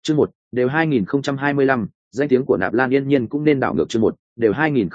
Chương một, đều 2025, danh tiếng của Nạp Lan Yên Nhiên cũng nên đảo ngược. Chương một, đều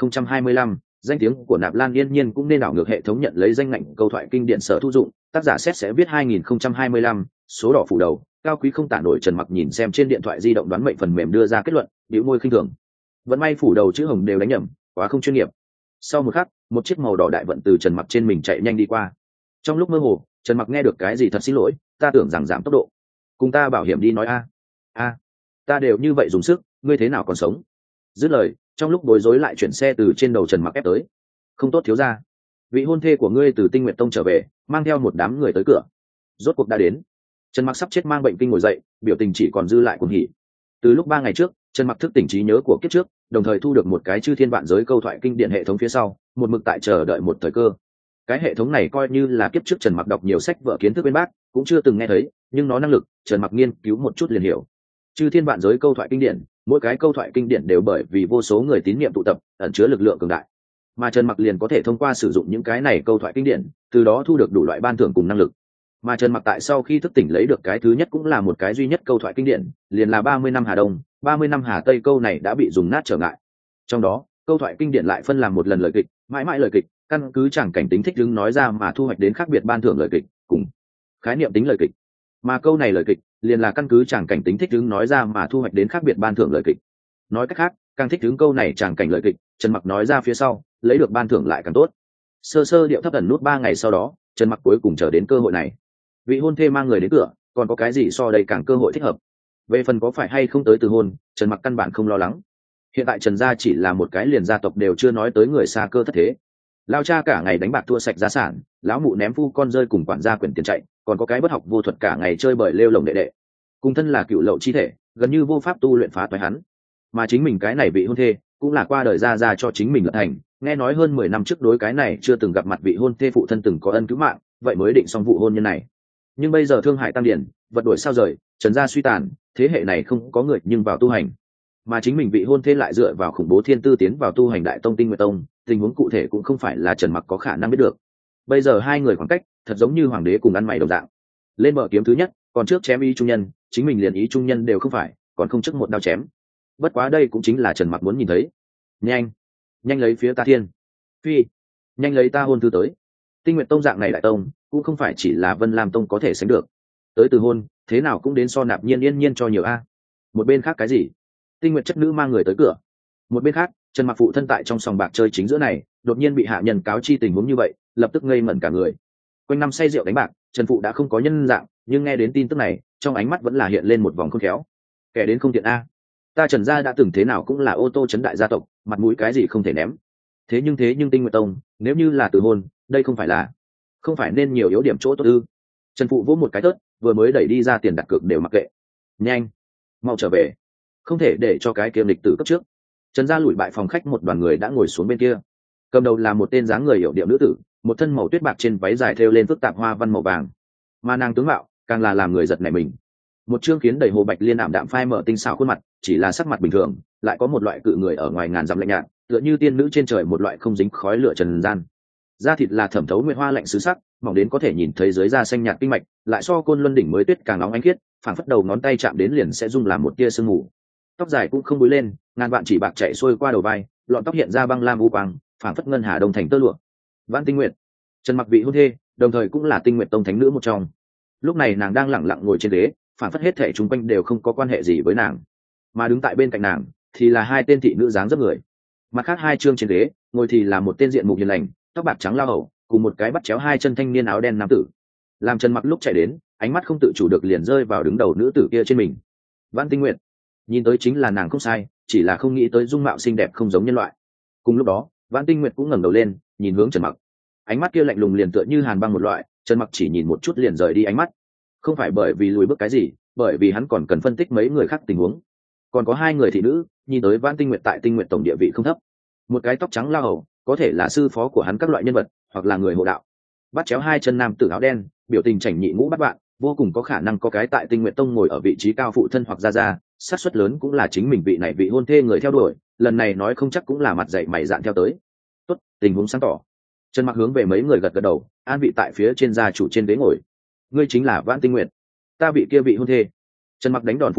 2025, danh tiếng của Nạp Lan Yên Nhiên cũng nên đảo ngược. Hệ thống nhận lấy danh ngạch câu thoại kinh điển sở thu dụng, tác giả sẽ viết 2025, số đỏ phủ đầu, cao quý không tả nổi. Trần Mặc nhìn xem trên điện thoại di động đoán mệnh phần mềm đưa ra kết luận, bĩu môi khinh thường. Vẫn may phủ đầu chữ hồng đều đánh nhầm, quá không chuyên nghiệp. Sau một khắc, một chiếc màu đỏ đại vận từ Trần Mặc trên mình chạy nhanh đi qua. Trong lúc mơ hồ, Trần Mặc nghe được cái gì thật xin lỗi, ta tưởng rằng giảm tốc độ. Cùng ta bảo hiểm đi nói a. Ta đều như vậy dùng sức, ngươi thế nào còn sống? Dứt lời, trong lúc bối rối lại chuyển xe từ trên đầu Trần Mặc ép tới. Không tốt thiếu gia, vị hôn thê của ngươi từ Tinh Nguyệt Tông trở về, mang theo một đám người tới cửa. Rốt cuộc đã đến. Trần Mặc sắp chết mang bệnh kinh ngồi dậy, biểu tình chỉ còn dư lại cuồng hỉ. Từ lúc 3 ngày trước, Trần Mặc thức tỉnh trí nhớ của kiếp trước, đồng thời thu được một cái chư thiên vạn giới câu thoại kinh điển hệ thống phía sau, một mực tại chờ đợi một thời cơ. Cái hệ thống này coi như là kiếp trước Trần Mặc đọc nhiều sách vở kiến thức bên bác, cũng chưa từng nghe thấy, nhưng nó năng lực, Trần Mặc nghiên cứu một chút liền hiểu. Chư thiên vạn giới câu thoại kinh điển, mỗi cái câu thoại kinh điển đều bởi vì vô số người tín niệm tụ tập, ẩn chứa lực lượng cường đại. Mà Trần Mặc liền có thể thông qua sử dụng những cái này câu thoại kinh điển, từ đó thu được đủ loại ban thưởng cùng năng lực. Mà Trần Mặc tại sau khi thức tỉnh lấy được cái thứ nhất cũng là một cái duy nhất câu thoại kinh điển, liền là 30 năm Hà Đông, 30 năm Hà Tây. Câu này đã bị dùng nát trở ngại. Trong đó, câu thoại kinh điển lại phân làm một lần lời kịch, mãi mãi lời kịch, căn cứ chẳng cảnh tính thích ứng nói ra mà thu hoạch đến khác biệt ban thưởng lời kịch, cùng khái niệm tính lời kịch. Mà câu này lời kịch liền là căn cứ chẳng cảnh tính thích ứng nói ra mà thu hoạch đến khác biệt ban thưởng lời kịch. Nói cách khác, càng thích ứng câu này chẳng cảnh lời kịch, Trần Mặc nói ra phía sau, lấy được ban thưởng lại càng tốt. Sơ sơ điệu thấp ẩn nút 3 ngày sau đó, Trần Mặc cuối cùng chờ đến cơ hội này. Vị hôn thê mang người đến cửa, còn có cái gì so đây càng cơ hội thích hợp? Về phần có phải hay không tới từ hôn, Trần Mặc căn bản không lo lắng. Hiện tại Trần gia chỉ là một cái liền gia tộc đều chưa nói tới người xa cơ thất thế. Lao cha cả ngày đánh bạc thua sạch gia sản, lão mụ ném phu con rơi cùng quản gia quyển tiền chạy, còn có cái bất học vô thuật cả ngày chơi bời lêu lồng đệ đệ. Cùng thân là cựu lậu chi thể, gần như vô pháp tu luyện phá toái hắn. Mà chính mình cái này vị hôn thê, cũng là qua đời ra cho chính mình lập thành, nghe nói hơn 10 năm trước đối cái này chưa từng gặp mặt vị hôn thê phụ thân từng có ân cứu mạng, vậy mới định xong vụ hôn nhân này. Nhưng bây giờ thương hại tăng điển, vật đuổi sao rời, Trần gia suy tàn, thế hệ này không có người nhưng vào tu hành. Mà chính mình vị hôn thê lại dựa vào khủng bố thiên tư tiến vào tu hành đại tông Tinh Nguyệt Tông, tình huống cụ thể cũng không phải là Trần Mặc có khả năng biết được. Bây giờ hai người khoảng cách thật giống như hoàng đế cùng ăn mày đồng dạng. Lên bờ kiếm thứ nhất, còn trước chém ý trung nhân, chính mình liền ý trung nhân đều không phải, còn không trước một đao chém. Bất quá đây cũng chính là Trần Mặc muốn nhìn thấy. Nhanh lấy phía ta thiên phi, nhanh lấy ta hôn thư tới. Tinh Nguyệt Tông dạng này đại tông cũng không phải chỉ là Vân Lam Tông có thể sánh được. Tới từ hôn, thế nào cũng đến so Nạp Nhiên Yên Nhiên cho nhiều a. Một bên khác cái gì? Tinh Nguyệt chất nữ mang người tới cửa. Một bên khác, Trần Mặc phụ thân tại trong sòng bạc chơi chính giữa này, đột nhiên bị hạ nhân cáo chi tình huống như vậy, lập tức ngây ngẩn cả người. Quanh năm say rượu đánh bạc, Trần phụ đã không có nhân dạng, nhưng nghe đến tin tức này, trong ánh mắt vẫn là hiện lên một vòng khôn khéo. Kẻ đến không tiện a. Ta Trần gia đã từng thế nào cũng là ô tô trấn đại gia tộc, mặt mũi cái gì không thể ném. Thế nhưng Tinh Nguyệt Tông, nếu như là từ hôn, đây không phải nên nhiều yếu điểm chỗ tốt ư? Trần phụ vỗ một cái tớt, vừa mới đẩy đi ra tiền đặt cược đều mặc kệ. Nhanh, mau trở về, không thể để cho cái kiêm lịch tử cấp trước. Trần gia lùi bại phòng khách, một đoàn người đã ngồi xuống bên kia. Cầm đầu là một tên dáng người hiểu điệu nữ tử, một thân màu tuyết bạc trên váy dài thêu lên phức tạp hoa văn màu vàng, mà nàng tướng mạo càng là làm người giật nảy mình. Một trương kiến đầy hồ bạch liên ảm đạm phai mở tinh xảo khuôn mặt, chỉ là sắc mặt bình thường, lại có một loại cự người ở ngoài ngàn dặm lạnh nhạt, tựa như tiên nữ trên trời, một loại không dính khói lửa trần gian. Da thịt là thẩm thấu nguyệt hoa lạnh sứ sắc, mỏng đến có thể nhìn thấy dưới da xanh nhạt kinh mạch, lại so côn luân đỉnh mới tuyết càng nóng ánh khiết, phảng phất đầu ngón tay chạm đến liền sẽ rung làm một tia sương mù. Tóc dài cũng không búi lên, ngàn vạn chỉ bạc chạy xuôi qua đầu vai, lọn tóc hiện ra băng lam u quang, phảng phất ngân hà đông thành tơ lụa. Vãn Tinh Nguyệt, Trần Mặc vị hôn thê, đồng thời cũng là Tinh Nguyệt Tông thánh nữ một trong. Lúc này nàng đang lẳng lặng ngồi trên ghế, phảng phất hết thảy chúng quanh đều không có quan hệ gì với nàng, mà đứng tại bên cạnh nàng thì là hai tên thị nữ dáng dấp người. Mặt khác hai trương trên ghế ngồi thì là một tên diện mục hiền lành, tóc bạc trắng lao hầu, cùng một cái bắt chéo hai chân thanh niên áo đen nam tử. Làm Trần Mặc lúc chạy đến, ánh mắt không tự chủ được liền rơi vào đứng đầu nữ tử kia trên mình. Vãn Tinh Nguyệt, nhìn tới chính là nàng không sai, chỉ là không nghĩ tới dung mạo xinh đẹp không giống nhân loại. Cùng lúc đó, Vãn Tinh Nguyệt cũng ngẩng đầu lên, nhìn hướng Trần Mặc. Ánh mắt kia lạnh lùng liền tựa như hàn băng một loại, Trần Mặc chỉ nhìn một chút liền rời đi ánh mắt. Không phải bởi vì lùi bước cái gì, bởi vì hắn còn cần phân tích mấy người khác tình huống. Còn có hai người thị nữ, nhìn tới Vãn Tinh Nguyệt tại Tinh Nguyệt tổng địa vị không thấp. Một cái tóc trắng lao hầu, có thể là sư phó của hắn các loại nhân vật, hoặc là người hộ đạo. Bắt chéo hai chân nam tử áo đen, biểu tình chảnh nhị ngũ bắt bạn, vô cùng có khả năng có cái tại Tinh Nguyệt Tông ngồi ở vị trí cao phụ thân hoặc gia, xác suất lớn cũng là chính mình vị này vị hôn thê người theo đuổi, lần này nói không chắc cũng là mặt dạy mày dạn theo tới. Tốt, tình huống sáng tỏ. Trần Mặc hướng về mấy người gật gật đầu, an vị tại phía trên gia chủ trên ghế ngồi. Ngươi chính là Vãn Tinh Nguyệt, ta vị kia vị hôn thê. Trần Mặc đánh đòn phủ đầu,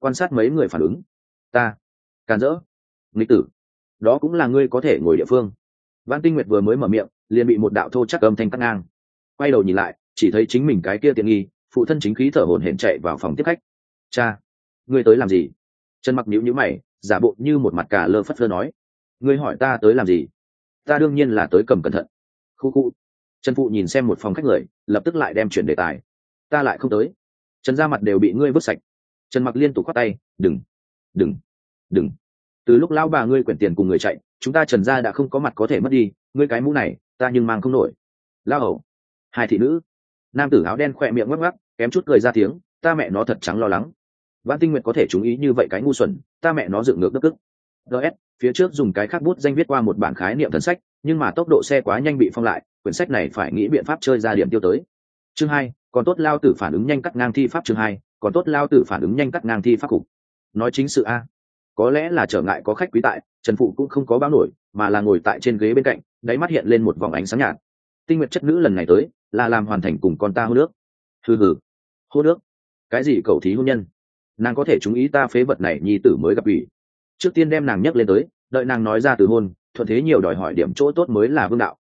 quan sát mấy người phản ứng. Ta càn rỡ, nghịch tử, đó cũng là ngươi có thể ngồi địa phương. Vãn Tinh Nguyệt vừa mới mở miệng liền bị một đạo thô chắc âm thanh cắt ngang. Quay đầu nhìn lại chỉ thấy chính mình cái kia tiện nghi phụ thân chính khí thở hổn hển chạy vào phòng tiếp khách. Cha, ngươi tới làm gì? Trần Mặc nhíu nhíu mày, giả bộ như một mặt cả lơ phất lơ nói, ngươi hỏi ta tới làm gì? Ta đương nhiên là tới cầm cẩn thận. Khu khu. Trần phụ nhìn xem một phòng khách người, lập tức lại đem chuyển đề tài. Ta lại không tới. Trần ra mặt đều bị ngươi vứt sạch. Trần Mặc liên tục quát tay, đừng, đừng, đừng. Từ lúc lão bà ngươi quyển tiền cùng người chạy, chúng ta Trần gia đã không có mặt có thể mất đi, ngươi cái mũ này ta nhưng mang không nổi. Lao hầu, hai thị nữ. Nam tử áo đen khỏe miệng ngoắc ngoắc, kém chút cười ra tiếng, ta mẹ nó thật trắng lo lắng. Vãn Tinh Nguyệt có thể chú ý như vậy cái ngu xuẩn, ta mẹ nó dựng ngược đất ức. DS, phía trước dùng cái khác bút danh viết qua một bản khái niệm thần sách, nhưng mà tốc độ xe quá nhanh bị phong lại, quyển sách này phải nghĩ biện pháp chơi ra điểm tiêu tới. Chương 2, còn tốt lao tử phản ứng nhanh cắt ngang thi pháp. Chương 2, còn tốt lao tử phản ứng nhanh cắt ngang thi pháp cục. Nói chính sự a. Có lẽ là trở ngại có khách quý tại, Trần phụ cũng không có báo nổi, mà là ngồi tại trên ghế bên cạnh, đáy mắt hiện lên một vòng ánh sáng nhạt. Tinh Nguyệt chất nữ lần này tới, là làm hoàn thành cùng con ta hôn nước. Hừ hừ, hôn nước? Cái gì cẩu thí hôn nhân? Nàng có thể chú ý ta phế vật này nhi tử mới gặp ủy. Trước tiên đem nàng nhấc lên tới, đợi nàng nói ra từ hôn, thuận thế nhiều đòi hỏi điểm chỗ tốt mới là vương đạo.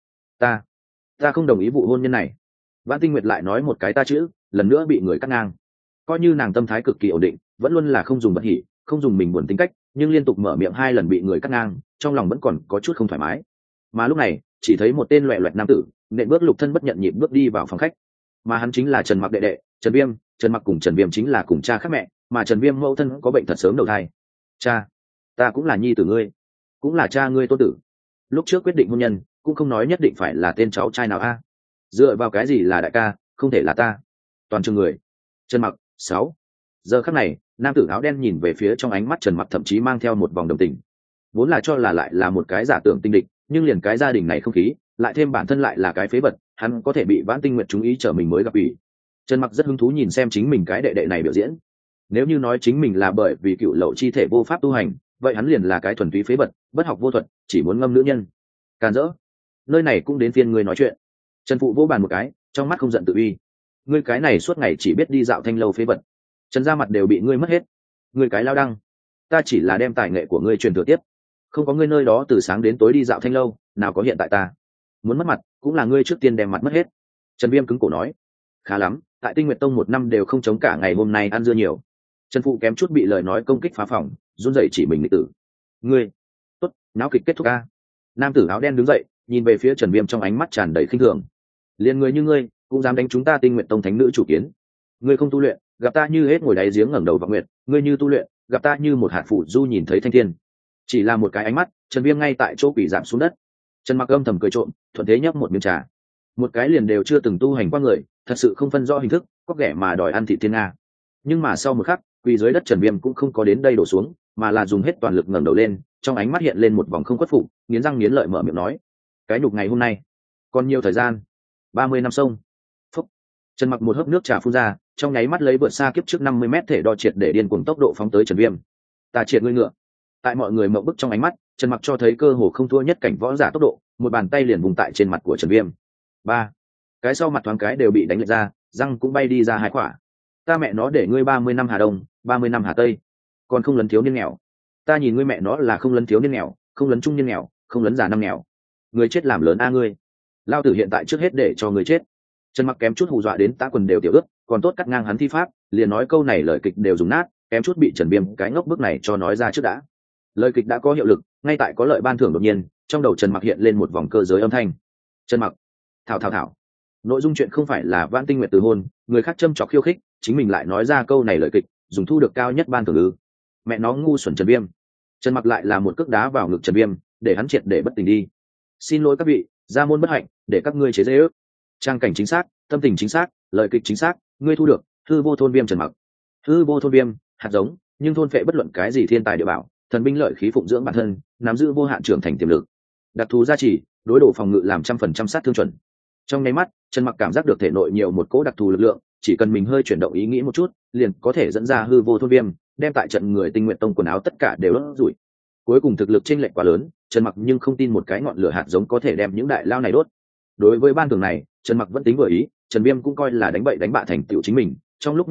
Ta không đồng ý vụ hôn nhân này. Vãn Tinh Nguyệt lại nói một cái ta chữ, lần nữa bị người cắt ngang. Coi như nàng tâm thái cực kỳ ổn định, vẫn luôn là không dùng bất hỉ, không dùng mình buồn tính cách, nhưng liên tục mở miệng 2 lần bị người cắt ngang, trong lòng vẫn còn có chút không thoải mái. Mà lúc này, chỉ thấy một tên loẹt loẹt nam tử, nện bước lục thân bất nhận nhịp bước đi vào phòng khách. Mà hắn chính là Trần Mặc đệ đệ, Trần Viêm. Trần Mặc cùng Trần Viêm chính là cùng cha khác mẹ, mà Trần Viêm mẫu thân có bệnh thật sớm đầu thai. Cha, ta cũng là nhi tử ngươi, cũng là cha ngươi tôn tử. Lúc trước quyết định hôn nhân, cũng không nói nhất định phải là tên cháu trai nào a. Dựa vào cái gì là đại ca, không thể là ta. Toàn trường người. Trần Mặc 6. Giờ khắc này, nam tử áo đen nhìn về phía trong ánh mắt Trần Mặc thậm chí mang theo một vòng đồng tình. Vốn là cho là lại là một cái giả tưởng tinh địch, nhưng liền cái gia đình này không khí, lại thêm bản thân lại là cái phế vật, hắn có thể bị Vãn Tinh Nguyệt chú ý trở mình mới gặp ủy. Trần Mặc rất hứng thú nhìn xem chính mình cái đệ đệ này biểu diễn. Nếu như nói chính mình là bởi vì cựu lậu chi thể vô pháp tu hành, vậy hắn liền là cái thuần túy phế vật, bất học vô thuật, chỉ muốn ngâm nữ nhân. Càn rỡ. Nơi này cũng đến phiên ngươi nói chuyện. Trần phụ vô bàn một cái, trong mắt không giận tự uy. Ngươi cái này suốt ngày chỉ biết đi dạo thanh lâu phế vật. Trần ra mặt đều bị ngươi mất hết. Ngươi cái lao đăng. Ta chỉ là đem tài nghệ của ngươi truyền thừa tiếp. Không có ngươi nơi đó từ sáng đến tối đi dạo thanh lâu, nào có hiện tại ta. Muốn mất mặt, cũng là ngươi trước tiên đem mặt mất hết. Trần Viêm cứng cổ nói. Khá lắm, tại Tinh Nguyệt Tông 1 năm đều không chống cả ngày hôm nay ăn dưa nhiều. Trần phụ kém chút bị lời nói công kích phá phòng, run rẩy chỉ mình lịch tử. Ngươi, tốt, náo kịch kết thúc a. Nam tử áo đen đứng dậy, nhìn về phía Trần Viêm trong ánh mắt tràn đầy khinh thường. Liên người như ngươi, cũng dám đánh chúng ta Tinh Nguyệt Tông thánh nữ chủ kiến. Ngươi không tu luyện, gặp ta như hết ngồi đáy giếng ngẩng đầu vào nguyệt, ngươi như tu luyện, gặp ta như một hạt phủ du nhìn thấy thanh thiên. Chỉ là một cái ánh mắt, Trần Viêm ngay tại chỗ quỷ giảm xuống đất. Trần Mặc âm thầm cười trộm, thuận thế nhấp một miếng trà. Một cái liền đều chưa từng tu hành qua người, thật sự không phân rõ hình thức, có ghẻ mà đòi ăn thịt thiên nga. Nhưng mà sau một khắc, quỳ dưới đất Trần Viêm cũng không có đến đây đổ xuống, mà là dùng hết toàn lực ngẩng đầu lên, trong ánh mắt hiện lên một vòng không khuất phục, nghiến răng nghiến lợi mở miệng nói: cái nhục ngày hôm nay, còn nhiều thời gian, 30 năm sông. Phúc. Trần Mặc một hớp nước trà phun ra, trong nháy mắt lấy vượt xa kiếp trước 50 mét thể đo triệt để điên cuồng tốc độ phóng tới Trần Viêm. Ta triệt ngươi ngựa. Tại mọi người mộng bức trong ánh mắt, Trần Mặc cho thấy cơ hồ không thua nhất cảnh võ giả tốc độ, một bàn tay liền vùng tại trên mặt của Trần Viêm. 3. Cái sau mặt thoáng cái đều bị đánh lệch ra, răng cũng bay đi ra 2 quả. Ta mẹ nó để ngươi 30 năm Hà Đông, 30 năm Hà Tây, còn không lấn thiếu niên nghèo. Ta nhìn ngươi mẹ nó là không lấn thiếu niên nghèo, không lấn trung niên nghèo, không lấn già năm nghèo. Ngươi chết làm lớn a ngươi. Lao tử hiện tại trước hết để cho ngươi chết. Trần Mặc kém chút hù dọa đến tá quần đều tiểu ướt, còn tốt cắt ngang hắn thi pháp, liền nói câu này lời kịch đều dùng nát, kém chút bị Trần Viêm cái ngốc bức này cho nói ra trước đã. Lời kịch đã có hiệu lực, ngay tại có lợi ban thưởng đột nhiên, trong đầu Trần Mặc hiện lên một vòng cơ giới âm thanh. Trần Mặc, thảo. Nội dung chuyện không phải là Vãn Tinh Nguyệt từ hôn, người khác châm chọc khiêu khích, chính mình lại nói ra câu này lời kịch, dùng thu được cao nhất ban thưởng ư? Mẹ nó ngu xuẩn Trần Viêm. Trần Mặc lại là một cước đá vào ngực Trần Viêm, để hắn triệt để bất tỉnh đi. Xin lỗi các vị, gia môn bất hạnh, để các ngươi chế giễu ước. Trang cảnh chính xác, tâm tình chính xác, lời kịch chính xác, ngươi thu được hư vô thôn viêm Trần Mặc. Hư vô thôn viêm, hạt giống, nhưng thôn phệ bất luận cái gì thiên tài địa bảo, thần binh lợi khí phụng dưỡng bản thân, nắm giữ vô hạn trưởng thành tiềm lực. Đặc thù gia trì, đối độ phòng ngự làm 100% sát thương chuẩn. Trong nháy mắt, Trần Mặc cảm giác được thể nội nhiều một cỗ đặc thù lực lượng, chỉ cần mình hơi chuyển động ý nghĩ một chút, liền có thể dẫn ra hư vô thôn viêm, đem tại trận người Tinh Nguyện Tông quần áo tất cả đều đốt rủi. Cuối cùng thực lực chênh lệch quá lớn, Trần Mặc nhưng không tin một cái ngọn lửa hạt giống có thể đem những đại lao này đốt. Đối với ban thưởng này, Trần Mặc vẫn tính vừa ý, Trần Viêm cũng coi là đánh bậy đánh bạ thành tựu chính mình, trong lúc nhất thời,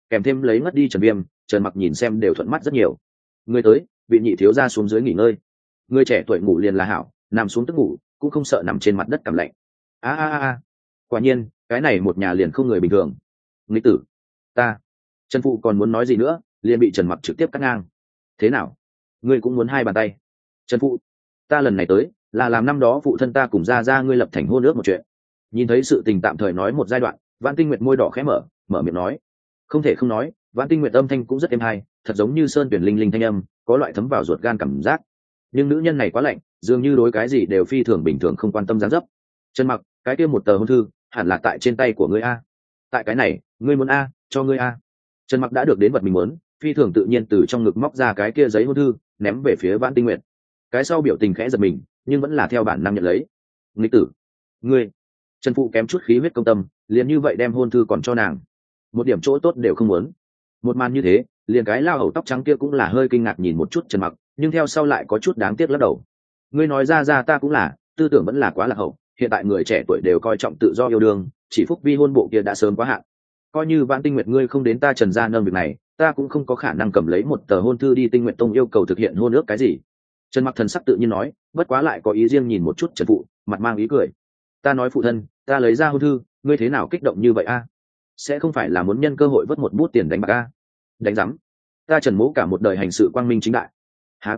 kèm thêm lấy ngất đi Trần Viêm, Trần Mặc nhìn xem đều thuận mắt rất nhiều. Người tới, vị nhị thiếu gia xuống dưới nghỉ ngơi. Người trẻ tuổi ngủ liền là hảo, nằm xuống tức ngủ, cũng không sợ nằm trên mặt đất cảm lạnh. A. Quả nhiên, cái này một nhà liền không người bình thường. Nghịch tử, ta. Trần Phụ còn muốn nói gì nữa, liền bị Trần Mặc trực tiếp cắt ngang. Thế nào? Ngươi cũng muốn hai bàn tay? Trần Phụ, ta lần này tới là làm năm đó phụ thân ta cùng ra ngươi lập thành hôn ước một chuyện. Nhìn thấy sự tình tạm thời nói một giai đoạn, Vãn Tinh Nguyệt môi đỏ khẽ mở miệng nói. Không thể không nói, Vãn Tinh Nguyệt âm thanh cũng rất êm hay, thật giống như sơn tuyển linh linh thanh âm, có loại thấm vào ruột gan cảm giác. Nhưng nữ nhân này quá lạnh, dường như đối cái gì đều phi thường bình thường, không quan tâm dáng dấp. Trần Mặc, cái kia một tờ hôn thư hẳn là tại trên tay của ngươi a. Tại cái này, ngươi muốn a, cho ngươi a. Trần Mặc đã được đến vật mình muốn, phi thường tự nhiên từ trong ngực móc ra cái kia giấy hôn thư, ném về phía Vãn Tinh Nguyệt. Cái sau biểu tình khẽ giật mình, nhưng vẫn là theo bản năng nhận lấy. Nghịch tử, ngươi. Trần Phụ kém chút khí huyết công tâm, liền như vậy đem hôn thư còn cho nàng, một điểm chỗ tốt đều không muốn. Một màn như thế, liền cái lao hầu tóc trắng kia cũng là hơi kinh ngạc nhìn một chút Trần Mặc, nhưng theo sau lại có chút đáng tiếc lắc đầu. Ngươi nói ra ta cũng là, tư tưởng vẫn là quá lạc hậu, hiện tại người trẻ tuổi đều coi trọng tự do yêu đương, chỉ phúc vi hôn bộ kia đã sớm quá hạn. Coi như Vãn Tinh Nguyệt ngươi không đến ta Trần gia nâng việc này, ta cũng không có khả năng cầm lấy một tờ hôn thư đi Tinh Nguyệt Tông yêu cầu thực hiện hôn ước cái gì. Trần Mặc thần sắc tự nhiên nói, bất quá lại có ý riêng nhìn một chút Trần Phụ, mặt mang ý cười. Ta nói phụ thân, ta lấy ra hôn thư, ngươi thế nào kích động như vậy a? Sẽ không phải là muốn nhân cơ hội vớt một bút tiền đánh bạc a? Đánh rắm, ta Trần Mỗ cả một đời hành sự quang minh chính đại, há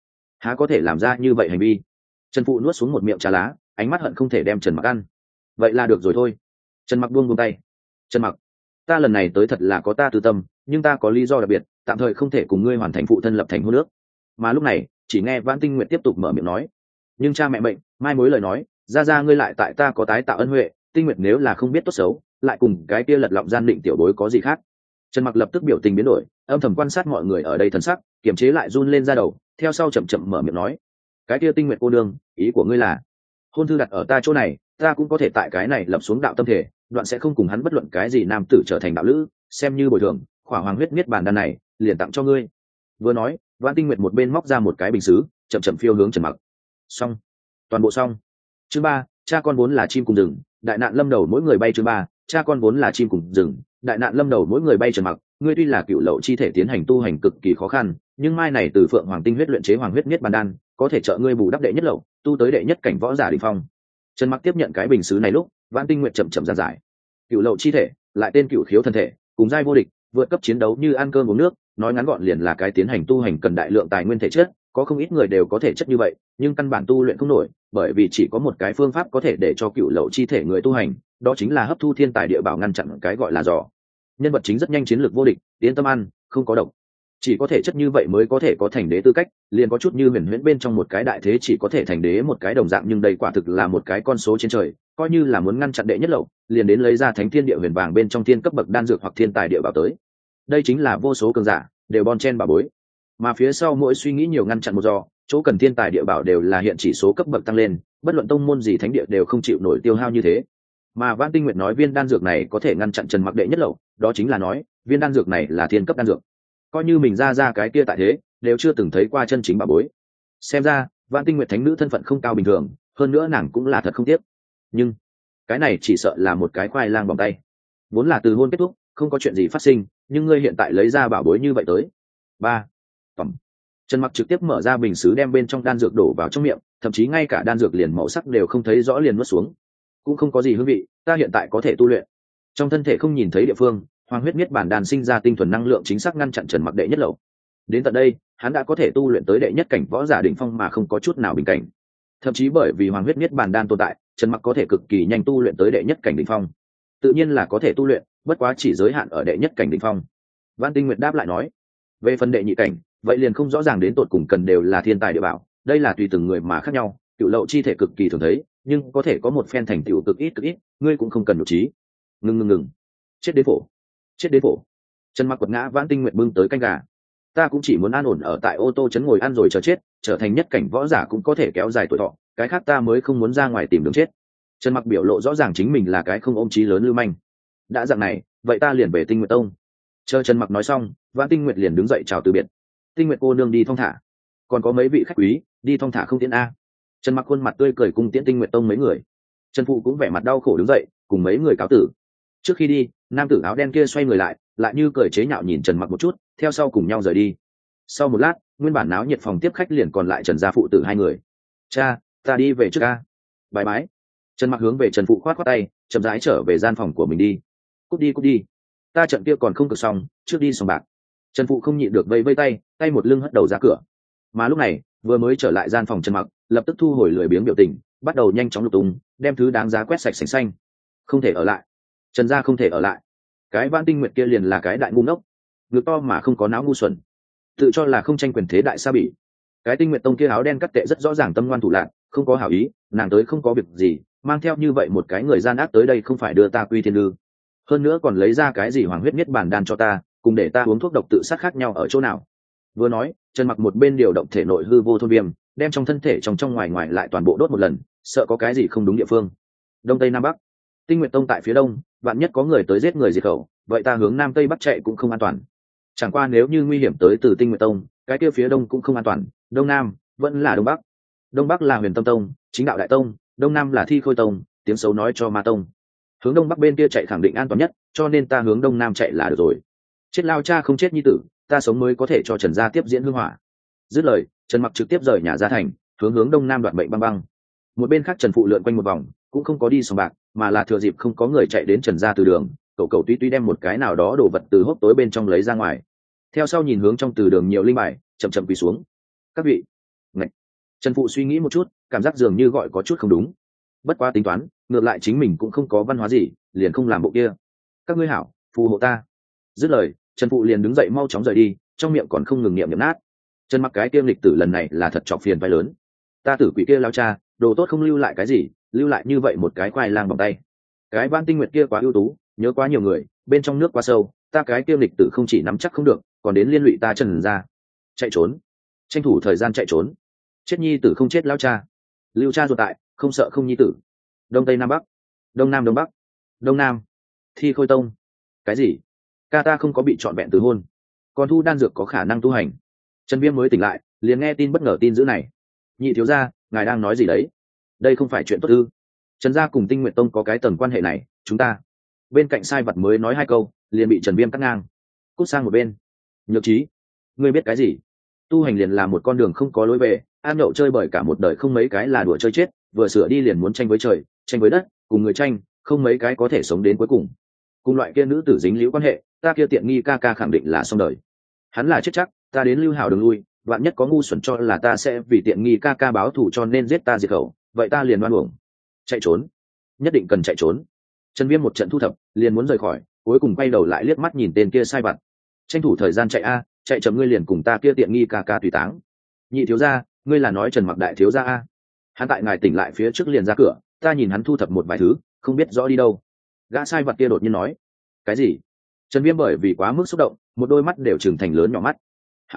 có thể làm ra như vậy hành vi. Trần Phụ nuốt xuống một miệng trà lá, ánh mắt hận không thể đem Trần Mặc ăn. Vậy là được rồi thôi. Trần Mặc buông tay. Trần Mặc, ta lần này tới thật là có ta tư tâm, nhưng ta có lý do đặc biệt, tạm thời không thể cùng ngươi hoàn thành phụ thân lập thành hôn ước. Mà lúc này, chỉ nghe Vãn Tinh Nguyệt tiếp tục mở miệng nói, nhưng cha mẹ bệnh, mai mối lời nói, ra ngươi lại tại ta có tái tạo ân huệ, Tinh Nguyệt nếu là không biết tốt xấu, lại cùng cái kia lật lọng gian định tiểu bối có gì khác. Trần Mặc lập tức biểu tình biến đổi, âm thầm quan sát mọi người ở đây thần sắc, kiềm chế lại run lên ra đầu, theo sau chậm chậm mở miệng nói, cái kia Tinh Nguyệt cô đương, ý của ngươi là hôn thư đặt ở ta chỗ này, ta cũng có thể tại cái này lập xuống đạo tâm thể, đoạn sẽ không cùng hắn bất luận cái gì nam tử trở thành đạo lữ, xem như bồi thường, khỏa hoàng huyết miết bàn đan này liền tặng cho ngươi. Vừa nói, Vãn Tinh Nguyệt một bên móc ra một cái bình sứ, chậm chậm phiêu hướng Trần Mặc. Xong, toàn bộ xong. Chương 3, cha con vốn là chim cùng rừng, đại nạn lâm đầu mỗi người bay. Chương 3, cha con vốn là chim cùng rừng, đại nạn lâm đầu mỗi người bay. Trần Mặc, ngươi tuy là cựu lậu chi thể tiến hành tu hành cực kỳ khó khăn, nhưng mai này từ phượng hoàng tinh huyết luyện chế hoàng huyết miết bàn đan, có thể trợ ngươi bù đắp đệ nhất lậu, tu tới đệ nhất cảnh võ giả đỉnh phong. Trần Mặc tiếp nhận cái bình sứ này lúc, Vãn Tinh Nguyệt chậm chậm ra giải. Cựu lậu chi thể, lại tên cựu khiếu thân thể, cùng giai vô địch, vượt cấp chiến đấu như ăn cơm uống nước, nói ngắn gọn liền là cái tiến hành tu hành cần đại lượng tài nguyên thể chất, có không ít người đều có thể chất như vậy, nhưng căn bản tu luyện không nổi, bởi vì chỉ có một cái phương pháp có thể để cho cựu lậu chi thể người tu hành, đó chính là hấp thu thiên tài địa bảo, ngăn chặn cái gọi là giỏ. Nhân vật chính rất nhanh chiến lược vô địch, yên tâm ăn, không có độc. Chỉ có thể chất như vậy mới có thể có thành đế tư cách, liền có chút như huyền huyễn bên trong một cái đại thế chỉ có thể thành đế một cái đồng dạng, nhưng đây quả thực là một cái con số trên trời, coi như là muốn ngăn chặn đệ nhất lậu, liền đến lấy ra thánh thiên địa huyền vàng bên trong thiên cấp bậc đan dược hoặc thiên tài địa bảo tới. Đây chính là vô số cường giả đều bon chen bà bối, mà phía sau mỗi suy nghĩ nhiều ngăn chặn một do, chỗ cần thiên tài địa bảo đều là hiện chỉ số cấp bậc tăng lên, bất luận tông môn gì thánh địa đều không chịu nổi tiêu hao như thế. Mà Vãn Tinh Nguyệt nói viên đan dược này có thể ngăn chặn Trần Mặc đệ nhất lậu, đó chính là nói viên đan dược này là thiên cấp đan dược, coi như mình ra cái kia tại thế đều chưa từng thấy qua chân chính bà bối. Xem ra Vãn Tinh Nguyệt thánh nữ thân phận không cao bình thường, hơn nữa nàng cũng là thật không tiếc. Nhưng cái này chỉ sợ là một cái khoai lang vòng tay, vốn là từ hôn kết thúc không có chuyện gì phát sinh, nhưng ngươi hiện tại lấy ra bảo bối như vậy tới. Ba, Trần Mặc trực tiếp mở ra bình sứ đem bên trong đan dược đổ vào trong miệng, thậm chí ngay cả đan dược liền màu sắc đều không thấy rõ liền nuốt xuống. Cũng không có gì hương vị, ta hiện tại có thể tu luyện. Trong thân thể không nhìn thấy địa phương, hoàng huyết miết bản đan sinh ra tinh thuần năng lượng chính xác ngăn chặn Trần Mặc đệ nhất lậu. Đến tận đây, hắn đã có thể tu luyện tới đệ nhất cảnh võ giả đỉnh phong mà không có chút nào bình cảnh. Thậm chí bởi vì hoàng huyết miết bản đan tồn tại, Trần Mặc có thể cực kỳ nhanh tu luyện tới đệ nhất cảnh đỉnh phong. Tự nhiên là có thể tu luyện, bất quá chỉ giới hạn ở đệ nhất cảnh đỉnh phong. Vãn Tinh Nguyệt đáp lại nói, về phần đệ nhị cảnh, vậy liền không rõ ràng đến tột cùng cần đều là thiên tài địa bảo, đây là tùy từng người mà khác nhau, cựu lậu chi thể cực kỳ thường thấy, nhưng có thể có một phen thành tựu cực ít, ngươi cũng không cần nhục trí. Ngừng, chết đến phổ. Trần Mặc quật ngã Vãn Tinh Nguyệt bưng tới canh gà. Ta cũng chỉ muốn an ổn ở tại ô tô trấn ngồi ăn rồi chờ chết, trở thành nhất cảnh võ giả cũng có thể kéo dài tuổi thọ, cái khác ta mới không muốn ra ngoài tìm đường chết. Trần Mặc biểu lộ rõ ràng chính mình là cái không ôm chí lớn lưu manh. Đã dạng này, vậy ta liền về Tinh Nguyệt Tông. Chờ Trần Mặc nói xong, Vãn Tinh Nguyệt liền đứng dậy chào từ biệt. Tinh Nguyệt cô nương đi thong thả, còn có mấy vị khách quý đi thong thả không tiễn a. Trần Mặc khuôn mặt tươi cười cùng tiễn Tinh Nguyệt Tông mấy người. Trần Phụ cũng vẻ mặt đau khổ đứng dậy cùng mấy người cáo tử. Trước khi đi, nam tử áo đen kia xoay người lại, lại như cười chế nhạo nhìn Trần Mặc một chút, theo sau cùng nhau rời đi. Sau một lát, nguyên bản náo nhiệt phòng tiếp khách liền còn lại Trần gia phụ tử hai người. Cha, ta đi về trước a. Bye bye. Trần Mặc hướng về Trần phụ khoát khoát tay, chậm rãi trở về gian phòng của mình đi. Cút đi cút đi, ta trận kia còn không cực xong, trước đi xong bạc. Trần phụ không nhịn được vây vây tay, tay một lưng hất đầu ra cửa. Mà lúc này, vừa mới trở lại gian phòng Trần Mặc, lập tức thu hồi lười biếng biểu tình, bắt đầu nhanh chóng lục tung, đem thứ đáng giá quét sạch sành xanh. Không thể ở lại, Trần gia không thể ở lại. Cái Vãn Tinh Nguyệt kia liền là cái đại ngu ngốc, ngực to mà không có não ngu xuẩn, tự cho là không tranh quyền thế đại sa bỉ. Cái Tinh Nguyệt tông kia áo đen cắt tệ rất rõ ràng tâm ngoan thủ lạn, không có hảo ý, nàng tới không có việc gì, mang theo như vậy một cái người gian ác tới đây không phải đưa ta quy thiên lư. Hơn nữa còn lấy ra cái gì hoàng huyết niết bàn đan cho ta, cùng để ta uống thuốc độc tự sát khác nhau ở chỗ nào. Vừa nói, Trần Mặc một bên điều động thể nội hư vô thôn viêm, đem trong thân thể trong ngoài ngoài lại toàn bộ đốt một lần, sợ có cái gì không đúng địa phương. Đông tây nam bắc, Tinh Nguyệt tông tại phía đông, vạn nhất có người tới giết người diệt khẩu, vậy ta hướng nam tây bắc chạy cũng không an toàn. Chẳng qua nếu như nguy hiểm tới từ Tinh Nguyệt tông, cái kia phía đông cũng không an toàn, đông nam vẫn là đông bắc. Đông bắc là Huyền Tâm tông, chính đạo đại tông, đông nam là Thi Khôi tông, tiếng xấu nói cho Ma tông. Hướng đông bắc bên kia chạy khẳng định an toàn nhất, cho nên ta hướng đông nam chạy là được rồi. Chết lao cha không chết nhi tử, ta sống mới có thể cho Trần gia tiếp diễn hương hỏa. Dứt lời, Trần Mặc trực tiếp rời nhà ra thành, hướng đông nam đoạn bệnh băng băng. Một bên khác Trần phụ lượn quanh một vòng, cũng không có đi sòng bạc, mà là thừa dịp không có người chạy đến Trần gia từ đường, cậu tuy đem một cái nào đó đồ vật từ hốc tối bên trong lấy ra ngoài. Theo sau nhìn hướng trong từ đường nhiều linh bài, chậm chậm quỳ xuống. Các vị. Ngạch. Trần phụ suy nghĩ một chút, cảm giác dường như gọi có chút không đúng. Bất quá tính toán, ngược lại chính mình cũng không có văn hóa gì, liền không làm bộ kia. Các ngươi hảo, phù hộ ta. Dứt lời, Trần phụ liền đứng dậy mau chóng rời đi, trong miệng còn không ngừng niệm nát. Trần Mặc cái kiêm lịch tử lần này là thật chọc phiền vai lớn. Ta tử quỷ kia lao cha, đồ tốt không lưu lại cái gì, lưu lại như vậy một cái khoai lang bằng tay. Cái Vãn Tinh Nguyệt kia quá ưu tú, nhớ quá nhiều người, bên trong nước quá sâu, ta cái kiêm lịch tử không chỉ nắm chắc không được, còn đến liên lụy ta Trần ra. Chạy trốn, tranh thủ thời gian chạy trốn. Chết nhi tử không chết lao cha, lưu cha ruột tại, không sợ không nhi tử. Đông tây nam bắc, đông nam đông bắc, đông nam. Thi Khôi tông. Cái gì? Ca ta không có bị trọn vẹn từ hôn, còn thu đan dược có khả năng tu hành. Trần Viêm mới tỉnh lại, liền nghe tin bất ngờ tin dữ này. Nhị thiếu gia, ngài đang nói gì đấy? Đây không phải chuyện tốt ư? Trần gia cùng Tinh Nguyệt tông có cái tầng quan hệ này, chúng ta. Bên cạnh sai vật mới nói hai câu, liền bị Trần Viêm cắt ngang. Cút sang một bên. Nhược trí, ngươi biết cái gì? Tu hành liền là một con đường không có lối về, ăn nhậu chơi bời cả một đời không mấy cái là đùa chơi chết, vừa sửa đi liền muốn tranh với trời, tranh với đất, cùng người tranh, không mấy cái có thể sống đến cuối cùng. Cùng loại kia nữ tử dính líu quan hệ, ta kia tiện nghi ca ca khẳng định là xong đời. Hắn là chết chắc, ta đến lưu hảo đường lui, vạn nhất có ngu xuẩn cho là ta sẽ vì tiện nghi ca ca báo thù cho nên giết ta diệt khẩu, vậy ta liền đoan uổng. Chạy trốn, nhất định cần chạy trốn. Trần Viêm một trận thu thập, liền muốn rời khỏi, cuối cùng quay đầu lại liếc mắt nhìn tên kia sai vặt. Tranh thủ thời gian chạy a, chạy chậm ngươi liền cùng ta kia tiện nghi ca ca tùy táng. Nhị thiếu gia, ngươi là nói Trần Mặc đại thiếu gia a? Hắn tại ngài tỉnh lại phía trước liền ra cửa, ta nhìn hắn thu thập một vài thứ, không biết rõ đi đâu. Gã sai vật kia đột nhiên nói. Cái gì? Trần Viêm bởi vì quá mức xúc động, một đôi mắt đều trừng thành lớn nhỏ mắt.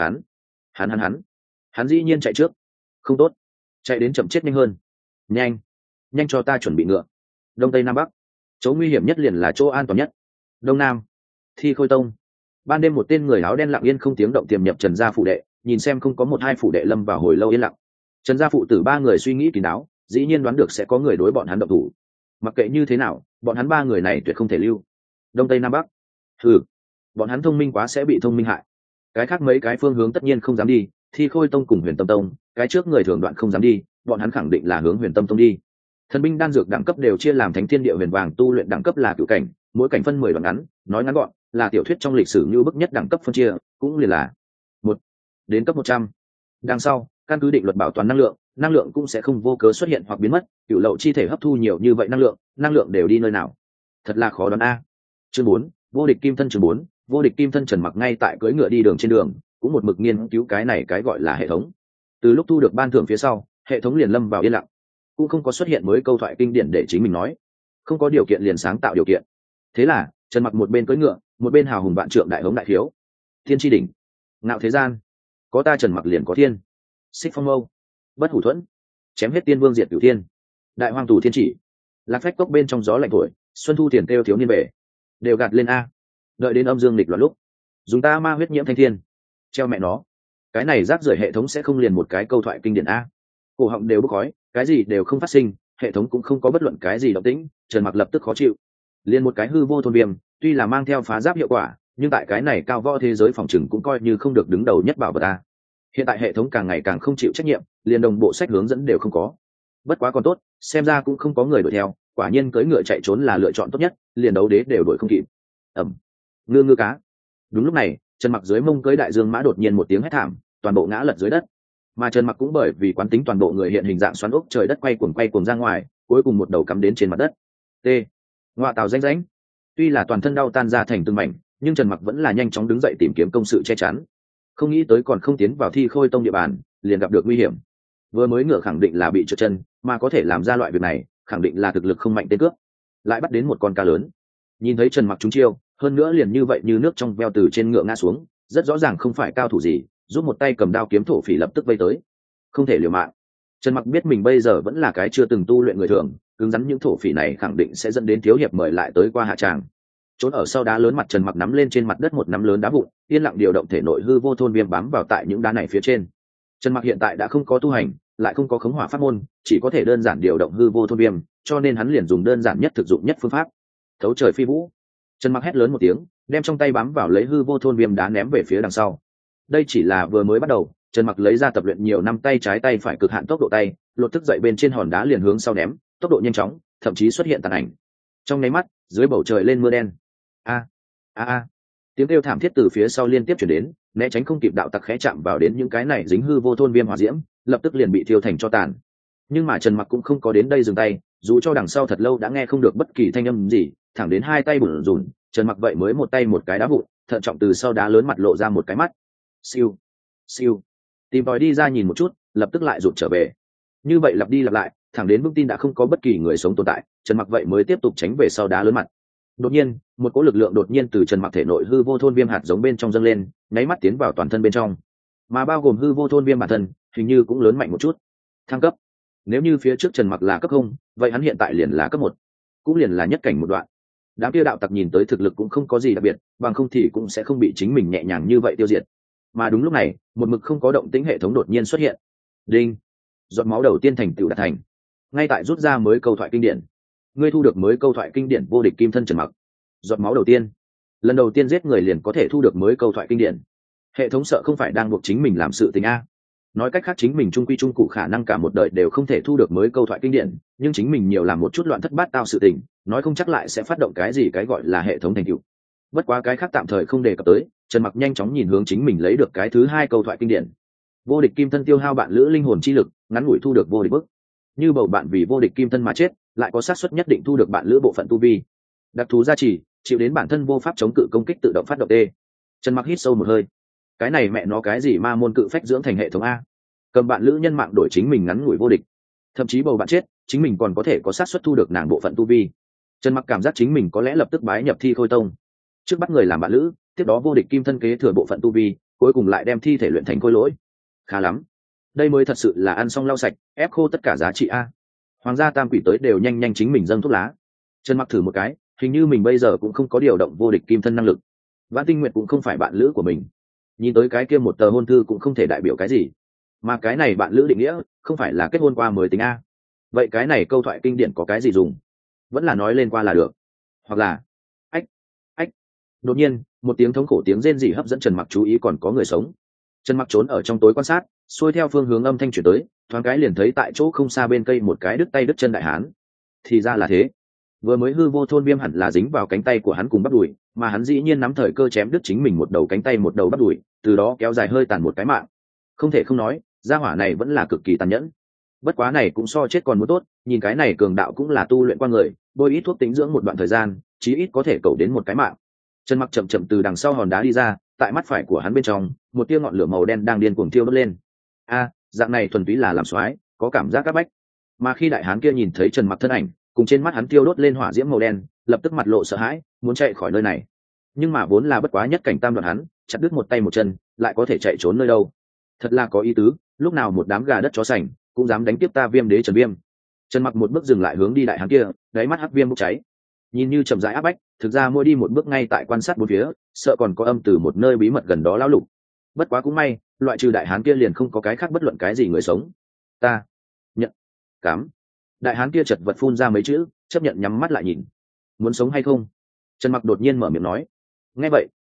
Hắn dĩ nhiên chạy trước. Không tốt, chạy đến chậm chết nhanh hơn. Nhanh cho ta chuẩn bị ngựa. Đông tây nam bắc, chỗ nguy hiểm nhất liền là chỗ an toàn nhất. Đông nam, Thi Khôi tông. Ban đêm một tên người áo đen lặng yên không tiếng động tiềm nhập Trần gia phụ đệ, nhìn xem không có một hai phụ đệ lâm vào hồi lâu yên lặng. Trần gia phụ tử ba người suy nghĩ kín đáo, dĩ nhiên đoán được sẽ có người đối bọn hắn động thủ. Mặc kệ như thế nào, bọn hắn ba người này tuyệt không thể lưu. Đông tây nam bắc, bọn hắn thông minh quá sẽ bị thông minh hại. Cái khác mấy cái phương hướng tất nhiên không dám đi, Thi Khôi tông cùng Huyền Tâm tông, cái trước người thường đoạn không dám đi, bọn hắn khẳng định là hướng Huyền Tâm tông đi. Thần binh đan dược đẳng cấp đều chia làm Thánh Thiên Địa Huyền Vàng, tu luyện đẳng cấp là cửu cảnh, mỗi cảnh phân 10 đoạn ngắn, nói ngắn gọn, là tiểu thuyết trong lịch sử như bức nhất đẳng cấp phân chia, cũng liền là 1 đến cấp 100. Đằng sau, căn cứ định luật bảo toàn năng lượng cũng sẽ không vô cớ xuất hiện hoặc biến mất, cửu lậu chi thể hấp thu nhiều như vậy năng lượng đều đi nơi nào? Thật là khó đoán a. Chương 4, vô địch kim thân. Chương 4, vô địch kim thân. Trần Mặc ngay tại cưỡi ngựa đi đường trên đường, cũng một mực nghiên cứu cái này cái gọi là hệ thống. Từ lúc thu được ban thưởng phía sau, hệ thống liền lâm vào yên lặng, cũng không có xuất hiện mới câu thoại kinh điển để chính mình nói, không có điều kiện liền sáng tạo điều kiện. Thế là Trần Mặc một bên cưỡi ngựa, một bên hào hùng vạn trượng đại hống đại thiếu. Thiên tri đỉnh, ngạo thế gian, có ta Trần Mặc liền có thiên. Xích phong mâu, bất hủ thuẫn, chém hết tiên vương diệt cửu thiên. Đại hoàng tù thiên chỉ, lạc phách cốc bên trong gió lạnh thổi, xuân thu tiền kêu thiếu niên về, đều gạt lên a. Đợi đến âm dương lịch loạn lúc, dùng ta ma huyết nhiễm thanh thiên. Treo mẹ nó, cái này rác rưởi hệ thống sẽ không liền một cái câu thoại kinh điển a. Cổ họng đều bốc khói, cái gì đều không phát sinh, hệ thống cũng không có bất luận cái gì động tĩnh. Trần Mặc lập tức khó chịu. Liền một cái hư vô thôn viêm, tuy là mang theo phá giáp hiệu quả, nhưng tại cái này cao võ thế giới phòng chừng cũng coi như không được đứng đầu nhất bảo vật ta. Hiện tại hệ thống càng ngày càng không chịu trách nhiệm, liền đồng bộ sách hướng dẫn đều không có. Bất quá còn tốt, xem ra cũng không có người đuổi theo, quả nhiên cưỡi ngựa chạy trốn là lựa chọn tốt nhất, liền đấu đế đều đuổi không kịp. Ẩm, ngư ngư cá. Đúng lúc này, Trần Mặc dưới mông cưỡi đại dương mã đột nhiên một tiếng hét thảm, toàn bộ ngã lật dưới đất. Mà Trần Mặc cũng bởi vì quán tính toàn bộ người hiện hình dạng xoắn ốc trời đất quay cuồng ra ngoài, cuối cùng một đầu cắm đến trên mặt đất. T. Ngoại tàu rãnh rãnh. Tuy là toàn thân đau tan ra thành từng mảnh, nhưng Trần Mặc vẫn là nhanh chóng đứng dậy tìm kiếm công sự che chắn. Không nghĩ tới còn không tiến vào Thi Khôi Tông địa bàn, liền gặp được nguy hiểm. Vừa mới ngựa khẳng định là bị trượt chân, mà có thể làm ra loại việc này, khẳng định là thực lực không mạnh tên cướp. Lại bắt đến một con cá lớn. Nhìn thấy Trần Mặc trúng chiêu, hơn nữa liền như vậy như nước trong veo từ trên ngựa ngã xuống, rất rõ ràng không phải cao thủ gì, giúp một tay cầm đao kiếm thổ phỉ lập tức vây tới. Không thể liều mạng. Trần Mặc biết mình bây giờ vẫn là cái chưa từng tu luyện người thường, cứng rắn những thổ phỉ này khẳng định sẽ dẫn đến thiếu hiệp mời lại tới qua hạ tràng. Trốn ở sau đá lớn, mặt Trần Mặc nắm lên trên mặt đất một nắm lớn đá vụn, yên lặng điều động thể nội hư vô thôn viêm bám vào tại những đá này phía trên. Trần Mặc hiện tại đã không có tu hành, lại không có khống hỏa pháp môn, chỉ có thể đơn giản điều động hư vô thôn viêm, cho nên hắn liền dùng đơn giản nhất thực dụng nhất phương pháp. Thấu trời phi vũ. Trần Mặc hét lớn một tiếng, đem trong tay bám vào lấy hư vô thôn viêm đá ném về phía đằng sau. Đây chỉ là vừa mới bắt đầu, Trần Mặc lấy ra tập luyện nhiều năm tay trái tay phải cực hạn tốc độ tay, lột thức dậy bên trên hòn đá liền hướng sau ném, tốc độ nhanh chóng, thậm chí xuất hiện tàn ảnh. Trong nháy mắt, dưới bầu trời lên mưa đen. Tiếng kêu thảm thiết từ phía sau liên tiếp chuyển đến, né tránh không kịp đạo tặc khẽ chạm vào đến những cái này dính hư vô thôn viêm hỏa diễm, lập tức liền bị thiêu thành cho tàn. Nhưng mà Trần Mặc cũng không có đến đây dừng tay, dù cho đằng sau thật lâu đã nghe không được bất kỳ thanh âm gì, thẳng đến hai tay bủn rủn, Trần Mặc vậy mới một tay một cái đá vụn, thận trọng từ sau đá lớn mặt lộ ra một cái mắt. Siêu, siêu. Tìm tòi đi ra nhìn một chút, lập tức lại rụt trở về. Như vậy lặp đi lặp lại, thẳng đến vững tin đã không có bất kỳ người sống tồn tại, Trần Mặc vậy mới tiếp tục tránh về sau đá lớn mặt. Đột nhiên, một cỗ lực lượng đột nhiên từ Trần Mặc thể nội hư vô thôn viêm hạt giống bên trong dâng lên, nháy mắt tiến vào toàn thân bên trong, mà bao gồm hư vô thôn viêm bản thân, hình như cũng lớn mạnh một chút. Thăng cấp. Nếu như phía trước Trần Mặc là cấp 0, vậy hắn hiện tại liền là cấp 1, cũng liền là nhất cảnh một đoạn. Đám kia đạo tặc nhìn tới thực lực cũng không có gì đặc biệt, bằng không thì cũng sẽ không bị chính mình nhẹ nhàng như vậy tiêu diệt. Mà đúng lúc này, một mực không có động tĩnh hệ thống đột nhiên xuất hiện. Đinh. Giọt máu đầu tiên thành tựu đạt thành. Ngay tại rút ra mới câu thoại kinh điển. Ngươi thu được mới câu thoại kinh điển vô địch kim thân Trần Mặc. Giọt máu đầu tiên. Lần đầu tiên giết người liền có thể thu được mới câu thoại kinh điển. Hệ thống sợ không phải đang buộc chính mình làm sự tình a. Nói cách khác chính mình trung quy trung cụ khả năng cả một đời đều không thể thu được mới câu thoại kinh điển, nhưng chính mình nhiều làm một chút loạn thất bát tao sự tình, nói không chắc lại sẽ phát động cái gì cái gọi là hệ thống thành tựu. Bất quá cái khác tạm thời không đề cập tới, Trần Mặc nhanh chóng nhìn hướng chính mình lấy được cái thứ hai câu thoại kinh điển. Vô địch kim thân tiêu hao bạn lữ linh hồn chi lực, ngắn ngủi thu được vô địch bức. Như bầu bạn vì vô địch kim thân mà chết, lại có xác suất nhất định thu được bạn lữ bộ phận tu vi. Đặc thù gia trì, chịu đến bản thân vô pháp chống cự công kích tự động phát động tê. Trần Mặc hít sâu một hơi. Cái này mẹ nó cái gì ma môn cự phách dưỡng thành hệ thống a? Cầm bạn lữ nhân mạng đổi chính mình ngắn ngủi vô địch, thậm chí bầu bạn chết, chính mình còn có thể có xác suất thu được nàng bộ phận tu vi. Trần Mặc cảm giác chính mình có lẽ lập tức bái nhập Thi Khôi Tông, trước bắt người làm bạn lữ, tiếp đó vô địch kim thân kế thừa bộ phận tu vi, cuối cùng lại đem thi thể luyện thành khôi lỗi. Khá lắm, đây mới thật sự là ăn xong lau sạch, ép khô tất cả giá trị a. Hoàng gia tam quỷ tới đều nhanh nhanh chính mình dâng thuốc lá. Trần Mặc thử một cái, hình như mình bây giờ cũng không có điều động vô địch kim thân năng lực. Vãn Tinh Nguyệt cũng không phải bạn lữ của mình, nhìn tới cái kia một tờ hôn thư cũng không thể đại biểu cái gì, mà cái này bạn lữ định nghĩa không phải là kết hôn qua mới tính a. Vậy cái này câu thoại kinh điển có cái gì dùng? Vẫn là nói lên qua là được, hoặc là ách ách. Đột nhiên một tiếng thống khổ tiếng rên rỉ hấp dẫn Trần Mặc chú ý, còn có người sống. Trần Mặc trốn ở trong tối quan sát, xuôi theo phương hướng âm thanh chuyển tới, thoáng cái liền thấy tại chỗ không xa bên cây một cái đứt tay đứt chân đại hán. Thì ra là thế, vừa mới hư vô thôn viêm hẳn là dính vào cánh tay của hắn cùng bắp đùi, mà hắn dĩ nhiên nắm thời cơ chém đứt chính mình một đầu cánh tay một đầu bắp đùi, từ đó kéo dài hơi tàn một cái mạng. Không thể không nói, gia hỏa này vẫn là cực kỳ tàn nhẫn. Bất quá này cũng so chết còn muốn tốt, nhìn cái này cường đạo cũng là tu luyện qua người, bôi ít thuốc tính dưỡng một đoạn thời gian, chí ít có thể cầu đến một cái mạng. Trần Mặc chậm chậm từ đằng sau hòn đá đi ra, tại mắt phải của hắn bên trong, một tia ngọn lửa màu đen đang điên cuồng thiêu đốt lên. Dạng này thuần túy là làm xoái, có cảm giác các bách. Mà khi đại hán kia nhìn thấy Trần Mặc thân ảnh, cùng trên mắt hắn thiêu đốt lên hỏa diễm màu đen, lập tức mặt lộ sợ hãi, muốn chạy khỏi nơi này. Nhưng mà vốn là bất quá nhất cảnh tam đoạn hắn, chặt đứt một tay một chân, lại có thể chạy trốn nơi đâu? Thật là có ý tứ, lúc nào một đám gà đất chó sành cũng dám đánh tiếp ta Viêm Đế Trần Viêm. Trần Mặc một bước dừng lại hướng đi đại hán kia, đáy mắt hắc viêm bốc cháy. Nhìn như chậm rãi áp bách, thực ra mỗi đi một bước ngay tại quan sát bốn phía, sợ còn có âm từ một nơi bí mật gần đó lão lục. Bất quá cũng may, loại trừ đại hán kia liền không có cái khác bất luận cái gì người sống. Ta nhận cám. Đại hán kia chật vật phun ra mấy chữ, chấp nhận nhắm mắt lại nhìn. Muốn sống hay không? Trần Mặc đột nhiên mở miệng nói. Nghe vậy,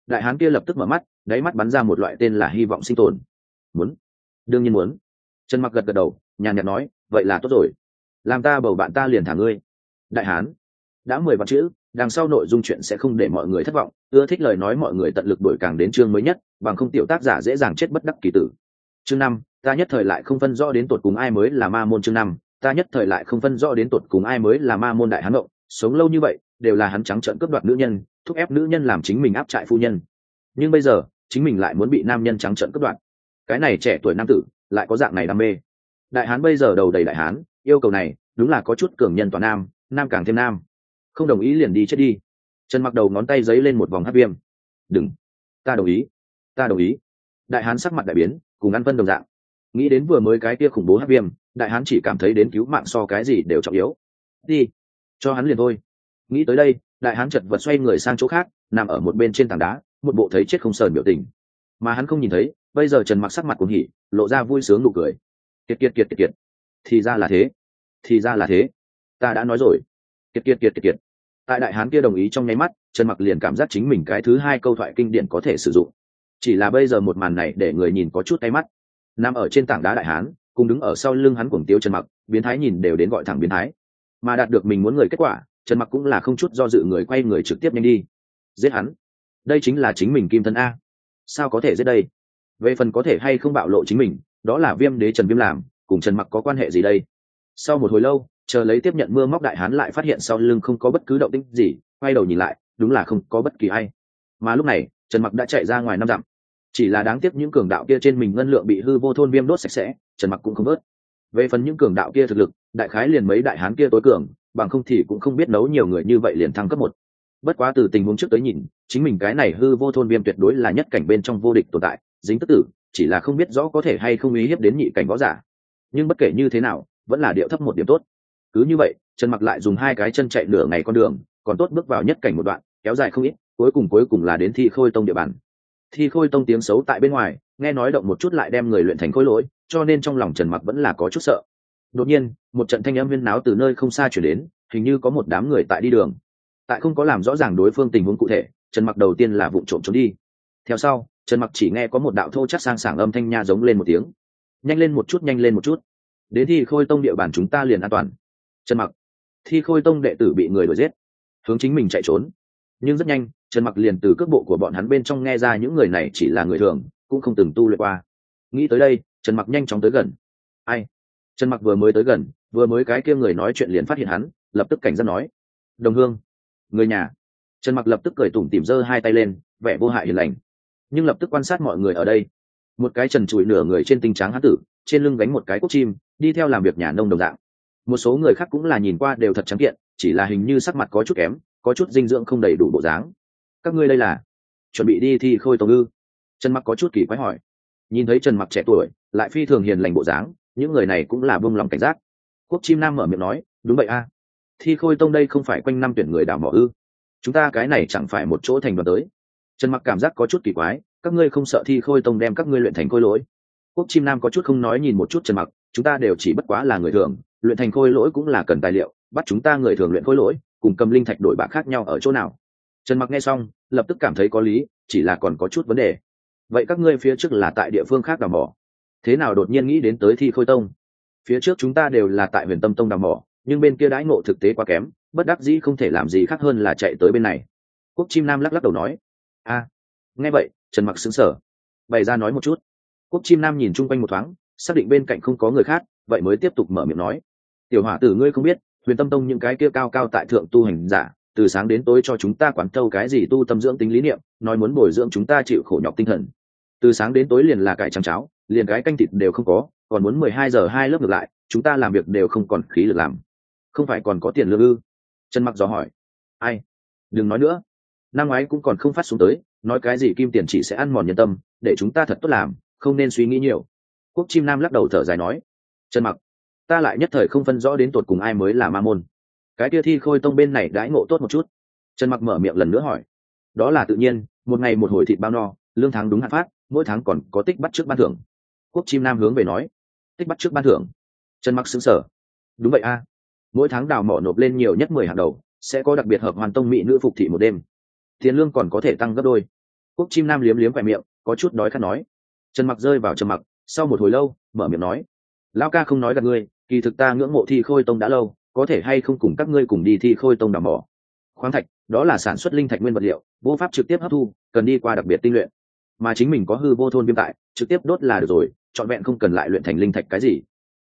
đại hán kia lập tức mở mắt, đáy mắt bắn ra một loại tên là hy vọng sinh tồn. Muốn? Đương nhiên muốn. Trần Mặc gật gật đầu, nhàn nhạt nói, vậy là tốt rồi, làm ta bầu bạn ta liền thả ngươi. Đại hán đã 10 vạn chữ, đằng sau nội dung chuyện sẽ không để mọi người thất vọng, ưa thích lời nói mọi người tận lực đổi càng đến chương mới nhất, bằng không tiểu tác giả dễ dàng chết bất đắc kỳ tử. Chương 5, ta nhất thời lại không phân rõ đến tột cùng ai mới là ma môn. Chương 5, ta nhất thời lại không phân rõ đến tột cùng ai mới là ma môn. Đại hán ngộng, sống lâu như vậy đều là hắn trắng trợn cướp đoạt nữ nhân, thúc ép nữ nhân làm chính mình áp trại phu nhân, nhưng bây giờ chính mình lại muốn bị nam nhân trắng trợn cướp đoạt. Cái này trẻ tuổi nam tử lại có dạng này đam mê. Đại hán bây giờ đầu đầy đại hán, yêu cầu này đúng là có chút cường nhân toàn nam, nam càng thêm nam. Không đồng ý liền đi chết đi. Trần Mặc đầu ngón tay giấy lên một vòng hắc viêm. Đừng, ta đồng ý, ta đồng ý. Đại hán sắc mặt đại biến, cùng ăn phân đồng dạng. Nghĩ đến vừa mới cái kia khủng bố hắc viêm, đại hán chỉ cảm thấy đến cứu mạng so cái gì đều trọng yếu. Đi, cho hắn liền thôi. Nghĩ tới đây, đại hán chợt vật xoay người sang chỗ khác, nằm ở một bên trên tảng đá, một bộ thấy chết không sờn biểu tình. Mà hắn không nhìn thấy, bây giờ Trần Mặc sắc mặt cuồng hỉ, lộ ra vui sướng nụ cười. Kiệt kiệt kiệt kiệt kiệt. Thì ra là thế, thì ra là thế. Ta đã nói rồi. Kiệt kiệt kiệt kiệt kiệt. Tại đại hán kia đồng ý trong nháy mắt, Trần Mặc liền cảm giác chính mình cái thứ hai câu thoại kinh điển có thể sử dụng. Chỉ là bây giờ một màn này để người nhìn có chút cay mắt. Nằm ở trên tảng đá đại hán, cùng đứng ở sau lưng hắn cuồng tiếu Trần Mặc, biến thái nhìn đều đến gọi thẳng biến thái. Mà đạt được mình muốn người kết quả, Trần Mặc cũng là không chút do dự người quay người trực tiếp nhanh đi. Giết hắn. Đây chính là chính mình kim thân a. Sao có thể giết đây? Về phần có thể hay không bạo lộ chính mình, đó là Viêm Đế Trần Viêm làm, cùng Trần Mặc có quan hệ gì đây? Sau một hồi lâu, chờ lấy tiếp nhận mưa móc đại hán lại phát hiện sau lưng không có bất cứ động tĩnh gì, quay đầu nhìn lại, đúng là không có bất kỳ ai. Mà lúc này, Trần Mặc đã chạy ra ngoài 5 dặm. Chỉ là đáng tiếc những cường đạo kia trên mình ngân lượng bị hư vô thôn viêm đốt sạch sẽ, Trần Mặc cũng không bớt. Về phần những cường đạo kia thực lực, đại khái liền mấy đại hán kia tối cường, bằng không thì cũng không biết nấu nhiều người như vậy liền thăng cấp 1. Bất quá từ tình huống trước tới nhìn, chính mình cái này hư vô thôn viêm tuyệt đối là nhất cảnh bên trong vô địch tồn tại, dính tức tử, chỉ là không biết rõ có thể hay không uy hiếp đến nhị cảnh võ giả. Nhưng bất kể như thế nào, vẫn là điệu thấp một điểm tốt. Cứ như vậy, Trần Mặc lại dùng 2 cái chân chạy nửa ngày con đường, còn tốt bước vào nhất cảnh một đoạn, kéo dài không ít, cuối cùng là đến Thi Khôi Tông địa bàn. Thi Khôi Tông tiếng xấu tại bên ngoài, nghe nói động một chút lại đem người luyện thành khối lỗi, cho nên trong lòng Trần Mặc vẫn là có chút sợ. Đột nhiên, một trận thanh âm huyên náo từ nơi không xa truyền đến, hình như có một đám người tại đi đường. Tại không có làm rõ ràng đối phương tình huống cụ thể, Trần Mặc đầu tiên là vụng trộm trốn đi. Theo sau, Trần Mặc chỉ nghe có một đạo thô chắc sang sảng âm thanh nha giống lên một tiếng. Nhanh lên một chút, nhanh lên một chút. Đến Thi Khôi Tông địa bàn chúng ta liền an toàn. Trần Mặc, Thi Khôi Tông đệ tử bị người đuổi giết, hướng chính mình chạy trốn. Nhưng rất nhanh, Trần Mặc liền từ cước bộ của bọn hắn bên trong nghe ra những người này chỉ là người thường, cũng không từng tu luyện qua. Nghĩ tới đây, Trần Mặc nhanh chóng tới gần. Ai? Trần Mặc vừa mới tới gần, vừa mới cái kia người nói chuyện liền phát hiện hắn, lập tức cảnh giác nói: "Đồng hương, người nhà." Trần Mặc lập tức cười tủm tỉm giơ 2 tay lên, vẻ vô hại hiền lành. Nhưng lập tức quan sát mọi người ở đây, một cái trần trụi nửa người trên tinh trắng hán tử, trên lưng gánh một cái cuốc chim, đi theo làm việc nhà nông đồng dạng. Một số người khác cũng là nhìn qua đều thật trắng kiện, chỉ là hình như sắc mặt có chút kém, có chút dinh dưỡng không đầy đủ bộ dáng. Các ngươi đây là chuẩn bị đi Thi Khôi Tông ư? Trần Mặc có chút kỳ quái hỏi. Nhìn thấy Trần Mặc trẻ tuổi, lại phi thường hiền lành bộ dáng, những người này cũng là buông lòng cảnh giác. Quốc chim nam mở miệng nói: "Đúng vậy a, Thi Khôi Tông đây không phải quanh năm tuyển người đào mỏ ư? Chúng ta cái này chẳng phải một chỗ thành đoàn tới." Trần Mặc cảm giác có chút kỳ quái, các ngươi không sợ Thi Khôi Tông đem các ngươi luyện thành khôi lỗi? Quốc chim nam có chút không nói nhìn một chút Trần Mặc, chúng ta đều chỉ bất quá là người thường, luyện thành khôi lỗi cũng là cần tài liệu, bắt chúng ta người thường luyện khôi lỗi, cùng cầm linh thạch đổi bạc khác nhau ở chỗ nào? Trần Mặc nghe xong, lập tức cảm thấy có lý, chỉ là còn có chút vấn đề. Vậy các ngươi phía trước là tại địa phương khác đào mỏ, thế nào đột nhiên nghĩ đến tới Thi Khôi Tông? Phía trước chúng ta đều là tại Huyền Tâm Tông đào mỏ, nhưng bên kia đãi ngộ thực tế quá kém, bất đắc dĩ không thể làm gì khác hơn là chạy tới bên này. Quốc chim nam lắc lắc đầu nói. A, nghe vậy, Trần Mặc sững sờ, bày ra nói một chút. Quốc chim nam nhìn chung quanh một thoáng, xác định bên cạnh không có người khác, vậy mới tiếp tục mở miệng nói: "Tiểu hỏa tử, ngươi không biết, Huyền Tâm Tông những cái kia cao cao tại thượng tu hành giả, từ sáng đến tối cho chúng ta quán thâu cái gì tu tâm dưỡng tính lý niệm, nói muốn bồi dưỡng chúng ta chịu khổ nhọc tinh thần. Từ sáng đến tối liền là cải trắng cháo, liền cái canh thịt đều không có, còn muốn 12 giờ 2 lớp ngược lại, chúng ta làm việc đều không còn khí lực làm. Không phải còn có tiền lương ư?" Trần Mặc dò hỏi. Ai? Đừng nói nữa. Năm ngoái cũng còn không phát xuống tới, nói cái gì kim tiền chỉ sẽ ăn mòn nhân tâm, để chúng ta thật tốt làm, không nên suy nghĩ nhiều. Quốc chim nam lắc đầu thở dài nói. Trần Mặc, ta lại nhất thời không phân rõ đến tột cùng ai mới là ma môn. Cái kia Thi Khôi Tông bên này đãi ngộ tốt một chút. Trần Mặc mở miệng lần nữa hỏi. Đó là tự nhiên, một ngày một hồi thịt bao no, lương tháng đúng hạn phát, mỗi tháng còn có tích bắt trước ban thưởng. Quốc chim nam hướng về nói. Tích bắt trước ban thưởng? Trần Mặc sững sờ. Đúng vậy a, mỗi tháng đào mỏ nộp lên nhiều nhất 10 hạng đầu, sẽ có đặc biệt hợp hoàn tông mỹ nữ phục thị một đêm, tiền lương còn có thể tăng gấp đôi. Quốc chim nam liếm liếm vẻ miệng, có chút đói khát nói. Trần Mặc rơi vào trầm mặc, sau một hồi lâu mở miệng nói: lão ca không nói gạt ngươi, kỳ thực ta ngưỡng mộ Thi Khôi Tông đã lâu, có thể hay không cùng các ngươi cùng đi Thi Khôi Tông đào mỏ. Khoáng thạch đó là sản xuất linh thạch nguyên vật liệu, vô pháp trực tiếp hấp thu, cần đi qua đặc biệt tinh luyện, mà chính mình có hư vô thôn viêm tại, trực tiếp đốt là được rồi, trọn vẹn không cần lại luyện thành linh thạch cái gì.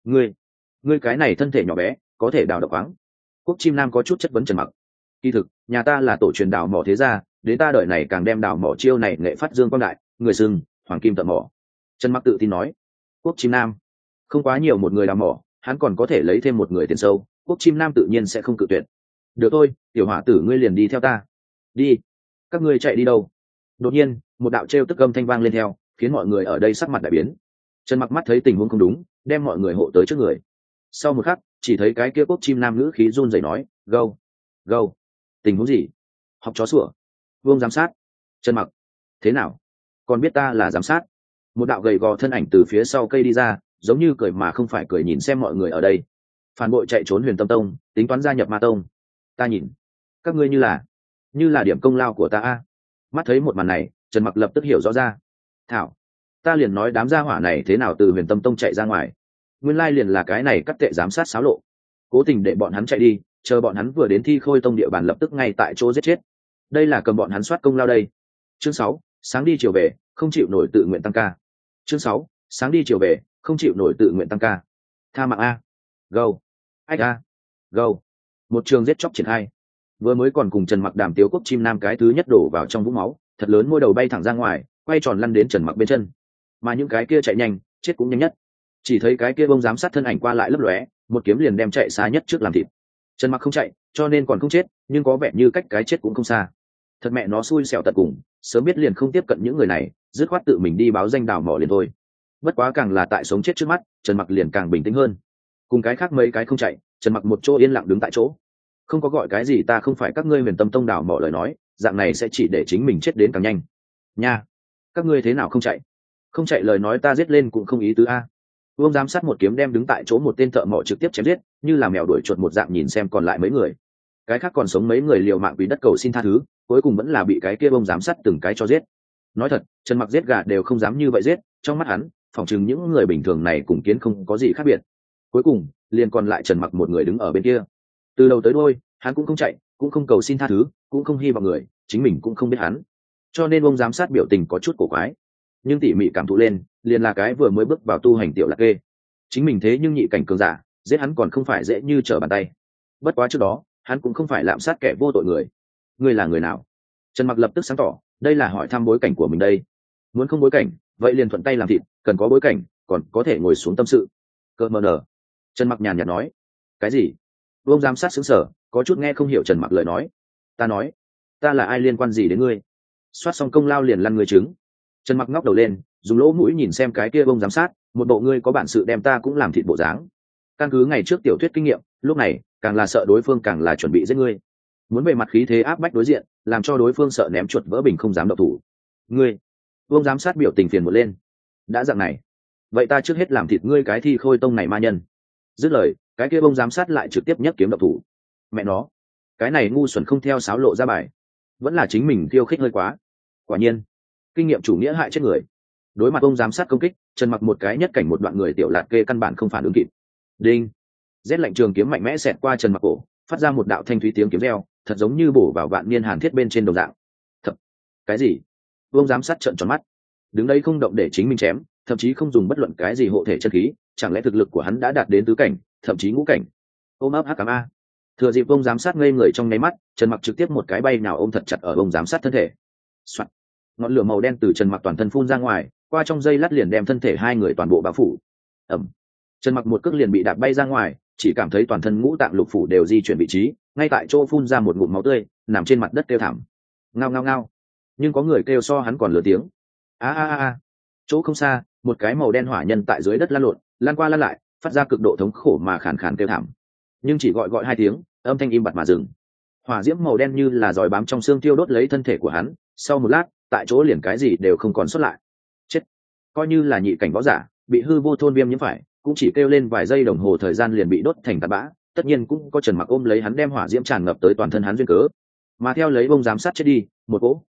Ngươi cái này thân thể nhỏ bé, có thể đào được khoáng? Quốc chim nam có chút chất vấn Trần Mặc. Kỳ thực nhà ta là tổ truyền đào mỏ thế gia, đến ta đợi này càng đem đào mỏ chiêu này nghệ phát dương quang đại, người sừng hoàng kim tận mỏ. Trần Mặc tự tin nói. Quốc chim nam không quá nhiều một người đào mỏ, hắn còn có thể lấy thêm một người tiền sâu, Quốc chim nam tự nhiên sẽ không cự tuyệt. Được thôi, tiểu hỏa tử ngươi liền đi theo ta. Đi. Các ngươi chạy đi đâu? Đột nhiên một đạo trêu tức âm thanh vang lên theo, khiến mọi người ở đây sắc mặt đại biến. Trần Mặc mắt thấy tình huống không đúng, đem mọi người hộ tới trước người. Sau một khắc chỉ thấy cái kia Quốc chim nam ngữ khí run rẩy nói: gâu gâu. Tình huống gì? Học chó sủa. Vương giám sát. Trần Mặc thế nào, còn biết ta là giám sát? Một đạo gầy gò thân ảnh từ phía sau cây đi ra, giống như cười mà không phải cười nhìn xem mọi người ở đây. Phản bội chạy trốn Huyền Tâm Tông, tính toán gia nhập Ma Tông. Ta nhìn các ngươi như là điểm công lao của ta a. Mắt thấy một màn này, Trần Mặc lập tức hiểu rõ ra. Thảo, ta liền nói đám gia hỏa này thế nào từ Huyền Tâm Tông chạy ra ngoài, nguyên lai liền là cái này cắt tệ giám sát xáo lộ, cố tình để bọn hắn chạy đi, chờ bọn hắn vừa đến Thi Khôi Tông địa bàn lập tức ngay tại chỗ giết chết. Đây là cầm bọn hắn soát công lao đây. Chương 6, sáng đi chiều về, không chịu nổi tự nguyện tăng ca. Chương 6, sáng đi chiều về, không chịu nổi tự nguyện tăng ca. Tha mạng a. Go. Ách a. Go. Một trường giết chóc triển khai. Vừa mới còn cùng Trần Mặc đàm tiếu Quốc chim nam cái thứ nhất đổ vào trong vũng máu, thật lớn môi đầu bay thẳng ra ngoài, quay tròn lăn đến Trần Mặc bên chân. Mà những cái kia chạy nhanh, chết cũng nhanh nhất. Chỉ thấy cái kia bông giám sát thân ảnh qua lại lấp lóe, một kiếm liền đem chạy xa nhất trước làm thịt. Trần Mặc không chạy, cho nên còn không chết, nhưng có vẻ như cách cái chết cũng không xa. Thật mẹ nó xui xẻo tận cùng, sớm biết liền không tiếp cận những người này, dứt khoát tự mình đi báo danh đào mỏ liền thôi. Bất quá càng là tại sống chết trước mắt, Trần Mặc liền càng bình tĩnh hơn. Cùng cái khác mấy cái không chạy, Trần Mặc một chỗ yên lặng đứng tại chỗ. Không có gọi cái gì ta không phải các ngươi Huyền Tâm Tông đào mỏ lời nói, dạng này sẽ chỉ để chính mình chết đến càng nhanh. Nha, các ngươi thế nào không chạy? Không chạy lời nói ta giết lên cũng không ý tứ a. Vương giám sát một kiếm đem đứng tại chỗ một tên thợ mỏ trực tiếp chém giết, như là mèo đuổi chuột một dạng nhìn xem còn lại mấy người. Cái khác còn sống mấy người liều mạng vì đất cầu xin tha thứ, cuối cùng vẫn là bị cái kia bông giám sát từng cái cho giết. Nói thật, Trần Mặc giết gà đều không dám như vậy giết, trong mắt hắn, phỏng chừng những người bình thường này cùng kiến không có gì khác biệt. Cuối cùng, liền còn lại Trần Mặc một người đứng ở bên kia. Từ đầu tới đuôi, hắn cũng không chạy, cũng không cầu xin tha thứ, cũng không hy vọng người, chính mình cũng không biết hắn. Cho nên bông giám sát biểu tình có chút cổ quái. Nhưng tỉ mỉ cảm thụ lên, liền là cái vừa mới bước vào tu hành tiểu lạc kê. Chính mình thế nhưng nhị cảnh cường giả, giết hắn còn không phải dễ như trở bàn tay. Bất quá trước đó, hắn cũng không phải lạm sát kẻ vô tội người. Ngươi là người nào? Trần Mặc lập tức sáng tỏ, đây là hỏi thăm bối cảnh của mình đây. Muốn không bối cảnh, vậy liền thuận tay làm thịt, cần có bối cảnh, còn có thể ngồi xuống tâm sự. Cơ mờ nở. Trần Mặc nhàn nhạt nói. Cái gì? Vương giám sát sững sờ, có chút nghe không hiểu Trần Mặc lời nói. Ta nói, ta là ai liên quan gì đến ngươi? Soát xong công lao liền lăn người trứng. Trần Mặc ngóc đầu lên, dùng lỗ mũi nhìn xem cái kia bông giám sát, một bộ ngươi có bản sự đem ta cũng làm thịt bộ dáng. Căn cứ ngày trước tiểu thuyết kinh nghiệm, lúc này càng là sợ đối phương càng là chuẩn bị giết ngươi, muốn về mặt khí thế áp bách đối diện, làm cho đối phương sợ ném chuột vỡ bình không dám động thủ. Ngươi, vương giám sát biểu tình phiền một lên. Đã dạng này, vậy ta trước hết làm thịt ngươi cái Thi Khôi Tông này ma nhân. Dứt lời, cái kia bông giám sát lại trực tiếp nhấc kiếm động thủ. Mẹ nó, cái này ngu xuẩn không theo sáo lộ ra bài, vẫn là chính mình khiêu khích hơi quá. Quả nhiên, kinh nghiệm chủ nghĩa hại chết người. Đối mặt ông giám sát công kích, Trần Mặc một cái nhất cảnh một đoạn người tiểu lạc kê căn bản không phản ứng kịp. Đinh, rét lạnh trường kiếm mạnh mẽ xẹt qua Trần Mặc cổ, phát ra một đạo thanh thúy tiếng kiếm reo, thật giống như bổ vào vạn niên hàn thiết bên trên đồng dạng. Thật, cái gì? Ông giám sát trợn tròn mắt, đứng đây không động để chính mình chém, thậm chí không dùng bất luận cái gì hộ thể chân khí, chẳng lẽ thực lực của hắn đã đạt đến tứ cảnh, thậm chí ngũ cảnh? Ôm ấp hắc cám a. Thừa dịp ông giám sát ngây người trong nháy mắt, Trần Mặc trực tiếp một cái bay nào ôm thật chặt ở ông giám sát thân thể. Soạn. Ngọn lửa màu đen từ Trần Mặc toàn thân phun ra ngoài, qua trong giây lát liền đem thân thể hai người toàn bộ bao phủ. Ẩm. Trần Mặc một cước liền bị đạp bay ra ngoài, chỉ cảm thấy toàn thân ngũ tạng lục phủ đều di chuyển vị trí, ngay tại chỗ phun ra một ngụm máu tươi, nằm trên mặt đất kêu thảm. Ngao ngao ngao. Nhưng có người kêu so hắn còn lửa tiếng. A a a a. Chỗ không xa, một cái màu đen hỏa nhân tại dưới đất lăn lộn, lăn qua lăn lại, phát ra cực độ thống khổ mà khàn khàn kêu thảm. Nhưng chỉ gọi gọi hai tiếng, âm thanh im bặt mà dừng. Hỏa diễm màu đen như là giòi bám trong xương tiêu đốt lấy thân thể của hắn, sau một lát, tại chỗ liền cái gì đều không còn sót lại. Chết. Coi như là nhị cảnh võ giả, bị hư vô thôn viêm nhiễm phải, cũng chỉ kêu lên vài giây đồng hồ thời gian liền bị đốt thành tạt bã. Tất nhiên cũng có Trần Mặc ôm lấy hắn đem hỏa diễm tràn ngập tới toàn thân hắn duyên cớ. Mà theo lấy bông giám sát chết đi, một cỗ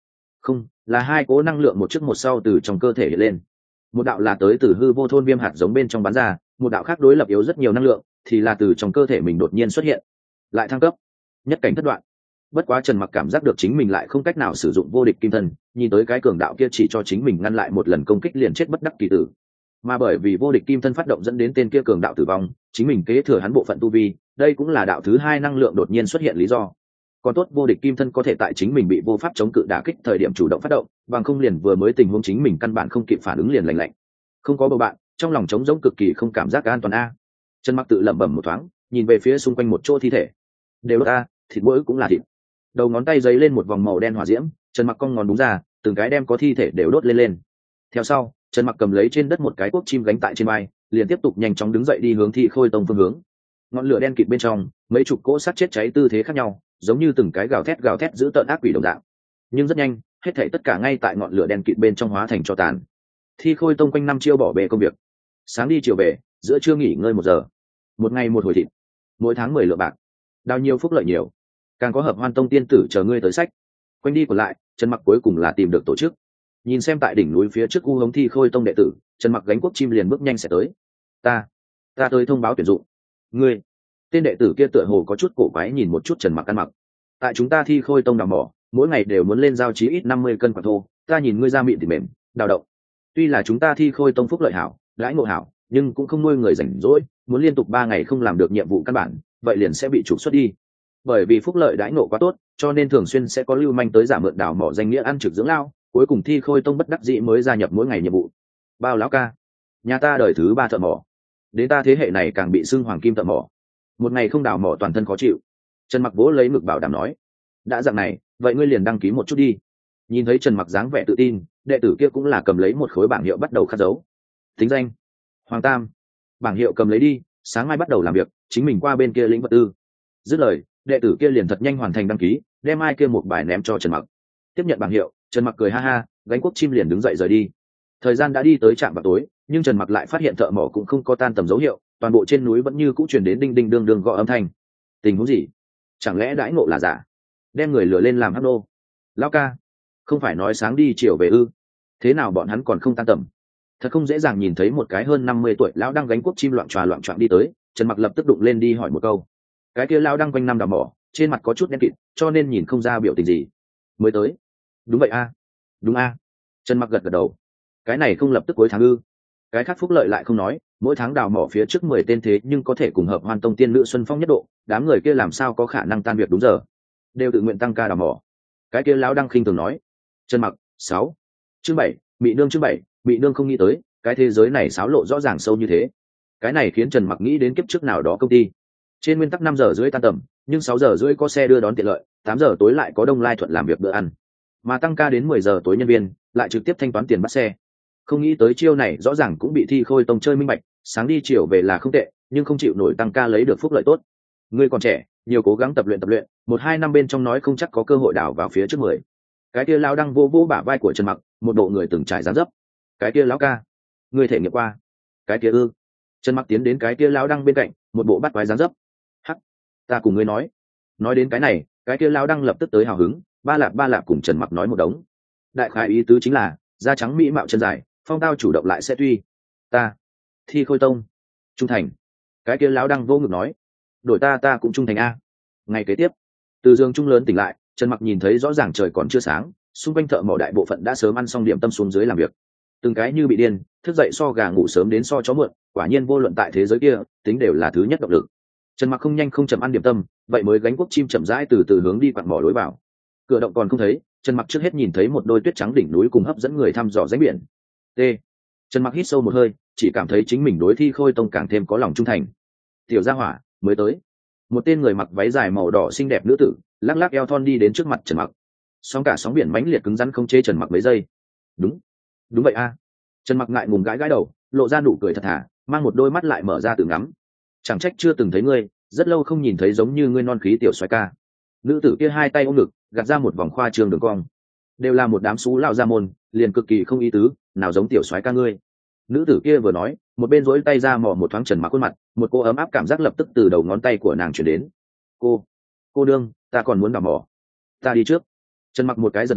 không là hai cố năng lượng một trước một sau từ trong cơ thể hiện lên. Một đạo là tới từ hư vô thôn viêm hạt giống bên trong bắn ra, một đạo khác đối lập yếu rất nhiều năng lượng thì là từ trong cơ thể mình đột nhiên xuất hiện, lại thăng cấp, nhất cảnh thất đoạn. Bất quá Trần Mặc cảm giác được chính mình lại không cách nào sử dụng vô địch kim thân, nhìn tới cái cường đạo kia chỉ cho chính mình ngăn lại một lần công kích liền chết bất đắc kỳ tử, mà bởi vì vô địch kim thân phát động dẫn đến tên kia cường đạo tử vong, chính mình kế thừa hắn bộ phận tu vi, đây cũng là đạo thứ hai năng lượng đột nhiên xuất hiện lý do. Còn tốt vô địch kim thân có thể tại chính mình bị vô pháp chống cự đả kích thời điểm chủ động phát động, bằng không liền vừa mới tình huống chính mình căn bản không kịp phản ứng liền lạnh lạnh. Không có bầu bạn, trong lòng trống rỗng cực kỳ không cảm giác an toàn a. Trần Mặc tự lẩm bẩm một thoáng, nhìn về phía xung quanh một chỗ thi thể. Đều đốt a, thịt mỗi cũng là thịt. Đầu ngón tay giấy lên một vòng màu đen hỏa diễm, Trần Mặc cong ngón đúng ra, từng cái đem có thi thể đều đốt lên lên. Theo sau, Trần Mặc cầm lấy trên đất một cái cuốc chim gánh tại trên vai, liền tiếp tục nhanh chóng đứng dậy đi hướng Thi Khôi Tông phương hướng. Ngọn lửa đen kịt bên trong, mấy chục cỗ xác chết cháy tư thế khác nhau, giống như từng cái gào thét giữ tợn ác quỷ đồng dạng. Nhưng rất nhanh, hết thảy tất cả ngay tại ngọn lửa đen kịt bên trong hóa thành tro tàn. Thi Khôi Tông quanh năm chiêu bỏ bề công việc, sáng đi chiều về, giữa trưa nghỉ ngơi 1 giờ, một ngày một hồi thịt, mỗi tháng 10 lượng bạc, đào nhiều phúc lợi nhiều, càng có Hợp Hoan Tông tiên tử chờ ngươi tới sách. Quanh đi còn lại, Trần Mặc cuối cùng là tìm được tổ chức. Nhìn xem tại đỉnh núi phía trước u hống Thi Khôi Tông đệ tử, Trần Mặc gánh cuốc chim liền bước nhanh sẽ tới. Ta tới thông báo tuyển dụng. Ngươi? Tên đệ tử kia tựa hồ có chút cổ quái nhìn một chút Trần Mặc ăn mặc. Tại chúng ta Thi Khôi Tông đào mỏ, mỗi ngày đều muốn lên giao chí ít 50 cân quả thô, ta nhìn ngươi da mịn thì mềm, đào động. Tuy là chúng ta Thi Khôi Tông phúc lợi hảo, đãi ngộ hảo, nhưng cũng không nuôi người rảnh rỗi, muốn liên tục 3 ngày không làm được nhiệm vụ căn bản, vậy liền sẽ bị trục xuất đi. Bởi vì phúc lợi đãi ngộ quá tốt, cho nên thường xuyên sẽ có lưu manh tới giả mượn đào mỏ danh nghĩa ăn trực dưỡng lao, cuối cùng Thi Khôi Tông bất đắc dĩ mới gia nhập mỗi ngày nhiệm vụ. Bao lão ca, nhà ta đời thứ 3 thợ mỏ, đến ta thế hệ này càng bị xưng hoàng kim thợ mỏ, một ngày không đào mỏ toàn thân khó chịu. Trần Mặc vỗ lấy ngực bảo đảm nói, đã dạng này, vậy ngươi liền đăng ký một chút đi. Nhìn thấy Trần Mặc dáng vẻ tự tin, đệ tử kia cũng là cầm lấy một khối bảng hiệu bắt đầu khắc dấu. Tính danh Hoàng Tam. Bảng hiệu cầm lấy đi, sáng mai bắt đầu làm việc, chính mình qua bên kia lĩnh vật tư. Dứt lời, đệ tử kia liền thật nhanh hoàn thành đăng ký, đem ai kia một bài ném cho Trần Mặc. Tiếp nhận bảng hiệu, Trần Mặc cười ha ha, gánh cuốc chim liền đứng dậy rời đi. Thời gian đã đi tới trạm vào tối, nhưng Trần Mặc lại phát hiện thợ mỏ cũng không có tan tầm dấu hiệu, toàn bộ trên núi vẫn như cũ truyền đến đinh đinh đương đương gõ âm thanh. Tình huống gì? Chẳng lẽ đãi ngộ là giả? Đem người lừa lên làm hắc nô? Lão ca, không phải nói sáng đi chiều về ư? Thế nào bọn hắn còn không tan tầm? Thật không dễ dàng nhìn thấy một cái hơn 50 tuổi lão đang gánh cuốc chim loạn choạng đi tới, Trần Mặc lập tức đụng lên đi hỏi một câu. Cái kia lão đang quanh năm đào mỏ, trên mặt có chút đen kịt, cho nên nhìn không ra biểu tình gì. Mới tới? Đúng vậy a. Đúng a. Trần Mặc gật gật đầu. Cái này không lập tức cuối tháng ư? Cái khác phúc lợi lại không nói, mỗi tháng đào mỏ phía trước 10 tên thế nhưng có thể cùng Hợp Hoan Tông tiên nữ Xuân Phong nhất độ, đám người kia làm sao có khả năng tan việc đúng giờ, đều tự nguyện tăng ca đào mỏ. Cái kia lão đang khinh thường nói. Trần Mặc 6. Chương 7, Mị Nương chương 7, Mị Nương không nghĩ tới, cái thế giới này xáo lộ rõ ràng sâu như thế. Cái này khiến Trần Mặc nghĩ đến kiếp trước nào đó công ty. Trên nguyên tắc 5 giờ rưỡi tan tầm, nhưng 6 giờ rưỡi có xe đưa đón tiện lợi, 8 giờ tối lại có Đông Lai Thuận làm việc bữa ăn. Mà tăng ca đến 10 giờ tối nhân viên lại trực tiếp thanh toán tiền bắt xe. Không nghĩ tới chiêu này rõ ràng cũng bị Thi Khôi Tông chơi minh bạch, sáng đi chiều về là không tệ, nhưng không chịu nổi tăng ca lấy được phúc lợi tốt. Ngươi còn trẻ, nhiều cố gắng tập luyện, 1-2 năm bên trong nói không chắc có cơ hội đào vào phía trước 10. Cái kia lão đang vô vô bả vai của Trần Mặc, một bộ người từng trải dáng dấp. Cái kia lão ca, ngươi thể nghiệm qua? Cái kia ư? Trần Mặc tiến đến cái kia lão đang bên cạnh, một bộ bắt quái dáng dấp. Hắc, ta cùng ngươi nói. Nói đến cái này, cái kia lão đang lập tức tới hào hứng, ba lạp cùng Trần Mặc nói một đống. Đại khái ý tứ chính là, da trắng mỹ mạo chân dài, phong tao chủ động lại sẽ tuy. Ta, Thi Khôi Tông, trung thành. Cái kia lão đang vô ngực nói, đổi ta cũng trung thành a. Ngày kế tiếp, từ giường trung lớn tỉnh lại, Trần Mặc nhìn thấy rõ ràng trời còn chưa sáng, xung quanh thợ mỏ đại bộ phận đã sớm ăn xong điểm tâm xuống dưới làm việc. Từng cái như bị điên, thức dậy so gà ngủ sớm đến so chó mượn, quả nhiên vô luận tại thế giới kia, tính đều là thứ nhất động lực. Trần Mặc không nhanh không chậm ăn điểm tâm, vậy mới gánh cuốc chim chậm rãi từ từ hướng đi quặng mỏ lối vào. Cửa động còn không thấy, Trần Mặc trước hết nhìn thấy một đôi tuyết trắng đỉnh núi cùng hấp dẫn người thăm dò rãnh biển. T. Trần Mặc hít sâu một hơi, chỉ cảm thấy chính mình đối Thi Khôi Tông càng thêm có lòng trung thành. Tiểu Gia Hỏa mới tới. Một tên người mặc váy dài màu đỏ xinh đẹp nữ tử, lắc lắc eo thon đi đến trước mặt Trần Mặc. Sóng cả sóng biển mãnh liệt cứng rắn không chế Trần Mặc mấy giây. Đúng vậy a. Trần Mặc ngại ngùng gãi đầu, lộ ra nụ cười thật thà, mang một đôi mắt lại mở ra tự ngắm. Chẳng trách chưa từng thấy ngươi, rất lâu không nhìn thấy giống như ngươi non khí tiểu soái ca. Nữ tử kia hai tay ôm ngực, gạt ra một vòng khoa trương đường cong. Đều là một đám xú lão gia môn, liền cực kỳ không ý tứ, nào giống tiểu soái ca ngươi. Nữ tử kia vừa nói, một bên rỗi tay ra mò một thoáng Trần Mặc khuôn mặt, một cô ấm áp cảm giác lập tức từ đầu ngón tay của nàng truyền đến. Cô đương, ta còn muốn đào mỏ. Ta đi trước. Trần Mặc một cái giật mình,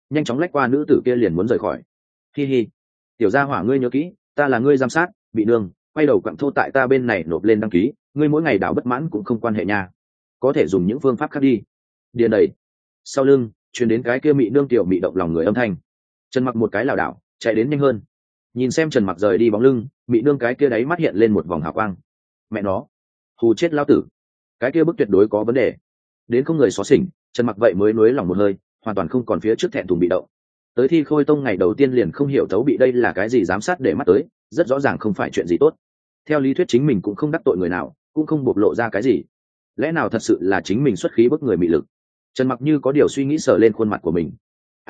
nhanh chóng lách qua nữ tử kia liền muốn rời khỏi. Hi hi, tiểu gia hỏa ngươi nhớ kỹ, ta là ngươi giám sát, bị nương quay đầu quặng thô tại ta bên này nộp lên đăng ký, ngươi mỗi ngày đảo bất mãn cũng không quan hệ nha, có thể dùng những phương pháp khác đi. Điền đầy. Sau lưng truyền đến cái kia mị nương tiểu mị động lòng người âm thanh. Trần Mặc một cái lảo đảo chạy đến nhanh hơn, nhìn xem Trần Mặc rời đi bóng lưng, mị nương cái kia đáy mắt hiện lên một vòng hào quang. Mẹ nó, hù chết lao tử, cái kia bức tuyệt đối có vấn đề. Đến không người xóa xỉnh, Trần Mặc vậy mới nuối lòng một hơi, hoàn toàn không còn phía trước thẹn thùng bị động. Tới Thi Khôi Tông ngày đầu tiên liền không hiểu thấu bị đây là cái gì giám sát để mắt tới, rất rõ ràng không phải chuyện gì tốt. Theo lý thuyết chính mình cũng không đắc tội người nào, cũng không bộc lộ ra cái gì, lẽ nào thật sự là chính mình xuất khí bức người mị lực? Trần Mặc như có điều suy nghĩ sờ lên khuôn mặt của mình.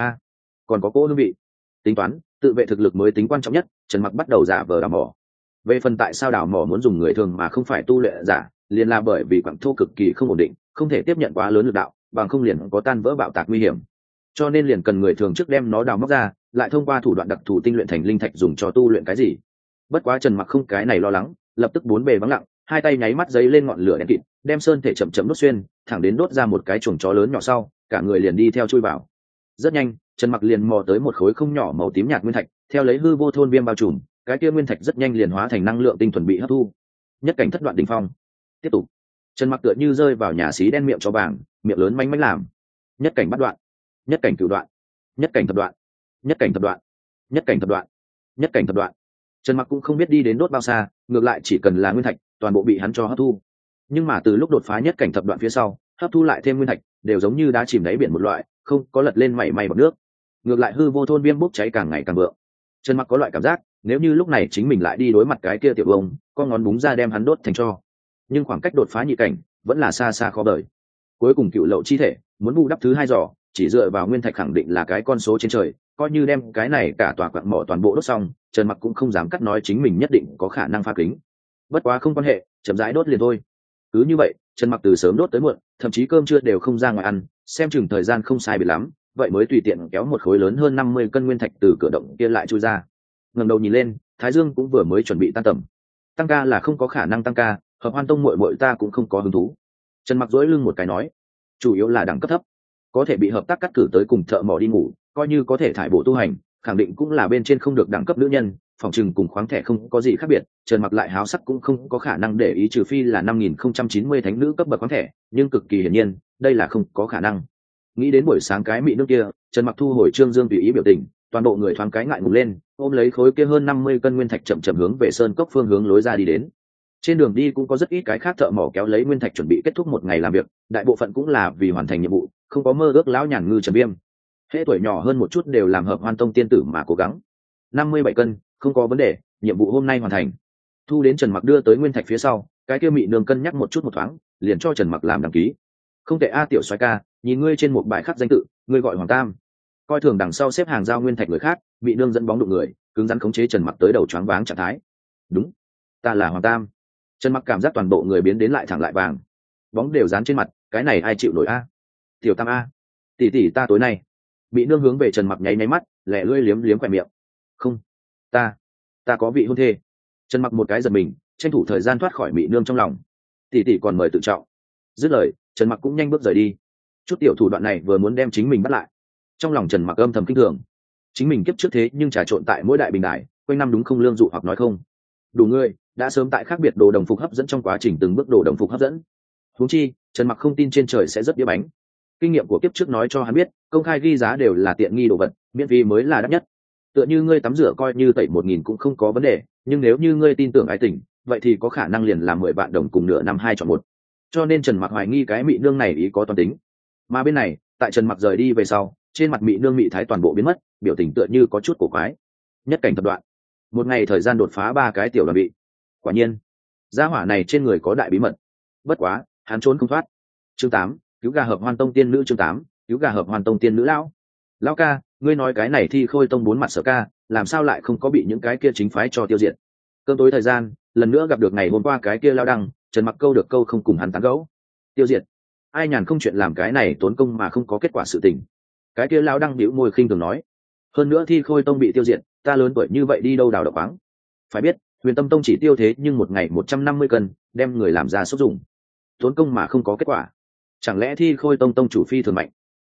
Còn có cỗ hương vị. Tính toán tự vệ thực lực mới tính quan trọng nhất, Trần Mặc bắt đầu giả vờ đào mỏ. Về phần tại sao đào mỏ muốn dùng người thường mà không phải tu luyện giả, liền là bởi vì quặng thô cực kỳ không ổn định, không thể tiếp nhận quá lớn lực đạo, bằng không liền có tan vỡ bạo tạc nguy hiểm. Cho nên liền cần người thường trước đem nó đào móc ra, lại thông qua thủ đoạn đặc thù tinh luyện thành linh thạch dùng cho tu luyện cái gì. Bất quá Trần Mặc không cái này lo lắng, lập tức bốn bề vắng lặng, hai tay nháy mắt giấy lên ngọn lửa đen kịt, đem sơn thể chậm chậm đốt xuyên, thẳng đến đốt ra một cái chuồng chó lớn nhỏ sau, cả người liền đi theo chui vào. Rất nhanh, Trần Mặc liền mò tới một khối không nhỏ màu tím nhạt nguyên thạch, theo lấy hư vô thôn viêm bao trùm, cái kia nguyên thạch rất nhanh liền hóa thành năng lượng tinh thuần bị hấp thu. Nhất cảnh thất đoạn đỉnh phong. Tiếp tục. Trần Mặc tựa như rơi vào nhà xí đen miệng cho vàng, miệng lớn manh manh làm. Nhất cảnh bắt đoạn, nhất cảnh cửu đoạn, nhất cảnh thập đoạn, nhất cảnh thập đoạn, nhất cảnh thập đoạn, nhất cảnh thập đoạn. Trần Mặc cũng không biết đi đến đốt bao xa, ngược lại chỉ cần là nguyên thạch, toàn bộ bị hắn cho hấp thu. Nhưng mà từ lúc đột phá nhất cảnh thập đoạn phía sau, hấp thu lại thêm nguyên thạch, đều giống như đá chìm đáy biển một loại, không có lật lên mảy may bọt nước. Ngược lại hư vô thôn viêm bốc cháy càng ngày càng vượng. Trần Mặc có loại cảm giác, nếu như lúc này chính mình lại đi đối mặt cái kia tiểu ông, con ngón búng ra đem hắn đốt thành tro. Nhưng khoảng cách đột phá nhị cảnh vẫn là xa xa khó đợi. Cuối cùng cựu lậu chi thể muốn bù đắp thứ hai giỏ, chỉ dựa vào nguyên thạch khẳng định là cái con số trên trời, coi như đem cái này cả tòa quặng mỏ toàn bộ đốt xong, Trần Mặc cũng không dám cắt nói chính mình nhất định có khả năng phá kính. Bất quá không quan hệ, chậm rãi đốt liền thôi. Cứ như vậy, Trần Mặc từ sớm đốt tới muộn, thậm chí cơm trưa đều không ra ngoài ăn, xem chừng thời gian không sai biệt lắm, vậy mới tùy tiện kéo một khối lớn hơn 50 cân nguyên thạch từ cửa động kia lại chui ra. Ngẩng đầu nhìn lên, Thái Dương cũng vừa mới chuẩn bị tan tầm. Tăng ca là không có khả năng tăng ca, Hợp Hoan Tông muội muội ta cũng không có hứng thú. Trần Mặc duỗi lưng một cái nói, chủ yếu là đẳng cấp thấp, có thể bị hợp tác cắt cử tới cùng thợ mỏ đi ngủ, coi như có thể thải bộ tu hành, khẳng định cũng là bên trên không được đẳng cấp nữ nhân, phòng trừng cùng khoáng thẻ không có gì khác biệt. Trần Mặc lại háo sắc cũng không có khả năng để ý, trừ phi là 5090 thánh nữ cấp bậc khoáng thẻ, nhưng cực kỳ hiển nhiên, đây là không có khả năng. Nghĩ đến buổi sáng cái mị nước kia, Trần Mặc thu hồi Trương Dương tùy ý biểu tình, toàn bộ người thoáng cái ngại ngùng lên, ôm lấy khối kia hơn 50 cân nguyên thạch chậm chậm hướng về sơn cốc phương hướng lối ra đi đến. Trên đường đi cũng có rất ít cái khác thợ mỏ kéo lấy nguyên thạch chuẩn bị kết thúc một ngày làm việc, đại bộ phận cũng là vì hoàn thành nhiệm vụ, không có mơ ước lão nhàn ngư Trần Viêm. Hễ tuổi nhỏ hơn một chút đều làm Hợp Hoan Tông tiên tử mà cố gắng. 57 cân, không có vấn đề, nhiệm vụ hôm nay hoàn thành. Thu đến Trần Mặc đưa tới nguyên thạch phía sau, cái kia mị nương cân nhắc một chút một thoáng, liền cho Trần Mặc làm đăng ký. Không tệ a tiểu soái ca, nhìn ngươi trên một bài khắc danh tự, ngươi gọi Hoàng Tam. Coi thường đằng sau xếp hàng giao nguyên thạch người khác, bị nương dẫn bóng đụng người, cứng rắn khống chế Trần Mặc tới đầu choáng váng trạng thái. Đúng, ta là Hoàng Tam. Trần Mặc cảm giác toàn bộ người biến đến lại thẳng lại vàng, bóng đều dán trên mặt, cái này ai chịu nổi a? Tiểu Tam a, tỷ tỷ ta tối nay. Bị nương hướng về Trần Mặc nháy nháy mắt, lẹ lưỡi liếm liếm quẹt miệng. Không, ta có vị hôn thê. Trần Mặc một cái giật mình, tranh thủ thời gian thoát khỏi bị nương trong lòng. Tỷ tỷ còn mời tự trọng. Dứt lời, Trần Mặc cũng nhanh bước rời đi. Chút tiểu thủ đoạn này vừa muốn đem chính mình bắt lại. Trong lòng Trần Mặc âm thầm kinh thường, chính mình kiếp trước thế nhưng trà trộn tại mỗi đại bình đại, quanh năm đúng không lương dụ hoặc nói không đủ ngươi, đã sớm tại khác biệt đồ đồng phục hấp dẫn trong quá trình từng bước đồ đồng phục hấp dẫn. Huống chi, Trần Mặc không tin trên trời sẽ rất đĩa bánh. Kinh nghiệm của kiếp trước nói cho hắn biết, công khai ghi giá đều là tiện nghi đồ vật, miễn phí mới là đắt nhất. Tựa như ngươi tắm rửa coi như tẩy 1000 cũng không có vấn đề, nhưng nếu như ngươi tin tưởng ái tình, vậy thì có khả năng liền làm 10 vạn đồng cùng nửa năm 2 chọn 1. Cho nên Trần Mặc hoài nghi cái mị nương này ý có toán tính. Mà bên này, tại Trần Mặc rời đi về sau, trên mặt mị nương mị thái toàn bộ biến mất, biểu tình tựa như có chút cổ quái. Nhất cảnh thập đoạn, một ngày thời gian đột phá 3 cái tiểu đoàn bị. Quả nhiên, gia hỏa này trên người có đại bí mật. Bất quá, hắn trốn không thoát. Chương 8, cứu gà Hợp Hoan Tông tiên nữ. Chương 8, cứu gà Hợp Hoan Tông tiên nữ. Lão ca, ngươi nói cái này Thi Khôi Tông 4 mặt Sở ca, làm sao lại không có bị những cái kia chính phái cho tiêu diệt? Cơm tối thời gian, lần nữa gặp được ngày hôm qua cái kia lao đăng, Trần Mặc câu được câu không cùng hắn tán gẫu. Tiêu diệt? Ai nhàn không chuyện làm cái này tốn công mà không có kết quả sự tình. Cái kia lao đăng bĩu môi khinh thường nói. Hơn nữa Thi Khôi Tông bị tiêu diệt, ta lớn tuổi như vậy đi đâu đào độc khoáng. Phải biết, Huyền Tâm Tông chỉ tiêu thế nhưng một ngày 150 cân, đem người làm ra sốt dùng. Tốn công mà không có kết quả. Chẳng lẽ Thi Khôi Tông tông chủ phi thường mạnh?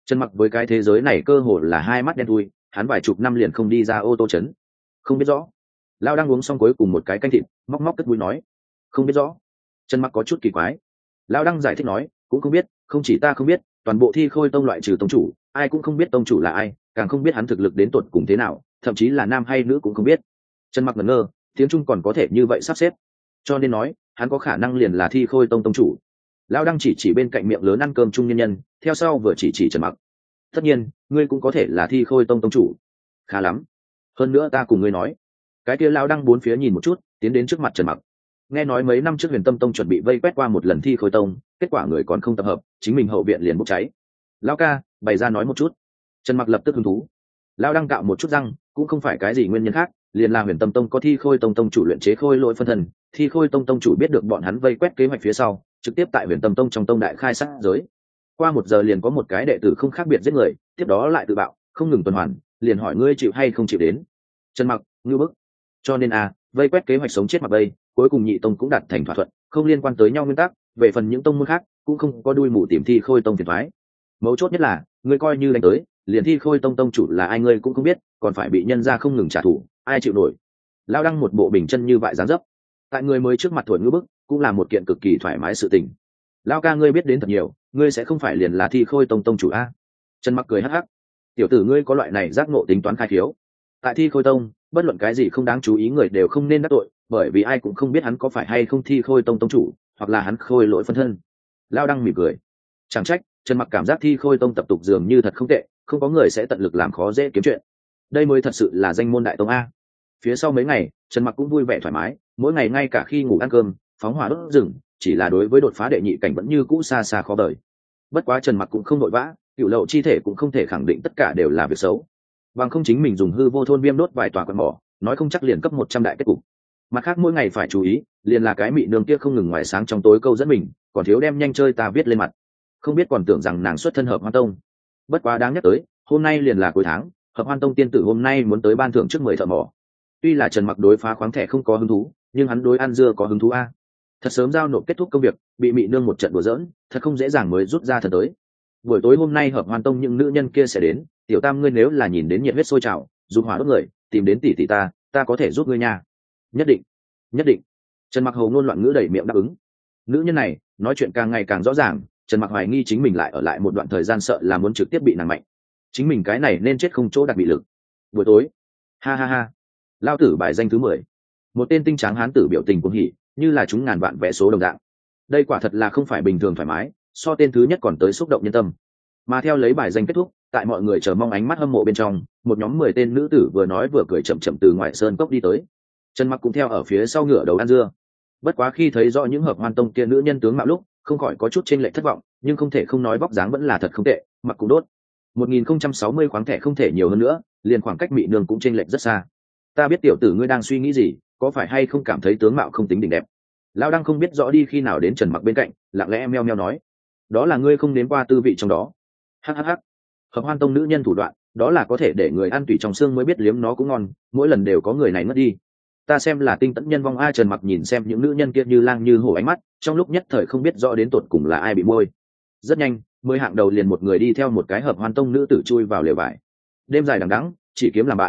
Trần Mặc với cái thế giới này cơ hồ là hai mắt đen thui, hắn vài chục năm liền không đi ra ô tô trấn, không biết rõ. Lão đang uống xong cuối cùng một cái canh thịt, móc móc cất mũi nói, không biết rõ. Trần Mặc có chút kỳ quái. Lão đang giải thích nói, cũng không biết, không chỉ ta không biết, toàn bộ Thi Khôi tông loại trừ tông chủ, ai cũng không biết tông chủ là ai, càng không biết hắn thực lực đến tột cùng thế nào, thậm chí là nam hay nữ cũng không biết. Trần Mặc ngẩn ngơ, tiếng Trung còn có thể như vậy sắp xếp, cho nên nói hắn có khả năng liền là Thi Khôi tông tông chủ. Lão đang chỉ bên cạnh miệng lớn ăn cơm trung nhân nhân, theo sau vừa chỉ Trần Mặc. Tất nhiên ngươi cũng có thể là Thi Khôi tông tông chủ. Khá lắm, hơn nữa ta cùng ngươi nói. Cái kia Lão đang bốn phía nhìn một chút, tiến đến trước mặt Trần Mặc. Nghe nói mấy năm trước Huyền Tâm tông chuẩn bị vây quét qua một lần Thi Khôi tông, kết quả người còn không tập hợp, chính mình hậu viện liền bốc cháy. Lão ca, bày ra nói một chút. Trần Mặc lập tức hứng thú. Lão đang cạo một chút răng, cũng không phải cái gì nguyên nhân khác, liền là Huyền Tâm tông có Thi Khôi tông tông chủ luyện chế khôi lỗi phân thần, Thi Khôi tông tông chủ biết được bọn hắn vây quét kế hoạch phía sau, trực tiếp tại Huyền Tâm tông trong tông đại khai sát giới. Qua 1 giờ liền có một cái đệ tử không khác biệt giết người, tiếp đó lại tự bạo, không ngừng tuần hoàn, liền hỏi ngươi chịu hay không chịu đến. Trần Mặc, ngưu bức. Cho nên vây quét kế hoạch sống chết mặc bay, cuối cùng nhị tông cũng đạt thành thỏa thuận, không liên quan tới nhau nguyên tắc, về phần những tông môn khác cũng không có đuôi mù tìm Thi Khôi tông phiền toái. Mấu chốt nhất là, ngươi coi như đánh tới, liền Thi Khôi tông tông chủ là ai ngươi cũng không biết, còn phải bị nhân ra không ngừng trả thù, ai chịu nổi. Lao đăng một bộ bình chân như vậy dáng dấp, tại người mới trước mặt thổi ngưu bức, cũng là một kiện cực kỳ thoải mái sự tình. Lao ca ngươi biết đến thật nhiều, ngươi sẽ không phải liền là Thi Khôi tông tông chủ a? Trần Mặc cười hắc hắc, tiểu tử ngươi có loại này giác ngộ tính toán khai khiếu. Tại Thi Khôi tông, bất luận cái gì không đáng chú ý người đều không nên đắc tội, bởi vì ai cũng không biết hắn có phải hay không Thi Khôi tông tông chủ, hoặc là hắn khôi lỗi phân thân. Lao đăng mỉm cười, chẳng trách Trần Mặc cảm giác Thi Khôi tông tập tục dường như thật không tệ, không có người sẽ tận lực làm khó dễ kiếm chuyện. Đây mới thật sự là danh môn đại tông a. Phía sau mấy ngày, Trần Mặc cũng vui vẻ thoải mái, mỗi ngày ngay cả khi ngủ ăn cơm, phóng hỏa đốt rừng, chỉ là đối với đột phá đệ nhị cảnh vẫn như cũ xa xa khó vời. Bất quá Trần Mặc cũng không vội vã, cựu lậu chi thể cũng không thể khẳng định tất cả đều là việc xấu. Bằng không chính mình dùng hư vô thôn viêm đốt vài tòa quần mỏ, nói không chắc liền cấp 100 đại kết cục. Mặt khác mỗi ngày phải chú ý, liền là cái mị nương kia không ngừng ngoài sáng trong tối câu dẫn mình, còn thiếu đem nhanh chơi ta viết lên mặt. Không biết còn tưởng rằng nàng xuất thân Hợp Hoan tông. Bất quá đáng nhắc tới, hôm nay liền là cuối tháng, Hợp Hoan tông tiên tử hôm nay muốn tới ban thưởng trước 10 thợ mỏ. Tuy là Trần Mặc đối phá khoáng thẻ không có hứng thú, nhưng hắn đối ăn dưa có hứng thú a. Thật sớm giao nộp kết thúc công việc, bị mị nương một trận đùa giỡn, thật không dễ dàng mới rút ra thật tới. Buổi tối hôm nay Hợp Hoan tông những nữ nhân kia sẽ đến, tiểu tam ngươi nếu là nhìn đến nhiệt huyết sôi trào, dùng hỏa đốt người, tìm đến tỷ tỷ ta có thể giúp ngươi nha. Nhất định, nhất định. Trần Mặc hầu ngôn loạn ngữ đầy miệng đáp ứng. Nữ nhân này nói chuyện càng ngày càng rõ ràng, Trần Mặc hoài nghi chính mình lại ở lại một đoạn thời gian, sợ là muốn trực tiếp bị nàng mạnh. Chính mình cái này nên chết không chỗ đặc bị lực. Buổi tối, ha ha ha. Lao tử bài danh thứ 10. Một tên tinh tráng hán tử biểu tình cuồng hỉ, như là chúng ngàn vạn vé số đồng dạng. Đây quả thật là không phải bình thường thoải mái, so tên thứ nhất còn tới xúc động nhân tâm. Mà theo lấy bài danh kết thúc, tại mọi người chờ mong ánh mắt hâm mộ bên trong, một nhóm 10 tên nữ tử vừa nói vừa cười chậm chậm từ ngoài sơn cốc đi tới. Trần Mặc cũng theo ở phía sau ngựa đầu ăn dưa. Bất quá khi thấy rõ những Hợp Hoan tông kia nữ nhân tướng mạo lúc, không khỏi có chút chênh lệch thất vọng, nhưng không thể không nói vóc dáng vẫn là thật không tệ, mặc cũng đốt. 1060 khoáng thẻ không thể nhiều hơn nữa, liền khoảng cách mị nương cũng chênh lệch rất xa. Ta biết tiểu tử ngươi đang suy nghĩ gì, có phải hay không cảm thấy tướng mạo không tính đỉnh đẹp? Lão đang không biết rõ đi khi nào đến Trần Mặc bên cạnh, lặng lẽ meo meo nói, đó là ngươi không đến qua tư vị trong đó. Hắc. Hợp Hoan tông nữ nhân thủ đoạn, đó là có thể để người ăn tủy trong xương mới biết liếm nó cũng ngon, mỗi lần đều có người này mất đi. Ta xem là tinh tẫn nhân vong a. Trần Mặc nhìn xem những nữ nhân kia như lang như hổ ánh mắt, trong lúc nhất thời không biết rõ đến tột cùng là ai bị môi. Rất nhanh, 10 hạng đầu liền một người đi theo một cái Hợp Hoan tông nữ tử chui vào lều vải. Đêm dài đằng đẵng, chỉ kiếm làm bạn.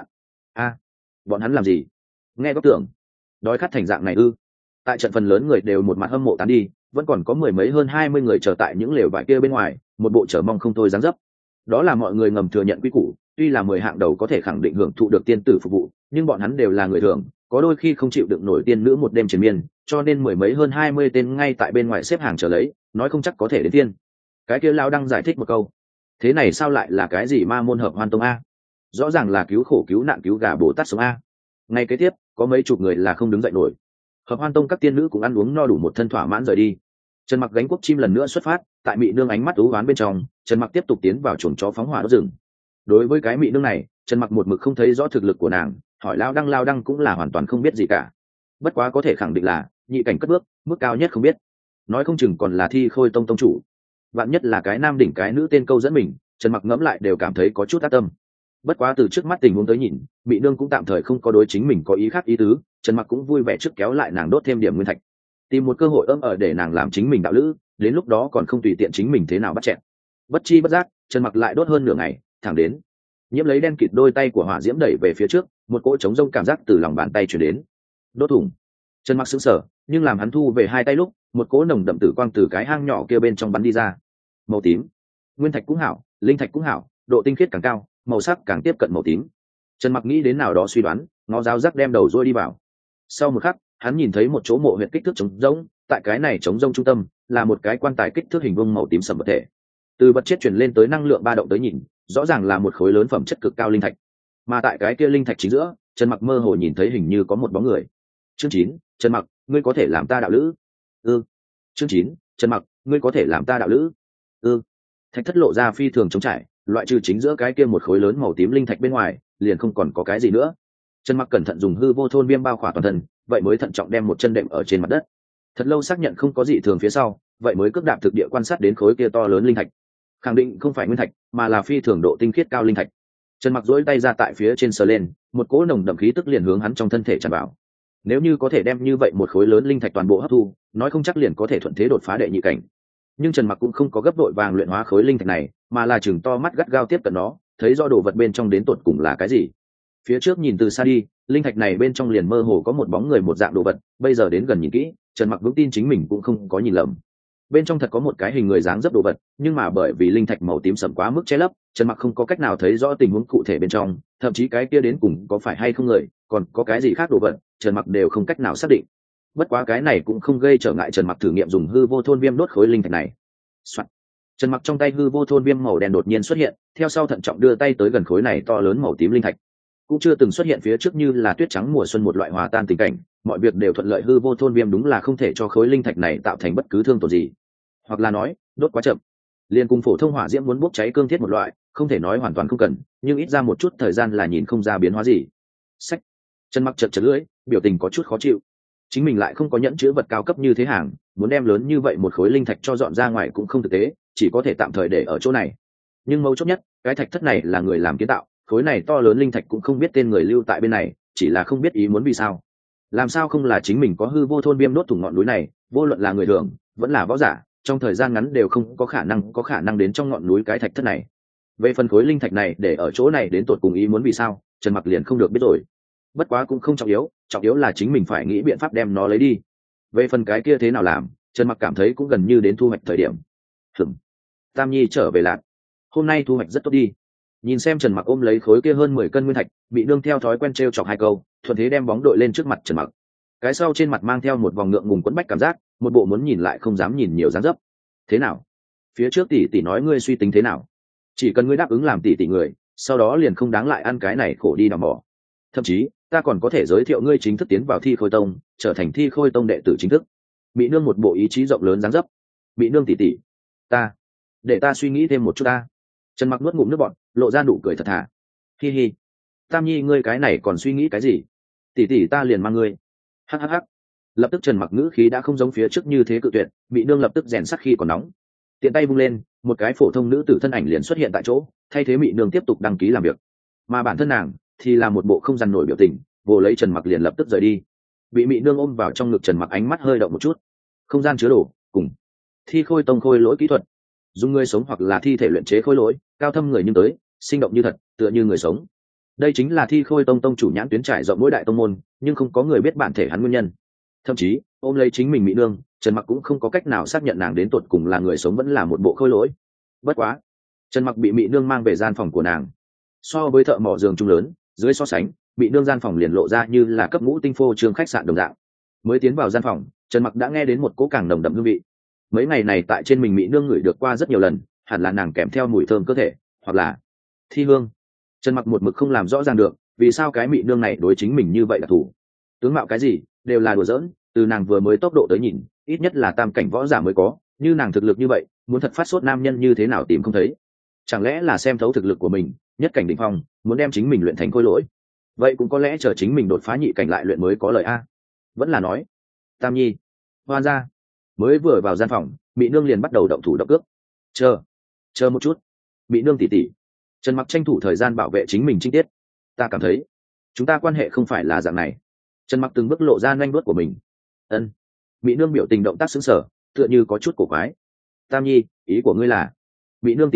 Bọn hắn làm gì? Nghe có tưởng đói khát thành dạng này ư? Tại trận phần lớn người đều một mặt hâm mộ tán đi, vẫn còn có mười mấy hơn 20 người chờ tại những lều vải kia bên ngoài, một bộ chờ mong không thôi dáng dấp. Đó là mọi người ngầm thừa nhận quy củ, tuy là 10 hạng đầu có thể khẳng định hưởng thụ được tiên tử phục vụ, nhưng bọn hắn đều là người thường, có đôi khi không chịu đựng nổi tiên nữ một đêm triền miên, cho nên mười mấy hơn 20 tên ngay tại bên ngoài xếp hàng chờ lấy, nói không chắc có thể đến tiên. Cái kia lão đang giải thích một câu, thế này sao lại là cái gì ma môn Hợp Hoan tông a? Rõ ràng là cứu khổ cứu nạn cứu gà Bồ Tát sống a. Ngay kế tiếp, có mấy chục người là không đứng dậy nổi. Hợp Hoan tông các tiên nữ cũng ăn uống no đủ một thân thỏa mãn rời đi. Trần Mặc gánh quốc chim lần nữa xuất phát, tại mị nương ánh mắt ú oán bên trong, Trần Mặc tiếp tục tiến vào chuồng chó phóng hỏa đốt rừng. Đối với cái mị nương này, Trần Mặc một mực không thấy rõ thực lực của nàng, hỏi lao đăng cũng là hoàn toàn không biết gì cả. Bất quá có thể khẳng định là nhị cảnh cất bước, mức cao nhất không biết, nói không chừng còn là Thi Khôi tông tông chủ. Vạn nhất là cái nam đỉnh cái nữ tên câu dẫn mình, Trần Mặc ngẫm lại đều cảm thấy có chút ác tâm. Bất quá từ trước mắt tình huống tới nhìn, mị nương cũng tạm thời không có đối chính mình có ý khác ý tứ, Trần Mặc cũng vui vẻ trước kéo lại nàng đốt thêm điểm nguyên thạch, tìm một cơ hội ấm ở để nàng làm chính mình đạo lữ, đến lúc đó còn không tùy tiện chính mình thế nào bắt chẹn. Bất chi bất giác, Trần Mặc lại đốt hơn nửa ngày, thẳng đến nhiễm lấy đen kịt đôi tay của hỏa diễm đẩy về phía trước, một cỗ trống rông cảm giác từ lòng bàn tay truyền đến. Đốt thủng. Trần Mặc sững sờ, nhưng làm hắn thu về hai tay lúc, một cỗ nồng đậm tử quang từ cái hang nhỏ kia bên trong bắn đi ra. Màu tím. Nguyên thạch cũng hảo, linh thạch cũng hảo, độ tinh khiết càng cao, màu sắc càng tiếp cận màu tím. Trần Mặc nghĩ đến nào đó suy đoán, ngó giáo giác đem đầu rôi đi vào. Sau một khắc, hắn nhìn thấy một chỗ mộ huyệt kích thước trống rỗng, tại cái này trống rỗng trung tâm là một cái quan tài kích thước hình vuông màu tím sẫm vật thể. Từ vật chất truyền lên tới năng lượng ba động tới nhìn, rõ ràng là một khối lớn phẩm chất cực cao linh thạch. Mà tại cái kia linh thạch chính giữa, Trần Mặc mơ hồ nhìn thấy hình như có một bóng người. Chương 9, Trần Mặc, ngươi có thể làm ta đạo lữ? Chương 9, Trần Mặc, ngươi có thể làm ta đạo lữ? Thạch thất lộ ra phi thường trống trải, loại trừ chính giữa cái kia một khối lớn màu tím linh thạch bên ngoài, liền không còn có cái gì nữa. Trần Mặc cẩn thận dùng hư vô thôn viêm bao khỏa toàn thân, vậy mới thận trọng đem một chân đệm ở trên mặt đất. Thật lâu xác nhận không có gì thường phía sau, vậy mới cước đạp thực địa quan sát đến khối kia to lớn linh thạch. Khẳng định không phải nguyên thạch, mà là phi thường độ tinh khiết cao linh thạch. Trần Mặc duỗi tay ra tại phía trên sờ lên, một cỗ nồng đậm khí tức liền hướng hắn trong thân thể tràn vào. Nếu như có thể đem như vậy một khối lớn linh thạch toàn bộ hấp thu, nói không chắc liền có thể thuận thế đột phá đệ nhị cảnh. Nhưng Trần Mặc cũng không có gấp đội vàng luyện hóa khối linh thạch này, mà là chừng to mắt gắt gao tiếp cận nó, thấy rõ đồ vật bên trong đến tột cùng là cái gì. Phía trước nhìn từ xa đi, linh thạch này bên trong liền mơ hồ có một bóng người một dạng đồ vật, bây giờ đến gần nhìn kỹ, Trần Mặc vững tin chính mình cũng không có nhìn lầm. Bên trong thật có một cái hình người dáng dấp đồ vật, nhưng mà bởi vì linh thạch màu tím sẫm quá mức che lấp, Trần Mặc không có cách nào thấy rõ tình huống cụ thể bên trong, thậm chí cái kia đến cùng có phải hay không người, còn có cái gì khác đồ vật, Trần Mặc đều không cách nào xác định. Bất quá cái này cũng không gây trở ngại Trần Mặc thử nghiệm dùng hư vô thôn viêm đốt khối linh thạch này. Soạn. Trần Mặc trong tay hư vô thôn viêm màu đen đột nhiên xuất hiện, theo sau thận trọng đưa tay tới gần khối này to lớn màu tím linh thạch. Cũng chưa từng xuất hiện phía trước như là tuyết trắng mùa xuân một loại hòa tan tình cảnh, mọi việc đều thuận lợi, hư vô thôn viêm đúng là không thể cho khối linh thạch này tạo thành bất cứ thương tổn gì, hoặc là nói đốt quá chậm, liền cùng phổ thông hỏa diễm muốn bốc cháy cương thiết một loại, không thể nói hoàn toàn không cần, nhưng ít ra một chút thời gian là nhìn không ra biến hóa gì. Sách. Trần Mặc chật lưỡi, biểu tình có chút khó chịu. Chính mình lại không có nhẫn chứa vật cao cấp như thế hàng, muốn đem lớn như vậy một khối linh thạch cho dọn ra ngoài cũng không thực tế, chỉ có thể tạm thời để ở chỗ này. Nhưng mấu chốt nhất, cái thạch thất này là người làm kiến tạo, khối này to lớn linh thạch cũng không biết tên người lưu tại bên này, chỉ là không biết ý muốn vì sao. Làm sao không là chính mình có hư vô thôn viêm đốt thủng ngọn núi này, vô luận là người thường vẫn là võ giả, trong thời gian ngắn đều không có khả năng đến trong ngọn núi cái thạch thất này. Về phần khối linh thạch này để ở chỗ này đến tột cùng ý muốn vì sao, Trần Mặc liền không được biết rồi. Bất quá cũng không trọng yếu là chính mình phải nghĩ biện pháp đem nó lấy đi. Về phần cái kia thế nào làm, Trần Mặc cảm thấy cũng gần như đến thu hoạch thời điểm. Tam Nhi trở về lạc, hôm nay thu hoạch rất tốt đi. Nhìn xem Trần Mặc ôm lấy khối kia hơn 10 cân nguyên thạch, bị nương theo thói quen trêu chọc hai câu, thuận thế đem bóng đội lên trước mặt Trần Mặc. Cái sau trên mặt mang theo một vòng ngượng ngùng quẫn bách cảm giác, một bộ muốn nhìn lại không dám nhìn nhiều dáng dấp. Thế nào? Phía trước tỷ tỷ nói ngươi suy tính thế nào? Chỉ cần ngươi đáp ứng làm tỷ tỷ người, sau đó liền không đáng lại ăn cái này khổ đi đào mỏ. Thậm chí, ta còn có thể giới thiệu ngươi chính thức tiến vào Thi Khôi Tông, trở thành Thi Khôi Tông đệ tử chính thức. Bị nương một bộ ý chí rộng lớn dáng dấp. Bị nương tỷ tỷ, để ta suy nghĩ thêm một chút ta. Trần Mặc nuốt ngụm nước bọt, lộ ra nụ cười thật thà. Hi hi, Tam Nhi ngươi cái này còn suy nghĩ cái gì? Tỷ tỷ ta liền mang ngươi. Hắc hắc hắc. Lập tức Trần Mặc ngữ khí đã không giống phía trước như thế cự tuyệt, bị nương lập tức rèn sắc khi còn nóng. Tiện tay vung lên, một cái phổ thông nữ tử thân ảnh liền xuất hiện tại chỗ, thay thế Mị nương tiếp tục đăng ký làm việc. Mà bản thân nàng thì là một bộ không dằn nổi biểu tình, vồ lấy Trần Mặc liền lập tức rời đi. Bị Mị nương ôm vào trong ngực Trần Mặc, ánh mắt hơi động một chút. Không gian chứa đồ, cùng Thi Khôi Tông khôi lỗi kỹ thuật, dùng người sống hoặc là thi thể luyện chế khôi lỗi, cao thâm người nhưng tới, sinh động như thật, tựa như người sống. Đây chính là Thi Khôi Tông tông chủ nhãn tuyến trải rộng mỗi đại tông môn, nhưng không có người biết bản thể hắn nguyên nhân. Thậm chí ôm lấy chính mình Mỹ nương, Trần Mặc cũng không có cách nào xác nhận nàng đến tột cùng là người sống vẫn là một bộ khôi lỗi. Bất quá, Trần Mặc bị Mỹ nương mang về gian phòng của nàng. So với thợ mỏ giường trung lớn, dưới so sánh, Mỹ nương gian phòng liền lộ ra như là cấp ngũ tinh phô trương khách sạn đồng dạng. Mới tiến vào gian phòng, Trần Mặc đã nghe đến một cỗ càng nồng đậm hương vị. Mấy ngày này tại trên mình Mỹ nương ngửi được qua rất nhiều lần, hẳn là nàng kèm theo mùi thơm cơ thể, hoặc là thi hương. Trần Mặc một mực không làm rõ ràng được, vì sao cái Mỹ nương này đối chính mình như vậy là thủ. Tướng mạo cái gì đều là đùa giỡn, từ nàng vừa mới tốc độ tới nhìn, ít nhất là tam cảnh võ giả mới có, như nàng thực lực như vậy, muốn thật phát sốt nam nhân như thế nào tìm không thấy. Chẳng lẽ là xem thấu thực lực của mình, nhất cảnh đỉnh phong, muốn đem chính mình luyện thành khôi lỗi. Vậy cũng có lẽ chờ chính mình đột phá nhị cảnh lại luyện mới có lời a. Vẫn là nói, Tam Nhi, Hoan gia. Mới vừa vào gian phòng, Mỹ nương liền bắt đầu động thủ động cước. Chờ một chút, Mỹ nương tỷ tỷ. Trần Mặc tranh thủ thời gian bảo vệ chính mình trinh tiết. Ta cảm thấy chúng ta quan hệ không phải là dạng này. Trần Mặc từng bước lộ ra nhanh đuốt của mình. Ân. Mỹ nương biểu tình động tác sững sờ, tựa như có chút cổ quái. Tam Nhi, ý của ngươi là? Mỹ nương tỷ tỷ,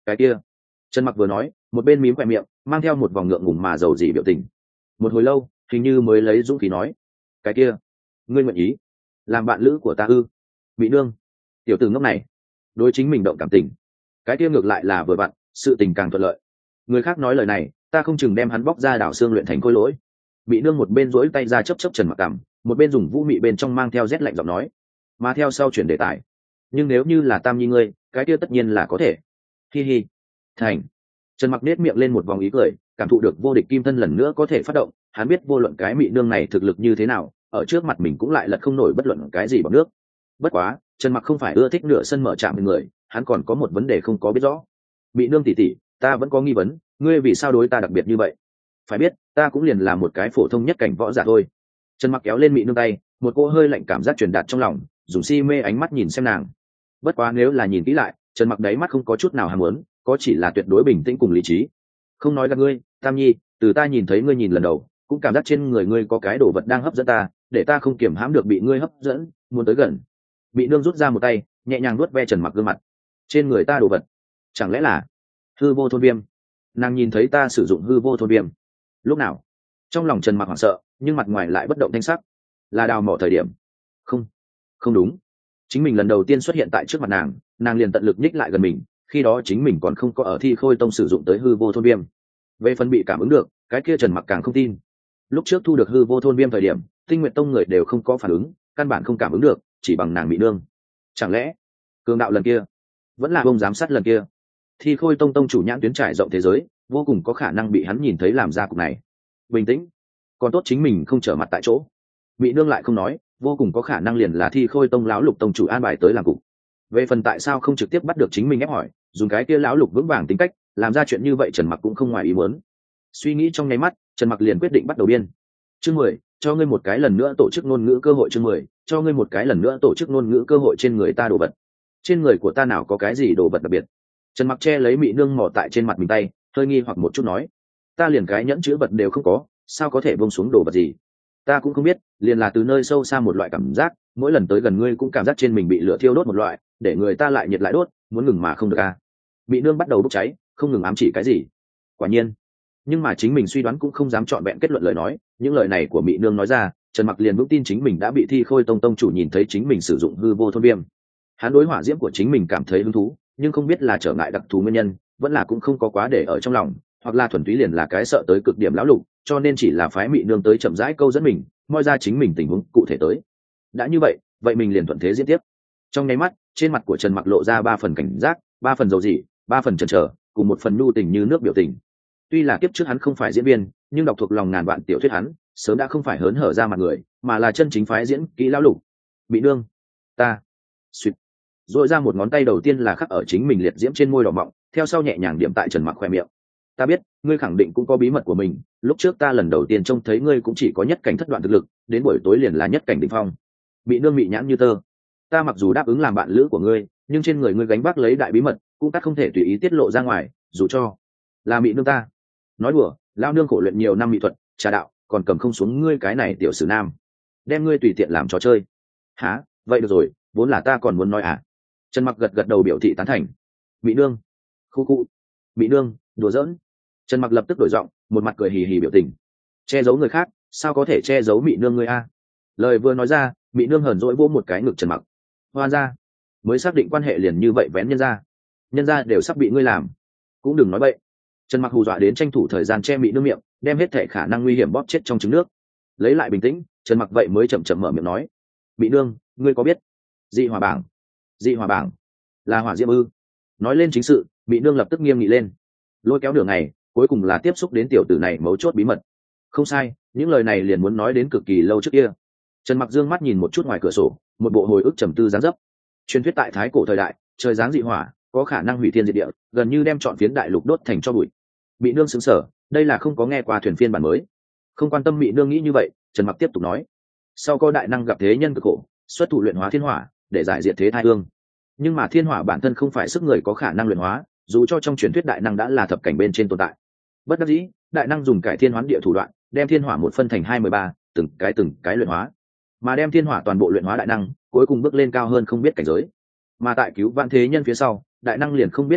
cái kia. Trần Mặc vừa nói một bên mím khỏe miệng mang theo một vòng ngượng ngùng mà giàu gì biểu tình. Một hồi lâu hình như mới lấy dũng khí nói, cái kia, ngươi nguyện ý làm bạn lữ của ta ư? Bị nương, tiểu tử ngốc này đối chính mình động cảm tình, cái kia ngược lại là vừa vặn, sự tình càng thuận lợi. Người khác nói lời này ta không chừng đem hắn bóc ra đảo xương luyện thành khối lỗi. Bị nương một bên rỗi tay ra chấp chấp Trần Mặc cằm, một bên dùng vũ mị bên trong mang theo rét lạnh giọng nói, mà theo sau chuyển đề tài, nhưng nếu như là Tam Nhi ngươi, cái kia tất nhiên là có thể. Hi hi. Thành. Trần Mặc nết miệng lên một vòng ý cười, cảm thụ được vô địch kim thân lần nữa có thể phát động, hắn biết vô luận cái mị nương này thực lực như thế nào, ở trước mặt mình cũng lại lật không nổi bất luận cái gì bằng nước. Bất quá, Trần Mặc không phải ưa thích nửa sân mở chạm người, hắn còn có một vấn đề không có biết rõ. Mị nương tỷ tỷ, ta vẫn có nghi vấn, ngươi vì sao đối ta đặc biệt như vậy? Phải biết, ta cũng liền là một cái phổ thông nhất cảnh võ giả thôi. Trần Mặc kéo lên mị nương tay, một cỗ hơi lạnh cảm giác truyền đạt trong lòng, dùng si mê ánh mắt nhìn xem nàng. Bất quá nếu là nhìn kỹ lại, Trần Mặc đáy mắt không có chút nào ham muốn, có chỉ là tuyệt đối bình tĩnh cùng lý trí. Không nói gặp ngươi, Tam Nhi, từ ta nhìn thấy ngươi nhìn lần đầu, cũng cảm giác trên người ngươi có cái đồ vật đang hấp dẫn ta, để ta không kiềm hãm được bị ngươi hấp dẫn, muốn tới gần. Bị nương rút ra một tay, nhẹ nhàng nuốt ve Trần Mặc gương mặt. Trên người ta đồ vật, chẳng lẽ là hư vô thôn viêm? Nàng nhìn thấy ta sử dụng hư vô thôn viêm lúc nào? Trong lòng Trần Mặc hoảng sợ, nhưng mặt ngoài lại bất động thanh sắc. Là đào mỏ thời điểm? Không, không đúng. Chính mình lần đầu tiên xuất hiện tại trước mặt nàng, nàng liền tận lực nhích lại gần mình, khi đó chính mình còn không có ở Thi Khôi Tông sử dụng tới hư vô thôn viêm. Về phần bị cảm ứng được, cái kia Trần Mặc càng không tin. Lúc trước thu được hư vô thôn viêm thời điểm, Tinh Nguyệt Tông người đều không có phản ứng, căn bản không cảm ứng được, chỉ bằng nàng bị nương. Chẳng lẽ cường đạo lần kia vẫn là bông giám sát lần kia? Thi Khôi Tông tông chủ nhãn tuyến trải rộng thế giới, vô cùng có khả năng bị hắn nhìn thấy làm ra cục này. Bình tĩnh, còn tốt chính mình không trở mặt tại chỗ. Bị nương lại không nói, vô cùng có khả năng liền là Thi Khôi Tông lão lục tông chủ an bài tới làm cục. Về phần tại sao không trực tiếp bắt được chính mình ép hỏi, dùng cái kia lão lục vững vàng tính cách làm ra chuyện như vậy, Trần Mặc cũng không ngoài ý muốn. Suy nghĩ trong nháy mắt, Trần Mặc liền quyết định bắt đầu biên. Chương 10, cho ngươi một cái lần nữa tổ chức ngôn ngữ cơ hội. Chương 10, cho ngươi một cái lần nữa tổ chức ngôn ngữ cơ hội. Trên người ta đồ vật, trên người của ta nào có cái gì đồ vật đặc biệt? Trần Mặc che lấy mị nương mò tại trên mặt mình tay, hơi nghi hoặc một chút nói, ta liền cái nhẫn chữ vật đều không có, sao có thể buông xuống đồ vật gì? Ta cũng không biết, liền là từ nơi sâu xa một loại cảm giác, mỗi lần tới gần ngươi cũng cảm giác trên mình bị lửa thiêu đốt một loại, để người ta lại nhiệt lại đốt, muốn ngừng mà không được a. Mị nương bắt đầu bốc cháy, không ngừng ám chỉ cái gì. Quả nhiên, nhưng mà chính mình suy đoán cũng không dám trọn vẹn kết luận lời nói, những lời này của Mị nương nói ra, Trần Mặc liền vững tin chính mình đã bị Thi Khôi Tông tông chủ nhìn thấy chính mình sử dụng hư vô thôn viêm. Hắn đối hỏa diễm của chính mình cảm thấy hứng thú, nhưng không biết là trở ngại đặc thù nguyên nhân, vẫn là cũng không có quá để ở trong lòng, hoặc là thuần túy liền là cái sợ tới cực điểm lão lục, cho nên chỉ là phái Mị nương tới chậm rãi câu dẫn mình, moi ra chính mình tình huống cụ thể tới. Đã như vậy, vậy mình liền thuận thế diễn tiếp. Trong nháy mắt, trên mặt của Trần Mặc lộ ra 3 phần cảnh giác, 3 phần dầu dị, 3 phần chần chờ, cùng 1 phần nhu tình như nước biểu tình. Tuy là kiếp trước hắn không phải diễn viên, nhưng đọc thuộc lòng ngàn vạn tiểu thuyết hắn, sớm đã không phải hớn hở ra mặt người, mà là chân chính phái diễn kỹ lão lục. Bị nương, ta, suýt, rồi ra một ngón tay đầu tiên là khắc ở chính mình liệt diễm trên môi đỏ mọng, theo sau nhẹ nhàng điểm tại Trần Mặc khóe miệng. Ta biết, ngươi khẳng định cũng có bí mật của mình, lúc trước ta lần đầu tiên trông thấy ngươi cũng chỉ có nhất cảnh thất đoạn thực lực, đến buổi tối liền là nhất cảnh đỉnh phong. Bị nương mị nhãn như tơ. Ta mặc dù đáp ứng làm bạn lữ của ngươi, nhưng trên người ngươi gánh vác lấy đại bí mật, cũng tất không thể tùy ý tiết lộ ra ngoài, dù cho là mị nương ta. Nói đùa, lao nương khổ luyện nhiều năm mỹ thuật, trà đạo, còn cầm không xuống ngươi cái này tiểu sử nam, đem ngươi tùy tiện làm trò chơi. Hả? Vậy được rồi, vốn là ta còn muốn nói à. Trần Mặc gật gật đầu biểu thị tán thành. Mị nương, khu khu, mị nương, đùa giỡn. Trần Mặc lập tức đổi giọng, một mặt cười hì hì biểu tình. Che giấu người khác, sao có thể che giấu mị nương ngươi a? Lời vừa nói ra, mị nương hờn dỗi vỗ một cái ngực Trần Mặc. Hoa ra, mới xác định quan hệ liền như vậy vén nhân ra đều sắp bị ngươi làm, cũng đừng nói bậy. Trần Mặc hù dọa đến tranh thủ thời gian che mị nương miệng, đem hết thể khả năng nguy hiểm bóp chết trong trứng nước. Lấy lại bình tĩnh, Trần Mặc vậy mới chậm chậm mở miệng nói, mị nương, ngươi có biết dị hỏa bảng? Dị hỏa bảng là hỏa diễm ư? Nói lên chính sự, mị nương lập tức nghiêm nghị lên, lôi kéo đường này, cuối cùng là tiếp xúc đến tiểu tử này mấu chốt bí mật. Không sai, những lời này liền muốn nói đến cực kỳ lâu trước kia. Trần Mặc dương mắt nhìn một chút ngoài cửa sổ, một bộ hồi ức trầm tư dáng dấp. Truyền thuyết tại thái cổ thời đại, trời giáng dị hỏa, có khả năng hủy thiên diệt địa, gần như đem trọn phiến đại lục đốt thành tro bụi. Mị nương sững sờ, đây là không có nghe qua thuyền phiên bản mới. Không quan tâm mị nương nghĩ như vậy, Trần Mặc tiếp tục nói, sau có đại năng gặp thế nhân cực khổ, xuất thủ luyện hóa thiên hỏa để giải diệt thế thai ương. Nhưng mà thiên hỏa bản thân không phải sức người có khả năng luyện hóa, dù cho trong truyền thuyết đại năng đã là thập cảnh bên trên tồn tại. Bất đắc dĩ, đại năng dùng cải thiên hoán địa thủ đoạn, đem thiên hỏa một phân thành 23, từng cái luyện hóa, mà đem thiên hỏa toàn bộ luyện hóa đại năng, cuối cùng bước lên cao hơn không biết cảnh giới. Mà tại cứu vãn thế nhân phía sau, đại năng liền không biết tung tích,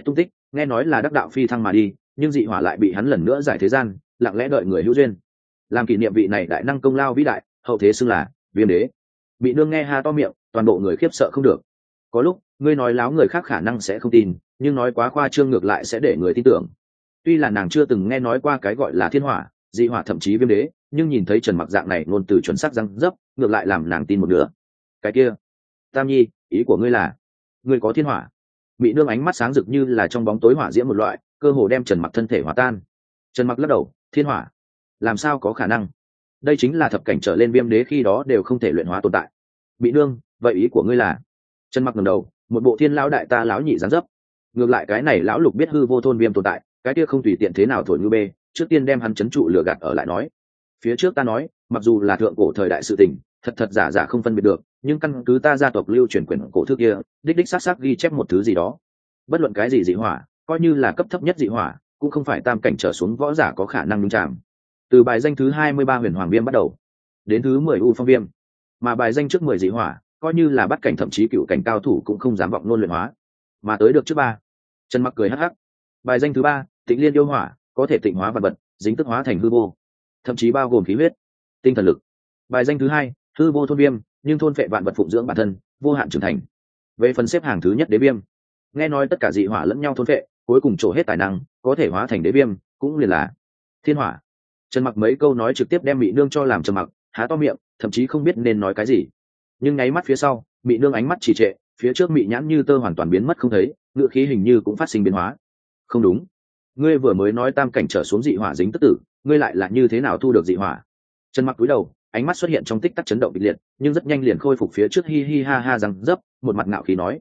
nghe nói là đắc đạo phi thăng mà đi, nhưng dị hỏa lại bị hắn lần nữa giải thế gian, lặng lẽ đợi người hữu duyên. Làm kỷ niệm vị này đại năng công lao vĩ đại, hậu thế xưng là Viêm Đế. Bị nương nghe ha to miệng, toàn bộ người khiếp sợ không được. Có lúc ngươi nói láo người khác khả năng sẽ không tin, nhưng nói quá khoa trương ngược lại sẽ để người tin tưởng. Tuy là nàng chưa từng nghe nói qua cái gọi là thiên hỏa, dị hỏa thậm chí viêm đế, nhưng nhìn thấy Trần Mặc dạng này ngôn từ chuẩn xác răng dấp, ngược lại làm nàng tin một nửa. Cái kia, Tam Nhi, ý của ngươi là ngươi có thiên hỏa? Mị nương ánh mắt sáng rực như là trong bóng tối hỏa diễm một loại, cơ hồ đem Trần Mặc thân thể hòa tan. Trần Mặc lắc đầu, thiên hỏa, làm sao có khả năng? Đây chính là thập cảnh trở lên viêm đế khi đó đều không thể luyện hóa tồn tại. Mị nương, vậy ý của ngươi là? Trần Mặc ngẩng đầu, một bộ thiên lão đại ta lão nhị dáng dấp. Ngược lại cái này lão lục biết hư vô thôn viêm tồn tại, cái kia không tùy tiện thế nào thổi như bê, trước tiên đem hắn chấn trụ lừa gạt ở lại nói. Phía trước ta nói, mặc dù là thượng cổ thời đại sự tình, thật thật giả giả không phân biệt được, nhưng căn cứ ta gia tộc lưu truyền quyển cổ thư kia, đích đích xác xác ghi chép một thứ gì đó. Bất luận cái gì dị hỏa, coi như là cấp thấp nhất dị hỏa, cũng không phải tam cảnh trở xuống võ giả có khả năng nhúng chạm. Từ bài danh thứ 23 huyền hoàng viêm bắt đầu, đến thứ 10 u phong viêm, mà bài danh trước 10 dị hỏa, coi như là bắt cảnh thậm chí cựu cảnh cao thủ cũng không dám vọng luôn luyện hóa, mà tới được trước 3. Trần Mặc cười hắc hắc. Bài danh thứ 3, Tịnh Liên yêu hỏa, có thể tịnh hóa vật vật, dính tức hóa thành hư vô, thậm chí bao gồm khí huyết, tinh thần lực. Bài danh thứ 2, hư vô thôn viêm, nhưng thôn phệ vạn vật phụng dưỡng bản thân, vô hạn trưởng thành. Về phần xếp hàng thứ nhất đế viêm, nghe nói tất cả dị hỏa lẫn nhau thôn phệ, cuối cùng trổ hết tài năng, có thể hóa thành đế viêm, cũng liền là thiên hỏa. Trần Mặc mấy câu nói trực tiếp đem Mị nương cho làm trầm mặc, há to miệng, thậm chí không biết nên nói cái gì. Nhưng nháy mắt phía sau, Mị nương ánh mắt trì trệ, phía trước Mị nhãn như tơ hoàn toàn biến mất không thấy, ngựa khí hình như cũng phát sinh biến hóa. Không đúng, ngươi vừa mới nói tam cảnh trở xuống dị hỏa dính tức tử, ngươi lại là như thế nào thu được dị hỏa? Trần Mặc cúi đầu, ánh mắt xuất hiện trong tích tắc chấn động kịch liệt, nhưng rất nhanh liền khôi phục phía trước hi hi ha ha răng dấp, một mặt ngạo khí nói: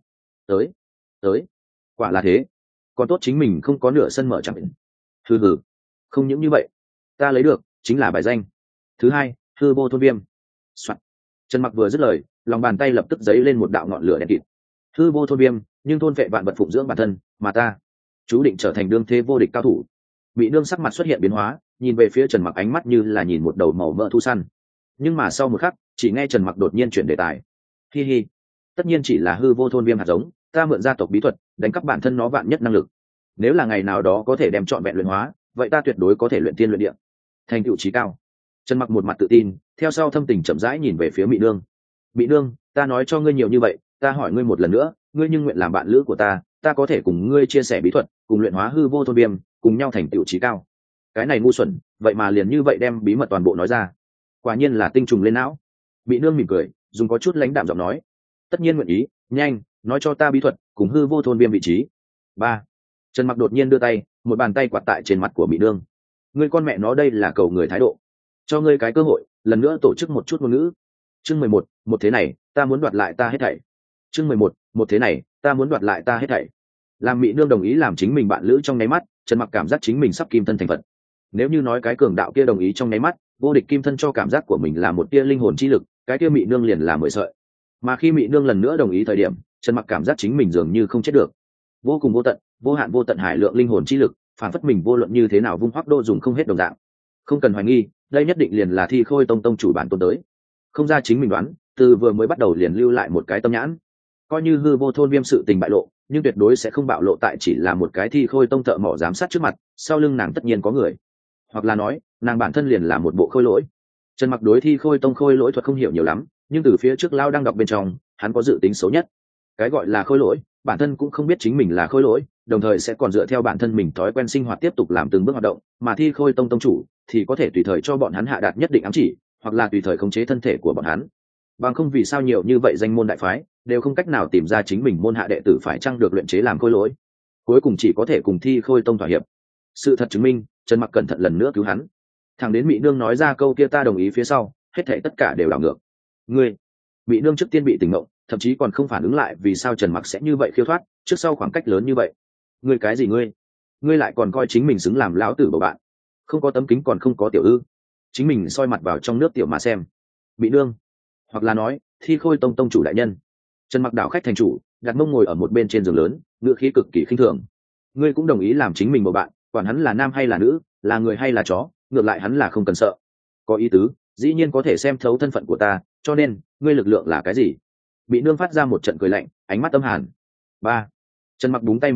tới, quả là thế, còn tốt chính mình không có nửa sân mở chẳng định. Hừ, không những như vậy, ta lấy được chính là bài danh thứ 2, hư vô thôn viêm. Soạn. Trần Mặc vừa dứt lời, lòng bàn tay lập tức giấy lên một đạo ngọn lửa đen kịt. Hư vô thôn viêm, nhưng thôn vệ vạn vật phụng dưỡng bản thân, mà ta chú định trở thành đương thế vô địch cao thủ. Bị nương sắc mặt xuất hiện biến hóa, nhìn về phía Trần Mặc ánh mắt như là nhìn một đầu màu mỡ thu săn. Nhưng mà sau một khắc, chỉ nghe Trần Mặc đột nhiên chuyển đề tài. Hi hi, tất nhiên chỉ là hư vô thôn viêm hạt giống, ta mượn gia tộc bí thuật, đánh cắp bản thân nó vạn nhất năng lực. Nếu là ngày nào đó có thể đem trọn vẹn luyện hóa, vậy ta tuyệt đối có thể luyện tiên luyện địa, thành tựu chí cao. Trần Mặc một mặt tự tin, theo sau thâm tình chậm rãi nhìn về phía Mị nương. Mị nương, ta nói cho ngươi nhiều như vậy, ta hỏi ngươi một lần nữa, ngươi nhưng nguyện làm bạn lữ của ta, ta có thể cùng ngươi chia sẻ bí thuật, cùng luyện hóa hư vô thôn viêm, cùng nhau thành tựu chí cao. Cái này ngu xuẩn, vậy mà liền như vậy đem bí mật toàn bộ nói ra, quả nhiên là tinh trùng lên não. Mị nương mỉm cười, dùng có chút lãnh đạm giọng nói: tất nhiên nguyện ý, nhanh nói cho ta bí thuật cùng hư vô thôn viêm vị trí. 3. Trần Mặc đột nhiên đưa tay, một bàn tay quạt tại trên mặt của Mị nương. Ngươi con mẹ nó, đây là cầu người thái độ, cho ngươi cái cơ hội lần nữa tổ chức một chút ngôn ngữ. Chương 11, một thế này ta muốn đoạt lại ta hết thảy. Chương 11, một thế này ta muốn đoạt lại ta hết thảy. Làm Mị nương đồng ý làm chính mình bạn lữ trong nháy mắt, Trần Mặc cảm giác chính mình sắp kim thân thành Phật. Nếu như nói cái cường đạo kia đồng ý trong nháy mắt, vô địch kim thân cho cảm giác của mình là một tia linh hồn chi lực, cái kia Mị nương liền là 10 sợi. Mà khi Mị nương lần nữa đồng ý thời điểm, Trần Mặc cảm giác chính mình dường như không chết được. Vô cùng vô tận, vô hạn vô tận hải lượng linh hồn chi lực, phản phất mình vô luận như thế nào vung hoắc đô dùng không hết đồng dạng. Không cần hoài nghi, đây nhất định liền là Thi Khôi Tông tông chủ bản tôn tới. Không ra chính mình đoán, từ vừa mới bắt đầu liền lưu lại một cái tâm nhãn. Coi như hư vô thôn viêm sự tình bại lộ, nhưng tuyệt đối sẽ không bạo lộ tại chỉ là một cái Thi Khôi Tông thợ mỏ giám sát trước mặt, sau lưng nàng tất nhiên có người. Hoặc là nói, nàng bản thân liền là một bộ khôi lỗi. Trần Mặc đối Thi Khôi Tông khôi lỗi thuật không hiểu nhiều lắm, nhưng từ phía trước lao đang đọc bên trong, hắn có dự tính xấu nhất. Cái gọi là khôi lỗi, bản thân cũng không biết chính mình là khôi lỗi, đồng thời sẽ còn dựa theo bản thân mình thói quen sinh hoạt tiếp tục làm từng bước hoạt động, mà Thi Khôi Tông tông chủ thì có thể tùy thời cho bọn hắn hạ đạt nhất định ám chỉ, hoặc là tùy thời khống chế thân thể của bọn hắn. Bằng không vì sao nhiều như vậy danh môn đại phái đều không cách nào tìm ra chính mình môn hạ đệ tử phải chăng được luyện chế làm khôi lỗi, cuối cùng chỉ có thể cùng Thi Khôi Tông thỏa hiệp. Sự thật chứng minh, Trần Mặc cẩn thận lần nữa cứu hắn. Thằng đến Mị nương nói ra câu kia ta đồng ý phía sau, hết thảy tất cả đều đảo ngược. Ngươi, Mị nương trước tiên bị tỉnh ngộ, thậm chí còn không phản ứng lại vì sao Trần Mặc sẽ như vậy khiêu thoát, trước sau khoảng cách lớn như vậy. Ngươi cái gì ngươi lại còn coi chính mình xứng làm lão tử bầu bạn, không có tấm kính còn không có tiểu ư? Chính mình soi mặt vào trong nước tiểu mà xem. Mị nương, hoặc là nói Thi Khôi Tông tông chủ đại nhân. Trần Mặc đảo khách thành chủ, đặt mông ngồi ở một bên trên giường lớn, ngựa khí cực kỳ khinh thường. Ngươi cũng đồng ý làm chính mình bầu bạn, quản hắn là nam hay là nữ, là người hay là chó, ngược lại hắn là không cần sợ. Có ý tứ, dĩ nhiên có thể xem thấu thân phận của ta, cho nên ngươi lực lượng là cái gì? Bị nương phát ra một trận cười lạnh, ánh mắt âm hàn. 3. Trần Mặc búng tay một cái,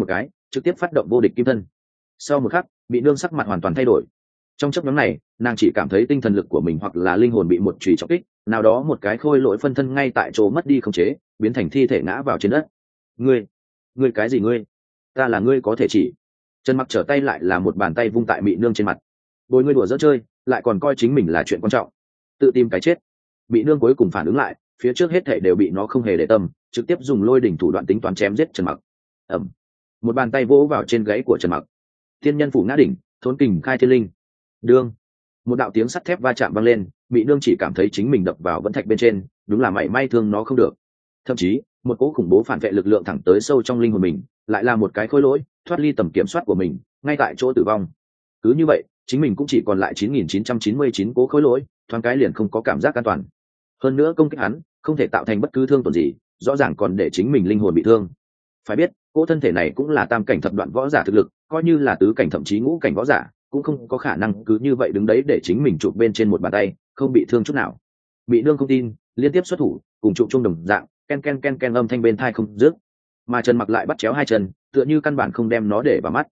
trực tiếp phát động vô địch kim thân. Sau một khắc, bị nương sắc mặt hoàn toàn thay đổi. Trong chốc ngắn này, nàng chỉ cảm thấy tinh thần lực của mình hoặc là linh hồn bị một chùy trọng kích, nào đó một cái khôi lỗi phân thân ngay tại chỗ mất đi khống chế, biến thành thi thể ngã vào trên đất. Ngươi cái gì ngươi? Ta là ngươi có thể chỉ? Trần Mặc trở tay lại là một bàn tay vung tại Mị nương trên mặt. Bồi ngươi đùa dỡ chơi, lại còn coi chính mình là chuyện quan trọng, tự tìm cái chết. Mị nương cuối cùng phản ứng lại, phía trước hết thảy đều bị nó không hề để tâm, trực tiếp dùng lôi đỉnh thủ đoạn tính toán chém giết Trần Mặc. Ầm, một bàn tay vỗ vào trên gáy của Trần Mặc. Thiên nhân phủ ngã đỉnh, thốn kình khai thiên linh. Đương, một đạo tiếng sắt thép va chạm vang lên, Mị nương chỉ cảm thấy chính mình đập vào vẫn thạch bên trên, đúng là mảy may thương nó không được. Thậm chí, một cỗ khủng bố phản vệ lực lượng thẳng tới sâu trong linh hồn mình, lại là một cái khối lỗi, thoát ly tầm kiểm soát của mình, ngay tại chỗ tử vong. Cứ như vậy, chính mình cũng chỉ còn lại 9.999 cố khối lỗi, thoáng cái liền không có cảm giác an toàn. Hơn nữa công kích hắn, không thể tạo thành bất cứ thương tổn gì, rõ ràng còn để chính mình linh hồn bị thương. Phải biết, cỗ thân thể này cũng là tam cảnh thập đoạn võ giả thực lực, coi như là tứ cảnh thậm chí ngũ cảnh võ giả, cũng không có khả năng cứ như vậy đứng đấy để chính mình chụp bên trên một bàn tay, không bị thương chút nào. Bị nương không tin, liên tiếp xuất thủ, cùng chụp chung đồng dạng, ken ken ken ken âm thanh bên tai không dứt. Mà Trần Mặc lại bắt chéo hai chân, tựa như căn bản không đem nó để vào mắt.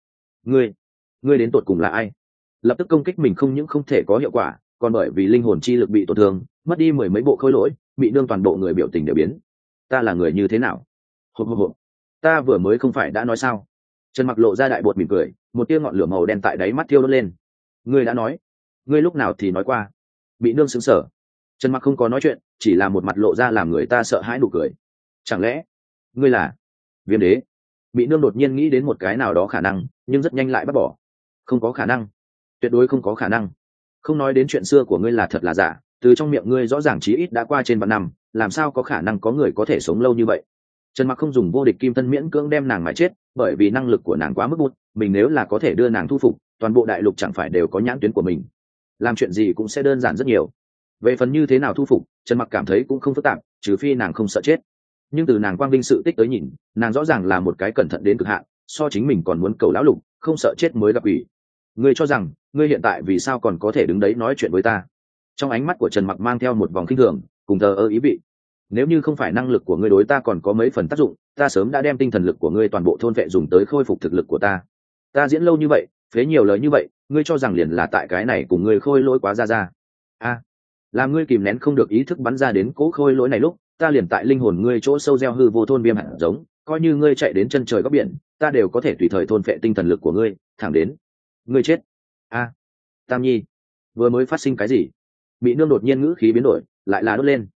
Ngươi đến tột cùng là ai? Lập tức công kích mình không những không thể có hiệu quả, còn bởi vì linh hồn chi lực bị tổn thương, mất đi mười mấy bộ khối lỗi, bị nương toàn bộ người biểu tình đều biến. Ta là người như thế nào? Hộp. Ta vừa mới không phải đã nói sao? Trần Mặc lộ ra đại bột mỉm cười, một tia ngọn lửa màu đen tại đáy mắt thiêu đốt lên. Ngươi đã nói? Ngươi lúc nào thì nói qua? Bị nương sững sờ. Trần Mặc không có nói chuyện, chỉ là một mặt lộ ra làm người ta sợ hãi nụ cười. Chẳng lẽ ngươi là Viêm Đế? Bị nương đột nhiên nghĩ đến một cái nào đó khả năng, nhưng rất nhanh lại bác bỏ. Không có khả năng, tuyệt đối không có khả năng. Không nói đến chuyện xưa của ngươi là thật là giả, từ trong miệng ngươi rõ ràng chí ít đã qua trên vạn năm, làm sao có khả năng có người có thể sống lâu như vậy? Trần Mặc không dùng vô địch kim thân miễn cưỡng đem nàng mà chết, bởi vì năng lực của nàng quá mức bút, mình nếu là có thể đưa nàng thu phục, toàn bộ đại lục chẳng phải đều có nhãn tuyến của mình, làm chuyện gì cũng sẽ đơn giản rất nhiều. Về phần như thế nào thu phục, Trần Mặc cảm thấy cũng không phức tạp, trừ phi nàng không sợ chết. Nhưng từ nàng quang vinh sự tích tới nhìn, nàng rõ ràng là một cái cẩn thận đến cực hạn, so chính mình còn muốn cầu lão lục, không sợ chết mới gặp ủy. Ngươi cho rằng ngươi hiện tại vì sao còn có thể đứng đấy nói chuyện với ta? Trong ánh mắt của Trần Mặc mang theo một vòng khinh thường, cùng thờ ơ ý vị. Nếu như không phải năng lực của ngươi đối ta còn có mấy phần tác dụng, ta sớm đã đem tinh thần lực của ngươi toàn bộ thôn vệ dùng tới khôi phục thực lực của ta. Ta diễn lâu như vậy, phế nhiều lời như vậy, ngươi cho rằng liền là tại cái này cùng ngươi khôi lỗi quá ra. Làm ngươi kìm nén không được ý thức bắn ra đến cố khôi lỗi này lúc, ta liền tại linh hồn ngươi chỗ sâu gieo hư vô thôn viêm hạt giống, coi như ngươi chạy đến chân trời góc biển, ta đều có thể tùy thời thôn phệ tinh thần lực của ngươi, thẳng đến ngươi chết. Tam Nhi, vừa mới phát sinh cái gì? Mị nương đột nhiên ngữ khí biến đổi, lại là đốt lên.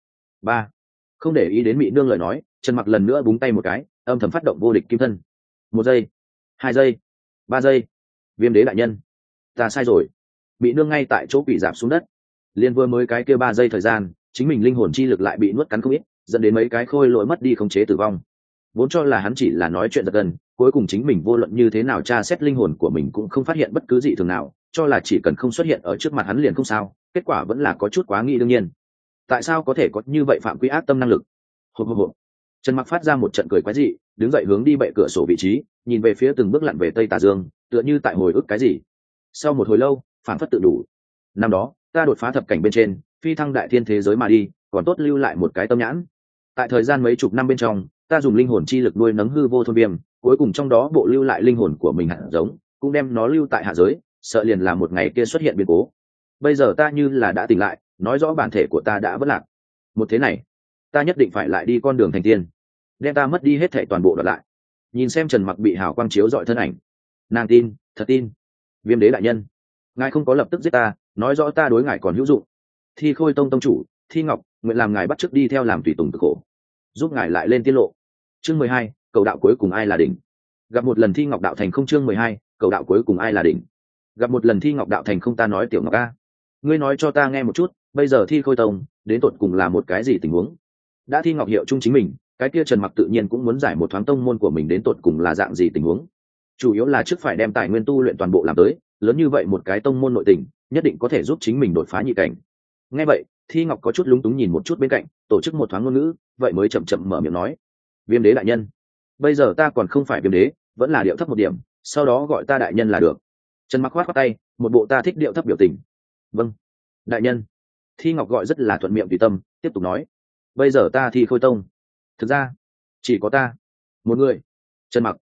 Không để ý đến Mị nương lời nói, Trần Mặc lần nữa búng tay một cái, âm thầm phát động vô địch kim thân. 1 giây, 2 giây, 3 giây. Viêm Đế đại nhân, ta sai rồi. Mị nương ngay tại chỗ quỷ giảm xuống đất. Liên vừa mới cái kia 3 giây thời gian, chính mình linh hồn chi lực lại bị nuốt cắn không ít, dẫn đến mấy cái khôi lỗi mất đi khống chế tử vong. Vốn cho là hắn chỉ là nói chuyện giật gần, cuối cùng chính mình vô luận như thế nào tra xét linh hồn của mình cũng không phát hiện bất cứ dị thường nào, cho là chỉ cần không xuất hiện ở trước mặt hắn liền không sao, kết quả vẫn là có chút quá nghi đương nhiên. Tại sao có thể có như vậy phạm quy ác tâm năng lực? Hộp. Trần Mặc phát ra một trận cười quái dị, đứng dậy hướng đi bệ cửa sổ vị trí, nhìn về phía từng bước lặn về tây tà dương, tựa như tại hồi ức cái gì. Sau một hồi lâu, phản phất tự đủ. Năm đó, ta đột phá thập cảnh bên trên, phi thăng đại thiên thế giới mà đi, còn tốt lưu lại một cái tâm nhãn. Tại thời gian mấy chục năm bên trong, ta dùng linh hồn chi lực nuôi nấng hư vô thôn viêm, cuối cùng trong đó bộ lưu lại linh hồn của mình hạt giống, cũng đem nó lưu tại hạ giới, sợ liền là một ngày kia xuất hiện biến cố. Bây giờ ta như là đã tỉnh lại, nói rõ bản thể của ta đã vất lạc. Một thế này, ta nhất định phải lại đi con đường thành tiên, đem ta mất đi hết thảy toàn bộ đoạt lại. Nhìn xem Trần Mặc bị hào quang chiếu dọi thân ảnh, nàng tin, thật tin. Viêm Đế đại nhân, ngài không có lập tức giết ta, nói rõ ta đối ngài còn hữu dụng. Thi Khôi tông tông chủ Thi Ngọc nguyện làm ngài bắt chước đi theo làm tùy tùng cực khổ, giúp ngài lại lên tiết lộ. Chương 12, cầu đạo cuối cùng ai là đỉnh. Gặp một lần Thi Ngọc đạo thành không. Chương 12, cầu đạo cuối cùng ai là đỉnh. Gặp một lần Thi Ngọc đạo thành không. Ta nói Tiểu Ngọc a, ngươi nói cho ta nghe một chút, bây giờ Thi Khôi tông đến tột cùng là một cái gì tình huống? Đã Thi Ngọc hiệu chung chính mình, cái kia Trần Mặc tự nhiên cũng muốn giải một thoáng tông môn của mình đến tột cùng là dạng gì tình huống. Chủ yếu là trước phải đem tài nguyên tu luyện toàn bộ làm tới, lớn như vậy một cái tông môn nội tình, nhất định có thể giúp chính mình đột phá nhị cảnh. Nghe vậy, Thi Ngọc có chút lúng túng nhìn một chút bên cạnh, tổ chức một thoáng ngôn ngữ, vậy mới chậm chậm mở miệng nói: Viêm Đế đại nhân, bây giờ ta còn không phải Viêm Đế, vẫn là điệu thấp một điểm, sau đó gọi ta đại nhân là được. Trần Mặc khoát khoát tay, một bộ ta thích điệu thấp biểu tình. Vâng, đại nhân. Thi Ngọc gọi rất là thuận miệng tùy tâm, tiếp tục nói: bây giờ ta Thi Khôi tông, thực ra chỉ có ta một người. Trần Mặc,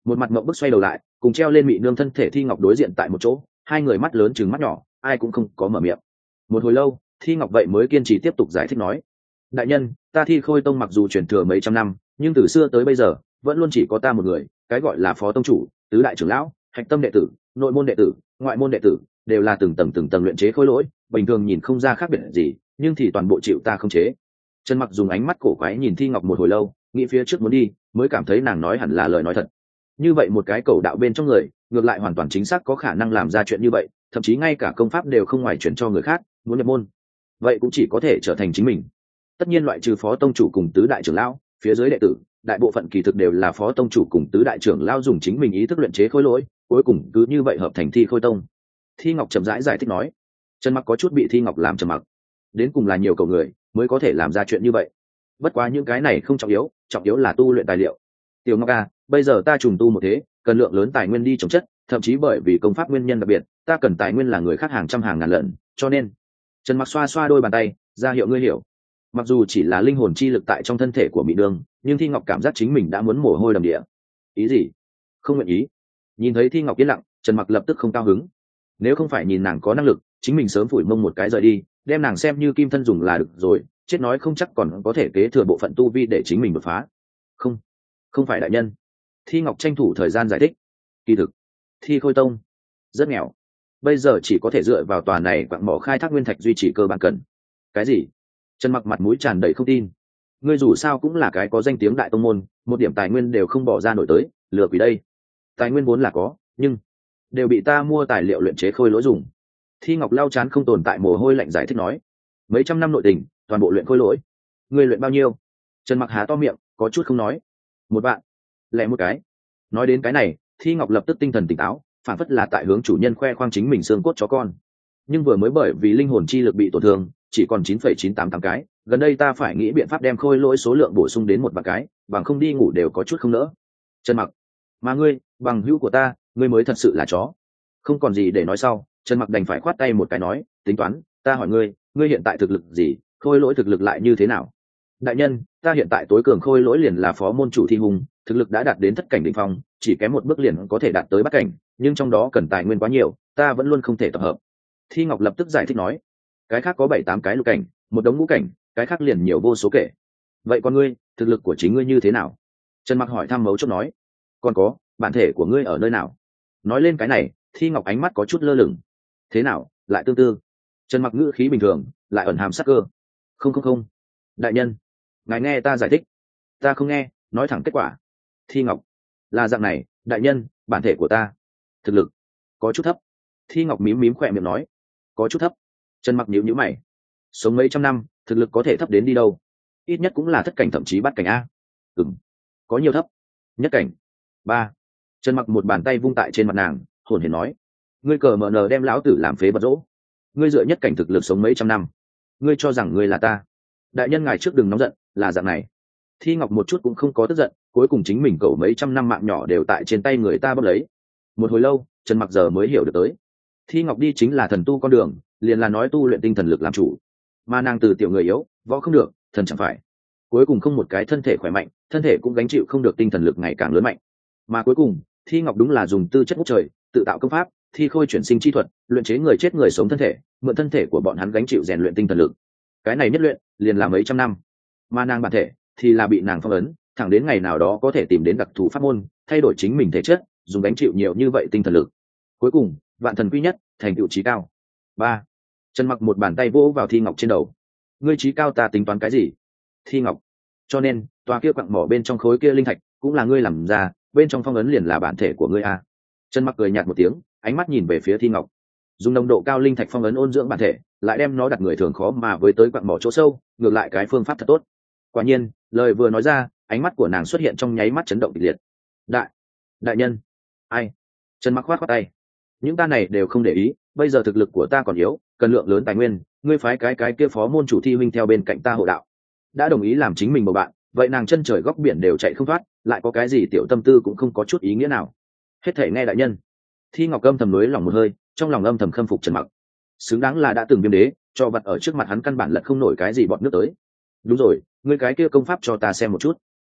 một mặt mộng bức xoay đầu lại, cùng treo lên mị nương thân thể Thi Ngọc đối diện tại một chỗ, hai người mắt lớn chừng mắt nhỏ, ai cũng không có mở miệng. Một hồi lâu, Thi Ngọc vậy mới kiên trì tiếp tục giải thích nói: đại nhân, ta Thi Khôi tông mặc dù truyền thừa mấy trăm năm, nhưng từ xưa tới bây giờ vẫn luôn chỉ có ta một người, cái gọi là phó tông chủ, tứ đại trưởng lão, hạch tâm đệ tử, nội môn đệ tử, ngoại môn đệ tử, đều là từng tầng luyện chế khôi lỗi, bình thường nhìn không ra khác biệt gì, nhưng thì toàn bộ chịu ta không chế. Trần Mặc dùng ánh mắt cổ quái nhìn Thi Ngọc một hồi lâu, nghĩ phía trước muốn đi, mới cảm thấy nàng nói hẳn là lời nói thật. Như vậy một cái cầu đạo bên trong người, ngược lại hoàn toàn chính xác có khả năng làm ra chuyện như vậy, thậm chí ngay cả công pháp đều không ngoài chuyển cho người khác, muốn nhập môn, vậy cũng chỉ có thể trở thành chính mình. Tất nhiên loại trừ phó tông chủ cùng tứ đại trưởng lão, phía dưới đệ tử, đại bộ phận kỳ thực đều là phó tông chủ cùng tứ đại trưởng lão dùng chính mình ý thức luyện chế khôi lỗi, cuối cùng cứ như vậy hợp thành Thi Khôi tông. Thi Ngọc chậm rãi giải thích nói. Trần Mặc có chút bị Thi Ngọc làm trầm mặc. Đến cùng là nhiều cầu người mới có thể làm ra chuyện như vậy. Bất quá những cái này không trọng yếu là tu luyện tài liệu. Tiểu Ngọc à, bây giờ ta trùng tu một thế, cần lượng lớn tài nguyên đi trồng chất, thậm chí bởi vì công pháp nguyên nhân đặc biệt, ta cần tài nguyên là người khác hàng trăm hàng ngàn lần, cho nên. Trần Mặc xoa xoa đôi bàn tay, ra hiệu ngươi hiểu. Mặc dù chỉ là linh hồn chi lực tại trong thân thể của Mỹ Nương, nhưng Thi Ngọc cảm giác chính mình đã muốn mồ hôi đầm địa. Ý gì? Không nguyện ý. Nhìn thấy Thi Ngọc yên lặng, Trần Mặc lập tức không cao hứng. Nếu không phải nhìn nàng có năng lực, chính mình sớm phủi mông một cái rời đi, đem nàng xem như kim thân dùng là được rồi, chết nói không chắc còn có thể kế thừa bộ phận tu vi để chính mình đột phá. Không phải đại nhân. Thi Ngọc tranh thủ thời gian giải thích. Kỳ thực, Thi Khôi tông rất nghèo, bây giờ chỉ có thể dựa vào tòa này quặng mỏ khai thác nguyên thạch duy trì cơ bản cần. Cái gì? Trần Mặc mặt mũi tràn đầy không tin. Ngươi dù sao cũng là cái có danh tiếng đại tông môn, một điểm tài nguyên đều không bỏ ra nổi tới, lừa quỷ đây. Tài nguyên vốn là có, nhưng đều bị ta mua tài liệu luyện chế khôi lỗi dùng. Thi Ngọc lau chán không tồn tại mồ hôi lạnh giải thích nói. Mấy trăm năm nội tình, toàn bộ luyện khôi lỗi. Ngươi luyện bao nhiêu? Trần Mặc há to miệng, có chút không nói. Một bạn, lẻ một cái. Nói đến cái này, Thi Ngọc lập tức tinh thần tỉnh táo, phản phất là tại hướng chủ nhân khoe khoang chính mình xương cốt chó con. Nhưng vừa mới bởi vì linh hồn chi lực bị tổn thương, chỉ còn 9,988 cái, gần đây ta phải nghĩ biện pháp đem khôi lỗi số lượng bổ sung đến một vạn cái, bằng không đi ngủ đều có chút không nỡ. Trần Mặc, mà ngươi, bằng hữu của ta, ngươi mới thật sự là chó. Không còn gì để nói sau, Trần Mặc đành phải khoát tay một cái nói, tính toán, ta hỏi ngươi, ngươi hiện tại thực lực gì, khôi lỗi thực lực lại như thế nào? Đại nhân, ta hiện tại tối cường khôi lỗi liền là phó môn chủ Thi Hùng, thực lực đã đạt đến thất cảnh đỉnh phong, chỉ kém một bước liền có thể đạt tới bát cảnh, nhưng trong đó cần tài nguyên quá nhiều, ta vẫn luôn không thể tập hợp. Thi Ngọc lập tức giải thích nói, cái khác có 7-8 cái lục cảnh, một đống ngũ cảnh, cái khác liền nhiều vô số kể. Vậy còn ngươi, thực lực của chính ngươi như thế nào? Trần Mặc hỏi thăm mấu chốt nói, còn có, bản thể của ngươi ở nơi nào? Nói lên cái này, Thi Ngọc ánh mắt có chút lơ lửng. Thế nào, lại tương tư? Trần Mặc ngữ khí bình thường, lại ẩn hàm sắc cơ. Không, đại nhân, ngài nghe ta giải thích. Ta không nghe, nói thẳng kết quả. Thi Ngọc, là dạng này, đại nhân, bản thể của ta thực lực có chút thấp. Thi Ngọc mím khỏe miệng nói, có chút thấp. Trần Mặc nhíu mày, sống mấy trăm năm, thực lực có thể thấp đến đi đâu? Ít nhất cũng là thất cảnh thậm chí bát cảnh a. Có nhiều thấp. Nhất cảnh. 3. Trần Mặc một bàn tay vung tại trên mặt nàng, hồn hển nói, ngươi cờ mờ nờ đem lão tử làm phế vật dỗ. Ngươi dựa nhất cảnh thực lực sống mấy trăm năm, ngươi cho rằng ngươi là ta? Đại nhân ngài trước đừng nóng giận, là dạng này. Thi Ngọc một chút cũng không có tức giận, cuối cùng chính mình cậu mấy trăm năm mạng nhỏ đều tại trên tay người ta bóp lấy. Một hồi lâu, Trần Mặc giờ mới hiểu được tới, Thi Ngọc đi chính là thần tu con đường, liền là nói tu luyện tinh thần lực làm chủ, mà nàng từ tiểu người yếu, võ không được, thần chẳng phải, cuối cùng không một cái thân thể khỏe mạnh, thân thể cũng gánh chịu không được tinh thần lực ngày càng lớn mạnh, mà cuối cùng Thi Ngọc đúng là dùng tư chất ngút trời, tự tạo công pháp, thi khôi chuyển sinh chi thuật, luyện chế người chết người sống thân thể, mượn thân thể của bọn hắn gánh chịu rèn luyện tinh thần lực. Cái này nhất luyện liền là mấy trăm năm, mà nàng bản thể thì là bị nàng phong ấn, thẳng đến ngày nào đó có thể tìm đến đặc thù pháp môn, thay đổi chính mình thể chất, dùng gánh chịu nhiều như vậy tinh thần lực. Cuối cùng, vạn thần quy nhất, thành tựu chí cao. 3. Trần Mặc một bàn tay vỗ vào Thi Ngọc trên đầu. Ngươi chí cao ta tính toán cái gì? Thi Ngọc, cho nên tòa kia quặng mỏ bên trong khối kia linh thạch cũng là ngươi làm ra, bên trong phong ấn liền là bản thể của ngươi à? Trần Mặc cười nhạt một tiếng, ánh mắt nhìn về phía Thi Ngọc. Dùng nồng độ cao linh thạch phong ấn ôn dưỡng bản thể, lại đem nó đặt người thường khó mà với tới quặng mỏ chỗ sâu, ngược lại cái phương pháp thật tốt. Quả nhiên, lời vừa nói ra, ánh mắt của nàng xuất hiện trong nháy mắt chấn động kịch liệt. Đại nhân. Ai? Trần Mặc khoát tay. Những ta này đều không để ý, bây giờ thực lực của ta còn yếu, cần lượng lớn tài nguyên, ngươi phái cái kia phó môn chủ Thi huynh theo bên cạnh ta hộ đạo. Đã đồng ý làm chính mình bầu bạn, vậy nàng chân trời góc biển đều chạy không thoát, lại có cái gì tiểu tâm tư cũng không có chút ý nghĩa nào. Hết thể nghe đại nhân. Thi Ngọc âm thầm nối lòng một hơi, trong lòng âm thầm khâm phục Trần Mặc. Xứng đáng là đã từng viêm đế, cho vật ở trước mặt hắn căn bản lật không nổi cái gì bọn nước tới. Đúng rồi, ngươi cái kia công pháp cho ta xem một chút.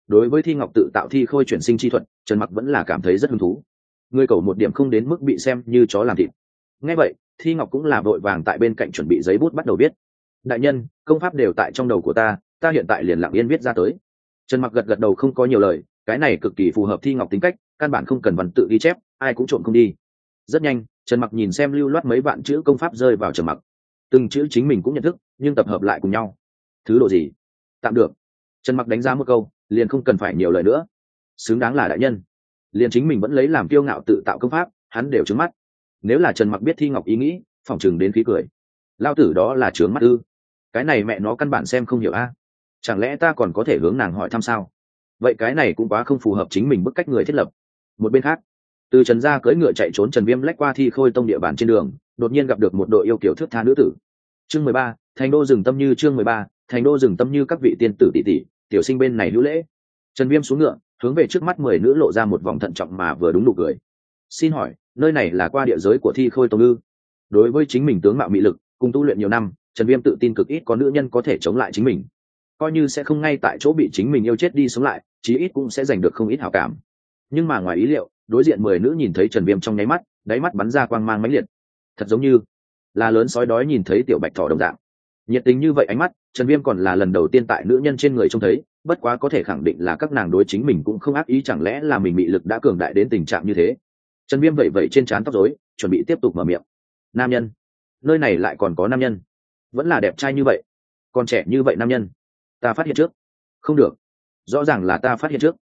đối với thi ngọc tự tạo thi khôi chuyển sinh chi thuật, Trần Mặc vẫn là cảm thấy rất hứng thú. Người cầu một điểm không đến mức bị xem như chó làm thịt. Nghe vậy, thi ngọc cũng là vội vàng tại bên cạnh chuẩn bị giấy bút bắt đầu viết. Đại nhân, công pháp đều tại trong đầu của ta hiện tại liền lặng yên viết ra tới. Trần Mặc gật đầu không có nhiều lời, cái này cực kỳ phù hợp thi ngọc tính cách, căn bản không cần văn tự ghi chép, ai cũng trộm không đi. Rất nhanh, Trần Mặc nhìn xem lưu loát mấy vạn chữ công pháp rơi vào Trần Mặc. Từng chữ chính mình cũng nhận thức, nhưng tập hợp lại cùng nhau. Thứ độ gì? Tạm được. Trần Mặc đánh giá một câu, liền không cần phải nhiều lời nữa. Xứng đáng là đại nhân. Liền chính mình vẫn lấy làm kiêu ngạo tự tạo công pháp, hắn đều trướng mắt. Nếu là Trần Mặc biết thi ngọc ý nghĩ, phỏng chừng đến khí cười. Lao tử đó là trướng mắt ư? Cái này mẹ nó căn bản xem không hiểu a. Chẳng lẽ ta còn có thể hướng nàng hỏi thăm sao? Vậy cái này cũng quá không phù hợp chính mình bức cách người thiết lập. Một bên khác, từ Trần gia cưỡi ngựa chạy trốn Trần Viêm lách qua thi khôi tông địa bàn trên đường, đột nhiên gặp được một đội yêu kiều thước tha nữ tử. Chương 13, thành đô rừng tâm như. Chương 13, thành đô rừng tâm như. Các vị tiên tử tỷ tỷ, tiểu sinh bên này hữu lễ. Trần Viêm xuống ngựa, hướng về trước mắt 10 nữ lộ ra một vòng thận trọng mà vừa đúng nụ cười. Xin hỏi, nơi này là qua địa giới của thi khôi tông ư? Đối với chính mình tướng mạo mị lực, cùng tu luyện nhiều năm, Trần Viêm tự tin cực ít có nữ nhân có thể chống lại chính mình. Coi như sẽ không ngay tại chỗ bị chính mình yêu chết đi sống lại, chí ít cũng sẽ giành được không ít hảo cảm. Nhưng mà ngoài ý liệu, đối diện 10 nữ nhìn thấy Trần Viêm trong nháy mắt, đáy mắt bắn ra quang mang mãnh liệt. Thật giống như là lớn sói đói nhìn thấy tiểu bạch thỏ đồng dạng. Nhiệt tình như vậy ánh mắt, Trần Viêm còn là lần đầu tiên tại nữ nhân trên người trông thấy, bất quá có thể khẳng định là các nàng đối chính mình cũng không ác ý, chẳng lẽ là mình mị lực đã cường đại đến tình trạng như thế. Trần Viêm vẩy vẩy trên trán tóc rối, chuẩn bị tiếp tục mở miệng. Nam nhân, nơi này lại còn có nam nhân, vẫn là đẹp trai như vậy, còn trẻ như vậy nam nhân. Ta phát hiện trước. Không được, rõ ràng là ta phát hiện trước.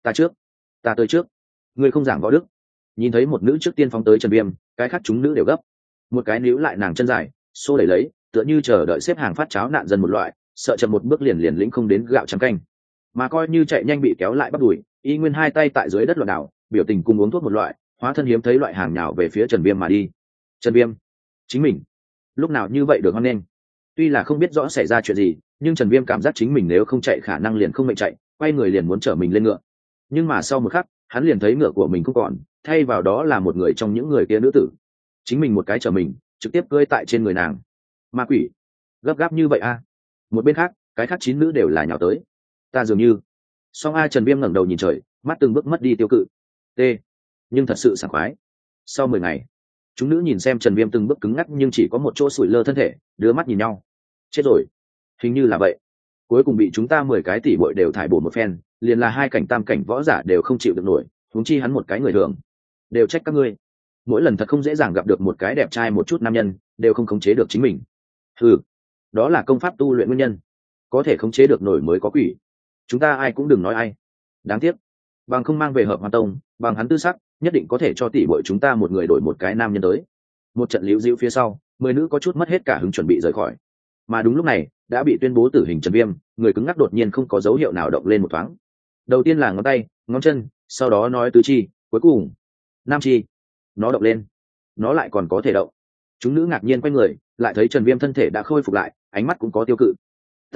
Ta tới trước. Ngươi không giảng võ đức. Nhìn thấy một nữ trước tiên phóng tới Trần Viêm, cái khác chúng nữ đều gấp. Một cái níu lại nàng chân dài, xô đẩy lấy, tựa như chờ đợi xếp hàng phát cháo nạn dân một loại, sợ chậm một bước liền lĩnh không đến gạo trắng canh. Mà coi như chạy nhanh bị kéo lại bắt đuổi, y nguyên hai tay tại dưới đất loạn đảo, biểu tình cùng uống thuốc một loại, hóa thân hiếm thấy loại hàng nhào về phía Trần Viêm mà đi. Trần Viêm, chính mình lúc nào như vậy được hoan nghênh. Tuy là không biết rõ xảy ra chuyện gì, nhưng Trần Viêm cảm giác chính mình nếu không chạy khả năng liền không mệnh chạy, quay người liền muốn chở mình lên ngựa. Nhưng mà sau một khắc, hắn liền thấy ngựa của mình không còn, thay vào đó là một người trong những người kia nữ tử. Chính mình một cái chở mình, trực tiếp cưỡi tại trên người nàng. Ma quỷ, gấp gáp như vậy a? Một bên khác, cái khác 9 nữ đều là nhào tới. Ta dường như. Song A. Trần Viêm ngẩng đầu nhìn trời, mắt từng bước mất đi tiêu cự. T. Nhưng thật sự sảng khoái. Sau 10 ngày, chúng nữ nhìn xem Trần Viêm từng bước cứng ngắc nhưng chỉ có một chỗ sủi lơ thân thể, đưa mắt nhìn nhau. Chết rồi, hình như là vậy. Cuối cùng bị chúng ta 10 cái tỷ bội đều thải bổ một phen, liền là 2 cảnh tam cảnh võ giả đều không chịu được nổi, huống chi hắn một cái người thường. Đều trách các ngươi. Mỗi lần thật không dễ dàng gặp được một cái đẹp trai một chút nam nhân, đều không khống chế được chính mình. Ừ, đó là công pháp tu luyện nguyên nhân. Có thể khống chế được nổi mới có quỷ. Chúng ta ai cũng đừng nói ai. Đáng tiếc, bằng không mang về Hợp Hoa Tông, bằng hắn tư sắc, nhất định có thể cho tỷ bội chúng ta một người đổi một cái nam nhân tới. Một trận líu díu phía sau, 10 nữ có chút mất hết cả hứng chuẩn bị rời khỏi. Mà đúng lúc này, đã bị tuyên bố tử hình Trần Viêm, người cứng ngắc đột nhiên không có dấu hiệu nào động lên một thoáng. Đầu tiên là ngón tay, ngón chân, sau đó nói tứ chi, cuối cùng nam chi. Nó động lên, nó lại còn có thể động. Chúng nữ ngạc nhiên quay người, lại thấy Trần Viêm thân thể đã khôi phục lại, ánh mắt cũng có tiêu cự.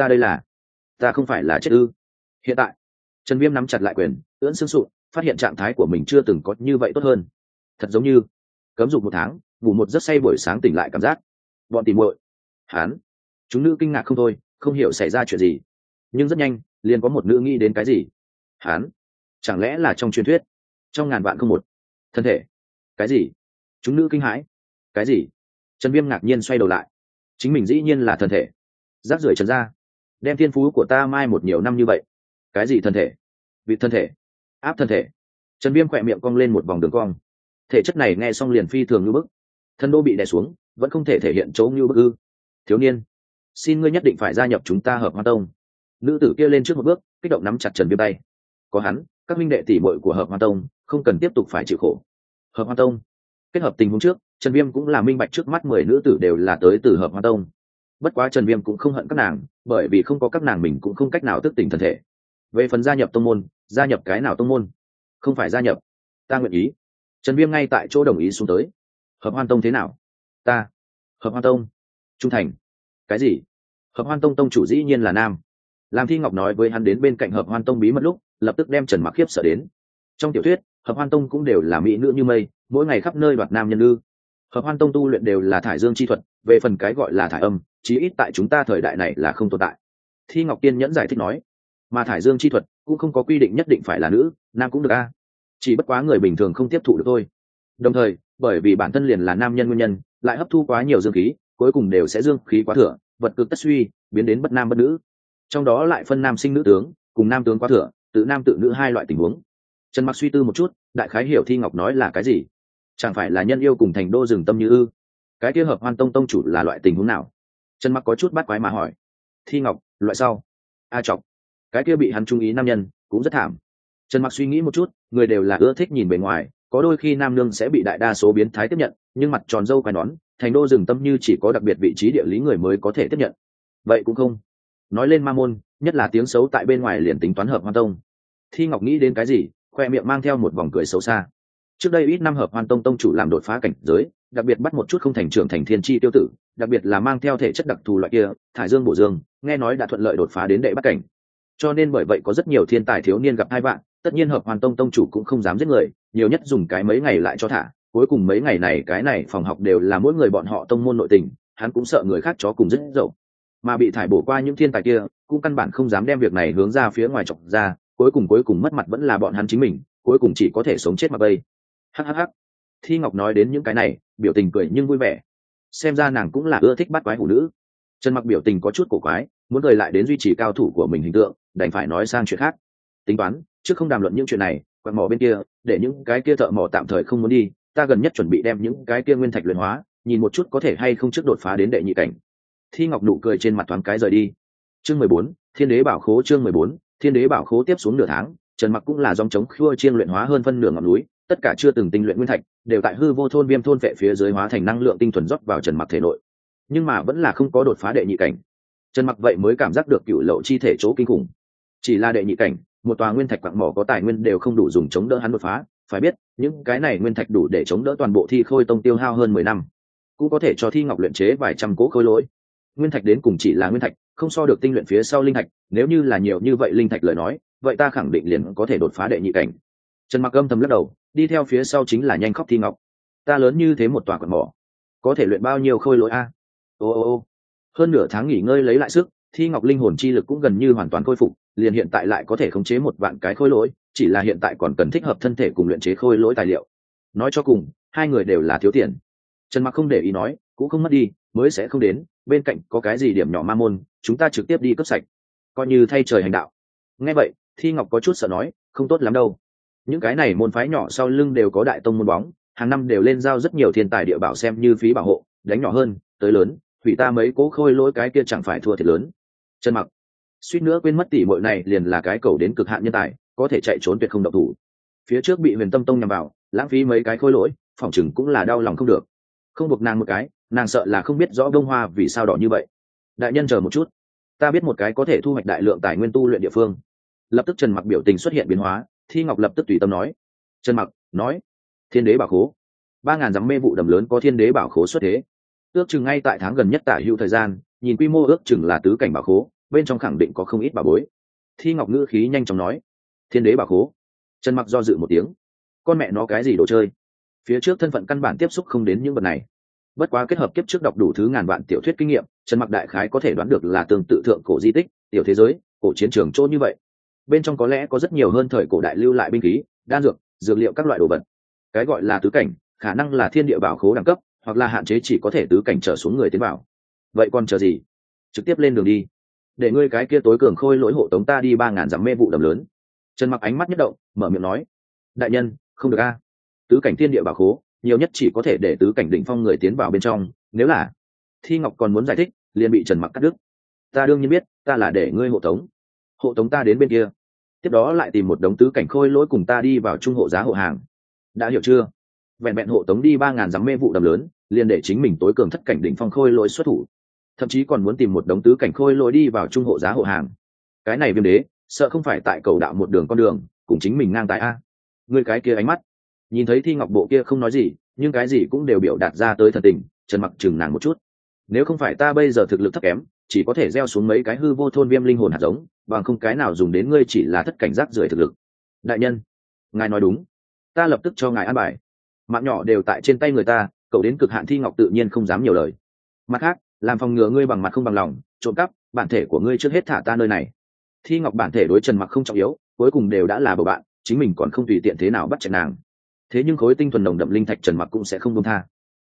Ta không phải là chết ư? Hiện tại, Trần Viêm nắm chặt lại quyền, ưỡn xương sụn, phát hiện trạng thái của mình chưa từng có như vậy tốt hơn. Thật giống như cấm dục 1 tháng, ngủ một giấc say buổi sáng tỉnh lại cảm giác. Bọn tìm muội. Hán. Chúng nữ kinh ngạc không thôi, không hiểu xảy ra chuyện gì. Nhưng rất nhanh, liền có một nữ nghĩ đến cái gì. Hán. Chẳng lẽ là trong truyền thuyết, trong ngàn vạn không một thân thể? Cái gì? Chúng nữ kinh hãi. Cái gì? Trần Viêm ngạc nhiên xoay đầu lại. Chính mình dĩ nhiên là thân thể. Rác rưởi Trần gia, đem thiên phú của ta mai một nhiều năm như vậy. Cái gì thân thể? Vịt thân thể, áp thân thể. Trần Viêm khỏe miệng cong lên một vòng đường cong. Thể chất này nghe xong liền phi thường như bức. Thân đô bị đè xuống, vẫn không thể thể hiện chỗ như bức ư? Thiếu niên, xin ngươi nhất định phải gia nhập chúng ta Hợp Hoa Tông. Nữ tử kia lên trước một bước, kích động nắm chặt Trần Viêm tay. Có hắn, các huynh đệ tỷ muội của Hợp Hoa Tông không cần tiếp tục phải chịu khổ. Hợp Hoa Tông kết hợp tình huống trước, Trần Viêm cũng là minh bạch trước mắt 10 nữ tử đều là tới từ Hợp Hoa Tông. Bất quá Trần Viêm cũng không hận các nàng, bởi vì không có các nàng mình cũng không cách nào thức tỉnh thân thể. Về phần gia nhập tông môn, gia nhập cái nào tông môn? Không phải gia nhập, ta nguyện ý. Trần Viêm ngay tại chỗ đồng ý xuống tới. Hợp Hoan Tông thế nào? Ta. Hợp Hoan Tông. Trung thành. Cái gì? Hợp Hoan Tông tông chủ dĩ nhiên là nam. Làm Thi Ngọc nói với hắn đến bên cạnh Hợp Hoan Tông bí mật lúc, lập tức đem Trần Mặc khiếp sợ đến. Trong tiểu thuyết, Hợp Hoan Tông cũng đều là mỹ nữ như mây, mỗi ngày khắp nơi đoạt nam nhân ư? Hợp Hoan Tông tu luyện đều là thải dương chi thuật, về phần cái gọi là thải âm, chí ít tại chúng ta thời đại này là không tồn tại. Thi Ngọc Tiên nhẫn giải thích nói. mà thải dương chi thuật cũng không có quy định nhất định phải là nữ nam cũng được a, chỉ bất quá người bình thường không tiếp thụ được thôi. Đồng thời bởi vì bản thân liền là nam nhân nguyên nhân, lại hấp thu quá nhiều dương khí, cuối cùng đều sẽ dương khí quá thừa, vật cực tất suy, biến đến bất nam bất nữ. Trong đó lại phân nam sinh nữ tướng cùng nam tướng quá thừa, tự nam tự nữ hai loại tình huống. Trần Mặc suy tư một chút, đại khái hiểu Thi Ngọc nói là cái gì. Chẳng phải là nhân yêu cùng thành đô rừng tâm như ư? Cái kia hợp hoan tông tông chủ là loại tình huống nào? Trần Mặc có chút bắt quái mà hỏi. Thi Ngọc, loại sau. A chọc, cái kia bị hắn chú ý nam nhân cũng rất thảm. Trần Mặc suy nghĩ một chút, người đều là ưa thích nhìn bề ngoài, có đôi khi nam nương sẽ bị đại đa số biến thái tiếp nhận, nhưng mặt tròn dâu quai nón, thành đô rừng tâm như chỉ có đặc biệt vị trí địa lý người mới có thể tiếp nhận. Vậy cũng không. Nói lên ma môn, nhất là tiếng xấu tại bên ngoài liền tính toán hợp hoan tông. Thi Ngọc nghĩ đến cái gì, khoe miệng mang theo một vòng cười xấu xa. Trước đây ít năm hợp hoan tông tông chủ làm đột phá cảnh giới, đặc biệt bắt một chút không thành trưởng thành thiên chi tiêu tử, đặc biệt là mang theo thể chất đặc thù loại kia, thải dương bổ dương, nghe nói đã thuận lợi đột phá đến đệ bắt cảnh. Cho nên bởi vậy có rất nhiều thiên tài thiếu niên gặp hai vạn, tất nhiên hợp hoan tông tông chủ cũng không dám giết người, nhiều nhất dùng cái mấy ngày lại cho thả, cuối cùng mấy ngày này cái này phòng học đều là mỗi người bọn họ tông môn nội tình, hắn cũng sợ người khác chó cùng rất dậu, mà bị thải bổ qua những thiên tài kia cũng căn bản không dám đem việc này hướng ra phía ngoài chọc ra, cuối cùng mất mặt vẫn là bọn hắn chính mình, cuối cùng chỉ có thể sống chết mà bây. Hhh. Thi Ngọc nói đến những cái này, biểu tình cười nhưng vui vẻ, xem ra nàng cũng là ưa thích bắt quái phụ nữ. Trần Mặc biểu tình có chút cổ quái, muốn cười lại đến duy trì cao thủ của mình hình tượng, đành phải nói sang chuyện khác. Tính toán trước không đàm luận những chuyện này, quạt mỏ bên kia để những cái kia thợ mỏ tạm thời không muốn đi, ta gần nhất chuẩn bị đem những cái kia nguyên thạch luyện hóa, nhìn một chút có thể hay không trước đột phá đến đệ nhị cảnh. Thi Ngọc nụ cười trên mặt thoáng cái rời đi. Chương 14, Thiên Đế Bảo Khố. Chương 14, Thiên Đế Bảo Khố. Tiếp xuống nửa tháng, Trần Mặc cũng là dòng chống khua chiên luyện hóa hơn phân nửa ngọn núi, tất cả chưa từng tinh luyện nguyên thạch đều tại hư vô thôn viêm thôn vệ phía dưới hóa thành năng lượng tinh thuần rót vào Trần Mặc thể nội, nhưng mà vẫn là không có đột phá đệ nhị cảnh. Trần Mặc vậy mới cảm giác được cựu lậu chi thể chỗ kinh khủng, chỉ là đệ nhị cảnh, một tòa nguyên thạch quặng mỏ có tài nguyên đều không đủ dùng chống đỡ hắn đột phá. Phải biết những cái này nguyên thạch đủ để chống đỡ toàn bộ Thi Khôi Tông tiêu hao hơn 10 năm, cũng có thể cho Thi Ngọc luyện chế vài trăm cỗ khối lỗi. Nguyên thạch đến cùng chỉ là nguyên thạch, không so được tinh luyện phía sau linh thạch, nếu như là nhiều như vậy linh thạch lời nói, vậy ta khẳng định liền có thể đột phá đệ nhị cảnh. Trần Mặc âm thầm lắc đầu, đi theo phía sau chính là nhanh khóc Thi Ngọc. Ta lớn như thế một tòa quặng mỏ, có thể luyện bao nhiêu khôi lỗi a? Ô. Hơn nửa tháng nghỉ ngơi lấy lại sức, Thi Ngọc linh hồn chi lực cũng gần như hoàn toàn khôi phục, liền hiện tại lại có thể khống chế 1 vạn cái khôi lỗi, chỉ là hiện tại còn cần thích hợp thân thể cùng luyện chế khôi lỗi tài liệu. Nói cho cùng, hai người đều là thiếu tiền. Trần Mặc không để ý nói, cũng không mất đi, mới sẽ không đến, bên cạnh có cái gì điểm nhỏ ma môn, chúng ta trực tiếp đi cướp sạch, coi như thay trời hành đạo. Nghe vậy, Thi Ngọc có chút sợ nói, không tốt lắm đâu. Những cái này môn phái nhỏ sau lưng đều có đại tông môn bóng, hàng năm đều lên giao rất nhiều thiên tài địa bảo xem như phí bảo hộ, đánh nhỏ hơn tới lớn, hủy ta mấy cố khôi lỗi cái kia chẳng phải thua thiệt lớn. Trần Mặc suýt nữa quên mất tỷ muội này liền là cái cầu đến cực hạn nhân tài, có thể chạy trốn tuyệt không động thủ. Phía trước bị Huyền Tâm Tông nhằm vào, lãng phí mấy cái khôi lỗi, phỏng chừng cũng là đau lòng không được. Không buộc nàng một cái, nàng sợ là không biết rõ bông hoa vì sao đỏ như vậy. Đại nhân chờ một chút, ta biết một cái có thể thu hoạch đại lượng tài nguyên tu luyện địa phương. Lập tức Trần Mặc biểu tình xuất hiện biến hóa, Thi Ngọc lập tức tùy tâm nói. Trần Mặc nói, Thiên Đế Bảo Khố, 3000 dặm mê vụ đầm lớn có Thiên Đế Bảo Khố xuất thế. Ước chừng ngay tại tháng gần nhất tả hữu thời gian, nhìn quy mô ước chừng là tứ cảnh bảo khố, bên trong khẳng định có không ít bảo bối. Thi Ngọc ngữ khí nhanh chóng nói, Thiên Đế Bảo Khố. Trần Mặc do dự một tiếng, con mẹ nó cái gì đồ chơi, phía trước thân phận căn bản tiếp xúc không đến những vật này. Bất quá kết hợp kiếp trước đọc đủ thứ ngàn vạn tiểu thuyết kinh nghiệm, Trần Mặc đại khái có thể đoán được là tương tự thượng cổ di tích, tiểu thế giới, cổ chiến trường chỗ như vậy. Bên trong có lẽ có rất nhiều hơn thời cổ đại lưu lại binh khí, đan dược, dược liệu các loại đồ vật. Cái gọi là tứ cảnh, khả năng là thiên địa bảo khố đẳng cấp, hoặc là hạn chế chỉ có thể tứ cảnh trở xuống người tiến vào. Vậy còn chờ gì? Trực tiếp lên đường đi, để ngươi cái kia tối cường khôi lỗi hộ tống ta đi 3000 dặm mê vụ đầm lớn. Trần Mặc ánh mắt nhất động, mở miệng nói, đại nhân, không được a. Tứ cảnh thiên địa bảo khố, nhiều nhất chỉ có thể để tứ cảnh đỉnh phong người tiến vào bên trong, nếu là... Thi Ngọc còn muốn giải thích, liền bị Trần Mặc cắt đứt. Ta đương nhiên biết, ta là để ngươi hộ tống ta đến bên kia, tiếp đó lại tìm một đống tứ cảnh khôi lỗi cùng ta đi vào trung hộ giá hộ hàng, đã hiểu chưa? Vẹn vẹn hộ tống đi 3000 dặm mê vụ đầm lớn, liền để chính mình tối cường thất cảnh đỉnh phong khôi lỗi xuất thủ, thậm chí còn muốn tìm một đống tứ cảnh khôi lỗi đi vào trung hộ giá hộ hàng. Cái này Viêm Đế sợ không phải tại cầu đạo một đường con đường cùng chính mình ngang tại a? Ngươi cái kia ánh mắt, nhìn thấy Thi Ngọc bộ kia không nói gì, nhưng cái gì cũng đều biểu đạt ra tới thần tình. Trần Mặc chừng nàng một chút, nếu không phải ta bây giờ thực lực thấp kém, chỉ có thể gieo xuống mấy cái hư vô thôn viêm linh hồn hạt giống, bằng không cái nào dùng đến ngươi chỉ là thất cảnh giác rưởi thực lực. Đại nhân, ngài nói đúng, ta lập tức cho ngài an bài. Mạng nhỏ đều tại trên tay người ta, cậu đến cực hạn. Thi Ngọc tự nhiên không dám nhiều lời. Mặt khác, làm phòng ngừa ngươi bằng mặt không bằng lòng trộm cắp, bản thể của ngươi trước hết thả ta nơi này. Thi Ngọc bản thể đối Trần Mặc không trọng yếu, cuối cùng đều đã là bầu bạn, chính mình còn không tùy tiện thế nào bắt chẹt nàng. Thế nhưng khối tinh thuần nồng đậm linh thạch Trần Mặc cũng sẽ không buông tha.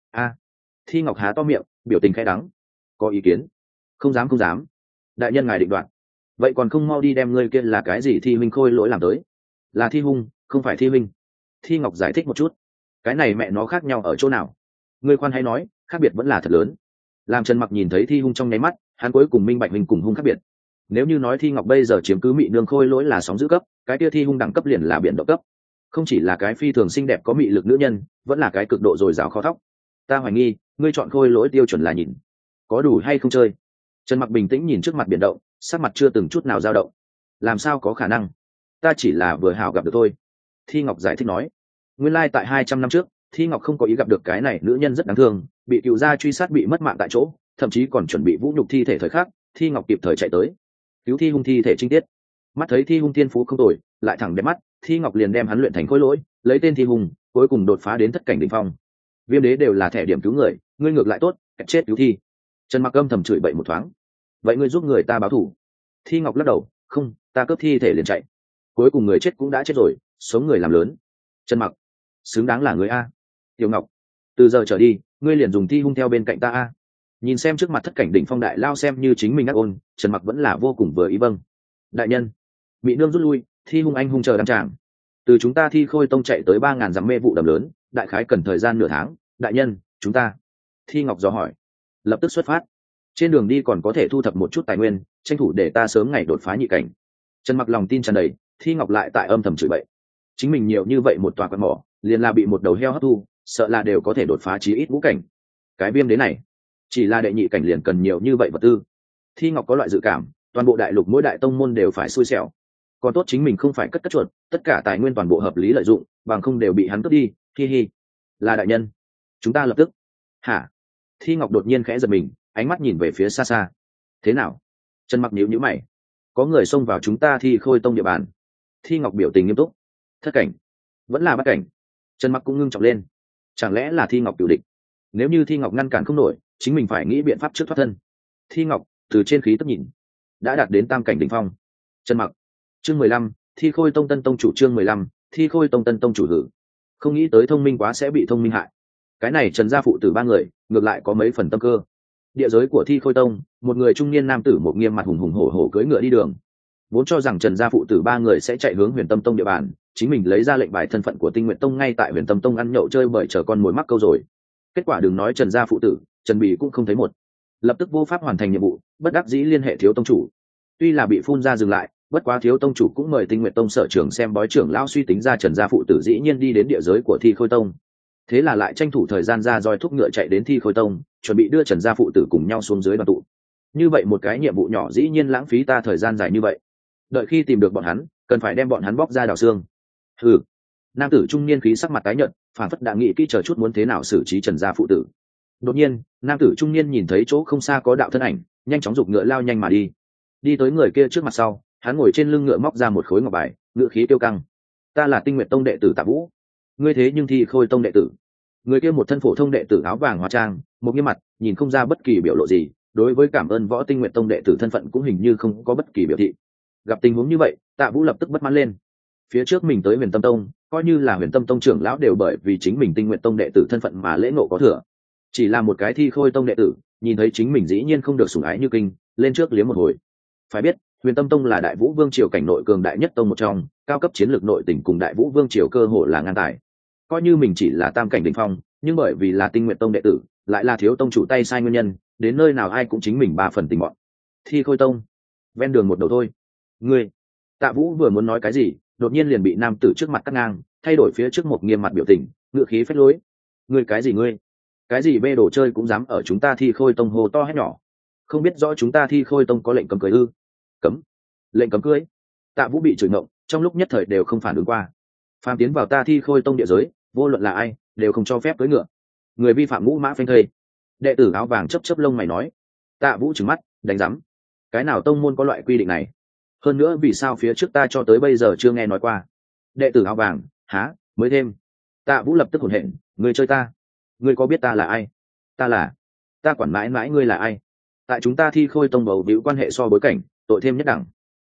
Thi Ngọc há to miệng, biểu tình khẽ đắng. Có ý kiến? Không dám không dám. Đại nhân ngài định đoạt. Vậy còn không mau đi đem ngươi kia là cái gì Thi huynh khôi lỗi làm tới. Là Thi hung, không phải Thi huynh. Thi Ngọc giải thích một chút. Cái này mẹ nó khác nhau ở chỗ nào? Ngươi khoan hay nói, khác biệt vẫn là thật lớn. Làm Trần Mặc nhìn thấy Thi hung trong nháy mắt, hắn cuối cùng minh bạch huynh cùng hung khác biệt. Nếu như nói Thi Ngọc bây giờ chiếm cứ mị nương khôi lỗi là sóng giữ cấp, cái kia Thi hung đẳng cấp liền là biển động cấp. Không chỉ là cái phi thường xinh đẹp có mị lực nữ nhân, vẫn là cái cực độ dồi dào khó thóc. Ta hoài nghi, ngươi chọn khôi lỗi tiêu chuẩn là nhìn có đủ hay không chơi. Trần Mặc bình tĩnh nhìn trước mặt biển động, sắc mặt chưa từng chút nào dao động. Làm sao có khả năng? Ta chỉ là vừa hào gặp được thôi. Thi Ngọc giải thích nói. Nguyên lai tại 200 năm trước, Thi Ngọc không có ý gặp được cái này nữ nhân rất đáng thương, bị cựu gia truy sát bị mất mạng tại chỗ, thậm chí còn chuẩn bị vũ nhục thi thể thời khắc, Thi Ngọc kịp thời chạy tới cứu Thi hung thi thể trinh tiết. Mắt thấy Thi hung tiên phú không tồi, lại thẳng đẹp mắt, Thi Ngọc liền đem hắn luyện thành khối lỗi, lấy tên Thi hung, cuối cùng đột phá đến thất cảnh đỉnh phong. Viêm đế đều là thẻ điểm cứu người, ngươi ngược lại tốt, chết cứu thi. Trần Mặc âm thầm chửi bậy một thoáng. Vậy ngươi giúp người ta báo thù? Thi Ngọc lắc đầu, không, ta cướp thi thể liền chạy. Cuối cùng người chết cũng đã chết rồi, sống người làm lớn. Trần Mặc, xứng đáng là người a. Tiểu Ngọc, từ giờ trở đi, ngươi liền dùng Thi hung theo bên cạnh ta a. Nhìn xem trước mặt thất cảnh đỉnh phong đại lao xem như chính mình ác ôn, Trần Mặc vẫn là vô cùng vừa ý. Vâng đại nhân. Bị nương rút lui, Thi hung anh hung chờ đăng tràng. Từ chúng ta Thi khôi tông chạy tới 3000 dặm mê vụ đầm lớn, đại khái cần thời gian nửa tháng. Đại nhân, chúng ta. Thi Ngọc dò hỏi. Lập tức xuất phát. Trên đường đi còn có thể thu thập một chút tài nguyên, tranh thủ để ta sớm ngày đột phá nhị cảnh. Trần Mặc lòng tin tràn đầy. Thi Ngọc lại tại âm thầm chửi bậy. Chính mình nhiều như vậy một tòa quạt mỏ, liền là bị một đầu heo hấp thu, sợ là đều có thể đột phá chí ít ngũ cảnh. Cái viêm đế này, chỉ là đệ nhị cảnh liền cần nhiều như vậy vật tư. Thi Ngọc có loại dự cảm, toàn bộ đại lục mỗi đại tông môn đều phải xui xẻo. Còn tốt chính mình không phải cất chuột, tất cả tài nguyên toàn bộ hợp lý lợi dụng, bằng không đều bị hắn cướp đi. Hi hi. Là đại nhân. Chúng ta lập tức. Hả? Thi Ngọc đột nhiên khẽ giật mình, ánh mắt nhìn về phía xa xa. Thế nào? Trần Mặc nhíu nhíu mày. Có người xông vào chúng ta Thi khôi tông địa bàn. Thi Ngọc biểu tình nghiêm túc. Thất cảnh, vẫn là bát cảnh. Trần Mặc cũng ngưng trọng lên. Chẳng lẽ là Thi Ngọc cửu địch? Nếu như Thi Ngọc ngăn cản không nổi, chính mình phải nghĩ biện pháp trước thoát thân. Thi Ngọc từ trên khí tức nhìn, đã đạt đến tam cảnh đỉnh phong. Trần Mặc. Chương 15, Thi khôi tông tân tông chủ. Chương 15, Thi khôi tông tân tông chủ hử. Không nghĩ tới thông minh quá sẽ bị thông minh hại. Cái này Trần gia phụ tử ba người, ngược lại có mấy phần tâm cơ. Địa giới của Thi khôi tông, một người trung niên nam tử một nghiêm mặt hùng hùng hổ hổ cưỡi ngựa đi đường. Vốn cho rằng Trần gia phụ tử ba người sẽ chạy hướng Huyền Tâm tông địa bàn, chính mình lấy ra lệnh bài thân phận của Tinh Nguyện tông ngay tại Huyền Tâm tông ăn nhậu chơi bời chờ con mồi mắc câu rồi. Kết quả đừng nói Trần gia phụ tử, Trần Bỉ cũng không thấy một. Lập tức vô pháp hoàn thành nhiệm vụ, bất đắc dĩ liên hệ thiếu tông chủ. Tuy là bị phun ra dừng lại, bất quá thiếu tông chủ cũng mời Tinh Nguyện tông sở trưởng xem bói trưởng lão suy tính ra Trần gia phụ tử dĩ nhiên đi đến địa giới của Thi khôi tông. Thế là lại tranh thủ thời gian ra roi thúc ngựa chạy đến Thi khôi tông, chuẩn bị đưa Trần gia phụ tử cùng nhau xuống dưới đoàn tụ. Như vậy một cái nhiệm vụ nhỏ dĩ nhiên lãng phí ta thời gian dài như vậy. Đợi khi tìm được bọn hắn, cần phải đem bọn hắn bóc ra đào xương. Hừ. Nam tử trung niên khí sắc mặt tái nhợt, phản phất đã nghĩ kỹ chờ chút muốn thế nào xử trí Trần gia phụ tử. Đột nhiên, nam tử trung niên nhìn thấy chỗ không xa có đạo thân ảnh, nhanh chóng giục ngựa lao nhanh mà đi. Đi tới người kia trước mặt sau, hắn ngồi trên lưng ngựa móc ra một khối ngọc bài, ngựa khí tiêu căng. Ta là Tinh Nguyệt tông đệ tử Tạ Vũ. Ngươi thế nhưng Thi khôi tông đệ tử. Người kia một thân phổ thông đệ tử áo vàng hóa trang, một nghiêm mặt, nhìn không ra bất kỳ biểu lộ gì, đối với cảm ơn võ Tinh Nguyệt tông đệ tử thân phận cũng hình như không có bất kỳ biểu thị. Gặp tình huống như vậy, Tạ Vũ lập tức bất mãn lên. Phía trước mình tới Huyền Tâm tông, coi như là Huyền Tâm tông trưởng lão đều bởi vì chính mình Tinh Nguyệt tông đệ tử thân phận mà lễ ngộ có thừa. Chỉ là một cái Thi khôi tông đệ tử, nhìn thấy chính mình dĩ nhiên không được sủng ái như kinh, lên trước liếm một hồi. Phải biết, Huyền Tâm tông là Đại Vũ Vương triều cảnh nội cường đại nhất tông một trong, cao cấp chiến lược nội tình cùng Đại Vũ Vương triều cơ hồ là ngang tài. Coi như mình chỉ là tam cảnh đỉnh phong, nhưng bởi vì là Tinh Nguyệt tông đệ tử, lại là thiếu tông chủ tay sai nguyên nhân, đến nơi nào ai cũng chính mình ba phần tình bọn. Thi khôi tông, ven đường một đầu thôi. Ngươi. Tạ Vũ vừa muốn nói cái gì, đột nhiên liền bị nam tử trước mặt cắt ngang, thay đổi phía trước một nghiêm mặt biểu tình, ngựa khí phách lối. Ngươi cái gì ngươi? Cái gì bê đồ chơi cũng dám ở chúng ta Thi khôi tông hồ to hét nhỏ? Không biết rõ chúng ta Thi khôi tông có lệnh cấm cưới ư? Cấm? Lệnh cấm cưới? Tạ Vũ bị chửi ngộng, trong lúc nhất thời đều không phản ứng qua. Phàm tiến vào ta Thi khôi tông địa giới, vô luận là ai, đều không cho phép cưỡi ngựa. Người vi phạm ngũ mã phanh thây. Đệ tử áo vàng chớp chớp lông mày nói. Tạ Vũ trừng mắt, đánh rắm. Cái nào tông môn có loại quy định này? Hơn nữa vì sao phía trước ta cho tới bây giờ chưa nghe nói qua? Đệ tử áo vàng, há, mới thêm. Tạ Vũ lập tức hổn hển, ngươi chơi ta? Ngươi có biết ta là ai? Ta quản mãi mãi ngươi là ai? Tại chúng ta Thi khôi tông bầu víu quan hệ so bối cảnh, tội thêm nhất đẳng.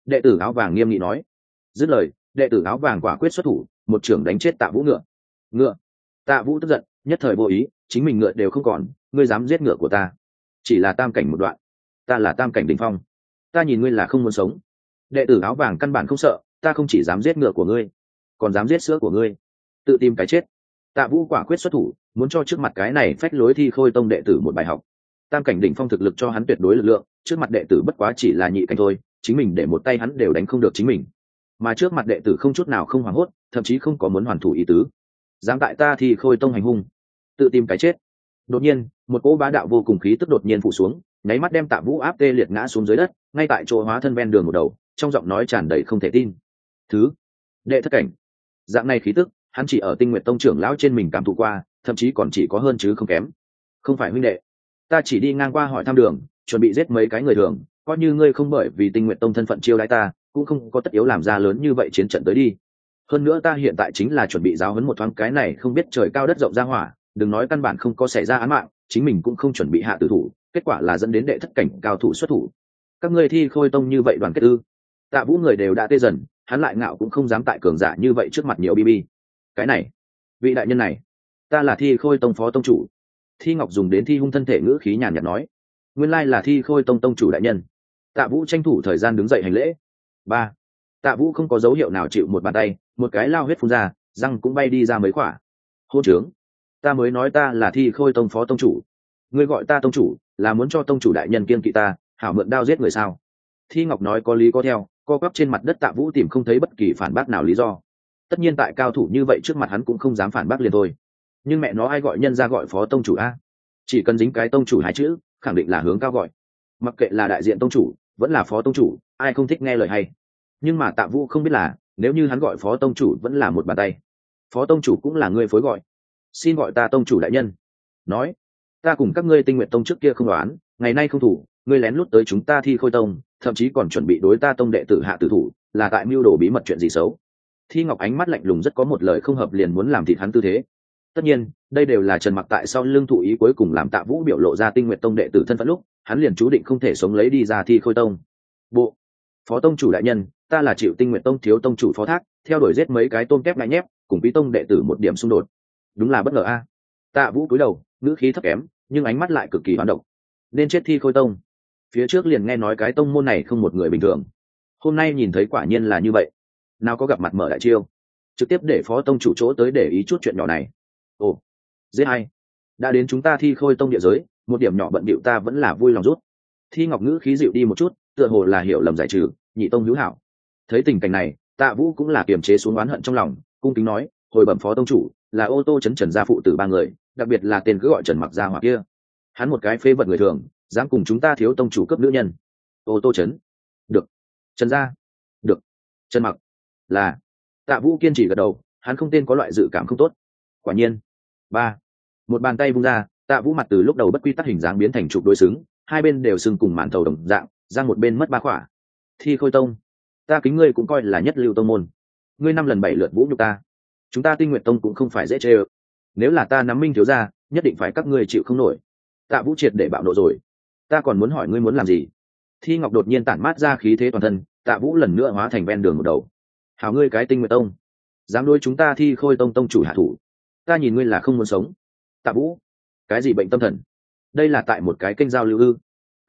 Đệ tử áo vàng nghiêm nghị nói. Dứt lời, đệ tử áo vàng quả quyết xuất thủ, một trưởng đánh chết Tạ Vũ ngựa. Ngựa! Tạ Vũ tức giận, nhất thời vô ý, chính mình ngựa đều không còn, ngươi dám giết ngựa của ta? Chỉ là tam cảnh một đoạn, ta là tam cảnh đỉnh phong, ta nhìn ngươi là không muốn sống. Đệ tử áo vàng căn bản không sợ, ta không chỉ dám giết ngựa của ngươi, còn dám giết sữa của ngươi, tự tìm cái chết. Tạ Vũ quả quyết xuất thủ, muốn cho trước mặt cái này phách lối Thi Khôi tông đệ tử một bài học. Tam cảnh đỉnh phong thực lực cho hắn tuyệt đối lực lượng, trước mặt đệ tử bất quá chỉ là nhị cảnh thôi, chính mình để một tay hắn đều đánh không được chính mình. Mà trước mặt đệ tử không chút nào không hoảng hốt, thậm chí không có muốn hoàn thủ ý tứ. Dám tại ta Thi Khôi tông hành hung, tự tìm cái chết. Đột nhiên, một cỗ bá đạo vô cùng khí tức đột nhiên phủ xuống, nháy mắt đem Tạ Vũ áp tê liệt ngã xuống dưới đất, ngay tại chỗ hóa thân ven đường một đầu, trong giọng nói tràn đầy không thể tin. Thứ đệ thất cảnh, dạng này khí tức, hắn chỉ ở Tinh Nguyệt tông trưởng lão trên mình cảm thụ qua, thậm chí còn chỉ có hơn chứ không kém. Không phải huynh đệ, ta chỉ đi ngang qua hỏi thăm đường, chuẩn bị giết mấy cái người thường, coi như ngươi không bởi vì Tinh Nguyệt tông thân phận chiêu đãi ta, cũng không có tất yếu làm ra lớn như vậy chiến trận tới đi. Hơn nữa ta hiện tại chính là chuẩn bị giáo huấn một thoáng cái này không biết trời cao đất rộng ra hỏa, đừng nói căn bản không có xảy ra án mạng, chính mình cũng không chuẩn bị hạ tử thủ, kết quả là dẫn đến đệ thất cảnh cao thủ xuất thủ. Các ngươi Thi Khôi tông như vậy đoàn kết ư? Tạ Vũ người đều đã tê dần, hắn lại ngạo cũng không dám tại cường giả như vậy trước mặt nhiều bi. Cái này, vị đại nhân này, ta là Thi Khôi tông phó tông chủ. Thi Ngọc dùng đến thi hung thân thể ngữ khí nhàn nhạt nói, nguyên lai là Thi Khôi tông tông chủ đại nhân. Tạ Vũ tranh thủ thời gian đứng dậy hành lễ. Ba, Tạ Vũ không có dấu hiệu nào chịu một bàn tay, một cái lao huyết phun ra, răng cũng bay đi ra mấy quả. Hôn trướng, ta mới nói ta là Thi Khôi tông phó tông chủ, ngươi gọi ta tông chủ là muốn cho tông chủ đại nhân kiêng kỵ ta, hảo mượn đao giết người sao? Thi Ngọc nói có lý có theo, co quắp trên mặt đất. Tạ Vũ tìm không thấy bất kỳ phản bác nào lý do. Tất nhiên tại cao thủ như vậy trước mặt hắn cũng không dám phản bác liền thôi. Nhưng mẹ nó ai gọi nhân ra gọi phó tông chủ a? Chỉ cần dính cái tông chủ hai chữ, khẳng định là hướng cao gọi. Mặc kệ là đại diện tông chủ, vẫn là phó tông chủ, ai không thích nghe lời hay. Nhưng mà Tạ Vũ không biết là, nếu như hắn gọi phó tông chủ vẫn là một bàn tay. Phó tông chủ cũng là người phối gọi. Xin gọi ta tông chủ đại nhân. Nói, ta cùng các ngươi Tinh Nguyệt tông trước kia không đoán, ngày nay không thủ, ngươi lén lút tới chúng ta Thi Khôi tông, thậm chí còn chuẩn bị đối ta tông đệ tử hạ tử thủ, là tại mưu đồ bí mật chuyện gì xấu? Thi Ngọc ánh mắt lạnh lùng, rất có một lời không hợp liền muốn làm thịt hắn tư thế. Tất nhiên, đây đều là Trần Mặc tại sau lưng thụ ý cuối cùng làm Tạ Vũ biểu lộ ra Tinh Nguyệt tông đệ tử thân phận lúc, hắn liền chú định không thể sống lấy đi ra Thi Khôi tông. Bộ, phó tông chủ đại nhân, ta là chịu Tinh Nguyệt tông thiếu tông chủ phó thác, theo đuổi giết mấy cái tôm kép ngại nhép, cùng quý tông đệ tử một điểm xung đột. Đúng là bất ngờ a. Tạ Vũ cúi đầu, ngữ khí thấp kém, nhưng ánh mắt lại cực kỳ hoán độc. Nên chết Thi Khôi tông. Phía trước liền nghe nói cái tông môn này không một người bình thường, hôm nay nhìn thấy quả nhiên là như vậy. Nào có gặp mặt mở đại chiêu, trực tiếp để phó tông chủ chỗ tới để ý chút chuyện nhỏ này. Ồ, giết hay? Đã đến chúng ta Thi Khôi tông địa giới, một điểm nhỏ bận bịu ta vẫn là vui lòng rút. Thi Ngọc ngữ khí dịu đi một chút, tựa hồ là hiểu lầm giải trừ, nhị tông hữu hảo. Thấy tình cảnh này, Tạ Vũ cũng là kiềm chế xuống oán hận trong lòng, cung kính nói, hồi bẩm phó tông chủ, là ô tô chấn Trần gia phụ tử ba người, đặc biệt là tên cứ gọi Trần Mặc gia hỏa kia. Hắn một cái phế vật người thường, dám cùng chúng ta thiếu tông chủ cấp nữ nhân. Ô tô chấn, được. Trần gia, được. Trần Mặc, là. Tạ Vũ kiên trì gật đầu, hắn không tên có loại dự cảm không tốt. Quả nhiên. Ba, một bàn tay vung ra, Tạ Vũ mặt từ lúc đầu bất quy tắc hình dáng biến thành trục đối xứng, hai bên đều sưng cùng màn thầu đồng dạng, ra một bên mất ba khỏa. Thi Khôi tông, ta kính ngươi cũng coi là nhất lưu tông môn, ngươi năm lần bảy lượt vũ nhục ta, chúng ta Tinh Nguyệt tông cũng không phải dễ chơi. Nếu là ta nắm minh thiếu ra, nhất định phải các ngươi chịu không nổi. Tạ Vũ triệt để bạo nộ rồi. Ta còn muốn hỏi ngươi muốn làm gì? Thi Ngọc đột nhiên tản mát ra khí thế toàn thân, Tạ Vũ lần nữa hóa thành ven đường một đầu. Hảo ngươi cái Tinh Nguyệt tông, dám đối chúng ta Thi Khôi tông tông chủ hạ thủ, ta nhìn ngươi là không muốn sống. Tạ Vũ, cái gì bệnh tâm thần? Đây là tại một cái kênh giao lưu ư?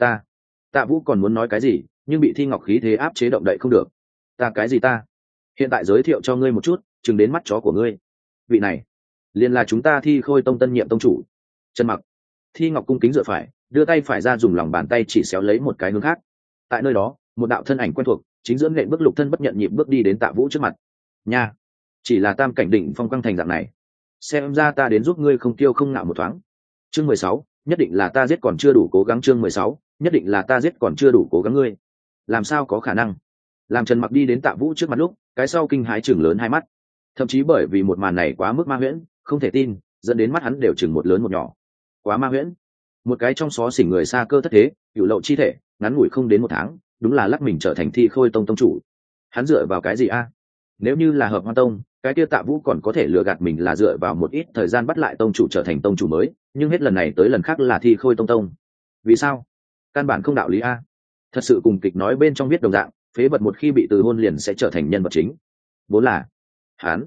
Tạ Vũ còn muốn nói cái gì, nhưng bị Thi Ngọc khí thế áp chế động đậy không được. Ta cái gì ta? Hiện tại giới thiệu cho ngươi một chút, chừng đến mắt chó của ngươi. Vị này, liền là chúng ta Thi Khôi tông tân nhiệm tông chủ, Trần Mặc. Thi Ngọc cung kính dựa phải, đưa tay phải ra dùng lòng bàn tay chỉ xéo lấy một cái hướng khác. Tại nơi đó, một đạo thân ảnh quen thuộc, chính dưỡng lệ bước lục thân bất nhận nhịp bước đi đến Tạ Vũ trước mặt. Nha, chỉ là tam cảnh đỉnh phong quang thành dạng này, xem ra ta đến giúp ngươi không tiêu không ngạo một thoáng. Chương 16, nhất định là ta giết còn chưa đủ cố gắng. Chương 16, nhất định là ta giết còn chưa đủ cố gắng. Ngươi làm sao có khả năng? Làm Trần Mặc đi đến Tạ Vũ trước mặt lúc, cái sau kinh hãi chừng lớn hai mắt, thậm chí bởi vì một màn này quá mức ma huyễn, không thể tin, dẫn đến mắt hắn đều chừng một lớn một nhỏ. Quá ma huyễn. Một cái trong xó xỉnh người xa cơ thất thế, cửu lậu chi thể, ngắn ngủi không đến một tháng, đúng là lắc mình trở thành Thi Khôi tông tông chủ. Hắn dựa vào cái gì a? Nếu như là Hợp Hoan tông, cái kia Tạ Vũ còn có thể lừa gạt mình là dựa vào một ít thời gian bắt lại tông chủ trở thành tông chủ mới, nhưng hết lần này tới lần khác là Thi Khôi tông. Vì sao? Căn bản không đạo lý a. Thật sự cùng kịch nói bên trong biết đồng dạng, phế vật một khi bị từ hôn liền sẽ trở thành nhân vật chính. Vốn là hán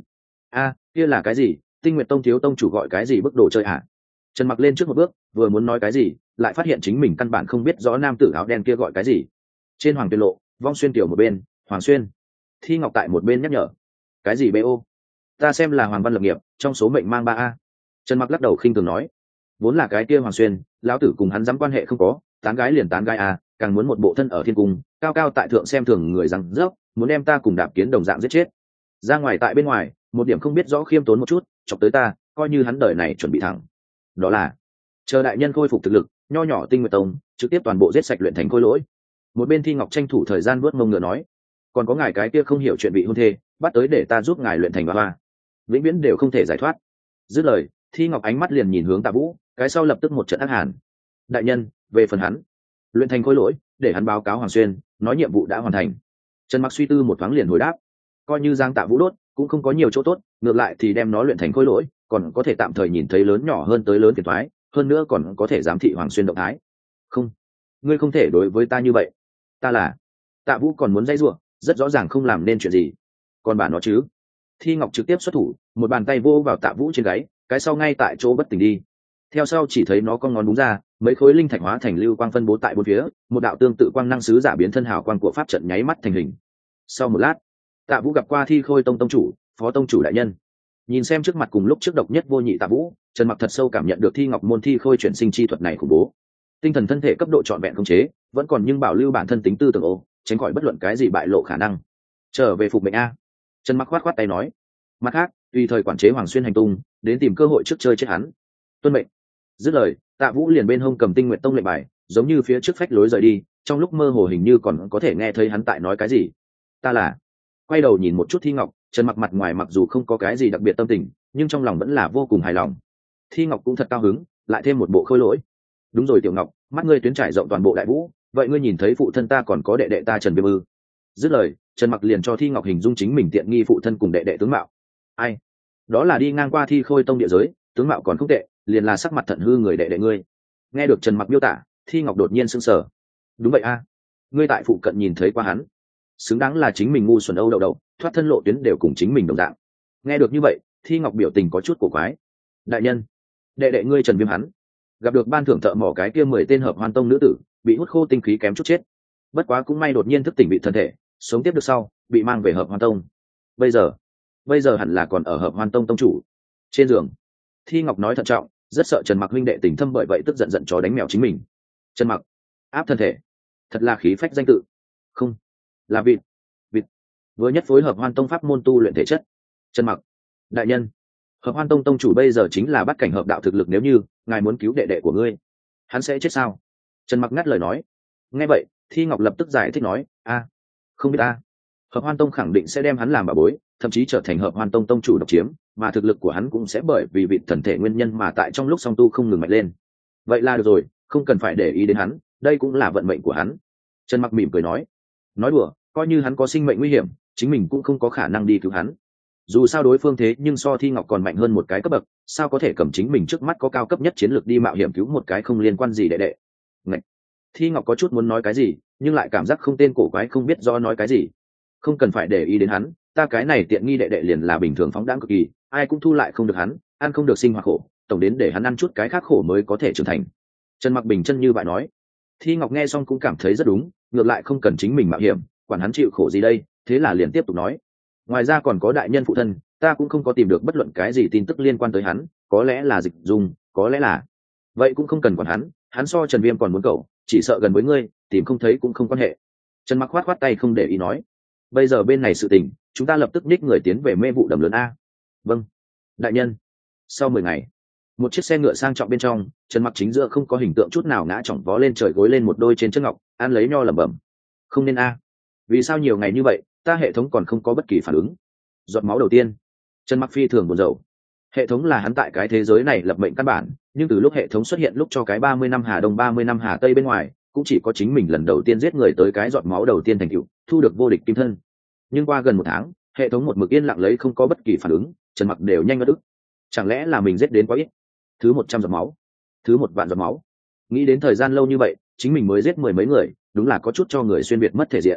kia là cái gì? Tinh Nguyệt Tông thiếu tông chủ gọi cái gì bức đồ chơi hả? Trần Mặc lên trước một bước, vừa muốn nói cái gì, lại phát hiện chính mình căn bản không biết rõ nam tử áo đen kia gọi cái gì. Trên Hoàng Tuyên Lộ, Vong Xuyên tiểu một bên, Hoàng Xuyên, Thi Ngọc tại một bên nhắc nhở. Cái gì BO? Ta xem là Hoàng Văn lập nghiệp, trong số mệnh mang 3A. Trần Mặc lắc đầu khinh thường nói, vốn là cái kia Hoàng Xuyên, lão tử cùng hắn dám quan hệ không có, tán gái liền tán gái à, càng muốn một bộ thân ở thiên cung, cao cao tại thượng xem thường người rằng dốc, muốn đem ta cùng Đạp Kiến đồng dạng giết chết. Ra ngoài tại bên ngoài, một điểm không biết rõ khiêm tốn một chút, chọc tới ta, coi như hắn đời này chuẩn bị thẳng. Đó là chờ đại nhân khôi phục thực lực, nho nhỏ Tinh Nguyệt Tông trực tiếp toàn bộ giết sạch luyện thành khôi lỗi. Một bên Thi Ngọc tranh thủ thời gian vuốt mông ngựa nói, còn có ngài cái kia không hiểu chuyện bị hôn thê, bắt tới để ta giúp ngài luyện thành hoa, vĩnh viễn đều không thể giải thoát. Dứt lời, Thi Ngọc ánh mắt liền nhìn hướng Tạ Vũ, cái sau lập tức một trận ác hàn. Đại nhân, về phần hắn luyện thành khôi lỗi, để hắn báo cáo Hoàng Xuyên, nói nhiệm vụ đã hoàn thành. Trần Mặc suy tư một thoáng liền hồi đáp, coi như giang Tạ Vũ đốt cũng không có nhiều chỗ tốt, ngược lại thì đem nó luyện thành khôi lỗi, còn có thể tạm thời nhìn thấy lớn nhỏ hơn tới lớn phiền toái, hơn nữa còn có thể giám thị Hoàng Xuyên động thái. Không, ngươi không thể đối với ta như vậy. Ta là Tạ Vũ còn muốn dây rủa, rất rõ ràng không làm nên chuyện gì. Còn bà nó chứ? Thi Ngọc trực tiếp xuất thủ, một bàn tay vô vào Tạ Vũ trên gáy, cái sau ngay tại chỗ bất tỉnh đi. Theo sau chỉ thấy nó con ngón đúng ra, mấy khối linh thạch hóa thành lưu quang phân bố tại bốn phía, một đạo tương tự quang năng sứ giả biến thân hào quang của pháp trận nháy mắt thành hình. Sau một lát, Tạ Vũ gặp qua Thi Khôi Tông tông chủ, phó tông chủ đại nhân. Nhìn xem trước mặt cùng lúc trước độc nhất vô nhị Tạ Vũ, Trần Mặc thật sâu cảm nhận được Thi Ngọc môn Thi Khôi chuyển sinh chi thuật này khủng bố. Tinh thần thân thể cấp độ trọn vẹn khống chế, vẫn còn nhưng bảo lưu bản thân tính tư tưởng ô, tránh khỏi bất luận cái gì bại lộ khả năng. Trở về phục mệnh a. Trần Mặc khoát tay nói. Mặt khác, tùy thời quản chế Hoàng Xuyên hành tung, đến tìm cơ hội trước chơi chết hắn. Tuân mệnh. Dứt lời, Tạ Vũ liền bên hông cầm Tinh Nguyệt Tông lệnh bài, giống như phía trước phách lối rời đi, trong lúc mơ hồ hình như còn có thể nghe thấy hắn tại nói cái gì. Ta là. Quay đầu nhìn một chút Thi Ngọc, Trần Mặc mặt ngoài mặc dù không có cái gì đặc biệt tâm tình, nhưng trong lòng vẫn là vô cùng hài lòng. Thi Ngọc cũng thật cao hứng, lại thêm một bộ khôi lỗi. Đúng rồi Tiểu Ngọc, mắt ngươi tuyến trải rộng toàn bộ Đại Vũ, vậy ngươi nhìn thấy phụ thân ta còn có đệ đệ ta Trần Viêm ư? Dứt lời, Trần Mặc liền cho Thi Ngọc hình dung chính mình tiện nghi phụ thân cùng đệ đệ tướng mạo. Ai? Đó là đi ngang qua Thi Khôi Tông địa giới, tướng mạo còn không tệ, liền là sắc mặt thận hư người đệ đệ ngươi. Nghe được Trần Mặc miêu tả, Thi Ngọc đột nhiên sững sờ. Đúng vậy a, ngươi tại phụ cận nhìn thấy qua hắn, xứng đáng là chính mình ngu xuẩn âu đậu đậu, thoát thân lộ tuyến đều cùng chính mình đồng dạng. Nghe được như vậy, Thi Ngọc biểu tình có chút cổ quái. Đại nhân, đệ đệ ngươi Trần Viêm hắn gặp được ban thưởng thợ mỏ cái kia 10 tên Hợp Hoan Tông nữ tử, bị hút khô tinh khí kém chút chết. Bất quá cũng may đột nhiên thức tỉnh bị thân thể, sống tiếp được sau, bị mang về Hợp Hoan Tông. Bây giờ hẳn là còn ở Hợp Hoan Tông tông chủ trên giường. Thi Ngọc nói thận trọng, rất sợ Trần Mặc huynh đệ tình thâm bởi vậy tức giận giận chó đánh mèo chính mình. Trần Mặc áp thân thể, thật là khí phách danh tự. Không, là vịt vừa nhất phối Hợp Hoan Tông pháp môn tu luyện thể chất. Trần Mặc đại nhân, Hợp Hoan Tông tông chủ bây giờ chính là bắt cảnh hợp đạo thực lực, nếu như ngài muốn cứu đệ đệ của ngươi, hắn sẽ chết sao? Trần Mặc ngắt lời nói. Nghe vậy, Thi Ngọc lập tức giải thích nói, không biết Hợp Hoan Tông khẳng định sẽ đem hắn làm bảo bối, thậm chí trở thành Hợp Hoan Tông tông chủ độc chiếm, mà thực lực của hắn cũng sẽ bởi vì vị thần thể nguyên nhân mà tại trong lúc song tu không ngừng mạnh lên. Vậy là được rồi, không cần phải để ý đến hắn, đây cũng là vận mệnh của hắn. Trần Mặc mỉm cười nói đùa, coi như hắn có sinh mệnh nguy hiểm, chính mình cũng không có khả năng đi cứu hắn. Dù sao đối phương thế nhưng so Thi Ngọc còn mạnh hơn một cái cấp bậc, sao có thể cầm chính mình trước mắt có cao cấp nhất chiến lược đi mạo hiểm cứu một cái không liên quan gì đệ đệ. Ngạch. Thi Ngọc có chút muốn nói cái gì, nhưng lại cảm giác không tên cổ quái không biết do nói cái gì. Không cần phải để ý đến hắn, ta cái này tiện nghi đệ đệ liền là bình thường phóng đãng cực kỳ, ai cũng thu lại không được hắn, ăn không được sinh hoạt khổ, tổng đến để hắn ăn chút cái khác khổ mới có thể trưởng thành. Trần Mặc bình chân như vậy nói. Thi Ngọc nghe xong cũng cảm thấy rất đúng, ngược lại không cần chính mình mạo hiểm, quản hắn chịu khổ gì đây, thế là liền tiếp tục nói. Ngoài ra còn có đại nhân phụ thân, ta cũng không có tìm được bất luận cái gì tin tức liên quan tới hắn, có lẽ là Dịch Dung, có lẽ là vậy cũng không cần quản hắn so Trần Viêm còn muốn cậu, chỉ sợ gần với ngươi, tìm không thấy cũng không quan hệ. Trần Mặc khoát tay không để ý nói. Bây giờ bên này sự tình, chúng ta lập tức nhích người tiến về mê vụ đầm lớn a. Vâng đại nhân. Sau 10 ngày, một chiếc xe ngựa sang trọng bên trong, Trần Mặc chính giữa không có hình tượng chút nào ngã chỏng vó lên trời gối lên một đôi trên chân ngọc, ăn lấy nho lẩm bẩm. Không nên vì sao nhiều ngày như vậy ta hệ thống còn không có bất kỳ phản ứng? Giọt máu đầu tiên, Trần Mặc phi thường buồn rầu. Hệ thống là hắn tại cái thế giới này lập mệnh căn bản, nhưng từ lúc hệ thống xuất hiện lúc cho cái 30 năm Hà Đông 30 năm Hà Tây bên ngoài, cũng chỉ có chính mình lần đầu tiên giết người tới cái giọt máu đầu tiên thành tựu, thu được vô địch kim thân. Nhưng qua gần 1 tháng, hệ thống một mực yên lặng lấy không có bất kỳ phản ứng, Trần Mặc đều nhanh ngất ức. Chẳng lẽ là mình giết đến quá ít? Thứ 100 giọt máu, thứ 1 vạn giọt máu. Nghĩ đến thời gian lâu như vậy, chính mình mới giết 10 mấy người, đúng là có chút cho người xuyên việt mất thể diện.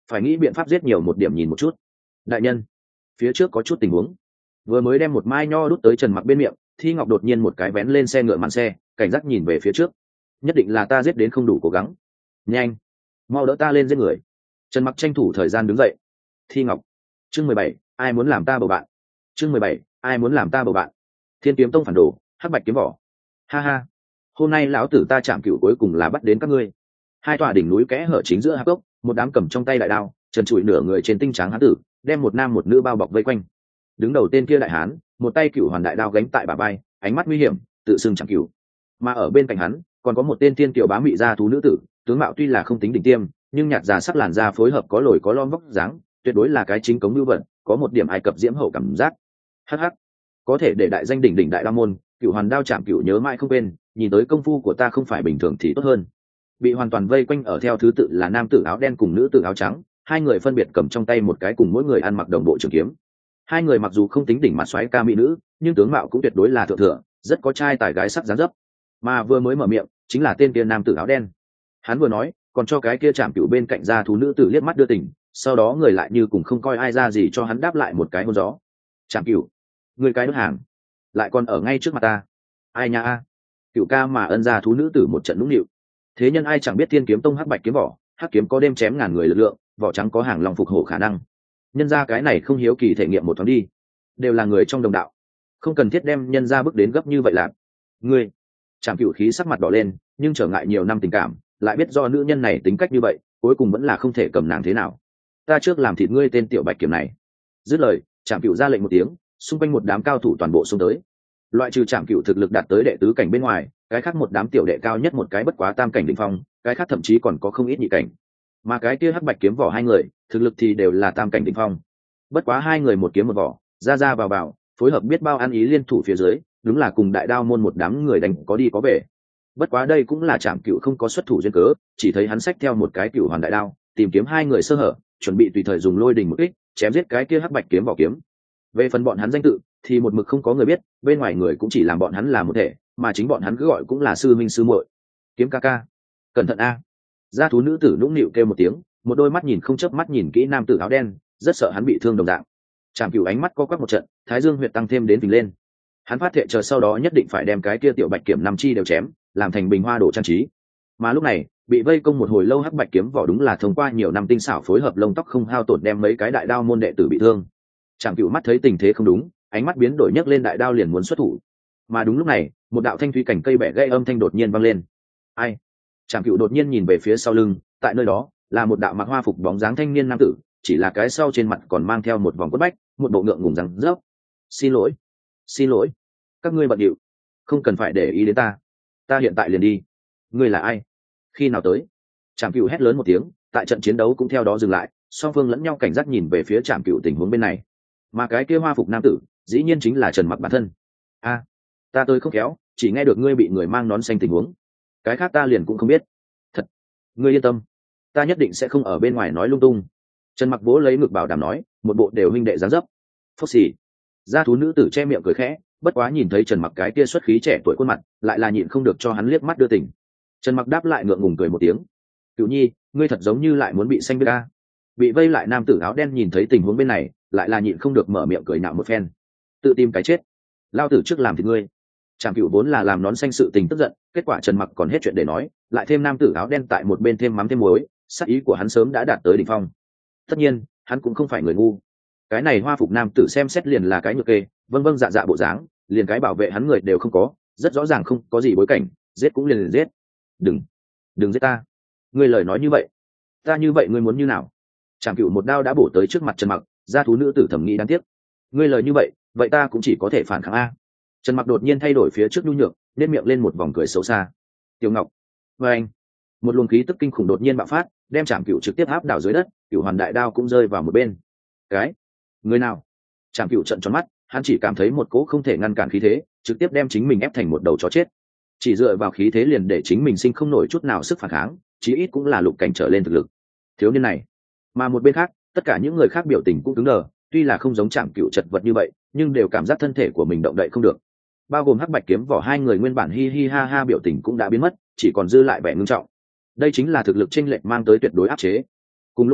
phải nghĩ biện pháp giết nhiều một điểm nhìn một chút. Đại nhân, phía trước có chút tình huống. Vừa mới đem một mai nho đút tới Trần Mặc bên miệng, Thi Ngọc đột nhiên một cái vén lên xe ngựa màn xe, cảnh giác nhìn về phía trước. Nhất định là ta giết đến không đủ cố gắng. Nhanh, mau đỡ ta lên giết người. Trần Mặc tranh thủ thời gian đứng dậy. Thi Ngọc, chương 17, ai muốn làm ta bầu bạn? Chương 17, ai muốn làm ta bầu bạn? Thiên Kiếm Tông phản đồ, hắc bạch kiếm vỏ. Ha ha, hôm nay lão tử ta chạm cựu cuối cùng là bắt đến các ngươi. Hai tòa đỉnh núi kẽ hở chính giữa hạp gốc, một đám cầm trong tay đại đao, trần trụi nửa người trên tinh trắng hán tử, đem một nam một nữ bao bọc vây quanh. Đứng đầu tên kia đại hán, một tay cựu hoàn đại đao gánh tại bả vai, ánh mắt nguy hiểm, tự xưng chạm cựu. Mà ở bên cạnh hắn, còn có một tên tiên kiều bá mị gia thú nữ tử, tướng mạo tuy là không tính đỉnh tiêm, nhưng nhạt già sắc làn da phối hợp có lồi có lõm vóc dáng, tuyệt đối là cái chính cống lưu vận, có một điểm ai cập diễm hậu cảm giác. Hắc hắc, có thể để đại danh đỉnh đỉnh đại đao môn, cựu hoàn đao chạm cựu nhớ mãi không quên, nhìn tới công phu của ta không phải bình thường thì tốt hơn. Bị hoàn toàn vây quanh ở theo thứ tự là nam tử áo đen cùng nữ tử áo trắng, hai người phân biệt cầm trong tay một cái cùng mỗi người ăn mặc đồng bộ trường kiếm. Hai người mặc dù không tính đỉnh mặt xoáy ca mỹ nữ, nhưng tướng mạo cũng tuyệt đối là thượng thừa, rất có trai tài gái sắc dáng dấp. Mà vừa mới mở miệng chính là tên kia nam tử áo đen. Hắn vừa nói còn cho cái kia chạm cựu bên cạnh ra thú nữ tử liếc mắt đưa tình, sau đó người lại như cùng không coi ai ra gì cho hắn đáp lại một cái hôn gió. Chạm cựu, người cái đốt hàng lại còn ở ngay trước mặt ta. Ai nha a, cựu ca mà ân ra thú nữ tử một trận nũng nịu. Thế nhân ai chẳng biết Thiên Kiếm Tông hắc bạch kiếm vỏ, hắc kiếm có đêm chém ngàn người lực lượng, vỏ trắng có hàng lòng phục hổ khả năng. Nhân ra cái này không hiếu kỳ thể nghiệm một thoáng đi, đều là người trong đồng đạo, không cần thiết đem nhân ra bước đến gấp như vậy làm. Ngươi, Trảm Cửu khí sắc mặt đỏ lên, nhưng trở ngại nhiều năm tình cảm, lại biết do nữ nhân này tính cách như vậy, cuối cùng vẫn là không thể cầm nàng thế nào. Ta trước làm thịt ngươi tên tiểu bạch kiểm này. Dứt lời, Trảm Cửu ra lệnh một tiếng, xung quanh một đám cao thủ toàn bộ xông tới. Loại trừ Trảm Cửu thực lực đạt tới đệ tứ cảnh bên ngoài, cái khác một đám tiểu đệ cao nhất một cái bất quá tam cảnh đỉnh phong, cái khác thậm chí còn có không ít nhị cảnh. Mà cái kia hắc bạch kiếm vỏ hai người, thực lực thì đều là tam cảnh đỉnh phong. Bất quá hai người một kiếm một vỏ, ra ra vào vào, phối hợp biết bao ăn ý liên thủ phía dưới, đúng là cùng đại đao môn một đám người đánh có đi có về. Bất quá đây cũng là Trảm Cửu không có xuất thủ duyên cớ, chỉ thấy hắn xách theo một cái cửu hoàn đại đao, tìm kiếm hai người sơ hở, chuẩn bị tùy thời dùng lôi đình một kích, chém giết cái kia hắc bạch kiếm vỏ kiếm. Về phần bọn hắn danh tự thì một mực không có người biết, bên ngoài người cũng chỉ làm bọn hắn là một thể, mà chính bọn hắn cứ gọi cũng là sư minh sư muội. Kiếm ca ca, cẩn thận a. Gia thú nữ tử nũng nịu kêu một tiếng, một đôi mắt nhìn không chớp mắt nhìn kỹ nam tử áo đen, rất sợ hắn bị thương đồng dạng. Trảm Cửu ánh mắt co quắp một trận, thái dương huyệt tăng thêm đến phình lên. Hắn phát thệ chờ sau đó nhất định phải đem cái kia tiểu bạch kiểm năm chi đều chém, làm thành bình hoa đồ trang trí. Mà lúc này, bị vây công một hồi lâu hắc bạch kiếm vỏ đúng là thông qua nhiều năm tinh xảo phối hợp lông tóc không hao tổn đem mấy cái đại đao môn đệ tử bị thương. Trảm Cửu mắt thấy tình thế không đúng, ánh mắt biến đổi nhấc lên đại đao liền muốn xuất thủ. Mà đúng lúc này, một đạo thanh thúy cảnh cây bẻ gãy âm thanh đột nhiên vang lên. Ai? Trảm Cửu đột nhiên nhìn về phía sau lưng, tại nơi đó là một đạo mặc hoa phục bóng dáng thanh niên nam tử, chỉ là cái sau trên mặt còn mang theo một vòng quất bách, một bộ ngượng ngùng rằng rớp. Xin lỗi, xin lỗi, các ngươi bận điệu, không cần phải để ý đến ta, ta hiện tại liền đi. Ngươi là ai? Khi nào tới? Trảm Cửu hét lớn một tiếng, tại trận chiến đấu cũng theo đó dừng lại, song phương lẫn nhau cảnh giác nhìn về phía Trảm Cửu tình huống bên này. Mà cái kia hoa phục nam tử, dĩ nhiên chính là Trần Mặc bản thân. A, ta tới không khéo, chỉ nghe được ngươi bị người mang nón xanh tình huống, cái khác ta liền cũng không biết. Thật, ngươi yên tâm, ta nhất định sẽ không ở bên ngoài nói lung tung. Trần Mặc vỗ lấy ngực bảo đảm nói, một bộ đều huynh đệ dáng dấp. Phốc xì. Gia thú nữ tử che miệng cười khẽ, bất quá nhìn thấy Trần Mặc cái kia xuất khí trẻ tuổi khuôn mặt, lại là nhịn không được cho hắn liếc mắt đưa tình. Trần Mặc đáp lại ngượng ngùng cười một tiếng. Cửu nhi, ngươi thật giống như lại muốn bị xanh biết a. Bị vây lại nam tử áo đen nhìn thấy tình huống bên này, lại là nhịn không được mở miệng cười nhạo một phen. Tự tìm cái chết, lao tử trước làm thì ngươi. Trảm Cửu vốn là làm nón xanh sự tình tức giận, kết quả Trần Mặc còn hết chuyện để nói, lại thêm nam tử áo đen tại một bên thêm mắm thêm muối, sắc ý của hắn sớm đã đạt tới đỉnh phong. Tất nhiên, hắn cũng không phải người ngu. Cái này hoa phục nam tử xem xét liền là cái nhược kê, vâng vâng dạ dạ bộ dáng, liền cái bảo vệ hắn người đều không có, rất rõ ràng không có gì bối cảnh, giết cũng liền giết. Đừng giết ta. Ngươi lời nói như vậy, ta như vậy ngươi muốn như nào? Trảm Cửu một đao đã bổ tới trước mặt Trần Mặc, gia thú nữ tử thẩm nghĩ đáng tiếc. Ngươi lời như vậy, vậy ta cũng chỉ có thể phản kháng a. Trần Mặc đột nhiên thay đổi phía trước nhu nhược, nên miệng lên một vòng cười xấu xa. Tiểu Ngọc, và anh, một luồng khí tức kinh khủng đột nhiên bạo phát, đem Trảm Cửu trực tiếp áp đảo dưới đất, Cửu hoàn đại đao cũng rơi vào một bên. Cái, người nào? Trảm Cửu trợn tròn mắt, hắn chỉ cảm thấy một cỗ không thể ngăn cản khí thế, trực tiếp đem chính mình ép thành một đầu chó chết. Chỉ dựa vào khí thế liền để chính mình sinh không nổi chút nào sức phản kháng, chí ít cũng là lục cảnh trở lên thực lực. Thiếu niên này, mà một bên khác, tất cả những người khác biểu tình cũng cứng đờ, tuy là không giống Trảm Cửu chật vật như vậy, nhưng đều cảm giác thân thể của mình động đậy không được. Bao gồm hắc bạch kiếm vỏ hai người nguyên bản hi hi ha ha biểu tình cũng đã biến mất, chỉ còn dư lại vẻ ngưng trọng. Đây chính là thực lực chênh lệch mang tới tuyệt đối áp chế. Cùng lúc đó,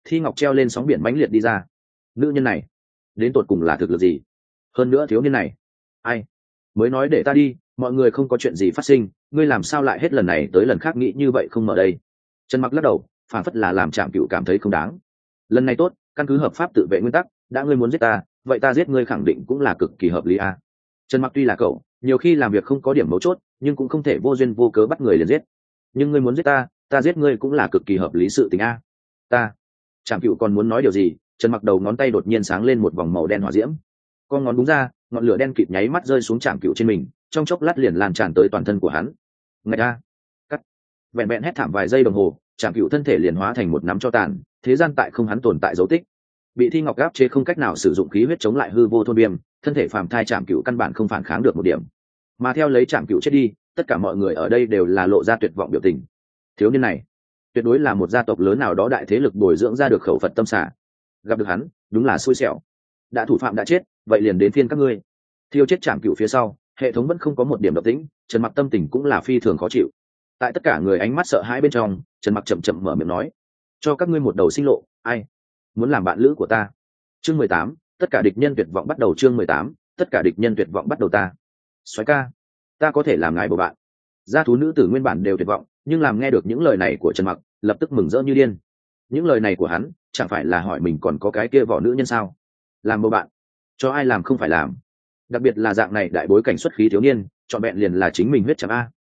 Thi Ngọc treo lên sóng biển mãnh liệt đi ra. Nữ nhân này đến tột cùng là thực lực gì? Hơn nữa thiếu niên này ai mới nói để ta đi, mọi người không có chuyện gì phát sinh, ngươi làm sao lại hết lần này tới lần khác nghĩ như vậy không mở đây? Trần Mặc lắc đầu, phản phất là làm Trạm Cửu cảm thấy không đáng. Lần này tốt, căn cứ hợp pháp tự vệ nguyên tắc, đã ngươi muốn giết ta, vậy ta giết ngươi khẳng định cũng là cực kỳ hợp lý a. Trần Mặc tuy là cậu, nhiều khi làm việc không có điểm mấu chốt, nhưng cũng không thể vô duyên vô cớ bắt người liền giết. Nhưng ngươi muốn giết ta, ta giết ngươi cũng là cực kỳ hợp lý sự tình a. Ta. Trạm Cửu còn muốn nói điều gì, Trần Mặc đầu ngón tay đột nhiên sáng lên một vòng màu đen hỏa diễm. Con ngón búng ra, ngọn lửa đen kịt nháy mắt rơi xuống Trạm Cửu trên mình, trong chốc lát liền lan tràn tới toàn thân của hắn. Ngạch a. Cắt. Vẹn vẹn hét thảm vài giây đồng hồ, Trạm Cửu thân thể liền hóa thành một nắm tro tàn, thế gian tại không hắn tồn tại dấu tích. Bị Thi Ngọc áp chế không cách nào sử dụng khí huyết chống lại hư vô thôn viêm, thân thể phàm thai Trạm Cửu căn bản không phản kháng được một điểm. Mà theo lấy Trạm Cửu chết đi, tất cả mọi người ở đây đều là lộ ra tuyệt vọng biểu tình. Thiếu niên này, tuyệt đối là một gia tộc lớn nào đó đại thế lực bồi dưỡng ra được khẩu Phật tâm xả. Gặp được hắn, đúng là xui xẻo. Đã thủ phạm đã chết, vậy liền đến phiên các ngươi. Thiêu chết Trạm Cửu phía sau, hệ thống vẫn không có một điểm động tĩnh, Trần Mặc tâm tình cũng là phi thường khó chịu. Tại tất cả người ánh mắt sợ hãi bên trong, Trần Mặc chậm chậm mở miệng nói: cho các ngươi một đầu sinh lộ, ai muốn làm bạn lữ của ta? Chương 18, tất cả địch nhân tuyệt vọng bắt đầu. Chương 18, tất cả địch nhân tuyệt vọng bắt đầu. Ta, soái ca, ta có thể làm ngài bầu bạn. Gia thú nữ tử nguyên bản đều tuyệt vọng, nhưng làm nghe được những lời này của Trần Mặc, lập tức mừng rỡ như điên. Những lời này của hắn, chẳng phải là hỏi mình còn có cái kia vỏ nữ nhân sao? Làm bầu bạn, cho ai làm không phải làm? Đặc biệt là dạng này đại bối cảnh xuất khí thiếu niên, chọn vẹn liền là chính mình huyết chẳng a.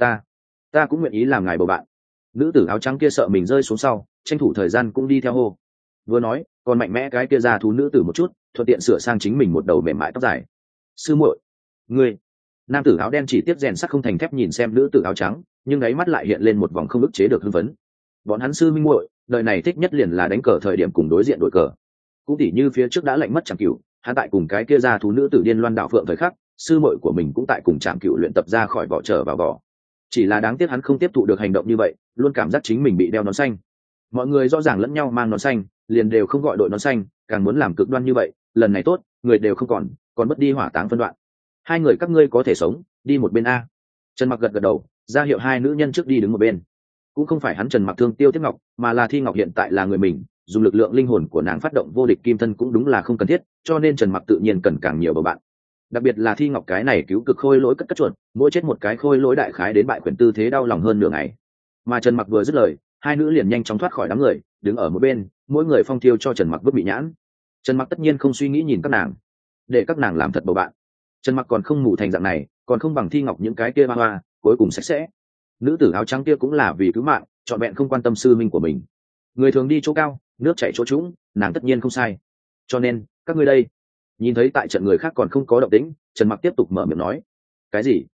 Ta cũng nguyện ý làm ngài bầu bạn. Nữ tử áo trắng kia sợ mình rơi xuống sau, tranh thủ thời gian cũng đi theo hô. Vừa nói, còn mạnh mẽ cái kia ra thú nữ tử một chút, thuận tiện sửa sang chính mình một đầu mềm mại tóc dài. Sư muội, ngươi. Nam tử áo đen chỉ tiếp rèn sắt không thành thép nhìn xem nữ tử áo trắng, nhưng đáy mắt lại hiện lên một vòng không ức chế được hưng phấn. Bọn hắn sư minh muội, đời này thích nhất liền là đánh cờ thời điểm cùng đối diện đội cờ. Cũng tỉ như phía trước đã lệnh mất Trạm Cửu, hắn tại cùng cái kia ra thú nữ tử điên loan đạo phượng thời khắc, sư muội của mình cũng tại cùng Trạm Cửu luyện tập ra khỏi vỏ trở vào vỏ. Chỉ là đáng tiếc hắn không tiếp thụ được hành động như vậy, luôn cảm giác chính mình bị đeo nón xanh. Mọi người rõ ràng lẫn nhau mang nón xanh, liền đều không gọi đội nón xanh, càng muốn làm cực đoan như vậy, lần này tốt, người đều không còn mất đi hỏa táng phân đoạn. Hai người các ngươi có thể sống, đi một bên a. Trần Mặc gật gật đầu, ra hiệu hai nữ nhân trước đi đứng một bên. Cũng không phải hắn Trần Mặc thương Tiêu Tiếp Ngọc, mà là Thi Ngọc hiện tại là người mình, dùng lực lượng linh hồn của nàng phát động vô địch kim thân cũng đúng là không cần thiết, cho nên Trần Mặc tự nhiên cần càng nhiều bầu bạn. Đặc biệt là Thi Ngọc cái này cứu cực khôi lỗi cất chuột, mỗi chết một cái khôi lỗi đại khái đến bại quyền tư thế đau lòng hơn nửa ngày. Mà Trần Mặc vừa dứt lời, hai nữ liền nhanh chóng thoát khỏi đám người, đứng ở một bên, mỗi người phong thiêu cho Trần Mặc vứt bị nhãn. Trần Mặc tất nhiên không suy nghĩ nhìn các nàng, để các nàng làm thật bầu bạn. Trần Mặc còn không mù thành dạng này, còn không bằng Thi Ngọc những cái kia hoa, cuối cùng sạch sẽ. Nữ tử áo trắng kia cũng là vì cứu mạng, trọn vẹn không quan tâm sư minh của mình. Người thường đi chỗ cao, nước chảy chỗ trũng, nàng tất nhiên không sai. Cho nên, các ngươi đây. Nhìn thấy tại trận người khác còn không có động tĩnh, Trần Mặc tiếp tục mở miệng nói: cái gì?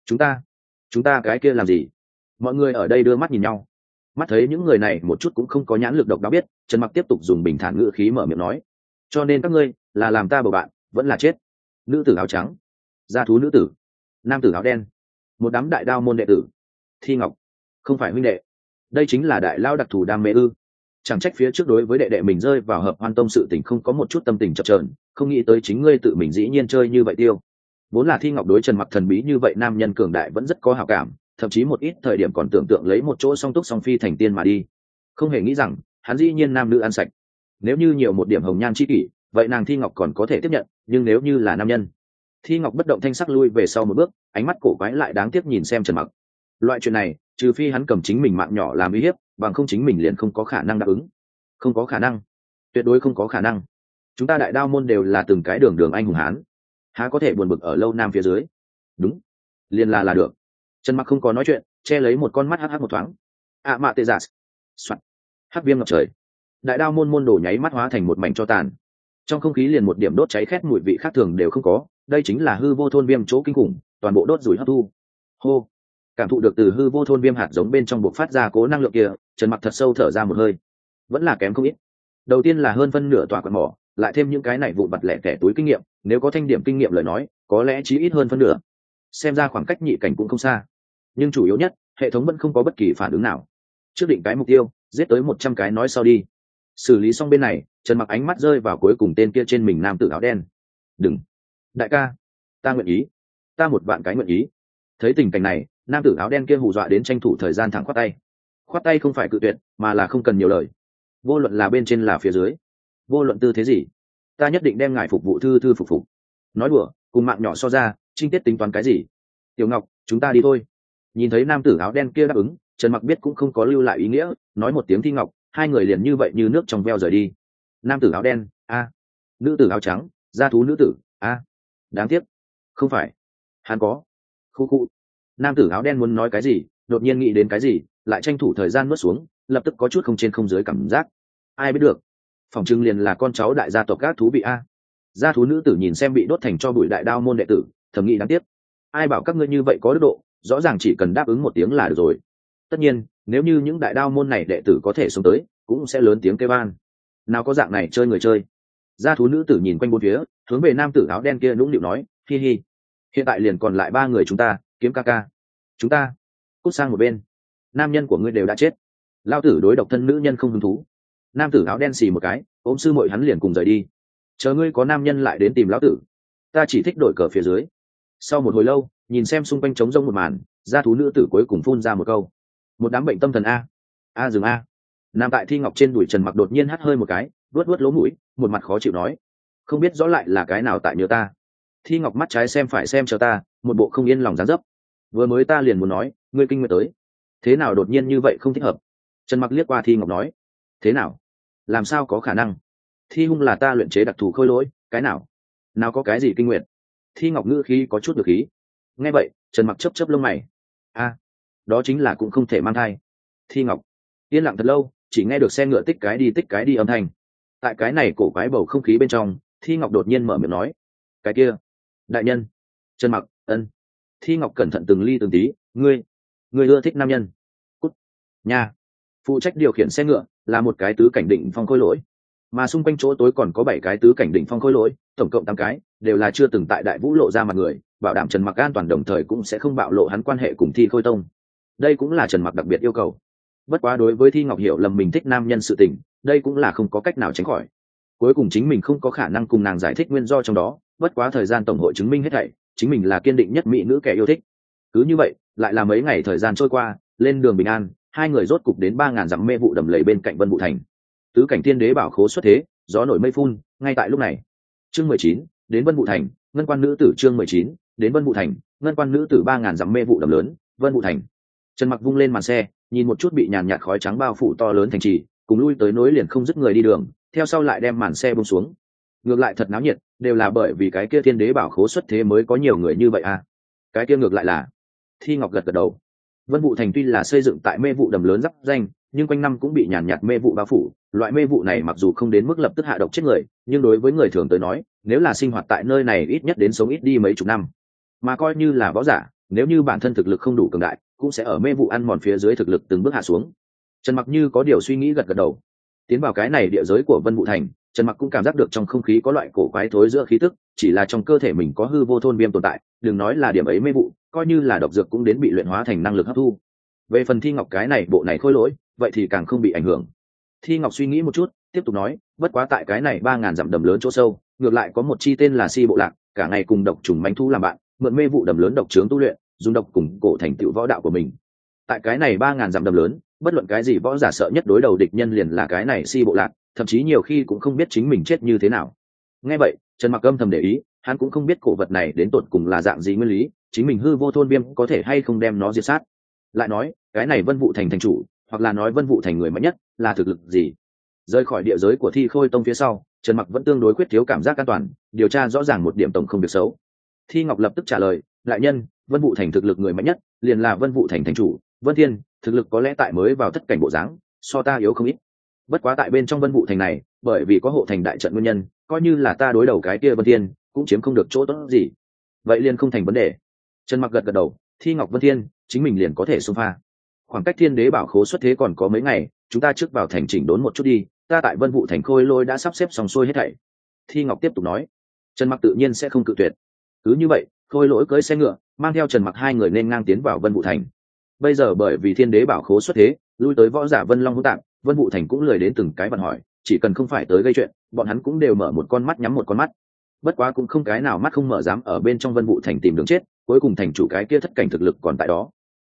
Chúng ta cái kia làm gì? Mọi người ở đây đưa mắt nhìn nhau. Mắt thấy những người này một chút cũng không có nhãn lực độc đáo biết, Trần Mặc tiếp tục dùng bình thản ngữ khí mở miệng nói: cho nên các ngươi là làm ta bầu bạn, vẫn là chết. Nữ tử áo trắng, gia thú nữ tử, nam tử áo đen, một đám đại đao môn đệ tử. Thi Ngọc, không phải huynh đệ, đây chính là đại lao đặc thù đam mê ư? Chẳng trách phía trước đối với đệ đệ mình rơi vào hợp hoan tông sự tình không có một chút tâm tình chập chờn, không nghĩ tới chính ngươi tự mình dĩ nhiên chơi như vậy tiêu. Vốn là Thi Ngọc đối Trần Mặc thần bí như vậy nam nhân cường đại vẫn rất có hảo cảm, thậm chí một ít thời điểm còn tưởng tượng lấy một chỗ song túc song phi thành tiên mà đi. Không hề nghĩ rằng hắn dĩ nhiên nam nữ ăn sạch. Nếu như nhiều một điểm hồng nhan chi kỷ, vậy nàng Thi Ngọc còn có thể tiếp nhận, nhưng nếu như là nam nhân. Thi Ngọc bất động thanh sắc lui về sau một bước, ánh mắt cổ quái lại đáng tiếc nhìn xem Trần Mặc. Loại chuyện này, trừ phi hắn cầm chính mình mạng nhỏ làm uy hiếp, bằng không chính mình liền không có khả năng đáp ứng. Không có khả năng, tuyệt đối không có khả năng. Chúng ta đại đao môn đều là từng cái đường đường anh hùng hán, há có thể buồn bực ở lâu nam phía dưới. Đúng, liền là được. Trần Mặc không có nói chuyện, che lấy một con mắt hắc một thoáng. Mạ tê giả, soạt, hắc viêm ngập trời. Đại đao môn môn đồ nháy mắt hóa thành một mảnh tro tàn. Trong không khí liền một điểm đốt cháy khét mùi vị khác thường đều không có. Đây chính là hư vô thôn viêm chỗ kinh khủng, toàn bộ đốt rủi hấp thu. Hô, cảm thụ được từ hư vô thôn viêm hạt giống bên trong buộc phát ra cố năng lượng kia, Trần Mặc thật sâu thở ra một hơi. Vẫn là kém không ít. Đầu tiên là hơn phân nửa tòa quặng mỏ, lại thêm những cái này vụn vặt lẻ tẻ túi kinh nghiệm, nếu có thanh điểm kinh nghiệm lời nói, có lẽ chí ít hơn phân nửa. Xem ra khoảng cách nhị cảnh cũng không xa. Nhưng chủ yếu nhất, hệ thống vẫn không có bất kỳ phản ứng nào. Trước định cái mục tiêu, giết tới 100 cái nói sau đi. Xử lý xong bên này, Trần Mặc ánh mắt rơi vào cuối cùng tên kia trên mình nam tử áo đen. Đừng, đại ca, ta nguyện ý, ta một vạn cái nguyện ý. Thấy tình cảnh này, nam tử áo đen kia hù dọa đến tranh thủ thời gian thẳng khoát tay. Khoát tay không phải cự tuyệt, mà là không cần nhiều lời. vô luận là bên trên là phía dưới, vô luận tư thế gì, ta nhất định đem ngài phục vụ thư thư phục phục. Nói đùa, cùng mạng nhỏ so ra, trinh tiết tính toán cái gì? Tiểu Ngọc, chúng ta đi thôi. Nhìn thấy nam tử áo đen kia đáp ứng, Trần Mặc biết cũng không có lưu lại ý nghĩa, nói một tiếng Thi Ngọc, hai người liền như vậy như nước trong veo rời đi. Nam tử áo đen, a. Nữ tử áo trắng, gia thú nữ tử, a. Đáng tiếc, không phải, hắn có. Khu khu. Nam tử áo đen muốn nói cái gì, đột nhiên nghĩ đến cái gì, lại tranh thủ thời gian nuốt xuống, lập tức có chút không trên không dưới cảm giác. Ai biết được, phòng trưng liền là con cháu đại gia tộc các thú vị a. Gia thú nữ tử nhìn xem bị đốt thành cho bụi đại đao môn đệ tử, thầm nghĩ đáng tiếc. Ai bảo các ngươi như vậy có đức độ, rõ ràng chỉ cần đáp ứng một tiếng là được rồi. Tất nhiên, nếu như những đại đao môn này đệ tử có thể sống tới, cũng sẽ lớn tiếng kêu van. Nào có dạng này chơi người chơi. Gia thú nữ tử nhìn quanh bốn phía, hướng về nam tử áo đen kia nũng nịu nói, hi hi. Hiện tại liền còn lại ba người chúng ta, Kiếm ca ca. Chúng ta, cút sang một bên. Nam nhân của ngươi đều đã chết. Lao tử đối độc thân nữ nhân không hứng thú. Nam tử áo đen xì một cái, ôm sư muội hắn liền cùng rời đi. Chờ ngươi có nam nhân lại đến tìm lão tử, ta chỉ thích đổi cờ phía dưới. Sau một hồi lâu, nhìn xem xung quanh trống rông một màn, gia thú nữ tử cuối cùng phun ra một câu: một đám bệnh tâm thần a. A dừng a. Nam tại Thi Ngọc trên đùi Trần Mặc đột nhiên hắt hơi một cái, vuốt vuốt lỗ mũi, một mặt khó chịu nói: không biết rõ lại là cái nào tại nhớ ta. Thi Ngọc mắt trái xem phải xem chờ ta, một bộ không yên lòng dáng dấp. Vừa mới ta liền muốn nói, ngươi kinh nguyệt tới, thế nào đột nhiên như vậy không thích hợp. Trần Mặc liếc qua Thi Ngọc nói: thế nào, làm sao có khả năng? Thi hung là ta luyện chế đặc thù khôi lỗi, cái nào có cái gì kinh nguyệt. Thi Ngọc ngữ khí có chút được khí. Nghe vậy Trần Mặc chớp chớp lông mày. A, đó chính là cũng không thể mang thai. Thi Ngọc yên lặng thật lâu, chỉ nghe được xe ngựa tích cái đi âm thanh. Tại cái này cổ quái bầu không khí bên trong, Thi Ngọc đột nhiên mở miệng nói: cái kia đại nhân. Trần Mặc ân. Thi Ngọc cẩn thận từng ly từng tí, ngươi ưa thích nam nhân. Cút nha. Phụ trách điều khiển xe ngựa là một cái tứ cảnh định phong khôi lỗi, mà xung quanh chỗ tối còn có 7 cái tứ cảnh đỉnh phong khôi lỗi, tổng cộng 8 cái, đều là chưa từng tại đại vũ lộ ra mặt người, bảo đảm Trần Mặc an toàn đồng thời cũng sẽ không bạo lộ hắn quan hệ cùng Thi Khôi Tông. Đây cũng là Trần Mặc đặc biệt yêu cầu. Bất quá đối với Thi Ngọc hiểu lầm mình thích nam nhân sự tình, đây cũng là không có cách nào tránh khỏi. Cuối cùng chính mình không có khả năng cùng nàng giải thích nguyên do trong đó, bất quá thời gian tổng hội chứng minh hết thảy, chính mình là kiên định nhất mỹ nữ kẻ yêu thích. Cứ như vậy, lại là mấy ngày thời gian trôi qua, lên đường bình an, hai người rốt cục đến 3000 dặm mê vụ đầm lầy bên cạnh Vân Vũ Thành. Tứ cảnh tiên đế bảo khố xuất thế, gió nổi mây phun. Ngay tại lúc này, chương 19, đến Vân Vũ Thành, ngân quan nữ tử. Chương 19, đến Vân Vũ Thành, ngân quan nữ tử. 3000 dặm mê vụ đầm lớn, Vân Vũ Thành. Trần Mặc vung lên màn xe, nhìn một chút bị nhàn nhạt khói trắng bao phủ to lớn thành trì, cùng lui tới nối liền không dứt người đi đường, theo sau lại đem màn xe buông xuống. Ngược lại thật náo nhiệt, đều là bởi vì cái kia tiên đế bảo khố xuất thế mới có nhiều người như vậy à? Cái kia ngược lại là. Thi Ngọc gật gật đầu. Vân Vũ Thành tuy là xây dựng tại mê vụ đầm lớn giáp danh, nhưng quanh năm cũng bị nhàn nhạt mê vụ bao phủ. Loại mê vụ này mặc dù không đến mức lập tức hạ độc chết người, nhưng đối với người thường tới nói, nếu là sinh hoạt tại nơi này ít nhất đến sống ít đi mấy chục năm. Mà coi như là võ giả, nếu như bản thân thực lực không đủ cường đại, cũng sẽ ở mê vụ ăn mòn phía dưới thực lực từng bước hạ xuống. Trần Mặc như có điều suy nghĩ gật gật đầu. Tiến vào cái này địa giới của Vân Vũ Thành, Trần Mặc cũng cảm giác được trong không khí có loại cổ quái thối giữa khí tức, chỉ là trong cơ thể mình có hư vô thôn viêm tồn tại, đừng nói là điểm ấy mê vụ, coi như là độc dược cũng đến bị luyện hóa thành năng lực hấp thu. Về phần Thi Ngọc cái này bộ này khôi lỗi, vậy thì càng không bị ảnh hưởng. Thi Ngọc suy nghĩ một chút, tiếp tục nói, bất quá tại cái này 3000 dặm đầm lớn chỗ sâu, ngược lại có một chi tên là Si bộ lạc, cả ngày cùng độc trùng manh thu làm bạn, mượn mê vụ đầm lớn độc trướng tu luyện, dùng độc cùng cổ thành tựu võ đạo của mình. Tại cái này 3000 dặm đầm lớn, bất luận cái gì võ giả sợ nhất đối đầu địch nhân liền là cái này Si bộ lạc, thậm chí nhiều khi cũng không biết chính mình chết như thế nào. Nghe vậy, Trần Mặc âm thầm để ý, hắn cũng không biết cổ vật này đến tột cùng là dạng gì nguyên lý, chính mình hư vô thôn viêm có thể hay không đem nó diệt sát. Lại nói, cái này Vân Vũ Thành thành chủ, hoặc là nói Vân Vũ Thành người mạnh nhất, là thực lực gì? Rời khỏi địa giới của Thi Khôi Tông phía sau, Trần Mặc vẫn tương đối quyết thiếu cảm giác an toàn, điều tra rõ ràng một điểm tổng không được xấu. Thi Ngọc lập tức trả lời, đại nhân, Vân Vũ Thành thực lực người mạnh nhất, liền là Vân Vũ Thành thành chủ, Vân Thiên, thực lực có lẽ tại mới vào thất cảnh bộ dáng, so ta yếu không ít. Bất quá tại bên trong Vân Vũ Thành này, bởi vì có hộ thành đại trận nguyên nhân, coi như là ta đối đầu cái kia Vân Thiên, cũng chiếm không được chỗ tốt gì. Vậy liền không thành vấn đề. Trần Mặc gật gật đầu, Thi Ngọc Vân Thiên, chính mình liền có thể xung pha. Khoảng cách Thiên Đế bảo khố xuất thế còn có mấy ngày, chúng ta trước vào thành chỉnh đốn một chút đi, ta tại Vân Vũ Thành khôi lôi đã sắp xếp xong xuôi hết thảy. Thi Ngọc tiếp tục nói. Trần Mặc tự nhiên sẽ không cự tuyệt. Cứ như vậy, khôi lỗi cưỡi xe ngựa, mang theo Trần Mặc hai người nên ngang tiến vào Vân Vũ Thành. Bây giờ bởi vì Thiên Đế bảo khố xuất thế, lui tới võ giả Vân Long hỗn tạp, Vân Vũ Thành cũng lười đến từng cái vận hỏi, chỉ cần không phải tới gây chuyện, bọn hắn cũng đều mở một con mắt nhắm một con mắt. Bất quá cũng không cái nào mắt không mở dám ở bên trong Vân Vũ Thành tìm đường chết, cuối cùng thành chủ cái kia thất cảnh thực lực còn tại đó.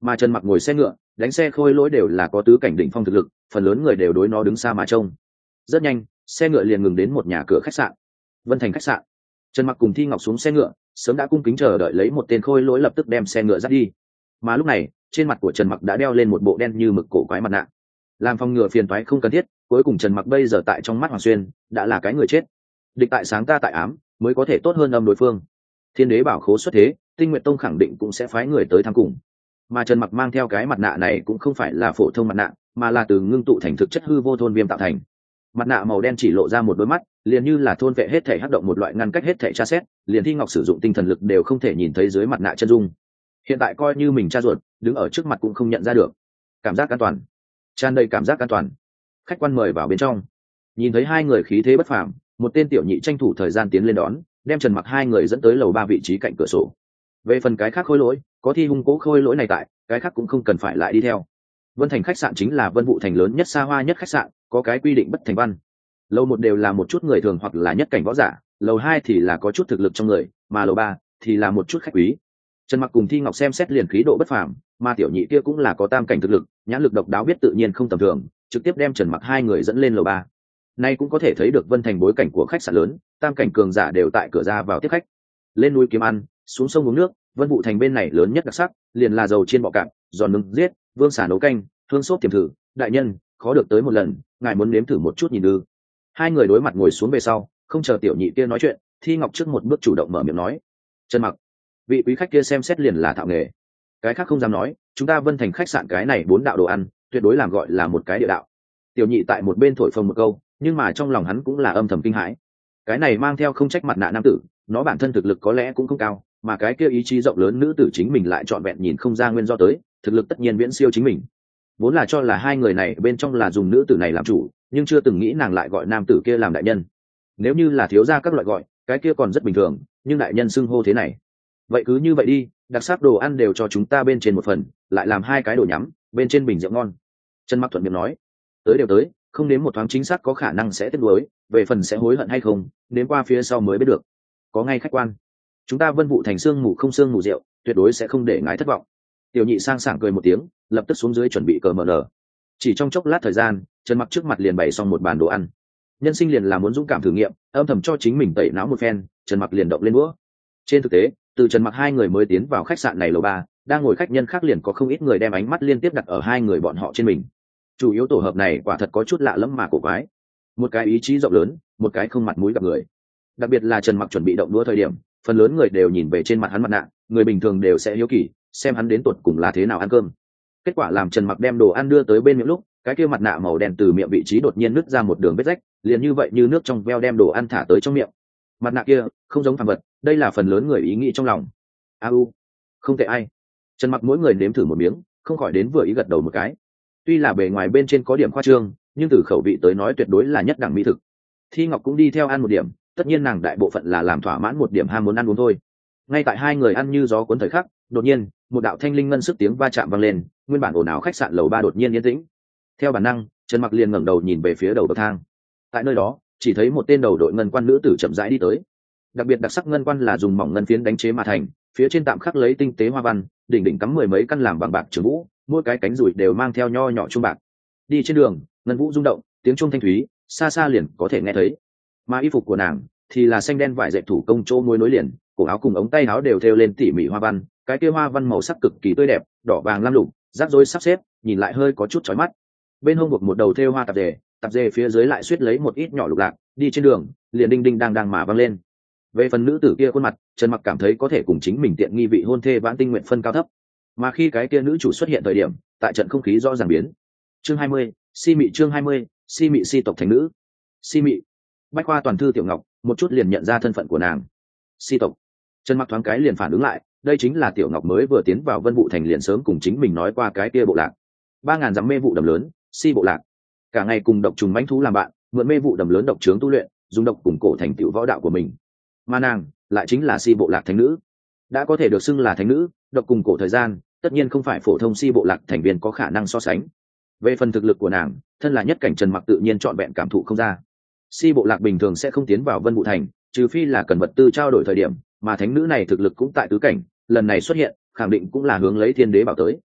mà Trần Mặc ngồi xe ngựa đánh xe khôi lỗi đều là có tứ cảnh đỉnh phong thực lực, phần lớn người đều đối nó đứng xa mà trông. Rất nhanh xe ngựa liền ngừng đến một nhà cửa khách sạn, Vân Thành khách sạn. Trần Mặc cùng Thi Ngọc xuống xe ngựa, sớm đã cung kính chờ đợi lấy một tên khôi lỗi lập tức đem xe ngựa dắt đi. Mà lúc này trên mặt của Trần Mặc đã đeo lên một bộ đen như mực cổ quái mặt nạ, làm phòng ngừa phiền toái không cần thiết. Cuối cùng Trần Mặc bây giờ tại trong mắt Hoàng Xuyên đã là cái người chết. Địch tại sáng ta tại ám, mới có thể tốt hơn âm đối phương. Thiên đế bảo khố xuất thế, Tinh Nguyệt Tông khẳng định cũng sẽ phái người tới thăm cùng. Mà Trần Mặc mang theo cái mặt nạ này cũng không phải là phổ thông mặt nạ, mà là từ ngưng tụ thành thực chất hư vô thôn viêm tạo thành. Mặt nạ màu đen chỉ lộ ra một đôi mắt, liền như là thôn vệ hết thể hắc động một loại ngăn cách hết thể tra xét, liền Thi Ngọc sử dụng tinh thần lực đều không thể nhìn thấy dưới mặt nạ chân dung. Hiện tại coi như mình cha ruột đứng ở trước mặt cũng không nhận ra được. Cảm giác an toàn, tràn đầy cảm giác an toàn. Khách quan mời vào bên trong. Nhìn thấy hai người khí thế bất phàm, một tên tiểu nhị tranh thủ thời gian tiến lên đón, đem Trần Mặc hai người dẫn tới lầu 3 vị trí cạnh cửa sổ. Về phần cái khác khôi lỗi, có Thi Hung Cố khôi lỗi này tại, cái khác cũng không cần phải lại đi theo. Vân Thành khách sạn chính là Vân Vũ thành lớn nhất xa hoa nhất khách sạn, có cái quy định bất thành văn. Lầu 1 đều là một chút người thường hoặc là nhất cảnh võ giả, lầu 2 thì là có chút thực lực trong người, mà lầu 3 thì là một chút khách quý. Trần Mặc cùng Thi Ngọc xem xét liền khí độ bất phàm, mà tiểu nhị kia cũng là có tam cảnh thực lực, nhãn lực độc đáo biết tự nhiên không tầm thường, trực tiếp đem Trần Mặc hai người dẫn lên lầu 3. Nay cũng có thể thấy được Vân Thành bối cảnh của khách sạn lớn, tam cảnh cường giả đều tại cửa ra vào tiếp khách. Lên núi kiếm ăn, xuống sông uống nước, Vân Vũ thành bên này lớn nhất đặc sắc, liền là dầu chiên bọ cạp, giòn nướng giết, vương xả nấu canh, hương sốt tiềm thử, đại nhân, khó được tới một lần, ngài muốn nếm thử một chút nhìn ư? Hai người đối mặt ngồi xuống về sau, không chờ tiểu nhị kia nói chuyện, Thi Ngọc trước một bước chủ động mở miệng nói: Trần Mặc, vị quý khách kia xem xét liền là thạo nghề, cái khác không dám nói, chúng ta Vân Thành khách sạn cái này 4 đạo đồ ăn, tuyệt đối làm gọi là một cái địa đạo. Tiểu nhị tại một bên thổi phồng một câu, nhưng mà trong lòng hắn cũng là âm thầm kinh hãi. Cái này mang theo không trách mặt nạ nam tử, nó bản thân thực lực có lẽ cũng không cao, mà cái kia ý chí rộng lớn nữ tử chính mình lại trọn vẹn nhìn không ra nguyên do tới, thực lực tất nhiên viễn siêu chính mình. Vốn là cho là hai người này bên trong là dùng nữ tử này làm chủ, nhưng chưa từng nghĩ nàng lại gọi nam tử kia làm đại nhân. Nếu như là thiếu gia các loại gọi, cái kia còn rất bình thường, nhưng đại nhân xưng hô thế này, vậy cứ như vậy đi, đặc sắc đồ ăn đều cho chúng ta bên trên một phần, lại làm 2 cái đồ nhắm, bên trên bình rượu ngon. Trần Mặc thuận miệng nói: tới đều tới, không đến một thoáng chính xác có khả năng sẽ tiếc nuối, về phần sẽ hối hận hay không, đến qua phía sau mới biết được. Có ngay khách quan, chúng ta Vân Vũ thành xương mù không xương mù rượu, tuyệt đối sẽ không để ngài thất vọng. Tiểu nhị sang sảng cười một tiếng, lập tức xuống dưới chuẩn bị cờ mở nở. Chỉ trong chốc lát thời gian, Trần Mặc trước mặt liền bày xong một bàn đồ ăn. Nhân sinh liền là muốn dũng cảm thử nghiệm, âm thầm cho chính mình tẩy não một phen, Trần Mặc liền động lên đũa. Trên thực tế, từ Trần Mặc hai người mới tiến vào khách sạn này lầu 3, đang ngồi khách nhân khác liền có không ít người đem ánh mắt liên tiếp đặt ở hai người bọn họ trên mình. Chủ yếu tổ hợp này quả thật có chút lạ lẫm mà cổ quái. Một cái ý chí rộng lớn, một cái không mặt mũi gặp người. Đặc biệt là Trần Mặc chuẩn bị động đũa thời điểm, phần lớn người đều nhìn về trên mặt hắn mặt nạ, người bình thường đều sẽ hiếu kỳ, xem hắn đến tuột cùng là thế nào ăn cơm. Kết quả làm Trần Mặc đem đồ ăn đưa tới bên miệng lúc, cái kia mặt nạ màu đen từ miệng vị trí đột nhiên nứt ra một đường vết rách, liền như vậy như nước trong veo đem đồ ăn thả tới trong miệng. Mặt nạ kia không giống phàm vật, đây là phần lớn người ý nghĩ trong lòng. Không tệ ai. Trần Mặc mỗi người nếm thử một miếng, không khỏi đến vừa ý gật đầu một cái. Tuy là bề ngoài bên trên có điểm khoa trương, nhưng từ khẩu vị tới nói tuyệt đối là nhất đẳng mỹ thực. Thi Ngọc cũng đi theo ăn một điểm, tất nhiên nàng đại bộ phận là làm thỏa mãn một điểm ham muốn ăn uống thôi. Ngay tại hai người ăn như gió cuốn thời khắc, đột nhiên một đạo thanh linh ngân sức tiếng va chạm vang lên, nguyên bản ồn ào khách sạn lầu 3 đột nhiên yên tĩnh. Theo bản năng, Trần Mặc liền ngẩng đầu nhìn về phía đầu bậc thang. Tại nơi đó, chỉ thấy một tên đầu đội ngân quan nữ tử chậm rãi đi tới. Đặc biệt đặc sắc ngân quan là dùng mỏng ngân phiến đánh chế mà thành, phía trên tạm khắc lấy tinh tế hoa văn, đỉnh đỉnh cắm 10 mấy căn làm bằng bạc trường vũ, mỗi cái cánh rủi đều mang theo nho nhỏ chuông bạc. Đi trên đường, ngân vũ rung động, tiếng chuông thanh thúy, xa xa liền có thể nghe thấy. Mà y phục của nàng thì là xanh đen vải dệt thủ công chỗ mối nối liền, cổ áo cùng ống tay áo đều thêu lên tỉ mỉ hoa văn, cái kia hoa văn màu sắc cực kỳ tươi đẹp, đỏ vàng lam lục, rắc rối sắp xếp, nhìn lại hơi có chút chói mắt. Bên hông buộc một đầu thêu hoa tạp dề phía dưới lại suýt lấy một ít nhỏ lục lạc, đi trên đường liền đinh đinh đang mà vang lên. Về phần nữ tử kia khuôn mặt, Trần Mặc cảm thấy có thể cùng chính mình tiện nghi vị hôn thê Vãn Tinh Nguyện phân cao thấp. Mà khi cái kia nữ chủ xuất hiện thời điểm, tại trận không khí rõ ràng biến. Chương 20, si mị chương 20, si mị si tộc thành nữ. Si mị. Bách khoa toàn thư Tiểu Ngọc, một chút liền nhận ra thân phận của nàng. Si tộc. Trần Mặc thoáng cái liền phản ứng lại, đây chính là Tiểu Ngọc mới vừa tiến vào Vân Vũ thành liền sớm cùng chính mình nói qua cái kia bộ lạc. 3000 dặm mê vụ đầm lớn, si bộ lạc. Cả ngày cùng độc trùng mãnh thú làm bạn, mượn mê vụ đầm lớn độc trướng tu luyện, dùng độc cùng cổ thành tựu võ đạo của mình. Mà nàng lại chính là si bộ lạc thánh nữ. Đã có thể được xưng là thánh nữ, độc cùng cổ thời gian, tất nhiên không phải phổ thông si bộ lạc thành viên có khả năng so sánh. Về phần thực lực của nàng, thân là nhất cảnh Trần Mặc tự nhiên trọn vẹn cảm thụ không ra. Si bộ lạc bình thường sẽ không tiến vào Vân Vũ thành, trừ phi là cần vật tư trao đổi thời điểm, mà thánh nữ này thực lực cũng tại tứ cảnh, lần này xuất hiện, khẳng định cũng là hướng lấy thiên đế bảo tới.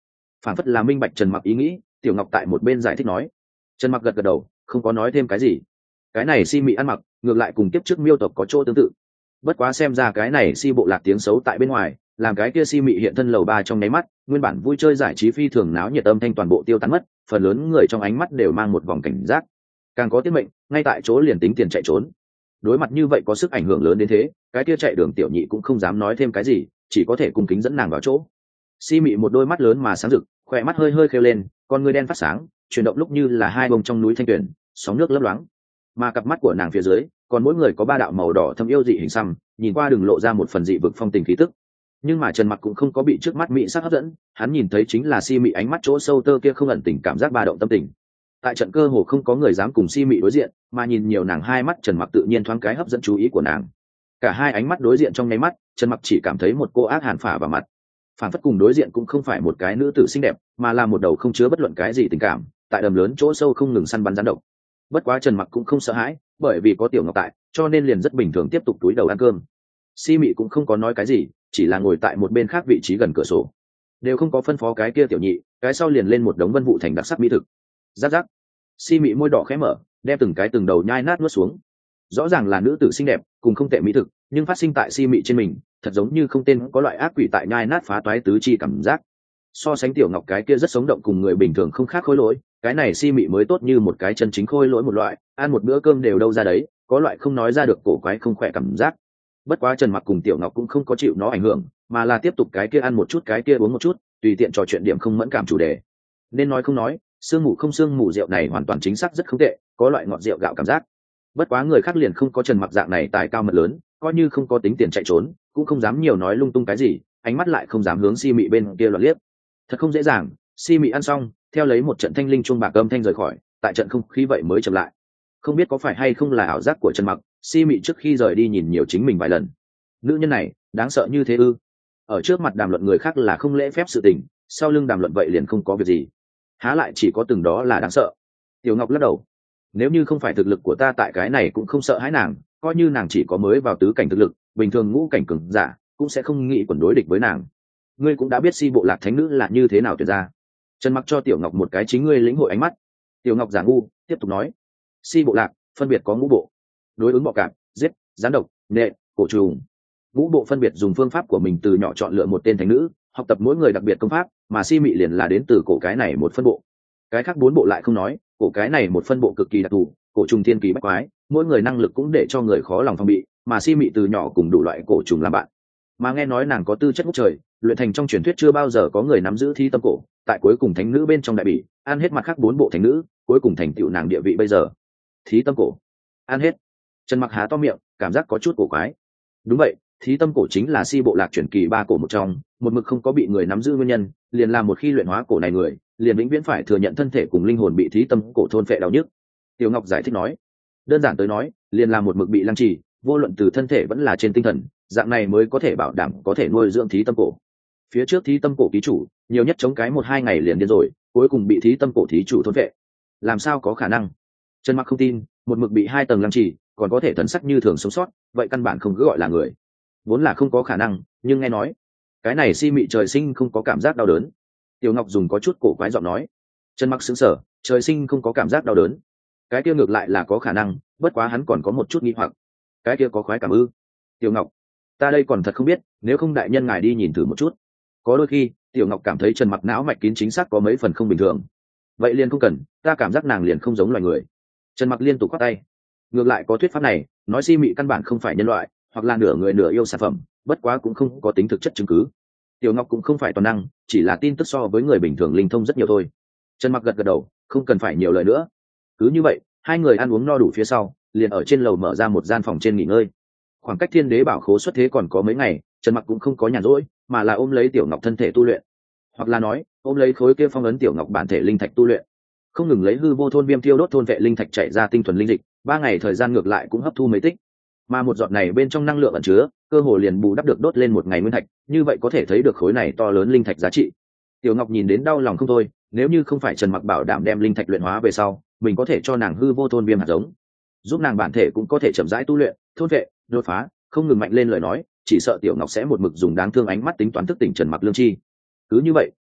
phản phất là minh bạch Trần Mặc ý nghĩ, Tiểu Ngọc tại một bên giải thích nói. Trần Mặc gật gật đầu, không có nói thêm cái gì. Cái này si mị ăn mặc ngược lại cùng kiếp trước miêu tộc có chỗ tương tự, bất quá xem ra cái này si bộ lạc tiếng xấu tại bên ngoài, làm cái kia si mị hiện thân lầu 3 trong nháy mắt, nguyên bản vui chơi giải trí phi thường náo nhiệt âm thanh toàn bộ tiêu tán mất, phần lớn người trong ánh mắt đều mang một vòng cảnh giác, càng có tiết mệnh ngay tại chỗ liền tính tiền chạy trốn. Đối mặt như vậy có sức ảnh hưởng lớn đến thế, cái kia chạy đường tiểu nhị cũng không dám nói thêm cái gì, chỉ có thể cung kính dẫn nàng vào chỗ. Si mị một đôi mắt lớn mà sáng rực, khỏe mắt hơi hơi khêu lên, con người đen phát sáng, chuyển động lúc như là hai bông trong núi thanh tuyển, sóng nước lấp loáng. Mà cặp mắt của nàng phía dưới, còn mỗi người có 3 đạo màu đỏ thâm yêu dị hình xăm, nhìn qua đừng lộ ra một phần dị vực phong tình khí tức. Nhưng mà Trần Mặc cũng không có bị trước mắt mỹ sắc hấp dẫn, hắn nhìn thấy chính là si mị ánh mắt chỗ sâu tơ kia không ẩn tình cảm giác ba động tâm tình. Tại trận cơ hồ không có người dám cùng si mị đối diện, mà nhìn nhiều nàng hai mắt Trần Mặc tự nhiên thoáng cái hấp dẫn chú ý của nàng. Cả hai ánh mắt đối diện trong nháy mắt, Trần Mặc chỉ cảm thấy một cô ác hàn phả vào mặt. Phản phất cùng đối diện cũng không phải một cái nữ tử xinh đẹp, mà là một đầu không chứa bất luận cái gì tình cảm, tại đầm lớn chỗ sâu không ngừng săn bắn rắn độc. Bất quá Trần Mặc cũng không sợ hãi, bởi vì có Tiểu Ngọc tại, cho nên liền rất bình thường tiếp tục túi đầu ăn cơm. Si mị cũng không có nói cái gì, chỉ là ngồi tại một bên khác vị trí gần cửa sổ, đều không có phân phó cái kia tiểu nhị, cái sau liền lên một đống vân vụ thành đặc sắc mỹ thực. Rắc rắc, si mị môi đỏ khẽ mở, đem từng đầu nhai nát nuốt xuống. Rõ ràng là nữ tử xinh đẹp cùng không tệ mỹ thực, nhưng phát sinh tại si mị trên mình thật giống như không tên có loại ác quỷ tại nhai nát phá toái tứ chi cảm giác. So sánh Tiểu Ngọc cái kia rất sống động cùng người bình thường không khác khối lỗi, cái này si mị mới tốt như một cái chân chính khôi lỗi một loại, ăn một bữa cơm đều đâu ra đấy, có loại không nói ra được cổ quái không khỏe cảm giác. Bất quá Trần Mặc cùng Tiểu Ngọc cũng không có chịu nó ảnh hưởng, mà là tiếp tục cái kia ăn một chút cái kia uống một chút, tùy tiện trò chuyện điểm không mẫn cảm chủ đề. Nên nói không nói, sương mù không sương mù rượu này hoàn toàn chính xác rất không tệ, có loại ngọt rượu gạo cảm giác. Bất quá người khác liền không có Trần Mặc dạng này tài cao mật lớn, coi như không có tính tiền chạy trốn, cũng không dám nhiều nói lung tung cái gì, ánh mắt lại không dám hướng si mị bên kia loạn liếc. Thật không dễ dàng, si mị ăn xong, theo lấy một trận thanh linh chuông bạc âm thanh rời khỏi, tại trận không khí vậy mới chậm lại. Không biết có phải hay không là ảo giác của Trần Mặc, si mị trước khi rời đi nhìn nhiều chính mình vài lần. Nữ nhân này đáng sợ như thế ư? Ở trước mặt đàm luận người khác là không lễ phép sự tình, sau lưng đàm luận vậy liền không có việc gì, há lại chỉ có từng đó là đáng sợ. Tiểu Ngọc lắc đầu, nếu như không phải thực lực của ta tại cái này cũng không sợ hãi nàng, coi như nàng chỉ có mới vào tứ cảnh thực lực, bình thường ngũ cảnh cường giả cũng sẽ không nghĩ quần đối địch với nàng. Ngươi cũng đã biết si bộ lạc thánh nữ là như thế nào tuyệt ra. Trần Mặc cho Tiểu Ngọc một cái chính ngươi lĩnh hội ánh mắt. Tiểu Ngọc giả ngu tiếp tục nói, si bộ lạc phân biệt có ngũ bộ, đối ứng bọ cạp, giết, gián độc, nệ, cổ trùng. Ngũ bộ phân biệt dùng phương pháp của mình từ nhỏ chọn lựa một tên thánh nữ, học tập mỗi người đặc biệt công pháp, mà si mị liền là đến từ cổ cái này một phân bộ. Cái khác 4 bộ lại không nói, cổ cái này một phân bộ cực kỳ đặc thù, cổ trùng thiên kỳ bách quái, mỗi người năng lực cũng để cho người khó lòng phòng bị, mà si mị từ nhỏ cùng đủ loại cổ trùng làm bạn. Mà nghe nói nàng có tư chất ngút trời, luyện thành trong truyền thuyết chưa bao giờ có người nắm giữ thi tâm cổ, tại cuối cùng thánh nữ bên trong đại bỉ, ăn hết mặt khác 4 bộ thánh nữ, cuối cùng thành tựu nàng địa vị bây giờ. Thí tâm cổ, ăn hết. Trần Mặc há to miệng, cảm giác có chút cổ quái. Đúng vậy, thí tâm cổ chính là si bộ lạc truyền kỳ 3 cổ một trong, một mực không có bị người nắm giữ nguyên nhân, liền là một khi luyện hóa cổ này người, liền vĩnh viễn phải thừa nhận thân thể cùng linh hồn bị thí tâm cổ thôn phệ đau nhức. Tiểu Ngọc giải thích nói, đơn giản tới nói, liền là một mực bị lăng trì, vô luận từ thân thể vẫn là trên tinh thần, dạng này mới có thể bảo đảm có thể nuôi dưỡng thí tâm cổ. Phía trước thí tâm cổ ký chủ, nhiều nhất chống cái 1-2 ngày liền điên rồi, cuối cùng bị thí tâm cổ thí chủ thôn phệ. Làm sao có khả năng? Trần Mặc không tin, một mực bị 2 tầng lăng trì, còn có thể thần sắc như thường sống sót, vậy căn bản không cứ gọi là người. Vốn là không có khả năng, nhưng nghe nói, cái này si mị trời sinh không có cảm giác đau đớn. Tiểu Ngọc dùng có chút cổ quái giọng nói. Trần Mặc sững sờ, trời sinh không có cảm giác đau đớn, cái kia ngược lại là có khả năng, bất quá hắn còn có một chút nghi hoặc. Cái kia có khoái cảm ư? Tiểu Ngọc, ta đây còn thật không biết, nếu không đại nhân ngài đi nhìn thử một chút. Có đôi khi Tiểu Ngọc cảm thấy Trần Mặc não mạch kín chính xác có mấy phần không bình thường. Vậy liền không cần, ta cảm giác nàng liền không giống loài người. Trần Mặc liên tục quát tay. Ngược lại có thuyết pháp này, nói si mị căn bản không phải nhân loại, hoặc là nửa người nửa yêu sản phẩm, bất quá cũng không có tính thực chất chứng cứ. Tiểu Ngọc cũng không phải toàn năng, chỉ là tin tức so với người bình thường linh thông rất nhiều thôi. Trần Mặc gật gật đầu, không cần phải nhiều lời nữa. Cứ như vậy, hai người ăn uống no đủ phía sau, liền ở trên lầu mở ra một gian phòng trên nghỉ ngơi. Khoảng cách Thiên Đế bảo khố xuất thế còn có mấy ngày, Trần Mặc cũng không có nhàn rỗi, mà là ôm lấy Tiểu Ngọc thân thể tu luyện, hoặc là nói, ôm lấy khối kia phong ấn Tiểu Ngọc bản thể linh thạch tu luyện. Không ngừng lấy hư vô thôn viêm tiêu đốt thôn vệ linh thạch chạy ra tinh thuần linh dịch, 3 ngày thời gian ngược lại cũng hấp thu mấy tích, mà một giọt này bên trong năng lượng ẩn chứa, cơ hồ liền bù đắp được đốt lên một ngày nguyên thạch, như vậy có thể thấy được khối này to lớn linh thạch giá trị. Tiểu Ngọc nhìn đến đau lòng không thôi, nếu như không phải Trần Mặc bảo đảm đem linh thạch luyện hóa về sau, mình có thể cho nàng hư vô thôn viêm hạt giống, giúp nàng bản thể cũng có thể chậm rãi tu luyện, thôn vệ, đột phá, không ngừng mạnh lên lời nói, chỉ sợ Tiểu Ngọc sẽ một mực dùng đáng thương ánh mắt tính toán thức tỉnh Trần Mặc lương chi. Cứ như vậy,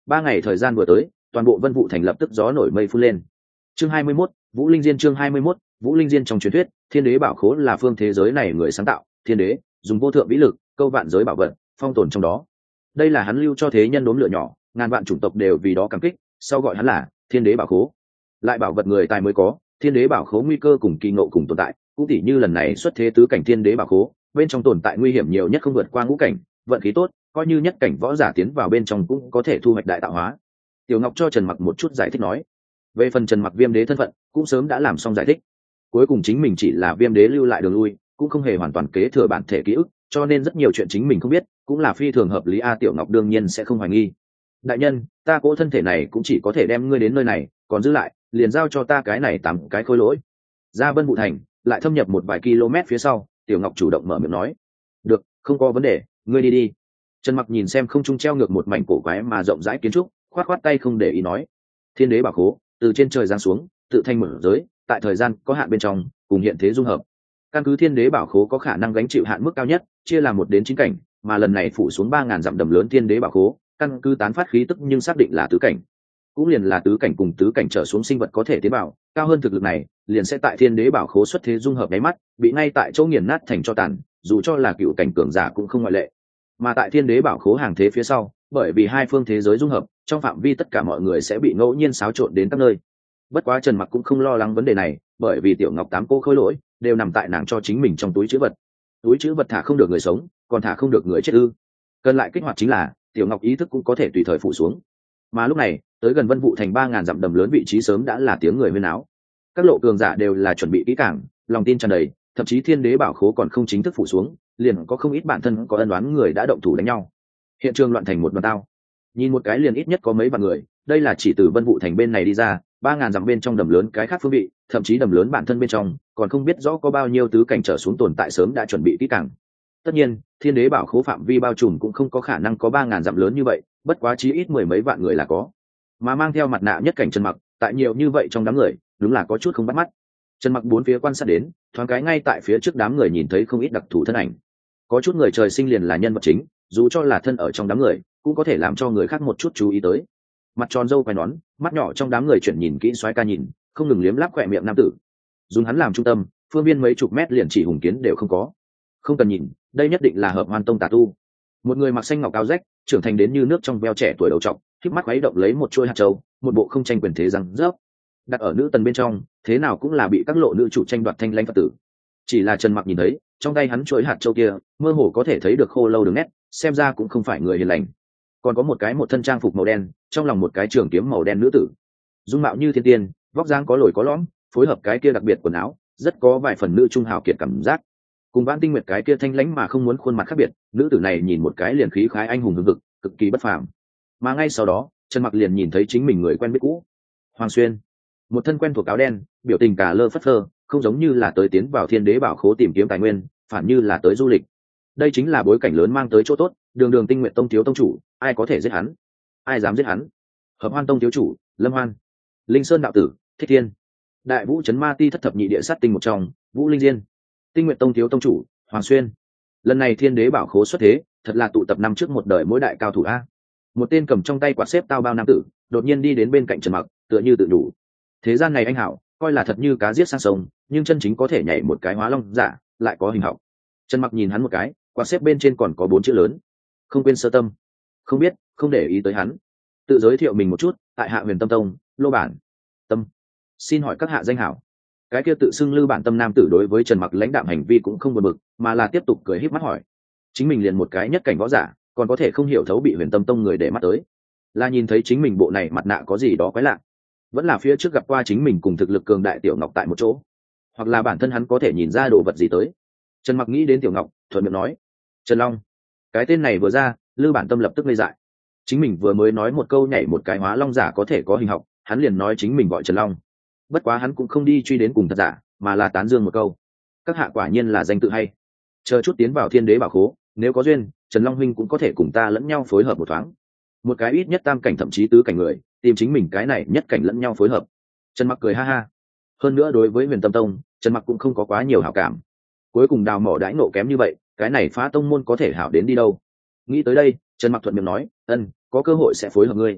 3 ngày thời gian vừa tới, toàn bộ Vân Vũ thành lập tức gió nổi mây phun lên. Chương 21, Vũ Linh Diên. Chương 21, Vũ Linh Diên. Trong truyền thuyết, thiên đế bảo khố là phương thế giới này người sáng tạo, thiên đế dùng vô thượng vĩ lực câu vạn giới bảo vật phong tồn trong đó. Đây là hắn lưu cho thế nhân đốm lửa nhỏ, ngàn vạn chủng tộc đều vì đó cảm kích, sau gọi hắn là thiên đế bảo khố. Lại bảo vật người tài mới có, thiên đế bảo khố nguy cơ cùng kỳ ngộ cùng tồn tại, cũng tỉ như lần này xuất thế tứ cảnh thiên đế bảo khố, bên trong tồn tại nguy hiểm nhiều nhất không vượt qua ngũ cảnh, vận khí tốt coi như nhất cảnh võ giả tiến vào bên trong cũng có thể thu hoạch đại tạo hóa. Tiểu Ngọc cho Trần Mặc một chút giải thích nói, về phần Trần Mặc Viêm đế thân phận cũng sớm đã làm xong giải thích, cuối cùng chính mình chỉ là Viêm đế lưu lại đường lui, cũng không hề hoàn toàn kế thừa bản thể ký ức, cho nên rất nhiều chuyện chính mình không biết cũng là phi thường hợp lý. Tiểu Ngọc đương nhiên sẽ không hoài nghi. Đại nhân, ta cỗ thân thể này cũng chỉ có thể đem ngươi đến nơi này, còn giữ lại liền giao cho ta cái này 8 cái khối lỗi. Ra Vân Vũ thành lại thâm nhập một vài km phía sau, Tiểu Ngọc chủ động mở miệng nói, được, không có vấn đề, ngươi đi đi. Trần Mặc nhìn xem không trung treo ngược một mảnh cổ quái mà rộng rãi kiến trúc, khoát khoát tay không để ý nói, thiên đế bảo khố từ trên trời giáng xuống, tự thanh mở giới, tại thời gian có hạn bên trong cùng hiện thế dung hợp. Căn cứ thiên đế bảo khố có khả năng gánh chịu hạn mức cao nhất, chia làm 1 đến 9 cảnh, mà lần này phủ xuống 3000 dặm đầm lớn thiên đế bảo khố, căn cứ tán phát khí tức nhưng xác định là tứ cảnh. Cũng liền là tứ cảnh cùng tứ cảnh trở xuống sinh vật có thể tiến vào, cao hơn thực lực này, liền sẽ tại thiên đế bảo khố xuất thế dung hợp nháy mắt, bị ngay tại chỗ nghiền nát thành tro tàn, dù cho là cựu cảnh cường giả cũng không ngoại lệ. Mà tại thiên đế bảo khố hàng thế phía sau, bởi vì hai phương thế giới dung hợp, trong phạm vi tất cả mọi người sẽ bị ngẫu nhiên xáo trộn đến các nơi. Bất quá Trần Mặc cũng không lo lắng vấn đề này, bởi vì Tiểu Ngọc 8 cô khối lỗi đều nằm tại nàng cho chính mình trong túi trữ vật. Túi trữ vật thả không được người sống, còn thả không được người chết ư? Cần lại kích hoạt chính là Tiểu Ngọc ý thức cũng có thể tùy thời phủ xuống. Mà lúc này, tới gần Vân Vũ thành 3000 dặm đầm lớn vị trí sớm đã là tiếng người huyên náo. Các lộ cường giả đều là chuẩn bị kỹ càng, lòng tin tràn đầy, thậm chí thiên đế bảo khố còn không chính thức phủ xuống, liền có không ít bản thân có ân oán người đã động thủ đánh nhau. Hiện trường loạn thành một đoàn tao. Nhìn một cái liền ít nhất có mấy vạn người, đây là chỉ từ Vân Vũ thành bên này đi ra, 3000 dặm bên trong đầm lớn cái khác phương vị, thậm chí đầm lớn bản thân bên trong, còn không biết rõ có bao nhiêu tứ cảnh trở xuống tồn tại sớm đã chuẩn bị kỹ càng. Tất nhiên, thiên đế bảo khố phạm vi bao trùm cũng không có khả năng có 3000 dặm lớn như vậy, bất quá chí ít mười mấy vạn người là có. Mà mang theo mặt nạ nhất cảnh Trần Mặc, tại nhiều như vậy trong đám người, đúng là có chút không bắt mắt. Trần Mặc bốn phía quan sát đến, thoáng cái ngay tại phía trước đám người nhìn thấy không ít đặc thù thân ảnh. Có chút người trời sinh liền là nhân vật chính, dù cho là thân ở trong đám người, cũng có thể làm cho người khác một chút chú ý tới. Mặt tròn râu quai nón, mắt nhỏ trong đám người chuyển nhìn kỹ xoáy ca nhìn, không ngừng liếm láp khỏe miệng nam tử. Dùng hắn làm trung tâm, phương viên mấy chục mét liền chỉ hùng kiến đều không có. Không cần nhìn, đây nhất định là Hợp Hoan tông tà tu. Một người mặc xanh ngọc áo rách, trưởng thành đến như nước trong veo trẻ tuổi đầu trọc, khép mắt khuấy động lấy một chuôi hạt châu, một bộ không tranh quyền thế răng rớp. Đặt ở nữ tần bên trong, thế nào cũng là bị các lộ nữ chủ tranh đoạt thanh lãnh Phật tử. Chỉ là Trần Mặc nhìn thấy, trong tay hắn chuỗi hạt châu kia, mơ hồ có thể thấy được khô lâu đường nét, xem ra cũng không phải người hiền lành. Còn có một cái một thân trang phục màu đen, trong lòng một cái trường kiếm màu đen nữ tử, dung mạo như thiên tiên, vóc dáng có lồi có lõm, phối hợp cái kia đặc biệt quần áo, rất có vài phần nữ trung hào kiệt cảm giác. Cùng Vãn Tinh Nguyệt cái kia thanh lãnh mà không muốn khuôn mặt khác biệt, nữ tử này nhìn một cái liền khí khái anh hùng hùng hực, cực kỳ bất phàm. Mà ngay sau đó, Trần Mặc liền nhìn thấy chính mình người quen biết cũ, Hoàng Xuyên, một thân quen thuộc áo đen, biểu tình cả lơ phất phơ, không giống như là tới tiến vào thiên đế bảo khố tìm kiếm tài nguyên, phản như là tới du lịch. Đây chính là bối cảnh lớn mang tới chỗ tốt, đường đường Tinh Nguyệt tông thiếu tông chủ, ai có thể giết hắn? Ai dám giết hắn? Hợp Hoan tông thiếu chủ Lâm Hoan, Linh Sơn đạo tử Thích Thiên, Đại Vũ trấn ma ti thất thập nhị địa sát tinh một trong Vũ Linh Diên, Tinh Nguyệt tông thiếu tông chủ Hoàng Xuyên. Lần này thiên đế bảo khố xuất thế, thật là tụ tập năm trước một đời mỗi đại cao thủ a. Một tên cầm trong tay quạt xếp tao bao nam tử, đột nhiên đi đến bên cạnh Trần Mặc, tựa như tự đủ. Thế gian này anh hảo, coi là thật như cá giết sang sông, nhưng chân chính có thể nhảy một cái hóa long giả, lại có hình học. Trần Mặc nhìn hắn một cái, quạt xếp bên trên còn có 4 chữ lớn: không quên sơ tâm. Không biết, không để ý tới hắn. Tự giới thiệu mình một chút, tại hạ Huyền Tâm tông, Lô Bản Tâm. Xin hỏi các hạ danh hảo. Cái kia tự xưng Lư Bản Tâm nam tử đối với Trần Mặc lãnh đạm hành vi cũng không buồn bực, mà là tiếp tục cười híp mắt hỏi: chính mình liền một cái nhất cảnh võ giả, còn có thể không hiểu thấu bị Huyền Tâm tông người để mắt tới, là nhìn thấy chính mình bộ này mặt nạ có gì đó quái lạ, vẫn là phía trước gặp qua chính mình cùng thực lực cường đại Tiểu Ngọc tại một chỗ, hoặc là bản thân hắn có thể nhìn ra đồ vật gì tới. Trần Mặc nghĩ đến Tiểu Ngọc, thuận miệng nói: Trần Long. Cái tên này vừa ra, Lư Bản Tâm lập tức ngây dại. Chính mình vừa mới nói một câu nhảy một cái hóa long giả có thể có hình học, hắn liền nói chính mình gọi Trần Long. Bất quá hắn cũng không đi truy đến cùng thật giả, mà là tán dương một câu: các hạ quả nhiên là danh tự hay. Chờ chút tiến vào thiên đế bảo khố, nếu có duyên, Trần Long huynh cũng có thể cùng ta lẫn nhau phối hợp một thoáng. Một cái ít nhất tam cảnh thậm chí tứ cảnh người, tìm chính mình cái này nhất cảnh lẫn nhau phối hợp. Trần Mặc cười ha ha. Hơn nữa đối với Huyền Tâm tông, Trần Mặc cũng không có quá nhiều hảo cảm. Cuối cùng đào mỏ đãi nộ kém như vậy, cái này phá tông môn có thể hảo đến đi đâu. Nghĩ tới đây, Trần Mặc thuận miệng nói: có cơ hội sẽ phối hợp ngươi.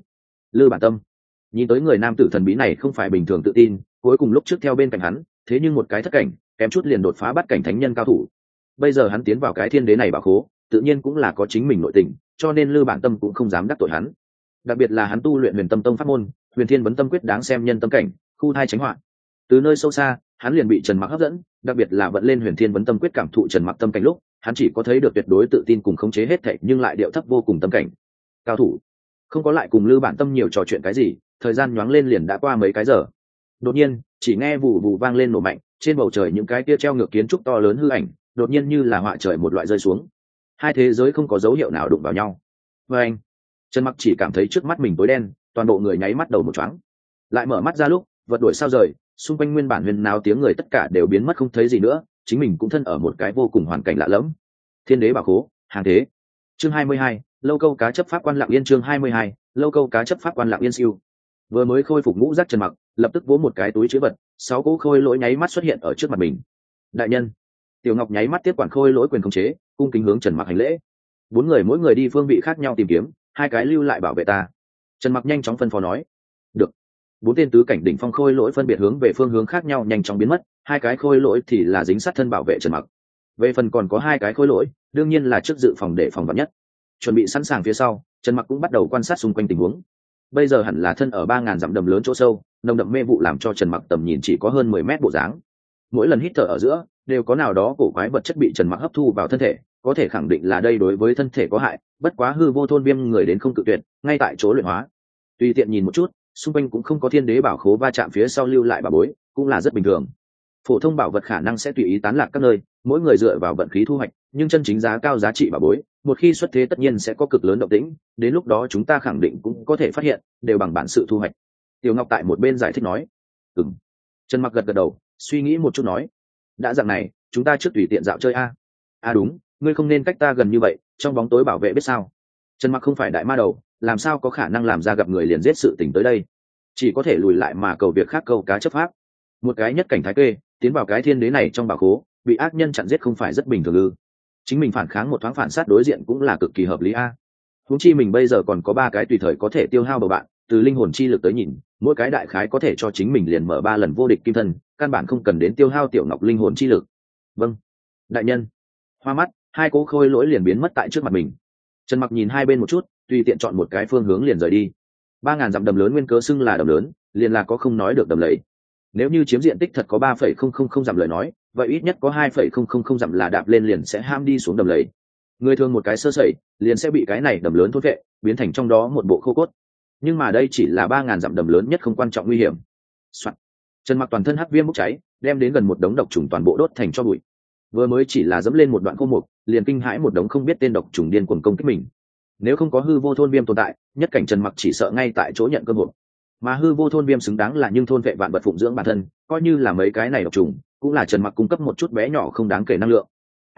Lư Bản Tâm. Nhìn tới người nam tử thần bí này không phải bình thường tự tin, cuối cùng lúc trước theo bên cạnh hắn, thế nhưng một cái thất cảnh, kém chút liền đột phá bắt cảnh thánh nhân cao thủ. Bây giờ hắn tiến vào cái thiên đế này bảo khố, tự nhiên cũng là có chính mình nội tình, cho nên Lư Bản Tâm cũng không dám đắc tội hắn. Đặc biệt là hắn tu luyện Huyền Tâm Tông pháp môn, Huyền Thiên Vấn Tâm Quyết đáng xem nhân tâm cảnh, khu thai tránh họa. Từ nơi sâu xa, hắn liền bị Trần Mặc hấp dẫn, đặc biệt là vận lên Huyền Thiên Vấn Tâm Quyết cảm thụ Trần Mặc tâm cảnh lúc, hắn chỉ có thấy được tuyệt đối tự tin cùng khống chế hết thảy, nhưng lại điệu thấp vô cùng tâm cảnh. Cao thủ. Không có lại cùng Lư Bản Tâm nhiều trò chuyện cái gì, thời gian nhoáng lên liền đã qua mấy cái giờ. Đột nhiên, chỉ nghe vù vù vang lên nổ mạnh, trên bầu trời những cái kia treo ngược kiến trúc to lớn hư ảnh, đột nhiên như là họa trời một loại rơi xuống. Hai thế giới không có dấu hiệu nào đụng vào nhau. Và anh, Trần Mặc chỉ cảm thấy trước mắt mình tối đen, toàn bộ người nháy mắt đầu một choáng. Lại mở mắt ra lúc, vật đổi sao rời, xung quanh nguyên bản huyền náo tiếng người tất cả đều biến mất không thấy gì nữa, chính mình cũng thân ở một cái vô cùng hoàn cảnh lạ lẫm. Thiên đế bảo khố, hàng thế. Chương 22, lâu câu cá chấp pháp quan lặng yên. Chương 22, lâu câu cá chấp pháp quan lặng yên siêu. Vừa mới khôi phục ngũ giác Trần Mặc, lập tức vỗ một cái túi chứa vật, 6 cỗ khôi lỗi nháy mắt xuất hiện ở trước mặt mình. Đại nhân. Tiểu Ngọc nháy mắt tiếp quản khôi lỗi quyền khống chế, cung kính hướng Trần Mặc hành lễ. 4 người mỗi người đi phương vị khác nhau tìm kiếm, 2 cái lưu lại bảo vệ ta. Trần Mặc nhanh chóng phân phó nói. Được. 4 tên tứ cảnh đỉnh phong khôi lỗi phân biệt hướng về phương hướng khác nhau nhanh chóng biến mất, 2 cái khôi lỗi thì là dính sát thân bảo vệ Trần Mặc. Về phần còn có 2 cái khôi lỗi, đương nhiên là trước dự phòng để phòng vạn nhất. Chuẩn bị sẵn sàng phía sau, Trần Mặc cũng bắt đầu quan sát xung quanh tình huống. Bây giờ hẳn là thân ở 3000 dặm đầm lớn chỗ sâu, nồng đậm mê vụ làm cho Trần Mặc tầm nhìn chỉ có hơn 10 mét bộ dáng. Mỗi lần hít thở ở giữa, đều có nào đó cổ quái vật chất bị Trần Mặc hấp thu vào thân thể, có thể khẳng định là đây đối với thân thể có hại, bất quá hư vô thôn viêm người đến không cự tuyệt, ngay tại chỗ luyện hóa. Tùy tiện nhìn một chút, xung quanh cũng không có thiên đế bảo khố va chạm phía sau lưu lại bảo bối, cũng là rất bình thường. Phổ thông bảo vật khả năng sẽ tùy ý tán lạc các nơi, mỗi người dựa vào vận khí thu hoạch, nhưng chân chính giá cao giá trị bảo bối, một khi xuất thế tất nhiên sẽ có cực lớn động tĩnh, đến lúc đó chúng ta khẳng định cũng có thể phát hiện, đều bằng bản sự thu hoạch. Tiểu Ngọc tại một bên giải thích nói. Ừm. Trần Mặc gật gật đầu, suy nghĩ một chút nói. Đã dạng này, chúng ta trước tùy tiện dạo chơi a. À đúng, ngươi không nên cách ta gần như vậy, trong bóng tối bảo vệ biết sao. Trần Mặc không phải đại ma đầu, làm sao có khả năng làm ra gặp người liền giết sự tình tới đây. Chỉ có thể lùi lại mà cầu việc khác câu cá chấp pháp. Một cái nhất cảnh thái kê, tiến vào cái thiên đế này trong bảo khố, bị ác nhân chặn giết không phải rất bình thường ư? Chính mình phản kháng một thoáng phản sát đối diện cũng là cực kỳ hợp lý a. Huống chi mình bây giờ còn có 3 cái tùy thời có thể tiêu hao bầu bạn, từ linh hồn chi lực tới nhìn, mỗi cái đại khái có thể cho chính mình liền mở 3 lần vô địch kim thân, căn bản không cần đến tiêu hao tiểu ngọc linh hồn chi lực. Vâng, đại nhân. Hoa mắt, 2 cố khôi lỗi liền biến mất tại trước mặt mình. Trần Mặc nhìn hai bên một chút, tùy tiện chọn một cái phương hướng liền rời đi. 3000 dặm đầm lớn nguyên cớ xưng là đầm lớn, liền là có không nói được đầm lầy. Nếu như chiếm diện tích thật có 3,000 dặm lời nói, vậy ít nhất có 2,000 dặm là đạp lên liền sẽ ham đi xuống đầm lầy. Người thường một cái sơ sẩy, liền sẽ bị cái này đầm lớn thôn vệ, biến thành trong đó một bộ khô cốt. Nhưng mà đây chỉ là 3000 dặm đầm lớn nhất không quan trọng nguy hiểm. Soạn. Trần Mặc toàn thân hắc viêm bốc cháy, đem đến gần một đống độc trùng toàn bộ đốt thành tro bụi. Vừa mới chỉ là dẫm lên một đoạn khô mục, liền kinh hãi một đống không biết tên độc trùng điên cuồng công kích mình. Nếu không có hư vô thôn viêm tồn tại, nhất cảnh Trần Mặc chỉ sợ ngay tại chỗ nhận cơ hội. Mà hư vô thôn viêm xứng đáng là nhưng thôn vệ vạn vật phụng dưỡng bản thân, coi như là mấy cái này độc trùng, cũng là Trần Mặc cung cấp một chút bé nhỏ không đáng kể năng lượng.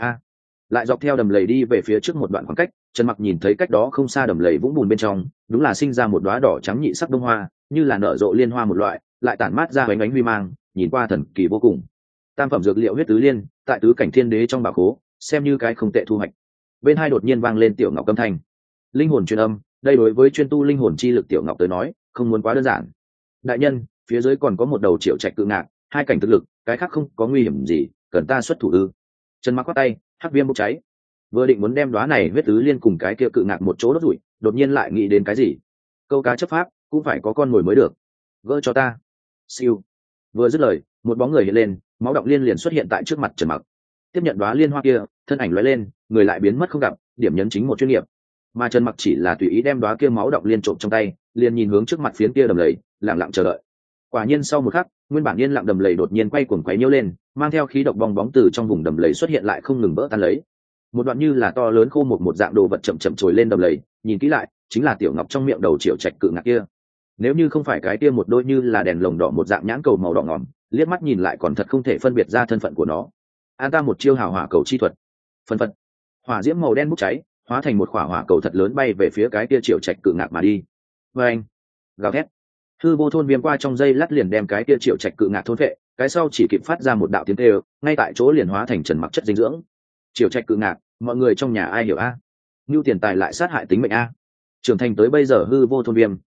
Lại dọc theo đầm lầy đi về phía trước một đoạn khoảng cách, Trần Mặc nhìn thấy cách đó không xa đầm lầy vũng bùn bên trong, đúng là sinh ra một đóa đỏ trắng nhị sắc bông hoa, như là nở rộ liên hoa một loại, lại tản mát ra ánh ánh huy mang, nhìn qua thần kỳ vô cùng. Tam phẩm dược liệu huyết tứ liên, tại tứ cảnh thiên đế trong bảo khố, xem như cái không tệ thu hoạch. Bên hai đột nhiên vang lên tiểu ngọc âm thanh. Linh hồn truyền âm, đây đối với chuyên tu linh hồn chi lực tiểu ngọc tới nói, không muốn quá đơn giản. Đại nhân, phía dưới còn có một đầu triệu trạch cự ngạc, 2 cảnh thực lực, cái khác không có nguy hiểm gì, cần ta xuất thủ ư? Trần Mặc quát tay, hắc viêm bốc cháy. Vừa định muốn đem đóa này huyết tứ liên cùng cái kia cự ngạc một chỗ đốt rủi, đột nhiên lại nghĩ đến cái gì. Câu cá chấp pháp cũng phải có con mồi mới được. Gỡ cho ta. Siêu. Vừa dứt lời, một bóng người hiện lên, máu đọng liên liền xuất hiện tại trước mặt Trần Mặc. Tiếp nhận đóa liên hoa kia, thân ảnh lóe lên, người lại biến mất không gặp, điểm nhấn chính một chuyên nghiệp. Mà Trần Mặc chỉ là tùy ý đem đóa kia máu đọng liên trộm trong tay, liền nhìn hướng trước mặt phiến kia đầm lầy, lặng lặng chờ đợi. Quả nhiên sau một khắc, nguyên bản yên lặng đầm lầy đột nhiên quay cuồng quấy nhiễu lên, mang theo khí độc bong bóng từ trong vùng đầm lầy xuất hiện lại không ngừng vỡ tan lấy. Một đoạn như là to lớn khô một dạng đồ vật chậm chậm trồi lên đầm lầy, nhìn kỹ lại, chính là tiểu ngọc trong miệng đầu triệu trạch cự ngạc kia. Nếu như không phải cái kia một đôi như là đèn lồng đỏ một dạng nhãn cầu màu đỏ ngòm, liếc mắt nhìn lại còn thật không thể phân biệt ra thân phận của nó. An ta một chiêu hào hỏa cầu chi thuật. Phân phật. Hỏa diễm màu đen bốc cháy, hóa thành một quả hỏa cầu thật lớn bay về phía cái kia triệu trạch cự ngạc mà đi. Và anh, gào thét. Hư vô thôn viêm qua trong dây lát liền đem cái kia triệu trạch cự ngạc thôn vệ, cái sau chỉ kịp phát ra một đạo tiếng kêu, ngay tại chỗ liền hóa thành Trần Mặc chất dinh dưỡng. Triệu trạch cự ngạc, mọi người trong nhà ai hiểu a? Nưu tiền tài lại sát hại tính mệnh a. Trưởng thành tới bây giờ hư vô thôn viêm,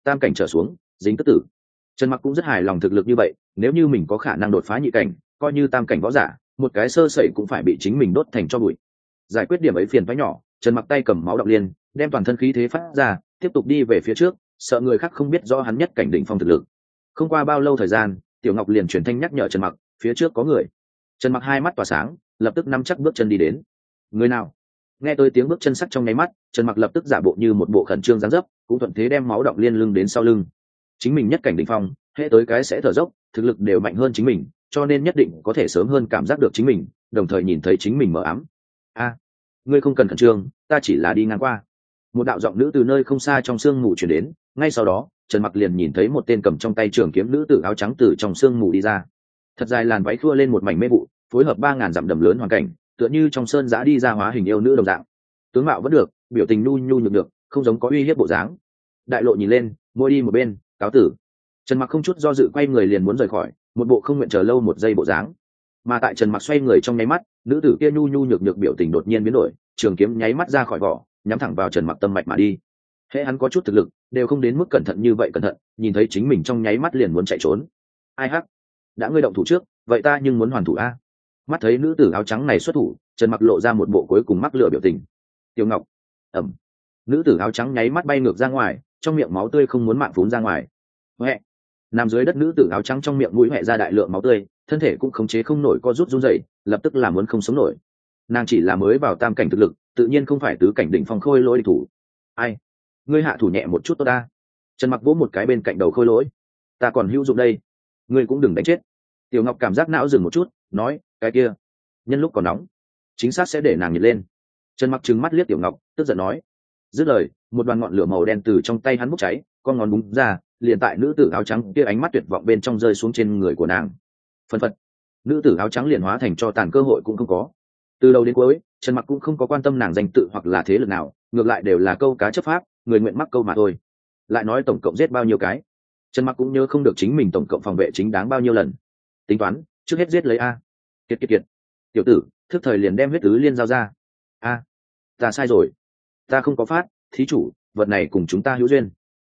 tam cảnh trở xuống dính tức tử. Trần Mặc cũng rất hài lòng thực lực như vậy, nếu như mình có khả năng đột phá nhị cảnh, coi như tam cảnh võ giả, một cái sơ sẩy cũng phải bị chính mình đốt thành cho bụi. Giải quyết điểm ấy phiền toái nhỏ, Trần Mặc tay cầm máu đọng liên, đem toàn thân khí thế phát ra, tiếp tục đi về phía trước, sợ người khác không biết rõ hắn nhất cảnh đỉnh phong thực lực. Không qua bao lâu thời gian, Tiểu Ngọc liền truyền thanh nhắc nhở Trần Mặc, phía trước có người. Trần Mặc hai mắt tỏa sáng, lập tức nắm chắc bước chân đi đến. Người nào? Nghe tới tiếng bước chân sắc trong nháy mắt, Trần Mặc lập tức giả bộ như một bộ khẩn trương dáng dấp, cũng thuận thế đem máu đọng liên lưng đến sau lưng. Chính mình nhất cảnh đỉnh phong, hệ tới cái sẽ thở dốc, thực lực đều mạnh hơn chính mình, cho nên nhất định có thể sớm hơn cảm giác được chính mình, đồng thời nhìn thấy chính mình mở ám. A, ngươi không cần khẩn trương, ta chỉ là đi ngang qua. Một đạo giọng nữ từ nơi không xa trong sương mù truyền đến, ngay sau đó, Trần Mặc liền nhìn thấy một tên cầm trong tay trường kiếm nữ tử áo trắng từ trong sương mù đi ra. Thật dài làn váy thua lên một mảnh mê vụ, phối hợp 3000 dặm đầm lớn hoàn cảnh, tựa như trong sơn giã đi ra hóa hình yêu nữ đồng dạng. Tướng mạo vẫn được, biểu tình nhu nhu nhược được, không giống có uy hiếp bộ dáng. Đại lộ nhìn lên, môi đi một bên, cáo tử. Trần Mặc không chút do dự quay người liền muốn rời khỏi, một bộ không nguyện chờ lâu một giây bộ dáng. Mà tại Trần Mặc xoay người trong nháy mắt, nữ tử kia nhu nhu nhược nhược biểu tình đột nhiên biến đổi, trường kiếm nháy mắt ra khỏi vỏ, nhắm thẳng vào Trần Mặc tâm mạch mà đi. Hễ hắn có chút thực lực, đều không đến mức cẩn thận như vậy cẩn thận, nhìn thấy chính mình trong nháy mắt liền muốn chạy trốn. Ai hắc, đã ngươi động thủ trước, vậy ta nhưng muốn hoàn thủ a. Mắt thấy nữ tử áo trắng này xuất thủ, Trần Mặc lộ ra một bộ cuối cùng mắc lửa biểu tình. Tiểu Ngọc, ẩm. Nữ tử áo trắng nháy mắt bay ngược ra ngoài, trong miệng máu tươi không muốn mạng phún ra ngoài. Huệ. Nằm dưới đất nữ tử áo trắng trong miệng mũi hẹ ra đại lượng máu tươi, thân thể cũng khống chế không nổi co rút run rẩy, lập tức là muốn không sống nổi. Nàng chỉ là mới vào tam cảnh thực lực, tự nhiên không phải tứ cảnh đỉnh phong khôi lỗi địch thủ. Ai, ngươi hạ thủ nhẹ một chút tốt ta. Trần Mặc vỗ một cái bên cạnh đầu khôi lỗi. Ta còn hữu dụng đây, ngươi cũng đừng đánh chết. Tiểu Ngọc cảm giác não dừng một chút, nói, cái kia, nhân lúc còn nóng, chính xác sẽ để nàng nhiệt lên. Trần Mặc trừng mắt liếc Tiểu Ngọc, tức giận nói. Dứt lời, một đoàn ngọn lửa màu đen từ trong tay hắn bốc cháy, con ngón búng ra, liền tại nữ tử áo trắng kia ánh mắt tuyệt vọng bên trong rơi xuống trên người của nàng. Phân phật, nữ tử áo trắng liền hóa thành cho tàn, cơ hội cũng không có. Từ đầu đến cuối, Trần Mặc cũng không có quan tâm nàng danh tự hoặc là thế lực nào, ngược lại đều là câu cá chấp pháp, người nguyện mắc câu mà thôi. Lại nói tổng cộng giết bao nhiêu cái, Trần Mặc cũng nhớ không được chính mình tổng cộng phòng vệ chính đáng bao nhiêu lần. Tính toán, trước hết giết lấy a. Kiệt kiệt kiệt, tiểu tử, thức thời liền đem huyết tứ liên giao ra. A, ta sai rồi, ta không có phát, thí chủ, vật này cùng chúng ta hữu duyên.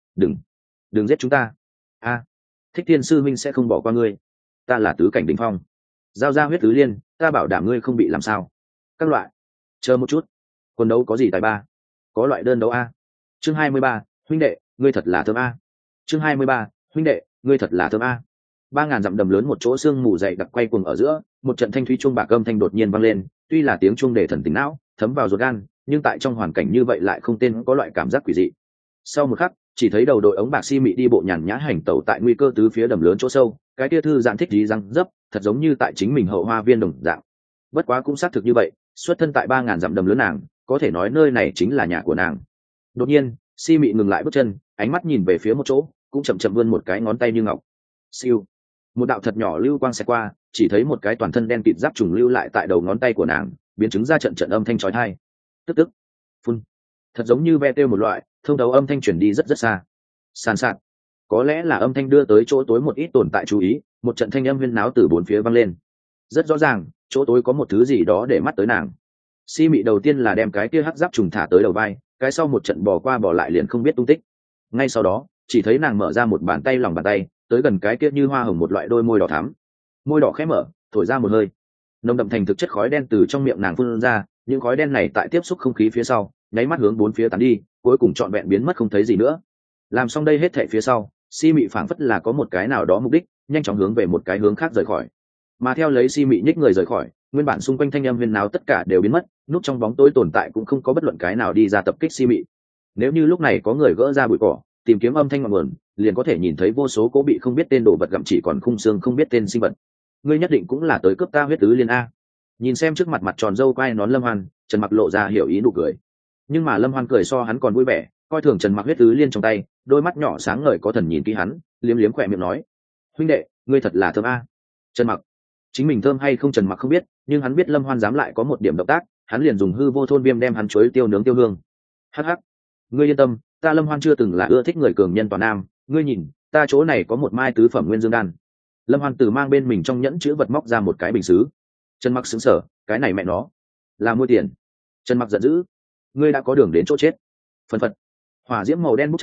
Đừng giết chúng ta. A, Thích Thiên sư minh sẽ không bỏ qua ngươi, ta là tứ cảnh đỉnh phong, giao ra huyết tứ liên, ta bảo đảm ngươi không bị làm sao. Các loại, chờ một chút, quân đấu có gì tài ba, có loại đơn đấu a. Chương 23, huynh đệ, ngươi thật là thơm a. Chương 23, huynh đệ, ngươi thật là thơm a. 3000 dặm đầm lớn một chỗ sương mù dày đặc quay cuồng ở giữa, một trận thanh thúy chuông bạc âm thanh đột nhiên vang lên, tuy là tiếng chuông để thần tính não, thấm vào ruột gan, nhưng tại trong hoàn cảnh như vậy lại không tên có loại cảm giác quỷ dị. Sau một khắc, chỉ thấy đầu đội ống bạc si mị đi bộ nhàn nhã hành tẩu tại nguy cơ tứ phía đầm lớn chỗ sâu, cái tia thư dạng thích trí răng dấp, thật giống như tại chính mình hậu hoa viên đồng dạng. Bất quá cũng xác thực như vậy, xuất thân tại 3000 dặm đầm lớn nàng, có thể nói nơi này chính là nhà của nàng. Đột nhiên, si mị ngừng lại bước chân, ánh mắt nhìn về phía một chỗ, cũng chậm chậm vươn một cái ngón tay như ngọc. Siêu, một đạo thật nhỏ lưu quang xẹt qua, chỉ thấy một cái toàn thân đen kịt giáp trùng lưu lại tại đầu ngón tay của nàng, biến chứng ra trận trận âm thanh chói tai. Tức phun, thật giống như ve tiêu một loại, thông thấu âm thanh truyền đi rất rất xa. Sàn sạt, có lẽ là âm thanh đưa tới chỗ tối một ít tồn tại chú ý, một trận thanh âm huyên náo từ bốn phía vang lên. Rất rõ ràng, chỗ tối có một thứ gì đó để mắt tới nàng. Si mị đầu tiên là đem cái kia hắc giáp trùng thả tới đầu vai, cái sau một trận bò qua bò lại liền không biết tung tích. Ngay sau đó, chỉ thấy nàng mở ra một bàn tay lòng bàn tay, tới gần cái kia như hoa hồng một loại đôi môi đỏ thắm. Môi đỏ khẽ mở, thổi ra một hơi, nồng đậm thành thực chất khói đen từ trong miệng nàng phun ra, những khói đen này tại tiếp xúc không khí phía sau, nháy mắt hướng bốn phía tán đi, cuối cùng trọn vẹn biến mất không thấy gì nữa. Làm xong đây hết thảy phía sau, si mị phảng phất là có một cái nào đó mục đích, nhanh chóng hướng về một cái hướng khác rời khỏi. Mà theo lấy si mị nhích người rời khỏi, nguyên bản xung quanh thanh âm huyên náo tất cả đều biến mất, núp trong bóng tối tồn tại cũng không có bất luận cái nào đi ra tập kích si mị. Nếu như lúc này có người gỡ ra bụi cỏ, tìm kiếm âm thanh ngọn nguồn, liền có thể nhìn thấy vô số cố bị không biết tên đồ vật gặm chỉ còn khung xương không biết tên sinh vật. Ngươi nhất định cũng là tới cướp ta huyết tứ liên a. Nhìn xem trước mặt mặt tròn râu quai nón Lâm Hoan, Trần Mặc lộ ra hiểu ý nụ cười. Nhưng mà Lâm Hoan cười so hắn còn vui vẻ, coi thường Trần Mặc huyết tứ liên trong tay, đôi mắt nhỏ sáng ngời có thần nhìn kỹ hắn, liếm liếm khỏe miệng nói: huynh đệ, ngươi thật là thơm a. Trần Mặc, chính mình thơm hay không Trần Mặc không biết, nhưng hắn biết Lâm Hoan dám lại có một điểm động tác, hắn liền dùng hư vô thôn viêm đem hắn chuối tiêu nướng tiêu hương. Hắc hắc, ngươi yên tâm, ta Lâm Hoan chưa từng là ưa thích người cường nhân toàn nam, ngươi nhìn, ta chỗ này có một mai tứ phẩm nguyên dương đan. Lâm Hoan từ mang bên mình trong nhẫn chữ vật móc ra một cái bình sứ. Trần Mặc sững sờ, cái này mẹ nó là mua tiền. Trần Mặc giận dữ, ngươi đã có đường đến chỗ chết. Phần phật, hỏa diễm màu đen bốc cháy,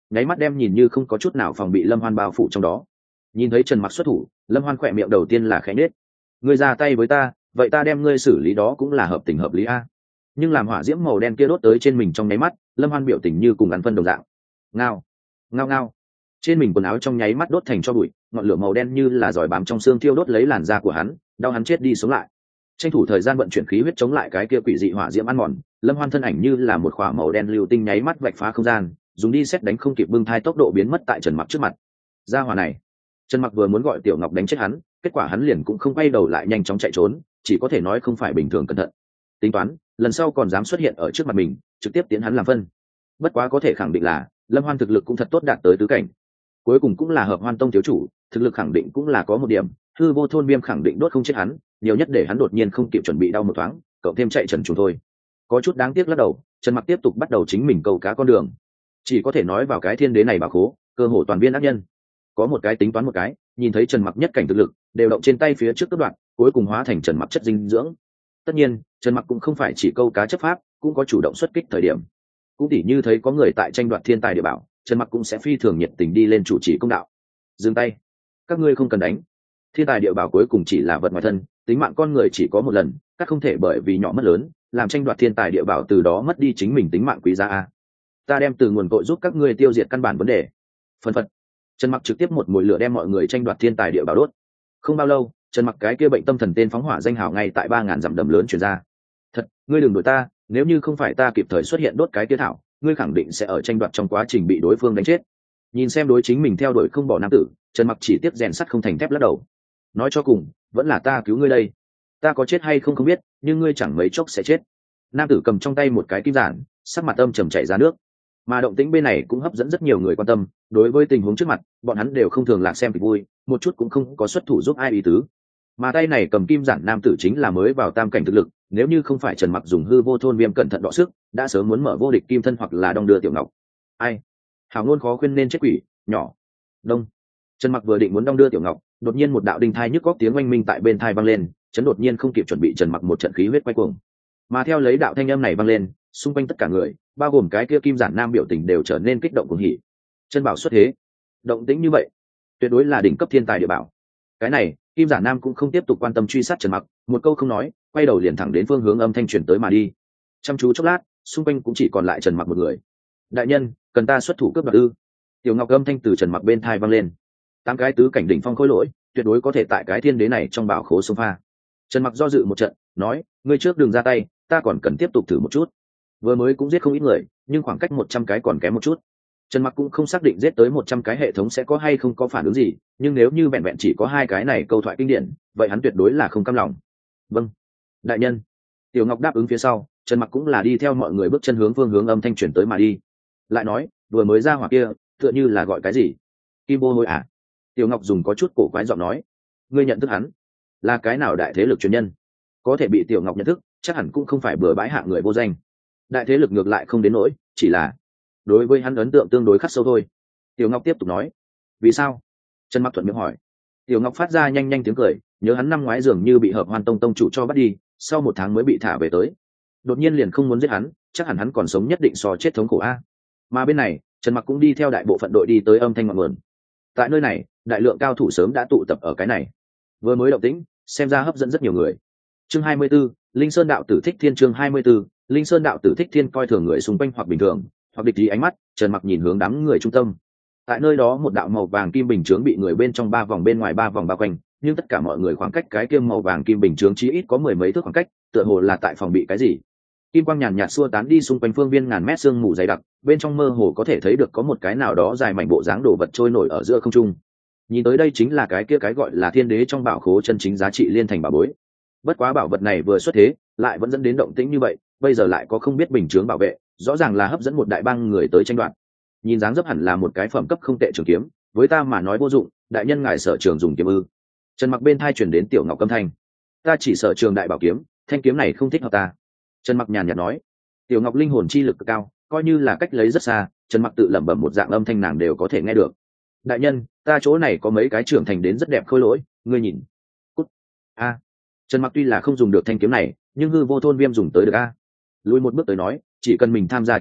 nháy mắt đem nhìn như không có chút nào phòng bị Lâm Hoan bao phủ trong đó. Nhìn thấy Trần Mặc xuất thủ, Lâm Hoan khỏe miệng đầu tiên là khẽ nết. Ngươi ra tay với ta, vậy ta đem ngươi xử lý đó cũng là hợp tình hợp lý a. Nhưng làm hỏa diễm màu đen kia đốt tới trên mình trong nháy mắt, Lâm Hoan biểu tình như cùng ăn phân đồng dạng. Ngao, ngao ngao. Trên mình quần áo trong nháy mắt đốt thành tro bụi, ngọn lửa màu đen như là giỏi bám trong xương thiêu đốt lấy làn da của hắn, đau hắn chết đi sống lại. Tranh thủ thời gian vận chuyển khí huyết chống lại cái kia quỷ dị hỏa diễm ăn mòn, Lâm Hoan thân ảnh như là một khỏa màu đen lưu tinh nháy mắt vạch phá không gian, dùng đi xét đánh không kịp bưng thai tốc độ biến mất tại Trần Mặc trước mặt. Gia hỏa này, Trần Mặc vừa muốn gọi Tiểu Ngọc đánh chết hắn, kết quả hắn liền cũng không quay đầu lại nhanh chóng chạy trốn, chỉ có thể nói không phải bình thường cẩn thận. Tính toán, lần sau còn dám xuất hiện ở trước mặt mình, trực tiếp tiến hắn làm phân. Bất quá có thể khẳng định là, Lâm Hoan thực lực cũng thật tốt đạt tới tứ cảnh. Cuối cùng cũng là Hợp Hoan Tông thiếu chủ, thực lực khẳng định cũng là có một điểm, hư vô thôn viêm khẳng định đốt không chết hắn, nhiều nhất để hắn đột nhiên không kịp chuẩn bị đau một thoáng, cộng thêm chạy trần trùng thôi. Có chút đáng tiếc lắc đầu, Trần Mặc tiếp tục bắt đầu chính mình câu cá con đường. Chỉ có thể nói vào cái thiên đế này bảo khố, cơ hội toàn viên ác nhân. Có một cái tính toán một cái, nhìn thấy Trần Mặc nhất cảnh thực lực, đều động trên tay phía trước cấp đoạn, cuối cùng hóa thành Trần Mặc chất dinh dưỡng. Tất nhiên, Trần Mặc cũng không phải chỉ câu cá chấp pháp, cũng có chủ động xuất kích thời điểm. Cũng tỉ như thấy có người tại tranh đoạt thiên tài địa bảo, Trần Mặc cũng sẽ phi thường nhiệt tình đi lên chủ trì công đạo. Dừng tay, các ngươi không cần đánh. Thiên tài địa bảo cuối cùng chỉ là vật ngoài thân, tính mạng con người chỉ có một lần, các không thể bởi vì nhỏ mất lớn, làm tranh đoạt thiên tài địa bảo từ đó mất đi chính mình tính mạng quý giá a. Ta đem từ nguồn cội giúp các ngươi tiêu diệt căn bản vấn đề. Phân phật. Trần Mặc trực tiếp một mùi lửa đem mọi người tranh đoạt thiên tài địa bảo đốt. Không bao lâu, Trần Mặc cái kia bệnh tâm thần tên phóng hỏa danh hào ngay tại 3000 dặm đầm lớn truyền ra. Thật, ngươi đừng đuổi ta, nếu như không phải ta kịp thời xuất hiện đốt cái kia thảo, ngươi khẳng định sẽ ở tranh đoạt trong quá trình bị đối phương đánh chết. Nhìn xem đối chính mình theo đuổi không bỏ nam tử, Trần Mặc chỉ tiếp rèn sắt không thành thép lắc đầu. Nói cho cùng, vẫn là ta cứu ngươi đây. Ta có chết hay không không biết, nhưng ngươi chẳng mấy chốc sẽ chết. Nam tử cầm trong tay một cái kim giản, sắc mặt âm trầm chảy ra nước. Mà động tĩnh bên này cũng hấp dẫn rất nhiều người quan tâm, đối với tình huống trước mặt, bọn hắn đều không thường lạc xem kịch vui, một chút cũng không có xuất thủ giúp ai ý tứ. Mà tay này cầm kim giản nam tử chính là mới vào tam cảnh thực lực, nếu như không phải Trần Mặc dùng hư vô thôn viêm cẩn thận đọ sức, đã sớm muốn mở vô địch kim thân hoặc là đong đưa Tiểu Ngọc. Ai? Hảo ngôn khó khuyên nên chết quỷ, nhỏ. Đông. Trần Mặc vừa định muốn đong đưa Tiểu Ngọc, đột nhiên một đạo đinh thai nhức góc tiếng oanh minh tại bên thai vang lên, chấn đột nhiên không kịp chuẩn bị Trần Mặc một trận khí huyết quay cuồng. Mà theo lấy đạo thanh âm này vang lên, xung quanh tất cả người, bao gồm cái kia kim giản nam biểu tình đều trở nên kích động cuồng hỉ. Chân bảo xuất thế, động tĩnh như vậy, tuyệt đối là đỉnh cấp thiên tài địa bảo. Cái này, kim giản nam cũng không tiếp tục quan tâm truy sát Trần Mặc, một câu không nói, quay đầu liền thẳng đến phương hướng âm thanh truyền tới mà đi. Chăm chú chốc lát, xung quanh cũng chỉ còn lại Trần Mặc một người. Đại nhân, cần ta xuất thủ cướp đoạt ư? Tiểu Ngọc âm thanh từ Trần Mặc bên thai vang lên. 8 cái tứ cảnh đỉnh phong khối lỗi, tuyệt đối có thể tại cái thiên đế này trong bảo khố sông pha. Trần Mặc do dự một trận, nói, ngươi trước đừng ra tay, ta còn cần tiếp tục thử một chút. Vừa mới cũng giết không ít người, nhưng khoảng cách 100 cái còn kém một chút. Trần Mặc cũng không xác định giết tới 100 cái hệ thống sẽ có hay không có phản ứng gì, nhưng nếu như vẹn vẹn chỉ có 2 cái này câu thoại kinh điển, vậy hắn tuyệt đối là không cam lòng. Vâng, đại nhân. Tiểu Ngọc đáp ứng phía sau, Trần Mặc cũng là đi theo mọi người bước chân hướng phương hướng âm thanh truyền tới mà đi. Lại nói, vừa mới ra hỏa kia, tựa như là gọi cái gì? Kim Bô Hôi à? Tiểu Ngọc dùng có chút cổ quái giọng nói, ngươi nhận thức hắn? Là cái nào đại thế lực truyền nhân? Có thể bị Tiểu Ngọc nhận thức, chắc hẳn cũng không phải bừa bãi hạng người vô danh. Đại thế lực ngược lại không đến nỗi, chỉ là đối với hắn ấn tượng tương đối khắc sâu thôi. Tiểu Ngọc tiếp tục nói, vì sao? Trần Mặc thuận miệng hỏi. Tiểu Ngọc phát ra nhanh nhanh tiếng cười, nhớ hắn năm ngoái dường như bị Hợp Hoan Tông tông chủ cho bắt đi, sau 1 tháng mới bị thả về tới. Đột nhiên liền không muốn giết hắn, chắc hẳn hắn còn sống nhất định so chết thống khổ a. Mà bên này, Trần Mặc cũng đi theo đại bộ phận đội đi tới âm thanh ngọn nguồn. Tại nơi này, đại lượng cao thủ sớm đã tụ tập ở cái này. Vừa mới động tĩnh, xem ra hấp dẫn rất nhiều người. Chương 24, Linh Sơn đạo tử thích thiên. Chương 24, Linh Sơn đạo tử thích thiên. Coi thường người xung quanh hoặc bình thường, hoặc địch ý ánh mắt, Trần Mặc nhìn hướng đám người trung tâm. Tại nơi đó một đạo màu vàng kim bình chướng bị người bên trong 3 vòng bên ngoài 3 vòng bao quanh, nhưng tất cả mọi người khoảng cách cái kia màu vàng kim bình chướng chí ít có 10 mấy thước khoảng cách, tựa hồ là tại phòng bị cái gì. Kim quang nhàn nhạt xua tán đi xung quanh phương viên ngàn mét sương mù dày đặc, bên trong mơ hồ có thể thấy được có một cái nào đó dài mảnh bộ dáng đồ vật trôi nổi ở giữa không trung. Nhìn tới đây chính là cái kia cái gọi là thiên đế trong bảo khố chân chính giá trị liên thành bảo bối. Bất quá bảo vật này vừa xuất thế, lại vẫn dẫn đến động tĩnh như vậy, bây giờ lại có không biết bình chướng bảo vệ, rõ ràng là hấp dẫn một đại bang người tới tranh đoạt. Nhìn dáng dấp hẳn là một cái phẩm cấp không tệ trường kiếm, với ta mà nói vô dụng, đại nhân ngài sở trường dùng kiếm ư? Trần Mặc bên thai chuyển đến Tiểu Ngọc âm thanh. Ta chỉ sở trường đại bảo kiếm, thanh kiếm này không thích hợp ta. Trần Mặc nhàn nhạt nói. Tiểu Ngọc linh hồn chi lực cực cao, coi như là cách lấy rất xa, Trần Mặc tự lẩm bẩm một dạng âm thanh nàng đều có thể nghe được. Đại nhân, ta chỗ này có mấy cái trưởng thành đến rất đẹp khôi lỗi, ngươi nhìn. Cút. A. Trần Mặc tuy là không dùng được thanh kiếm này, nhưng hư vô thôn viêm dùng tới được a. Lùi một bước tới nói, chỉ cần mình tham gia tranh đoạt,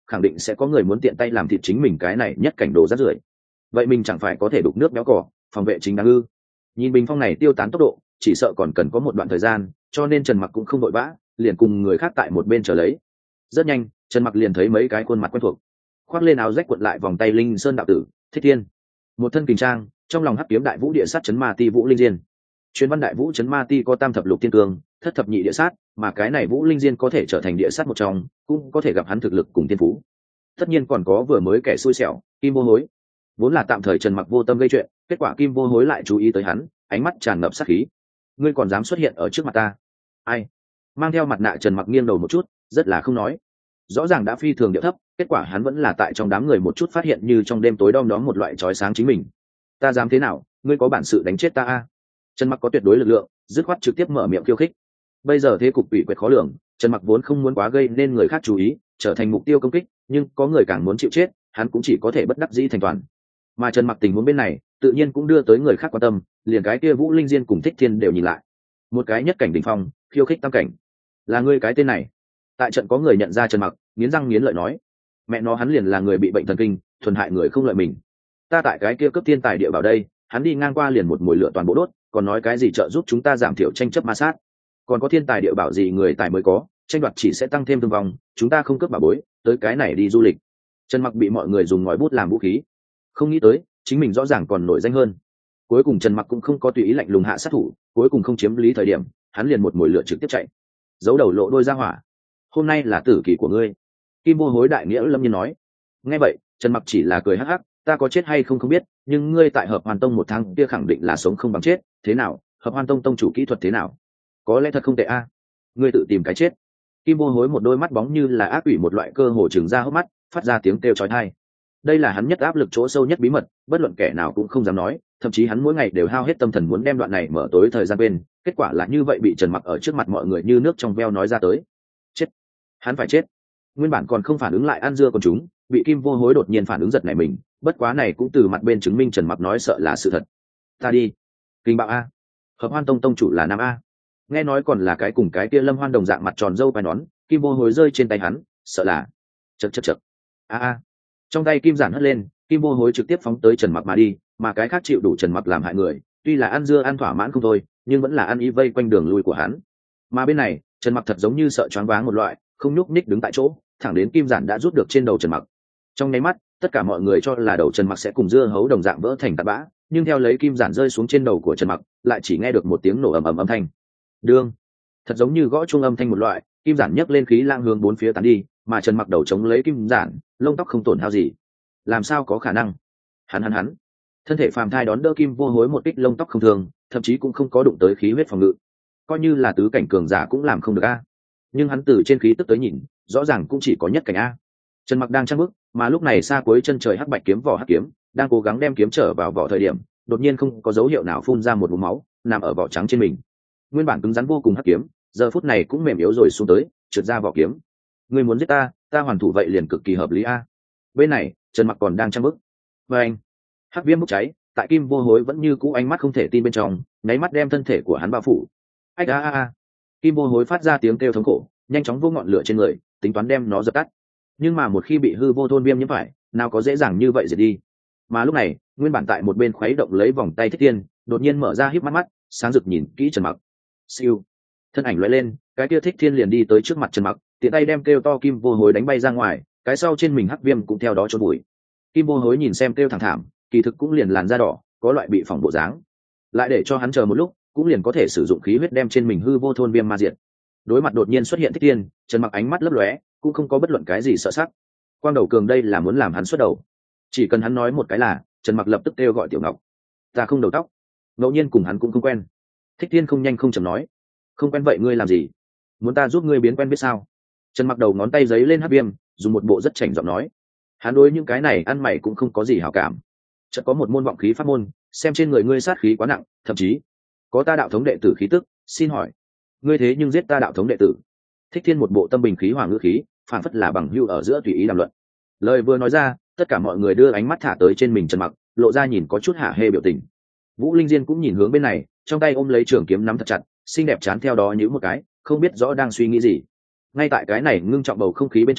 khẳng định sẽ có người muốn tiện tay làm thịt chính mình cái này nhất cảnh đồ rác rưởi. Vậy mình chẳng phải có thể đục nước béo cỏ, phòng vệ chính đáng ư? Nhìn bình phong này tiêu tán tốc độ, chỉ sợ còn cần có một đoạn thời gian, cho nên Trần Mặc cũng không vội vã, liền cùng người khác tại một bên chờ lấy. Rất nhanh, Trần Mặc liền thấy mấy cái khuôn mặt quen thuộc, khoác lên áo rách cuộn lại vòng tay Linh Sơn đạo tử, Thích Thiên. Một thân kình trang, trong lòng hắc kiếm đại vũ địa sát chấn ma ti Vũ Linh Diên. Truyền văn đại vũ chấn ma ti có tam thập lục thiên cương, thất thập nhị địa sát, mà cái này Vũ Linh Diên có thể trở thành địa sát một trong, cũng có thể gặp hắn thực lực cùng thiên phú. Tất nhiên còn có vừa mới kẻ xui xẻo, Kim Vô Hối. Vốn là tạm thời Trần Mặc vô tâm gây chuyện, kết quả Kim Vô Hối lại chú ý tới hắn, ánh mắt tràn ngập sát khí. Ngươi còn dám xuất hiện ở trước mặt ta? Ai? Mang theo mặt nạ Trần Mặc nghiêng đầu một chút, rất là không nói. Rõ ràng đã phi thường điệu thấp, kết quả hắn vẫn là tại trong đám người một chút phát hiện như trong đêm tối đom đóm một loại chói sáng chính mình. Ta dám thế nào? Ngươi có bản sự đánh chết ta a? Trần Mặc có tuyệt đối lực lượng, dứt khoát trực tiếp mở miệng khiêu khích. Bây giờ thế cục ủy quyệt khó lường, Trần Mặc vốn không muốn quá gây nên người khác chú ý, trở thành mục tiêu công kích, nhưng có người càng muốn chịu chết, hắn cũng chỉ có thể bất đắc dĩ thành toàn. Mà Trần Mặc tình huống bên này, tự nhiên cũng đưa tới người khác quan tâm, liền cái kia Vũ Linh Diên cùng Thích Thiên đều nhìn lại. Một cái nhất cảnh đỉnh phong, khiêu khích tam cảnh. Là ngươi cái tên này? Tại trận có người nhận ra Trần Mặc, nghiến răng nghiến lợi nói: mẹ nó, hắn liền là người bị bệnh thần kinh, thuần hại người không lợi mình. Ta tại cái kia cấp thiên tài địa bảo đây, hắn đi ngang qua liền một mùi lửa toàn bộ đốt, còn nói cái gì trợ giúp chúng ta giảm thiểu tranh chấp ma sát. Còn có thiên tài địa bảo gì người tài mới có, tranh đoạt chỉ sẽ tăng thêm thương vong, chúng ta không cướp bảo bối, tới cái này đi du lịch. Trần Mặc bị mọi người dùng ngòi bút làm vũ khí, không nghĩ tới chính mình rõ ràng còn nổi danh hơn. Cuối cùng Trần Mặc cũng không có tùy ý lạnh lùng hạ sát thủ, cuối cùng không chiếm lý thời điểm, hắn liền một mùi lửa trực tiếp chạy, giấu đầu lộ đôi ra hỏa. Hôm nay là tử kỳ của ngươi. Kim Vô Hối đại nghĩa lâm nhiên nói. Nghe vậy, Trần Mặc chỉ là cười hắc hắc, ta có chết hay không không biết, nhưng ngươi tại Hợp Hoàn Tông một tháng kia khẳng định là sống không bằng chết, thế nào? Hợp Hoàn Tông tông chủ kỹ thuật thế nào? Có lẽ thật không tệ a. Ngươi tự tìm cái chết. Kim Vô Hối một đôi mắt bóng như là ác quỷ một loại cơ hồ trừng ra hốc mắt, phát ra tiếng kêu chói tai. Đây là hắn nhất áp lực chỗ sâu nhất bí mật, bất luận kẻ nào cũng không dám nói, thậm chí hắn mỗi ngày đều hao hết tâm thần muốn đem đoạn này mở tối thời gian bên, kết quả là như vậy bị Trần Mặc ở trước mặt mọi người như nước trong veo nói ra tới. Chết, hắn phải chết. Nguyên bản còn không phản ứng lại ăn dưa còn chúng, bị Kim Vô Hối đột nhiên phản ứng giật nảy mình, bất quá này cũng từ mặt bên chứng minh Trần Mặc nói sợ là sự thật. Ta đi. Kinh bạo a. Hợp Hoan Tông tông chủ là nam a. Nghe nói còn là cái cùng cái kia Lâm Hoan đồng dạng mặt tròn râu quai nón, Kim Vô Hối rơi trên tay hắn, sợ là. Chậc chậc chậc. A. Trong tay kim giản hất lên, Kim Vô Hối trực tiếp phóng tới Trần Mặc mà đi, mà cái khác chịu đủ Trần Mặc làm hại người, tuy là ăn dưa ăn thỏa mãn không thôi, nhưng vẫn là ăn ý vây quanh đường lui của hắn. Mà bên này, Trần Mặc thật giống như sợ choáng váng một loại, không nhúc nhích đứng tại chỗ, thẳng đến kim giản đã rút được trên đầu Trần Mặc. Trong nháy mắt, tất cả mọi người cho là đầu Trần Mặc sẽ cùng dưa hấu đồng dạng vỡ thành tạt bã, nhưng theo lấy kim giản rơi xuống trên đầu của Trần Mặc, lại chỉ nghe được một tiếng nổ ầm ầm âm thanh. Đương, thật giống như gõ chuông âm thanh một loại, kim giản nhấc lên khí lang hướng bốn phía tán đi, mà Trần Mặc đầu chống lấy kim giản, lông tóc không tổn hao gì. Làm sao có khả năng? Hắn thân thể phàm thai đón đỡ Kim Vô Hối một kích lông tóc không thường, thậm chí cũng không có đụng tới khí huyết phòng ngự, coi như là tứ cảnh cường giả cũng làm không được a. Nhưng hắn từ trên khí tức tới nhìn, rõ ràng cũng chỉ có nhất cảnh a. Trần Mặc đang trang bức, mà lúc này xa cuối chân trời hắc bạch kiếm vỏ hắc kiếm đang cố gắng đem kiếm trở vào vỏ thời điểm, đột nhiên không có dấu hiệu nào phun ra một vùng máu, nằm ở vỏ trắng trên mình. Nguyên bản cứng rắn vô cùng hắc kiếm, giờ phút này cũng mềm yếu rồi xuống tới, trượt ra vỏ kiếm. Ngươi muốn giết ta, ta hoàn thủ vậy liền cực kỳ hợp lý a. Bên này, Trần Mặc còn đang trang bức. Và anh, hắc viêm bốc cháy, tại Kim Vô Hối vẫn như cũ ánh mắt không thể tin bên trong, nháy mắt đem thân thể của hắn bao phủ. Ách a a a. Kim Vô Hối phát ra tiếng kêu thống khổ, nhanh chóng vô ngọn lửa trên người, tính toán đem nó dập tắt. Nhưng mà một khi bị hư vô thôn viêm nhiễm phải, nào có dễ dàng như vậy diệt đi. Mà lúc này, nguyên bản tại một bên khuấy động lấy vòng tay Thích Thiên, đột nhiên mở ra híp mắt mắt, sáng rực nhìn kỹ Trần Mặc. Siêu, thân ảnh lóe lên, cái kia Thích Thiên liền đi tới trước mặt Trần Mặc, tiện tay đem kêu to Kim Vô Hối đánh bay ra ngoài, cái sau trên mình hắc viêm cũng theo đó chôn bụi. Kim Vô Hối nhìn xem kêu thẳng thảm, kỳ thực cũng liền làn da đỏ, có loại bị phỏng bộ dáng. Lại để cho hắn chờ một lúc, cũng liền có thể sử dụng khí huyết đem trên mình hư vô thôn viêm ma diệt. Đối mặt đột nhiên xuất hiện Thích Thiên, Trần Mặc ánh mắt lấp lóe, cũng không có bất luận cái gì sợ sắc. Quang đầu cường đây là muốn làm hắn xuất đầu, chỉ cần hắn nói một cái là Trần Mặc lập tức kêu gọi Tiểu Ngọc. Ta không đầu tóc. Ngẫu nhiên cùng hắn cũng không quen. Thích Thiên không nhanh không chậm nói. Không quen vậy ngươi làm gì? Muốn ta giúp ngươi biến quen biết sao? Trần Mặc đầu ngón tay giấy lên hắc viêm, dùng một bộ rất chảnh giọng nói. Hắn đối những cái này ăn mày cũng không có gì hảo cảm. Chợt có một môn vọng khí pháp môn, xem trên người ngươi sát khí quá nặng, thậm chí có ta đạo thống đệ tử khí tức, xin hỏi, ngươi thế nhưng giết ta đạo thống đệ tử? Thích Thiên một bộ tâm bình khí hòa ngữ khí, phản phất là bằng hữu ở giữa tùy ý đàm luận. Lời vừa nói ra, tất cả mọi người đưa ánh mắt thả tới trên mình Trần Mặc, lộ ra nhìn có chút hả hê biểu tình. Vũ Linh Diên cũng nhìn hướng bên này, trong tay ôm lấy trường kiếm nắm thật chặt, xinh đẹp chán theo đó nhíu một cái, không biết rõ đang suy nghĩ gì. Ngay tại cái này ngưng trọng bầu không khí bên trong,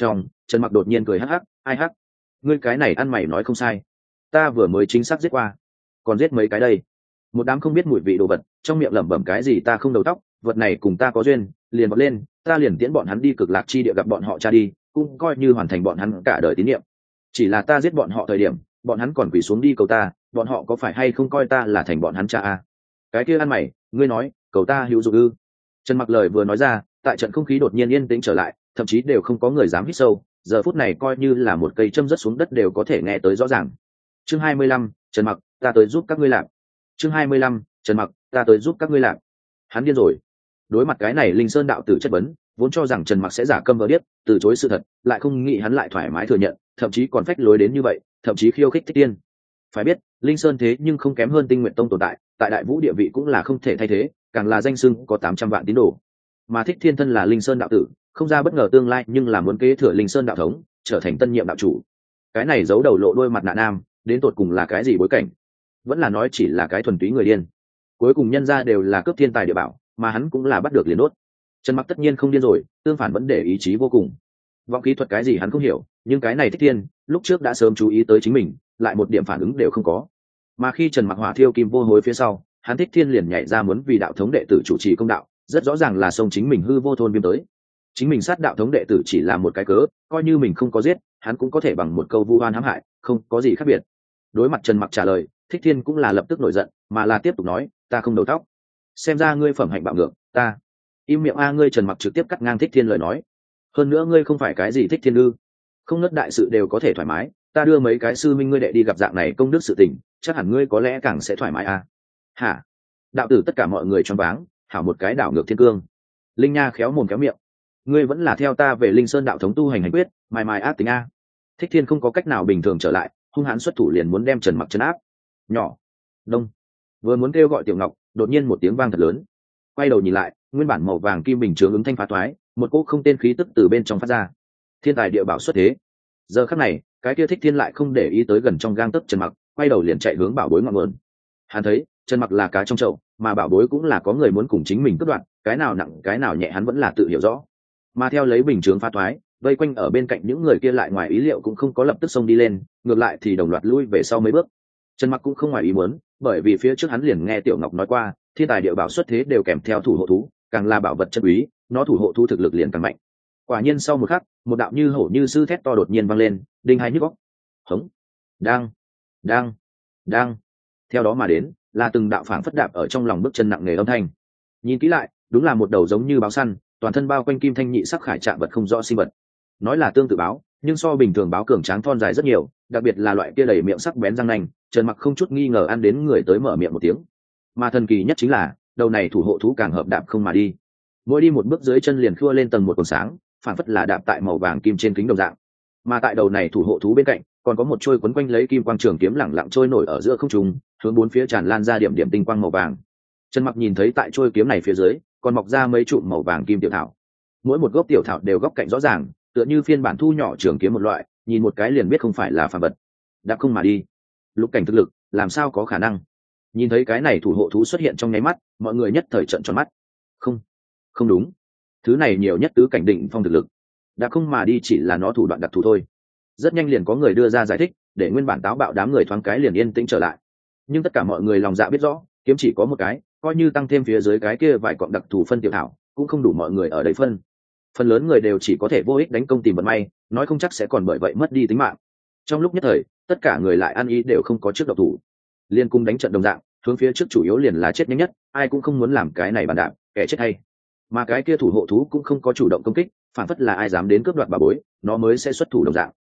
Trần Mặc đột nhiên cười hắc hắc, ai hắc, ngươi cái này ăn mày nói không sai, ta vừa mới chính xác giết qua, còn giết mấy cái đây. Một đám không biết mùi vị đồ vật, trong miệng lẩm bẩm cái gì ta không đầu tóc, vật này cùng ta có duyên, liền bật lên, ta liền tiễn bọn hắn đi Cực Lạc chi địa gặp bọn họ cha đi, cũng coi như hoàn thành bọn hắn cả đời tín nhiệm. Chỉ là ta giết bọn họ thời điểm, bọn hắn còn quỳ xuống đi cầu ta, bọn họ có phải hay không coi ta là thành bọn hắn cha a? Cái kia ăn mày, ngươi nói, cầu ta hữu dụng ư? Trần Mặc lời vừa nói ra, tại trận không khí đột nhiên yên tĩnh trở lại, thậm chí đều không có người dám hít sâu, giờ phút này coi như là một cây châm rớt xuống đất đều có thể nghe tới rõ ràng. Chương 25, Trần Mặc, ta tới giúp các ngươi làm. Chương 25, Trần Mặc, ta tới giúp các ngươi làm. Hắn điên rồi. Đối mặt cái này Linh Sơn đạo tử chất vấn, vốn cho rằng Trần Mặc sẽ giả câm vờ điếc, từ chối sự thật, lại không nghĩ hắn lại thoải mái thừa nhận, thậm chí còn phách lối đến như vậy, thậm chí khiêu khích Thích Tiên. Phải biết, Linh Sơn thế nhưng không kém hơn Tinh Nguyện Tông tồn tại, tại Đại Vũ địa vị cũng là không thể thay thế, càng là danh xưng có 800 vạn tín đồ. Mà Thích Thiên thân là Linh Sơn đạo tử, không ra bất ngờ tương lai nhưng là muốn kế thừa Linh Sơn đạo thống, trở thành tân nhiệm đạo chủ. Cái này giấu đầu lộ đôi mặt nạ nam, đến tột cùng là cái gì bối cảnh? Vẫn là nói chỉ là cái thuần túy người điên. Cuối cùng nhân ra đều là cướp thiên tài địa bảo, mà hắn cũng là bắt được liền đốt. Trần Mặc tất nhiên không điên rồi, tương phản vẫn để ý chí vô cùng. Vọng kỹ thuật cái gì hắn không hiểu, nhưng cái này Thích Thiên, lúc trước đã sớm chú ý tới chính mình, lại một điểm phản ứng đều không có. Mà khi Trần Mặc hỏa thiêu kim vô hối phía sau, hắn Thích Thiên liền nhảy ra muốn vì đạo thống đệ tử chủ trì công đạo, rất rõ ràng là xông chính mình hư vô thôn biên tới. Chính mình sát đạo thống đệ tử chỉ là một cái cớ, coi như mình không có giết, hắn cũng có thể bằng một câu vu oan hãm hại, không có gì khác biệt. Đối mặt Trần Mặc trả lời, Thích Thiên cũng là lập tức nổi giận, mà là tiếp tục nói, ta không đầu tóc. Xem ra ngươi phẩm hạnh bạo ngược, ta im miệng a. Ngươi Trần Mặc trực tiếp cắt ngang Thích Thiên lời nói. Hơn nữa ngươi không phải cái gì Thích Thiên ư? Không ngất đại sự đều có thể thoải mái, ta đưa mấy cái sư minh ngươi đệ đi gặp dạng này công đức sự tình, chắc hẳn ngươi có lẽ càng sẽ thoải mái a. Hả? Đạo tử tất cả mọi người choáng váng, hảo một cái đảo ngược thiên cương. Linh Nha khéo mồm khéo miệng, ngươi vẫn là theo ta về Linh Sơn đạo thống tu hành hành quyết, mài mài ác tính a. Thích Thiên không có cách nào bình thường trở lại, hung hãn xuất thủ liền muốn đem Trần Mặc trấn áp. Nhỏ, đông, vừa muốn kêu gọi Tiểu Ngọc, đột nhiên một tiếng vang thật lớn. Quay đầu nhìn lại, nguyên bản màu vàng kim bình chướng ứng thanh phá toái, một cỗ không tên khí tức từ bên trong phát ra. Thiên tài địa bảo xuất thế. Giờ khắc này, cái kia Thích Thiên lại không để ý tới gần trong gang tấc Trần Mặc, quay đầu liền chạy hướng bảo bối ngọn nguồn. Hắn thấy Trần Mặc là cá trong chậu, mà bảo bối cũng là có người muốn cùng chính mình cướp đoạt, cái nào nặng cái nào nhẹ hắn vẫn là tự hiểu rõ. Mà theo lấy bình chướng phá toái, vây quanh ở bên cạnh những người kia lại ngoài ý liệu cũng không có lập tức xông đi lên, ngược lại thì đồng loạt lui về sau mấy bước. Trần Mặc cũng không ngoài ý muốn, bởi vì phía trước hắn liền nghe Tiểu Ngọc nói qua, thiên tài địa bảo xuất thế đều kèm theo thủ hộ thú, càng là bảo vật chân quý, nó thủ hộ thú thực lực liền càng mạnh. Quả nhiên sau một khắc, một đạo như hổ như sư thét to đột nhiên vang lên, đinh hai nhức óc. Hống, đang, đang, đang. Theo đó mà đến, là từng đạo phảng phất đạp ở trong lòng bước chân nặng nề âm thanh. Nhìn kỹ lại, đúng là một đầu giống như báo săn, toàn thân bao quanh kim thanh nhị sắc khải trạng vật không rõ sinh vật. Nói là tương tự báo, nhưng so bình thường báo cường tráng thon dài rất nhiều, đặc biệt là loại kia đầy miệng sắc bén răng nanh, Trần Mặc không chút nghi ngờ ăn đến người tới mở miệng một tiếng. Mà thần kỳ nhất chính là, đầu này thủ hộ thú càng hợp đạp không mà đi. Mỗi đi một bước dưới chân liền khua lên tầng một cột sáng, phảng phất là đạp tại màu vàng kim trên kính đồng dạng. Mà tại đầu này thủ hộ thú bên cạnh, còn có một trôi quấn quanh lấy kim quang trường kiếm lẳng lặng trôi nổi ở giữa không trung, hướng bốn phía tràn lan ra điểm điểm tinh quang màu vàng. Trần Mặc nhìn thấy tại trôi kiếm này phía dưới, còn mọc ra mấy trụ màu vàng kim tiểu thảo. Mỗi một gốc tiểu thảo đều góc cạnh rõ ràng, tựa như phiên bản thu nhỏ trường kiếm một loại, nhìn một cái liền biết không phải là phàm vật. Đạp không mà đi. Lục cảnh thực lực, làm sao có khả năng? Nhìn thấy cái này thủ hộ thú xuất hiện trong nháy mắt, mọi người nhất thời trợn tròn mắt. Không, không đúng. Thứ này nhiều nhất tứ cảnh định phong thực lực. Đạp không mà đi chỉ là nó thủ đoạn đặc thù thôi. Rất nhanh liền có người đưa ra giải thích, để nguyên bản táo bạo đám người thoáng cái liền yên tĩnh trở lại. Nhưng tất cả mọi người lòng dạ biết rõ, kiếm chỉ có một cái, coi như tăng thêm phía dưới cái kia vài cọng đặc thù phân tiểu thảo, cũng không đủ mọi người ở đấy phân. Phần lớn người đều chỉ có thể vô ích đánh công tìm vận may, nói không chắc sẽ còn bởi vậy mất đi tính mạng. Trong lúc nhất thời, tất cả người lại ăn ý đều không có trước độc thủ, liên cung đánh trận đồng dạng, hướng phía trước chủ yếu liền là chết nhanh nhất, ai cũng không muốn làm cái này bàn đạp, kẻ chết hay. Mà cái kia thủ hộ thú cũng không có chủ động công kích, phản phất là ai dám đến cướp đoạt bà bối, nó mới sẽ xuất thủ đồng dạng.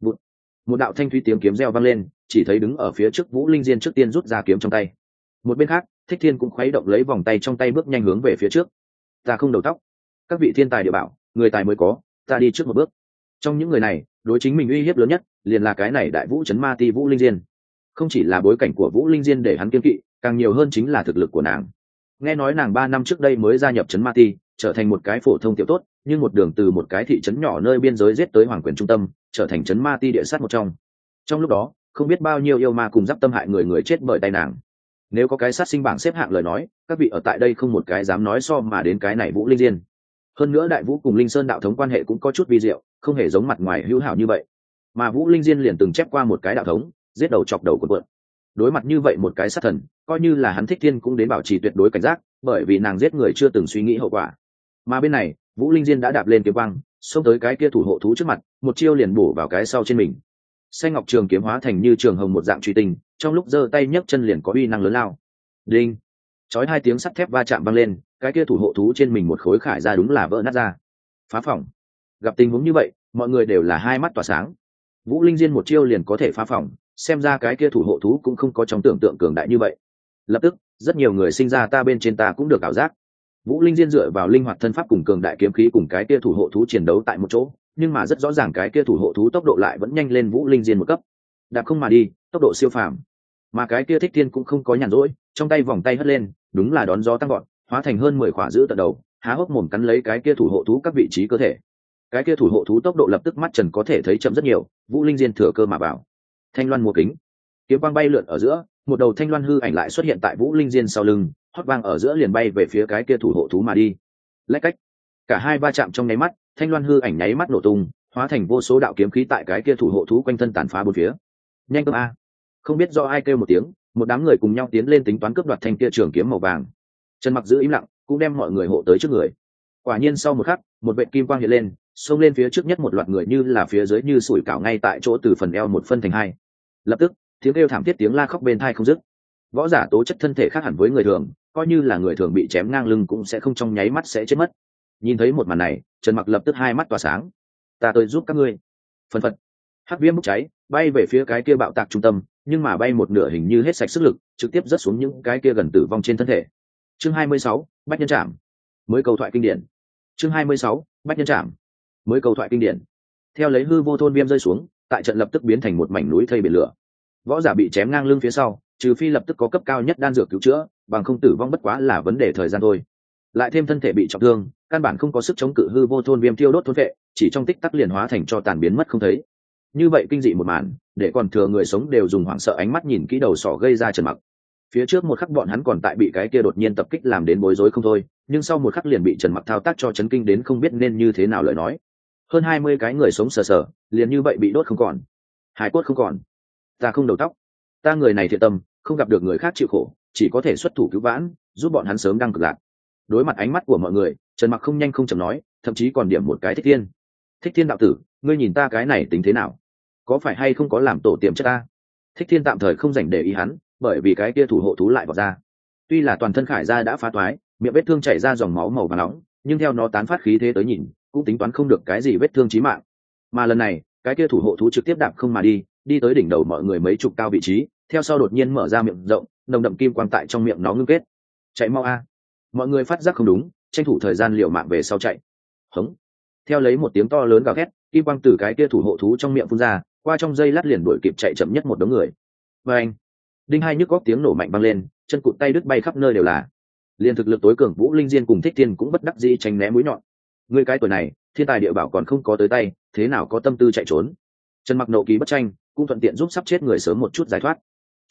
Một đạo thanh thúy tiếng kiếm reo vang lên, chỉ thấy đứng ở phía trước Vũ Linh Diên trước tiên rút ra kiếm trong tay. Một bên khác, Thích Thiên cũng khuấy động lấy vòng tay trong tay bước nhanh hướng về phía trước. Ta không đầu tóc, các vị thiên tài địa bảo, người tài mới có, ta đi trước một bước. Trong những người này, đối chính mình uy hiếp lớn nhất liền là cái này đại vũ trấn ma ti Vũ Linh Diên. Không chỉ là bối cảnh của Vũ Linh Diên để hắn kiên kỵ, càng nhiều hơn chính là thực lực của nàng. Nghe nói nàng 3 năm trước đây mới gia nhập trấn ma ti, trở thành một cái phổ thông tiểu tốt, nhưng một đường từ một cái thị trấn nhỏ nơi biên giới giết tới hoàng quyền trung tâm, trở thành trấn ma ti địa sát một trong. Trong lúc đó, không biết bao nhiêu yêu ma cùng giáp tâm hại người chết bởi tay nàng. Nếu có cái sát sinh bảng xếp hạng lời nói, các vị ở tại đây không một cái dám nói so mà đến cái này Vũ Linh Diên. hơn nữa đại vũ cùng linh sơn đạo thống quan hệ cũng có chút vi diệu, không hề giống mặt ngoài hữu hảo như vậy. Mà Vũ Linh Diên liền từng chép qua một cái đạo thống, giết đầu chọc đầu của vợ. Đối mặt như vậy một cái sát thần, coi như là hắn Thích Thiên cũng đến bảo trì tuyệt đối cảnh giác, bởi vì nàng giết người chưa từng suy nghĩ hậu quả. Mà bên này, Vũ Linh Diên đã đạp lên kiếm quang, xông tới cái kia thủ hộ thú trước mặt, một chiêu liền bổ vào cái sau trên mình. Xanh ngọc trường kiếm hóa thành như trường hồng một dạng truy tình, trong lúc giơ tay nhấc chân liền có uy năng lớn lao. Đinh! Chói hai tiếng sắt thép va chạm vang lên, cái kia thủ hộ thú trên mình một khối khải ra đúng là vỡ nát ra. Phá phỏng. Gặp tình huống như vậy, mọi người đều là hai mắt tỏa sáng. Vũ Linh Diên một chiêu liền có thể phá phỏng, xem ra cái kia thủ hộ thú cũng không có trong tưởng tượng cường đại như vậy. Lập tức, rất nhiều người sinh ra ta bên trên ta cũng được ảo giác. Vũ Linh Diên dựa vào linh hoạt thân pháp cùng cường đại kiếm khí cùng cái kia thủ hộ thú chiến đấu tại một chỗ, nhưng mà rất rõ ràng cái kia thủ hộ thú tốc độ lại vẫn nhanh lên Vũ Linh Diên một cấp. Đạp không mà đi, tốc độ siêu phàm. Mà cái kia Thích Thiên cũng không có nhàn rỗi, trong tay vòng tay hất lên, đúng là đón gió tăng gọn, hóa thành hơn 10 khỏa giữ tận đầu, há hốc mồm cắn lấy cái kia thủ hộ thú các vị trí cơ thể. Cái kia thủ hộ thú tốc độ lập tức mắt trần có thể thấy chậm rất nhiều, Vũ Linh Diên thừa cơ mà vào. Thanh loan mua kính, kiếm quang bay lượn ở giữa, một đầu thanh loan hư ảnh lại xuất hiện tại Vũ Linh Diên sau lưng, hót vang ở giữa liền bay về phía cái kia thủ hộ thú mà đi. Lách cách, cả hai va chạm trong nháy mắt, thanh loan hư ảnh nháy mắt nổ tung, hóa thành vô số đạo kiếm khí tại cái kia thủ hộ thú quanh thân tàn phá bốn phía. Nhanh cơm a! Không biết do ai kêu một tiếng, một đám người cùng nhau tiến lên tính toán cướp đoạt thanh kia trường kiếm màu vàng. Trần Mặc giữ im lặng, cũng đem mọi người hộ tới trước người. Quả nhiên sau một khắc, một vệt kim quang hiện lên, xông lên phía trước nhất một loạt người như là phía dưới như sủi cảo ngay tại chỗ từ phần eo một phân thành hai. Lập tức, tiếng kêu thảm thiết tiếng la khóc bên tai không dứt. Võ giả tố chất thân thể khác hẳn với người thường, coi như là người thường bị chém ngang lưng cũng sẽ không trong nháy mắt sẽ chết mất. Nhìn thấy một màn này, Trần Mặc lập tức hai mắt tỏa sáng. Ta tới giúp các ngươi. Phần phật, hắc viêm bốc cháy, bay về phía cái kia bạo tạc trung tâm, nhưng mà bay một nửa hình như hết sạch sức lực, trực tiếp rớt xuống những cái kia gần tử vong trên thân thể. Chương 26, Bách Nhân Trảm. Mới câu thoại kinh điển. Chương 26, Bách Nhân Trảm. Mới câu thoại kinh điển. Theo lấy hư vô thôn viêm rơi xuống, tại trận lập tức biến thành một mảnh núi thây biển lửa. Võ giả bị chém ngang lưng phía sau, trừ phi lập tức có cấp cao nhất đan dược cứu chữa, bằng không tử vong bất quá là vấn đề thời gian thôi. Lại thêm thân thể bị trọng thương, căn bản không có sức chống cự hư vô thôn viêm tiêu đốt thôn vệ, chỉ trong tích tắc liền hóa thành cho tàn biến mất không thấy. Như vậy kinh dị một màn, để còn thừa người sống đều dùng hoảng sợ ánh mắt nhìn kỹ đầu sỏ gây ra Trần Mặc. Phía trước một khắc bọn hắn còn tại bị cái kia đột nhiên tập kích làm đến bối rối không thôi, nhưng sau một khắc liền bị Trần Mặc thao tác cho chấn kinh đến không biết nên như thế nào lời nói. Hơn 20 cái người sống sờ sờ, liền như vậy bị đốt không còn. Hải cốt không còn. Ta không đầu tóc. Ta người này thiện tâm, không gặp được người khác chịu khổ, chỉ có thể xuất thủ cứu vãn, giúp bọn hắn sớm đăng cực lạc. Đối mặt ánh mắt của mọi người, Trần Mặc không nhanh không chậm nói, thậm chí còn điểm một cái Thích Thiên. Thích Thiên đạo tử, ngươi nhìn ta cái này tính thế nào? Có phải hay không có làm tổ tiệm chất ta? Thích Thiên tạm thời không dành để ý hắn, bởi vì cái kia thủ hộ thú lại vào ra. Tuy là toàn thân khải ra đã phá toái, miệng vết thương chảy ra dòng máu màu vàng nóng, nhưng theo nó tán phát khí thế tới nhìn, cũng tính toán không được cái gì vết thương chí mạng. Mà lần này, cái kia thủ hộ thú trực tiếp đạp không mà đi, đi tới đỉnh đầu mọi người mấy chục cao vị trí, theo sau đột nhiên mở ra miệng rộng, nồng đậm kim quang tại trong miệng nó ngưng kết. Chạy mau a! Mọi người phát giác không đúng, tranh thủ thời gian liều mạng về sau chạy. Hống! Theo lấy một tiếng to lớn gào thét, kim quang từ cái kia thủ hộ thú trong miệng phun ra, qua trong giây lát liền đuổi kịp chạy chậm nhất một đống người. Và anh, đinh hai nhức góc tiếng nổ mạnh vang lên, chân cụt tay đứt bay khắp nơi đều là. Liên thực lực tối cường Vũ Linh Diên cùng Thích Thiên cũng bất đắc dĩ tránh né mũi nhọn. Người cái tuổi này, thiên tài địa bảo còn không có tới tay, thế nào có tâm tư chạy trốn? Trần Mặc nộ kỳ bất tranh, cũng thuận tiện giúp sắp chết người sớm một chút giải thoát.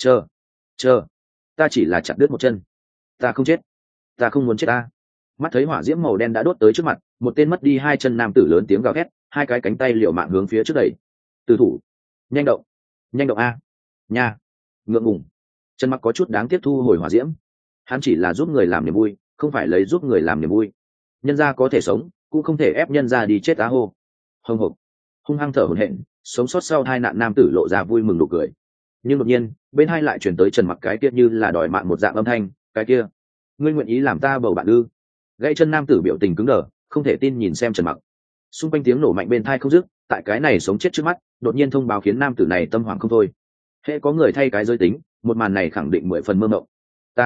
Chờ, ta chỉ là chặt đứt một chân, ta không chết, ta không muốn chết ta. Mắt thấy hỏa diễm màu đen đã đốt tới trước mặt, một tên mất đi hai chân nam tử lớn tiếng gào thét, hai cái cánh tay liều mạng hướng phía trước đẩy. Tử thủ, nhanh động a, nha, ngượng ngùng. Trần Mặc có chút đáng tiếc thu hồi hỏa diễm, hắn chỉ là giúp người làm niềm vui, không phải lấy giúp người làm niềm vui. Nhân gia có thể sống, cũng không thể ép nhân gia đi chết á hô. Hồng hộc, hung hăng thở hổn hển, sống sót sau hai nạn nam tử lộ ra vui mừng nụ cười. Nhưng đột nhiên, bên hai lại truyền tới Trần Mặc cái kia như là đòi mạng một dạng âm thanh, cái kia, ngươi nguyện ý làm ta bầu bạn ư? Gãy chân nam tử biểu tình cứng đờ, không thể tin nhìn xem Trần Mặc. Xung quanh tiếng nổ mạnh bên tai không dứt, tại cái này sống chết trước mắt, đột nhiên thông báo khiến nam tử này tâm hoảng không thôi. Hễ có người thay cái giới tính, một màn này khẳng định 10 phần mơ mộng.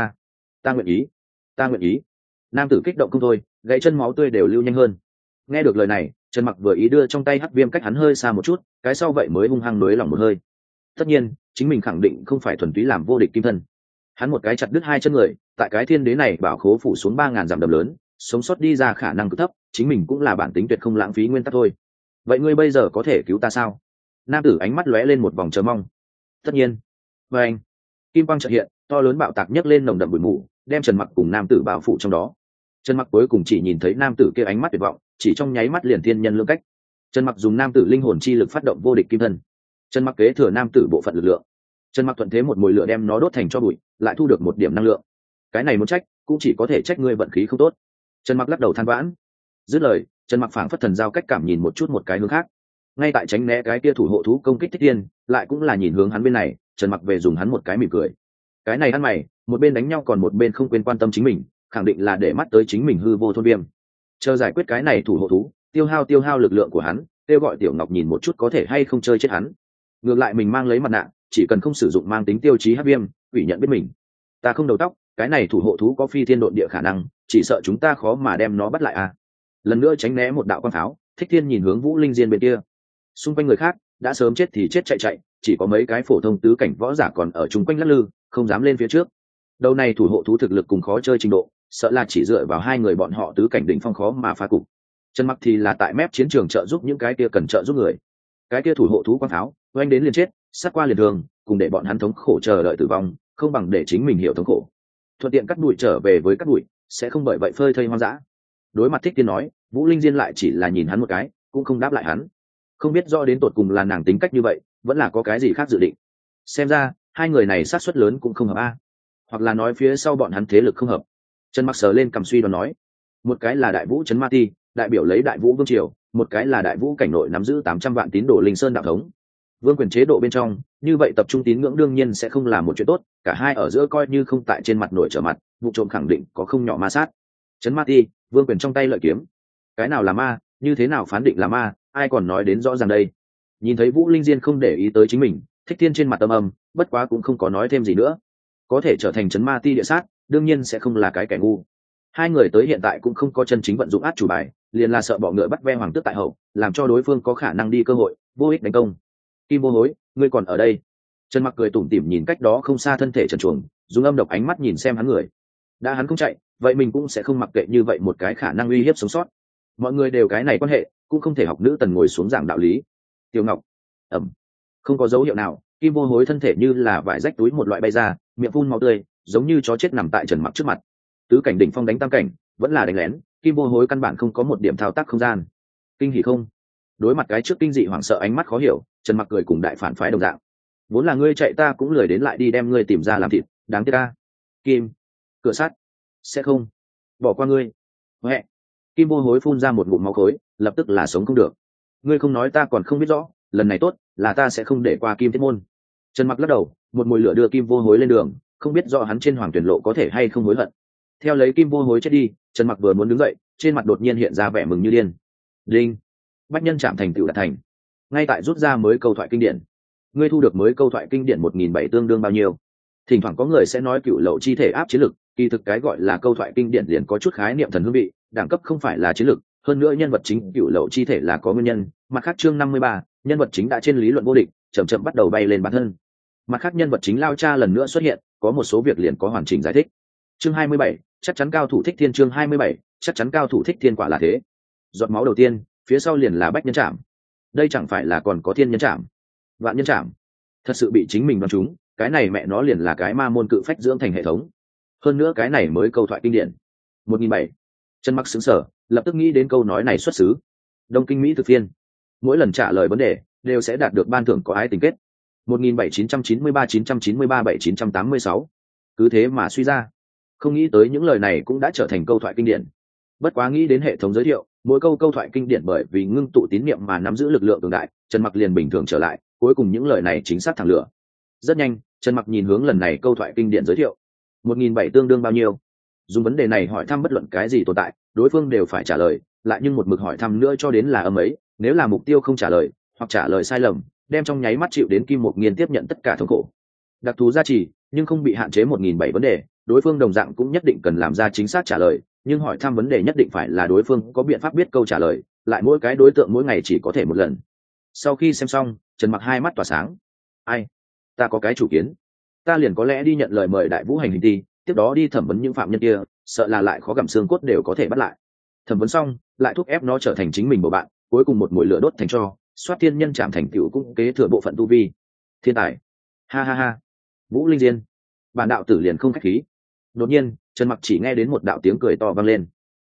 Ta nguyện ý. Nam tử kích động không thôi, gãy chân máu tươi đều lưu nhanh hơn. Nghe được lời này, Trần Mặc vừa ý đưa trong tay hắc viêm cách hắn hơi xa một chút, cái sau vậy mới hung hăng nới lỏng một hơi. Tất nhiên, chính mình khẳng định không phải thuần túy làm vô địch kim thân. Hắn một cái chặt đứt hai chân người, tại cái thiên đế này bảo khố phủ xuống 3000 dặm đầm lớn, sống sót đi ra khả năng cực thấp, chính mình cũng là bản tính tuyệt không lãng phí nguyên tắc thôi. Vậy ngươi bây giờ có thể cứu ta sao? Nam tử ánh mắt lóe lên một vòng chờ mong. Tất nhiên. Và anh, kim quang chợt hiện, to lớn bạo tạc nhấc lên nồng đậm bụi mù, đem Trần Mặc cùng nam tử bao phủ trong đó. Trần Mặc cuối cùng chỉ nhìn thấy nam tử kia ánh mắt tuyệt vọng, chỉ trong nháy mắt liền thiên nhân lưỡng cách. Trần Mặc dùng nam tử linh hồn chi lực phát động vô địch kim thân. Trần Mặc kế thừa nam tử bộ phận lực lượng. Trần Mặc thuận thế một mùi lửa đem nó đốt thành cho bụi, lại thu được một điểm năng lượng. Cái này muốn trách, cũng chỉ có thể trách ngươi vận khí không tốt. Trần Mặc lắc đầu than vãn. Dứt lời, Trần Mặc phảng phất thần giao cách cảm nhìn một chút một cái hướng khác. Ngay tại tránh né cái kia thủ hộ thú công kích Thích Thiên, lại cũng là nhìn hướng hắn bên này, Trần Mặc về dùng hắn một cái mỉm cười. Cái này ăn mày, một bên đánh nhau còn một bên không quên quan tâm chính mình, khẳng định là để mắt tới chính mình hư vô thôn viêm. Chờ giải quyết cái này thủ hộ thú, tiêu hao lực lượng của hắn, kêu gọi Tiểu Ngọc nhìn một chút có thể hay không chơi chết hắn. Ngược lại mình mang lấy mặt nạ, chỉ cần không sử dụng mang tính tiêu chí hắc viêm, ủy nhận biết mình. Ta không đầu tóc, cái này thủ hộ thú có phi thiên độn địa khả năng, chỉ sợ chúng ta khó mà đem nó bắt lại à. Lần nữa tránh né một đạo quang pháo, Thích Thiên nhìn hướng Vũ Linh Diên bên kia. Xung quanh người khác đã sớm chết thì chết chạy, chỉ có mấy cái phổ thông tứ cảnh võ giả còn ở chung quanh lắc lư, không dám lên phía trước. Đầu này thủ hộ thú thực lực cùng khó chơi trình độ, sợ là chỉ dựa vào hai người bọn họ tứ cảnh đỉnh phong khó mà phá cục. Trần Mặc thì là tại mép chiến trường trợ giúp những cái kia cần trợ giúp người. Cái kia thủ hộ thú quang pháo, oanh đến liền chết, sát qua liền đường, cùng để bọn hắn thống khổ chờ đợi tử vong, không bằng để chính mình hiểu thống khổ. Thuận tiện cắt đuổi trở về với cắt đuổi, sẽ không bởi vậy phơi thây hoang dã. Đối mặt Thích Tiên nói, Vũ Linh Diên lại chỉ là nhìn hắn một cái, cũng không đáp lại hắn. Không biết do đến tột cùng là nàng tính cách như vậy, vẫn là có cái gì khác dự định. Xem ra, hai người này sát suất lớn cũng không hợp a. Hoặc là nói phía sau bọn hắn thế lực không hợp. Trần Mặc sờ lên cầm suy đoán nói, một cái là Đại Vũ trấn Ma Ti, đại biểu lấy Đại Vũ vương triều, một cái là Đại Vũ cảnh nội nắm giữ 800 vạn tín đồ Linh Sơn đạo thống. Vương quyền chế độ bên trong, như vậy tập trung tín ngưỡng đương nhiên sẽ không là một chuyện tốt, cả hai ở giữa coi như không tại trên mặt nổi trở mặt, vụ trộm khẳng định có không nhỏ ma sát. Trấn Ma Ti, vương quyền trong tay lợi kiếm. Cái nào là ma, như thế nào phán định là ma, ai còn nói đến rõ ràng đây. Nhìn thấy Vũ Linh Diên không để ý tới chính mình, Thích Thiên trên mặt âm âm, bất quá cũng không có nói thêm gì nữa. Có thể trở thành Trấn Ma Ti địa sát, đương nhiên sẽ không là cái kẻ ngu. Hai người tới hiện tại cũng không có chân chính vận dụng át chủ bài, liền là sợ bỏ ngựa bắt ve hoàng tước tại hậu, làm cho đối phương có khả năng đi cơ hội vô ích đánh công. Kim Vô Hối, ngươi còn ở đây? Trần Mặc cười tủm tỉm nhìn cách đó không xa thân thể trần truồng, dùng âm độc ánh mắt nhìn xem hắn người. Đã hắn không chạy, vậy mình cũng sẽ không mặc kệ như vậy một cái khả năng uy hiếp sống sót. Mọi người đều cái này quan hệ, cũng không thể học nữ tần ngồi xuống giảng đạo lý. Tiểu Ngọc, không có dấu hiệu nào, Kim Vô Hối thân thể như là vải rách túi một loại bay ra, miệng phun máu tươi, giống như chó chết nằm tại Trần Mặc trước mặt. Tứ cảnh đỉnh phong đánh tam cảnh, vẫn là đánh lén, Kim Vô Hối căn bản không có một điểm thao tác không gian. Kinh hỉ không? Đối mặt cái trước kinh dị hoảng sợ ánh mắt khó hiểu, Trần Mặc cười cùng đại phản phái đồng dạng. Vốn là ngươi chạy ta cũng lười đến lại đi đem ngươi tìm ra làm thịt, đáng tiếc ta. Kim, cửa sắt, sẽ không bỏ qua ngươi. Huệ. Kim Vô Hối phun ra một ngụm máu khối, lập tức là sống không được. Ngươi không nói ta còn không biết rõ, lần này tốt, là ta sẽ không để qua Kim Thiết Môn. Trần Mặc lắc đầu, một mùi lửa đưa Kim Vô Hối lên đường, không biết rõ hắn trên Hoàng Tuyển Lộ có thể hay không hối hận. Theo lấy Kim Vô Hối chết đi, Trần Mặc vừa muốn đứng dậy, trên mặt đột nhiên hiện ra vẻ mừng như điên. Đinh, bách nhân chạm thành tựu đạt thành. Ngay tại rút ra mới câu thoại kinh điển. Ngươi thu được mới câu thoại kinh điển 1007 tương đương bao nhiêu? Thỉnh thoảng có người sẽ nói cựu lậu chi thể áp chiến lực, kỳ thực cái gọi là câu thoại kinh điển liền có chút khái niệm thần hương vị, đẳng cấp không phải là chiến lực, hơn nữa nhân vật chính cựu lậu chi thể là có nguyên nhân. Mặt khác chương 53, nhân vật chính đã trên lý luận vô địch, chậm chậm bắt đầu bay lên bản thân. Mặt khác nhân vật chính lao cha lần nữa xuất hiện, có một số việc liền có hoàn chỉnh giải thích. Chương 27, chắc chắn cao thủ Thích Thiên. Chương 27, chắc chắn cao thủ Thích Thiên quả là thế. Giọt máu đầu tiên, phía sau liền là bách nhân trảm. Đây chẳng phải là còn có thiên nhân trảm, vạn nhân trảm. Thật sự bị chính mình đoán trúng, cái này mẹ nó liền là cái ma môn cự phách dưỡng thành hệ thống. Hơn nữa cái này mới câu thoại kinh điển 1007. Trần Mặc sững sờ, lập tức nghĩ đến câu nói này xuất xứ Đông Kinh Mỹ thực phiên. Mỗi lần trả lời vấn đề đều sẽ đạt được ban thưởng có ái tình kết. 1793-993-786. Cứ thế mà suy ra, không nghĩ tới những lời này cũng đã trở thành câu thoại kinh điển. Bất quá nghĩ đến hệ thống giới thiệu, mỗi câu thoại kinh điển bởi vì ngưng tụ tín niệm mà nắm giữ lực lượng cường đại, Trần Mặc liền bình thường trở lại, cuối cùng những lời này chính xác thẳng lửa. Rất nhanh, Trần Mặc nhìn hướng lần này câu thoại kinh điển giới thiệu. 1007 tương đương bao nhiêu? Dùng vấn đề này hỏi thăm bất luận cái gì tồn tại, đối phương đều phải trả lời, lại nhưng một mực hỏi thăm nữa cho đến là âm ấy, nếu là mục tiêu không trả lời, hoặc trả lời sai lầm, đem trong nháy mắt chịu đến Kim Mộc Nghiên tiếp nhận tất cả thống khổ. Đặc thù gia trì, nhưng không bị hạn chế 1007 vấn đề, đối phương đồng dạng cũng nhất định cần làm ra chính xác trả lời, nhưng hỏi thăm vấn đề nhất định phải là đối phương có biện pháp biết câu trả lời, lại mỗi cái đối tượng mỗi ngày chỉ có thể một lần. Sau khi xem xong, Trần Mặc hai mắt tỏa sáng. Ai? Ta có cái chủ kiến. Ta liền có lẽ đi nhận lời mời Đại Vũ hành hình ti, tiếp đó đi thẩm vấn những phạm nhân kia, sợ là lại khó gặm xương cốt đều có thể bắt lại. Thẩm vấn xong, lại thúc ép nó trở thành chính mình bầu bạn, cuối cùng một mũi lửa đốt thành tro, soát thiên nhân chạm thành tựu cũng kế thừa bộ phận tu vi. Thiên tài. Ha ha ha. Vũ Linh Diên. Bản đạo tử liền không khách khí. Đột nhiên, Trần Mặc chỉ nghe đến một đạo tiếng cười to vang lên.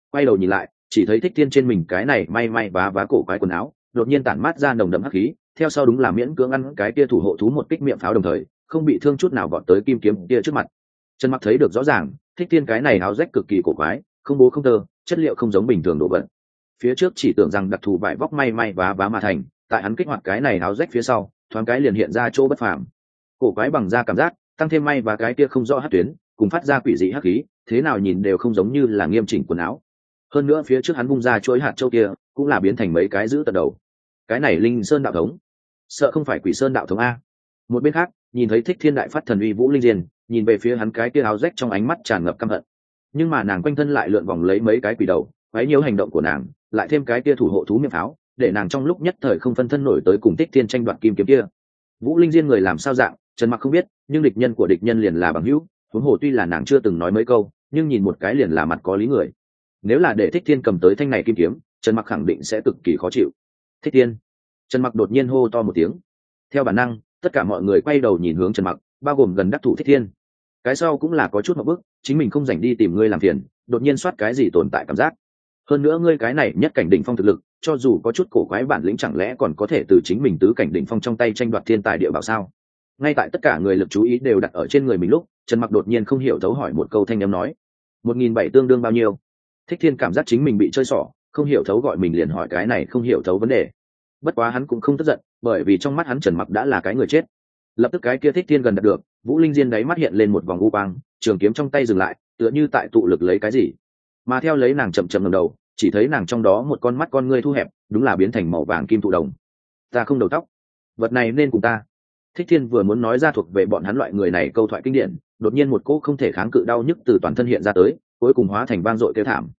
quay đầu nhìn lại chỉ thấy Thích Thiên trên mình cái này may may vá vá cổ quái quần áo đột nhiên tản mát ra nồng đậm hắc khí, theo sau đúng là miễn cưỡng ăn cái kia thủ hộ thú một kích miệng pháo, đồng thời không bị thương chút nào vọt tới kim kiếm kia trước mặt. Trần Mặc thấy được rõ ràng, Thích Thiên cái này áo rách cực kỳ cổ quái, không bố không tơ, chất liệu không giống bình thường đồ vật. Phía trước chỉ tưởng rằng đặc thù vải vóc may may vá vá mà thành, tại hắn kích hoạt cái này áo rách phía sau, thoáng cái liền hiện ra chỗ bất phàm. Cổ quái bằng da cảm giác, tăng thêm may và cái kia không rõ hắc tuyến, cùng phát ra quỷ dị hắc khí, thế nào nhìn đều không giống như là nghiêm chỉnh quần áo. Hơn nữa phía trước hắn bung ra chuỗi hạt châu kia, cũng là biến thành mấy cái giữ tận đầu. Cái này Linh Sơn đạo thống, sợ không phải Quỷ Sơn đạo thống a. Một bên khác, nhìn thấy Thích Thiên đại phát thần uy Vũ Linh Diên, nhìn về phía hắn cái kia áo rách trong ánh mắt tràn ngập căm hận. Nhưng mà nàng quanh thân lại lượn vòng lấy mấy cái quỷ đầu, quấy nhiễu hành động của nàng, lại thêm cái kia thủ hộ thú miệng pháo, để nàng trong lúc nhất thời không phân thân nổi tới cùng Thích Thiên tranh đoạt kim kiếm kia. Vũ Linh Diên người làm sao dạng, Trần Mặc không biết, nhưng địch nhân của địch nhân liền là bằng hữu, huống hồ tuy là nàng chưa từng nói mấy câu, nhưng nhìn một cái liền là mặt có lý người. Nếu là để Thích Thiên cầm tới thanh này kim kiếm, Trần Mặc khẳng định sẽ cực kỳ khó chịu. Thích Thiên. Trần Mặc đột nhiên hô to một tiếng. Theo bản năng, tất cả mọi người quay đầu nhìn hướng Trần Mặc, bao gồm gần đắc thủ Thích Thiên. Cái sau cũng là có chút một bước, chính mình không rảnh đi tìm ngươi làm phiền, đột nhiên soát cái gì tồn tại cảm giác. Hơn nữa ngươi cái này nhất cảnh đỉnh phong thực lực, cho dù có chút cổ quái bản lĩnh chẳng lẽ còn có thể từ chính mình tứ cảnh đỉnh phong trong tay tranh đoạt thiên tài địa bảo sao? Ngay tại tất cả người lực chú ý đều đặt ở trên người mình lúc, Trần Mặc đột nhiên không hiểu thấu hỏi một câu thanh âm nói: 1.700 tương đương bao nhiêu? Thích Thiên cảm giác chính mình bị chơi xỏ, không hiểu thấu gọi mình liền hỏi cái này không hiểu thấu vấn đề. Bất quá hắn cũng không tức giận, bởi vì trong mắt hắn Trần Mặc đã là cái người chết. Lập tức cái kia Thích Thiên gần đạt được, Vũ Linh Diên đáy mắt hiện lên một vòng u quang, trường kiếm trong tay dừng lại, tựa như tại tụ lực lấy cái gì. Mà theo lấy nàng chậm chậm ngẩng đầu, chỉ thấy nàng trong đó một con mắt con ngươi thu hẹp, đúng là biến thành màu vàng kim thụ đồng. Ta không đầu tóc, vật này nên cùng ta. Thích Thiên vừa muốn nói ra thuộc về bọn hắn loại người này câu thoại kinh điển, đột nhiên một cỗ không thể kháng cự đau nhức từ toàn thân hiện ra tới, cuối cùng hóa thành vang dội kêu thảm.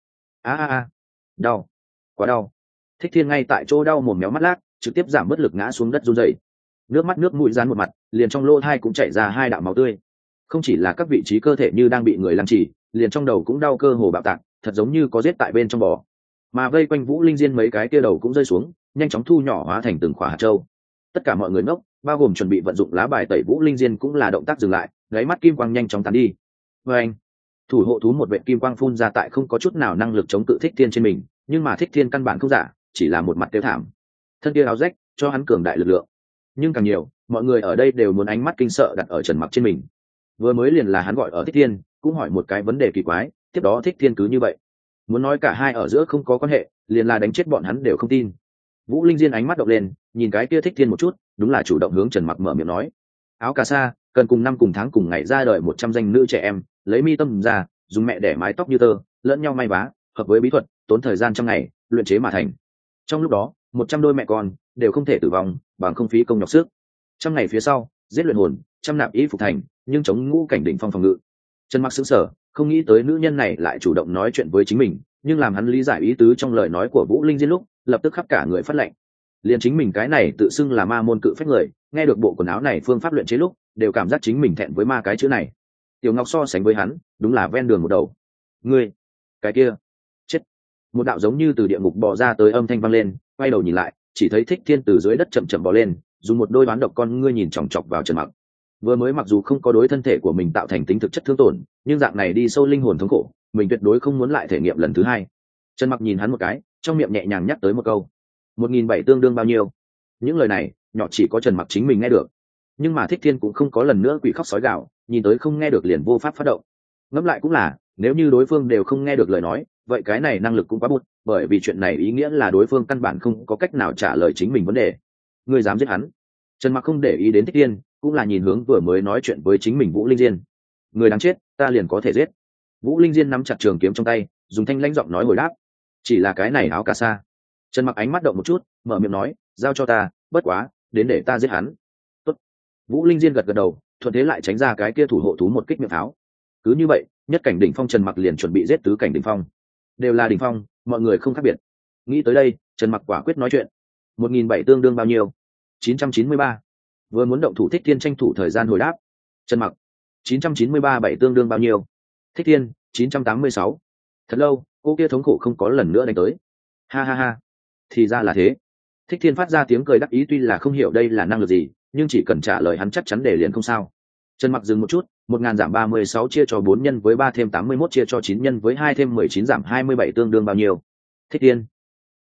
Đau, quá đau. Thích Thiên ngay tại chỗ đau mồm méo mắt lác, trực tiếp giảm bớt lực ngã xuống đất run rẩy. Nước mắt nước mũi dán một mặt, liền trong lỗ tai cũng chảy ra hai đạo máu tươi. Không chỉ là các vị trí cơ thể như đang bị người lăng trì, liền trong đầu cũng đau cơ hồ bạo tạc, thật giống như có giết tại bên trong bò. Mà vây quanh Vũ Linh Diên mấy cái kia đầu cũng rơi xuống, nhanh chóng thu nhỏ hóa thành từng khỏa hạt châu. Tất cả mọi người ngốc, bao gồm chuẩn bị vận dụng lá bài tẩy Vũ Linh Diên cũng là động tác dừng lại, gáy mắt kim quang nhanh chóng tán đi. Và anh, thủ hộ thú một vệt kim quang phun ra tại không có chút nào năng lực chống cự Thích Thiên trên mình, nhưng mà Thích Thiên căn bản không giả, chỉ là một mặt tiêu thảm. Thân kia áo rách cho hắn cường đại lực lượng, nhưng càng nhiều, mọi người ở đây đều muốn ánh mắt kinh sợ đặt ở Trần Mặc trên mình. Vừa mới liền là hắn gọi ở Thích Thiên, cũng hỏi một cái vấn đề kỳ quái, tiếp đó Thích Thiên cứ như vậy muốn nói cả hai ở giữa không có quan hệ, liền là đánh chết bọn hắn đều không tin. Vũ Linh Diên ánh mắt động lên, nhìn cái kia Thích Thiên một chút, đúng là chủ động hướng Trần Mặc mở miệng nói: áo cà sa cần cùng năm cùng tháng cùng ngày ra đời 100 danh nữ trẻ em, lấy mi tâm ra, dùng mẹ đẻ mái tóc như tơ, lẫn nhau may vá, hợp với bí thuật, tốn thời gian trăm ngày luyện chế mà thành. Trong lúc đó 100 đôi mẹ con đều không thể tử vong, bằng không phí công nhọc sức. Trăm ngày phía sau giết luyện hồn, trăm nạp ý phục thành, nhưng chống ngũ cảnh đỉnh phong phòng ngự. Trần Mặc sững sờ, không nghĩ tới nữ nhân này lại chủ động nói chuyện với chính mình, nhưng làm hắn lý giải ý tứ trong lời nói của Vũ Linh Diên lúc, lập tức khắp cả người phát lệnh. Liền chính mình cái này tự xưng là ma môn cự phách người, nghe được bộ quần áo này phương pháp luyện chế lúc, đều cảm giác chính mình thẹn với ma cái chữ này. Tiểu Ngọc so sánh với hắn, đúng là ven đường một đầu. Ngươi, cái kia, chết. Một đạo giống như từ địa ngục bò ra tới âm thanh vang lên, quay đầu nhìn lại, chỉ thấy Thích Thiên từ dưới đất chậm chậm bò lên, dùng một đôi đoán độc con ngươi nhìn chòng chọc vào Trần Mặc. Vừa mới mặc dù không có đối thân thể của mình tạo thành tính thực chất thương tổn, nhưng dạng này đi sâu linh hồn thống khổ, mình tuyệt đối không muốn lại thể nghiệm lần thứ hai. Trần Mặc nhìn hắn một cái, trong miệng nhẹ nhàng nhắc tới một câu: 1.700 tương đương bao nhiêu? Những lời này nhỏ chỉ có Trần Mặc chính mình nghe được, nhưng mà Thích Thiên cũng không có lần nữa quỷ khóc sói gào, nhìn tới không nghe được liền vô pháp phát động. Ngẫm lại cũng là, nếu như đối phương đều không nghe được lời nói, vậy cái này năng lực cũng quá bụt, bởi vì chuyện này ý nghĩa là đối phương căn bản không có cách nào trả lời chính mình vấn đề. Ngươi dám giết hắn? Trần Mặc không để ý đến Thích Thiên, cũng là nhìn hướng vừa mới nói chuyện với chính mình Vũ Linh Diên. Người đáng chết, ta liền có thể giết. Vũ Linh Diên nắm chặt trường kiếm trong tay, dùng thanh lãnh giọng nói hồi đáp: chỉ là cái này áo cà sa. Trần Mặc ánh mắt động một chút, mở miệng nói: giao cho ta, bất quá đến để ta giết hắn. Tốt. Vũ Linh Diên gật gật đầu, thuận thế lại tránh ra cái kia thủ hộ thú một kích miệng pháo. Cứ như vậy, nhất cảnh đỉnh phong Trần Mặc liền chuẩn bị giết tứ cảnh đỉnh phong. Đều là đỉnh phong, mọi người không khác biệt. Nghĩ tới đây, Trần Mặc quả quyết nói chuyện: 1.700 tương đương bao nhiêu? 993. Vừa muốn động thủ Thích Thiên tranh thủ thời gian hồi đáp. Trần Mặc: 993 7 tương đương bao nhiêu? Thích Thiên: 986. Thật lâu, cô kia thống khổ không có lần nữa đánh tới. Ha ha ha, thì ra là thế. Thích Thiên phát ra tiếng cười đắc ý, tuy là không hiểu đây là năng lực gì, nhưng chỉ cần trả lời hắn chắc chắn để liền không sao. Trần Mặc dừng một chút, 1000 giảm 36 chia cho 4 nhân với 3 thêm 81 chia cho 9 nhân với 2 thêm 19 giảm 27 tương đương bao nhiêu? Thích Tiên.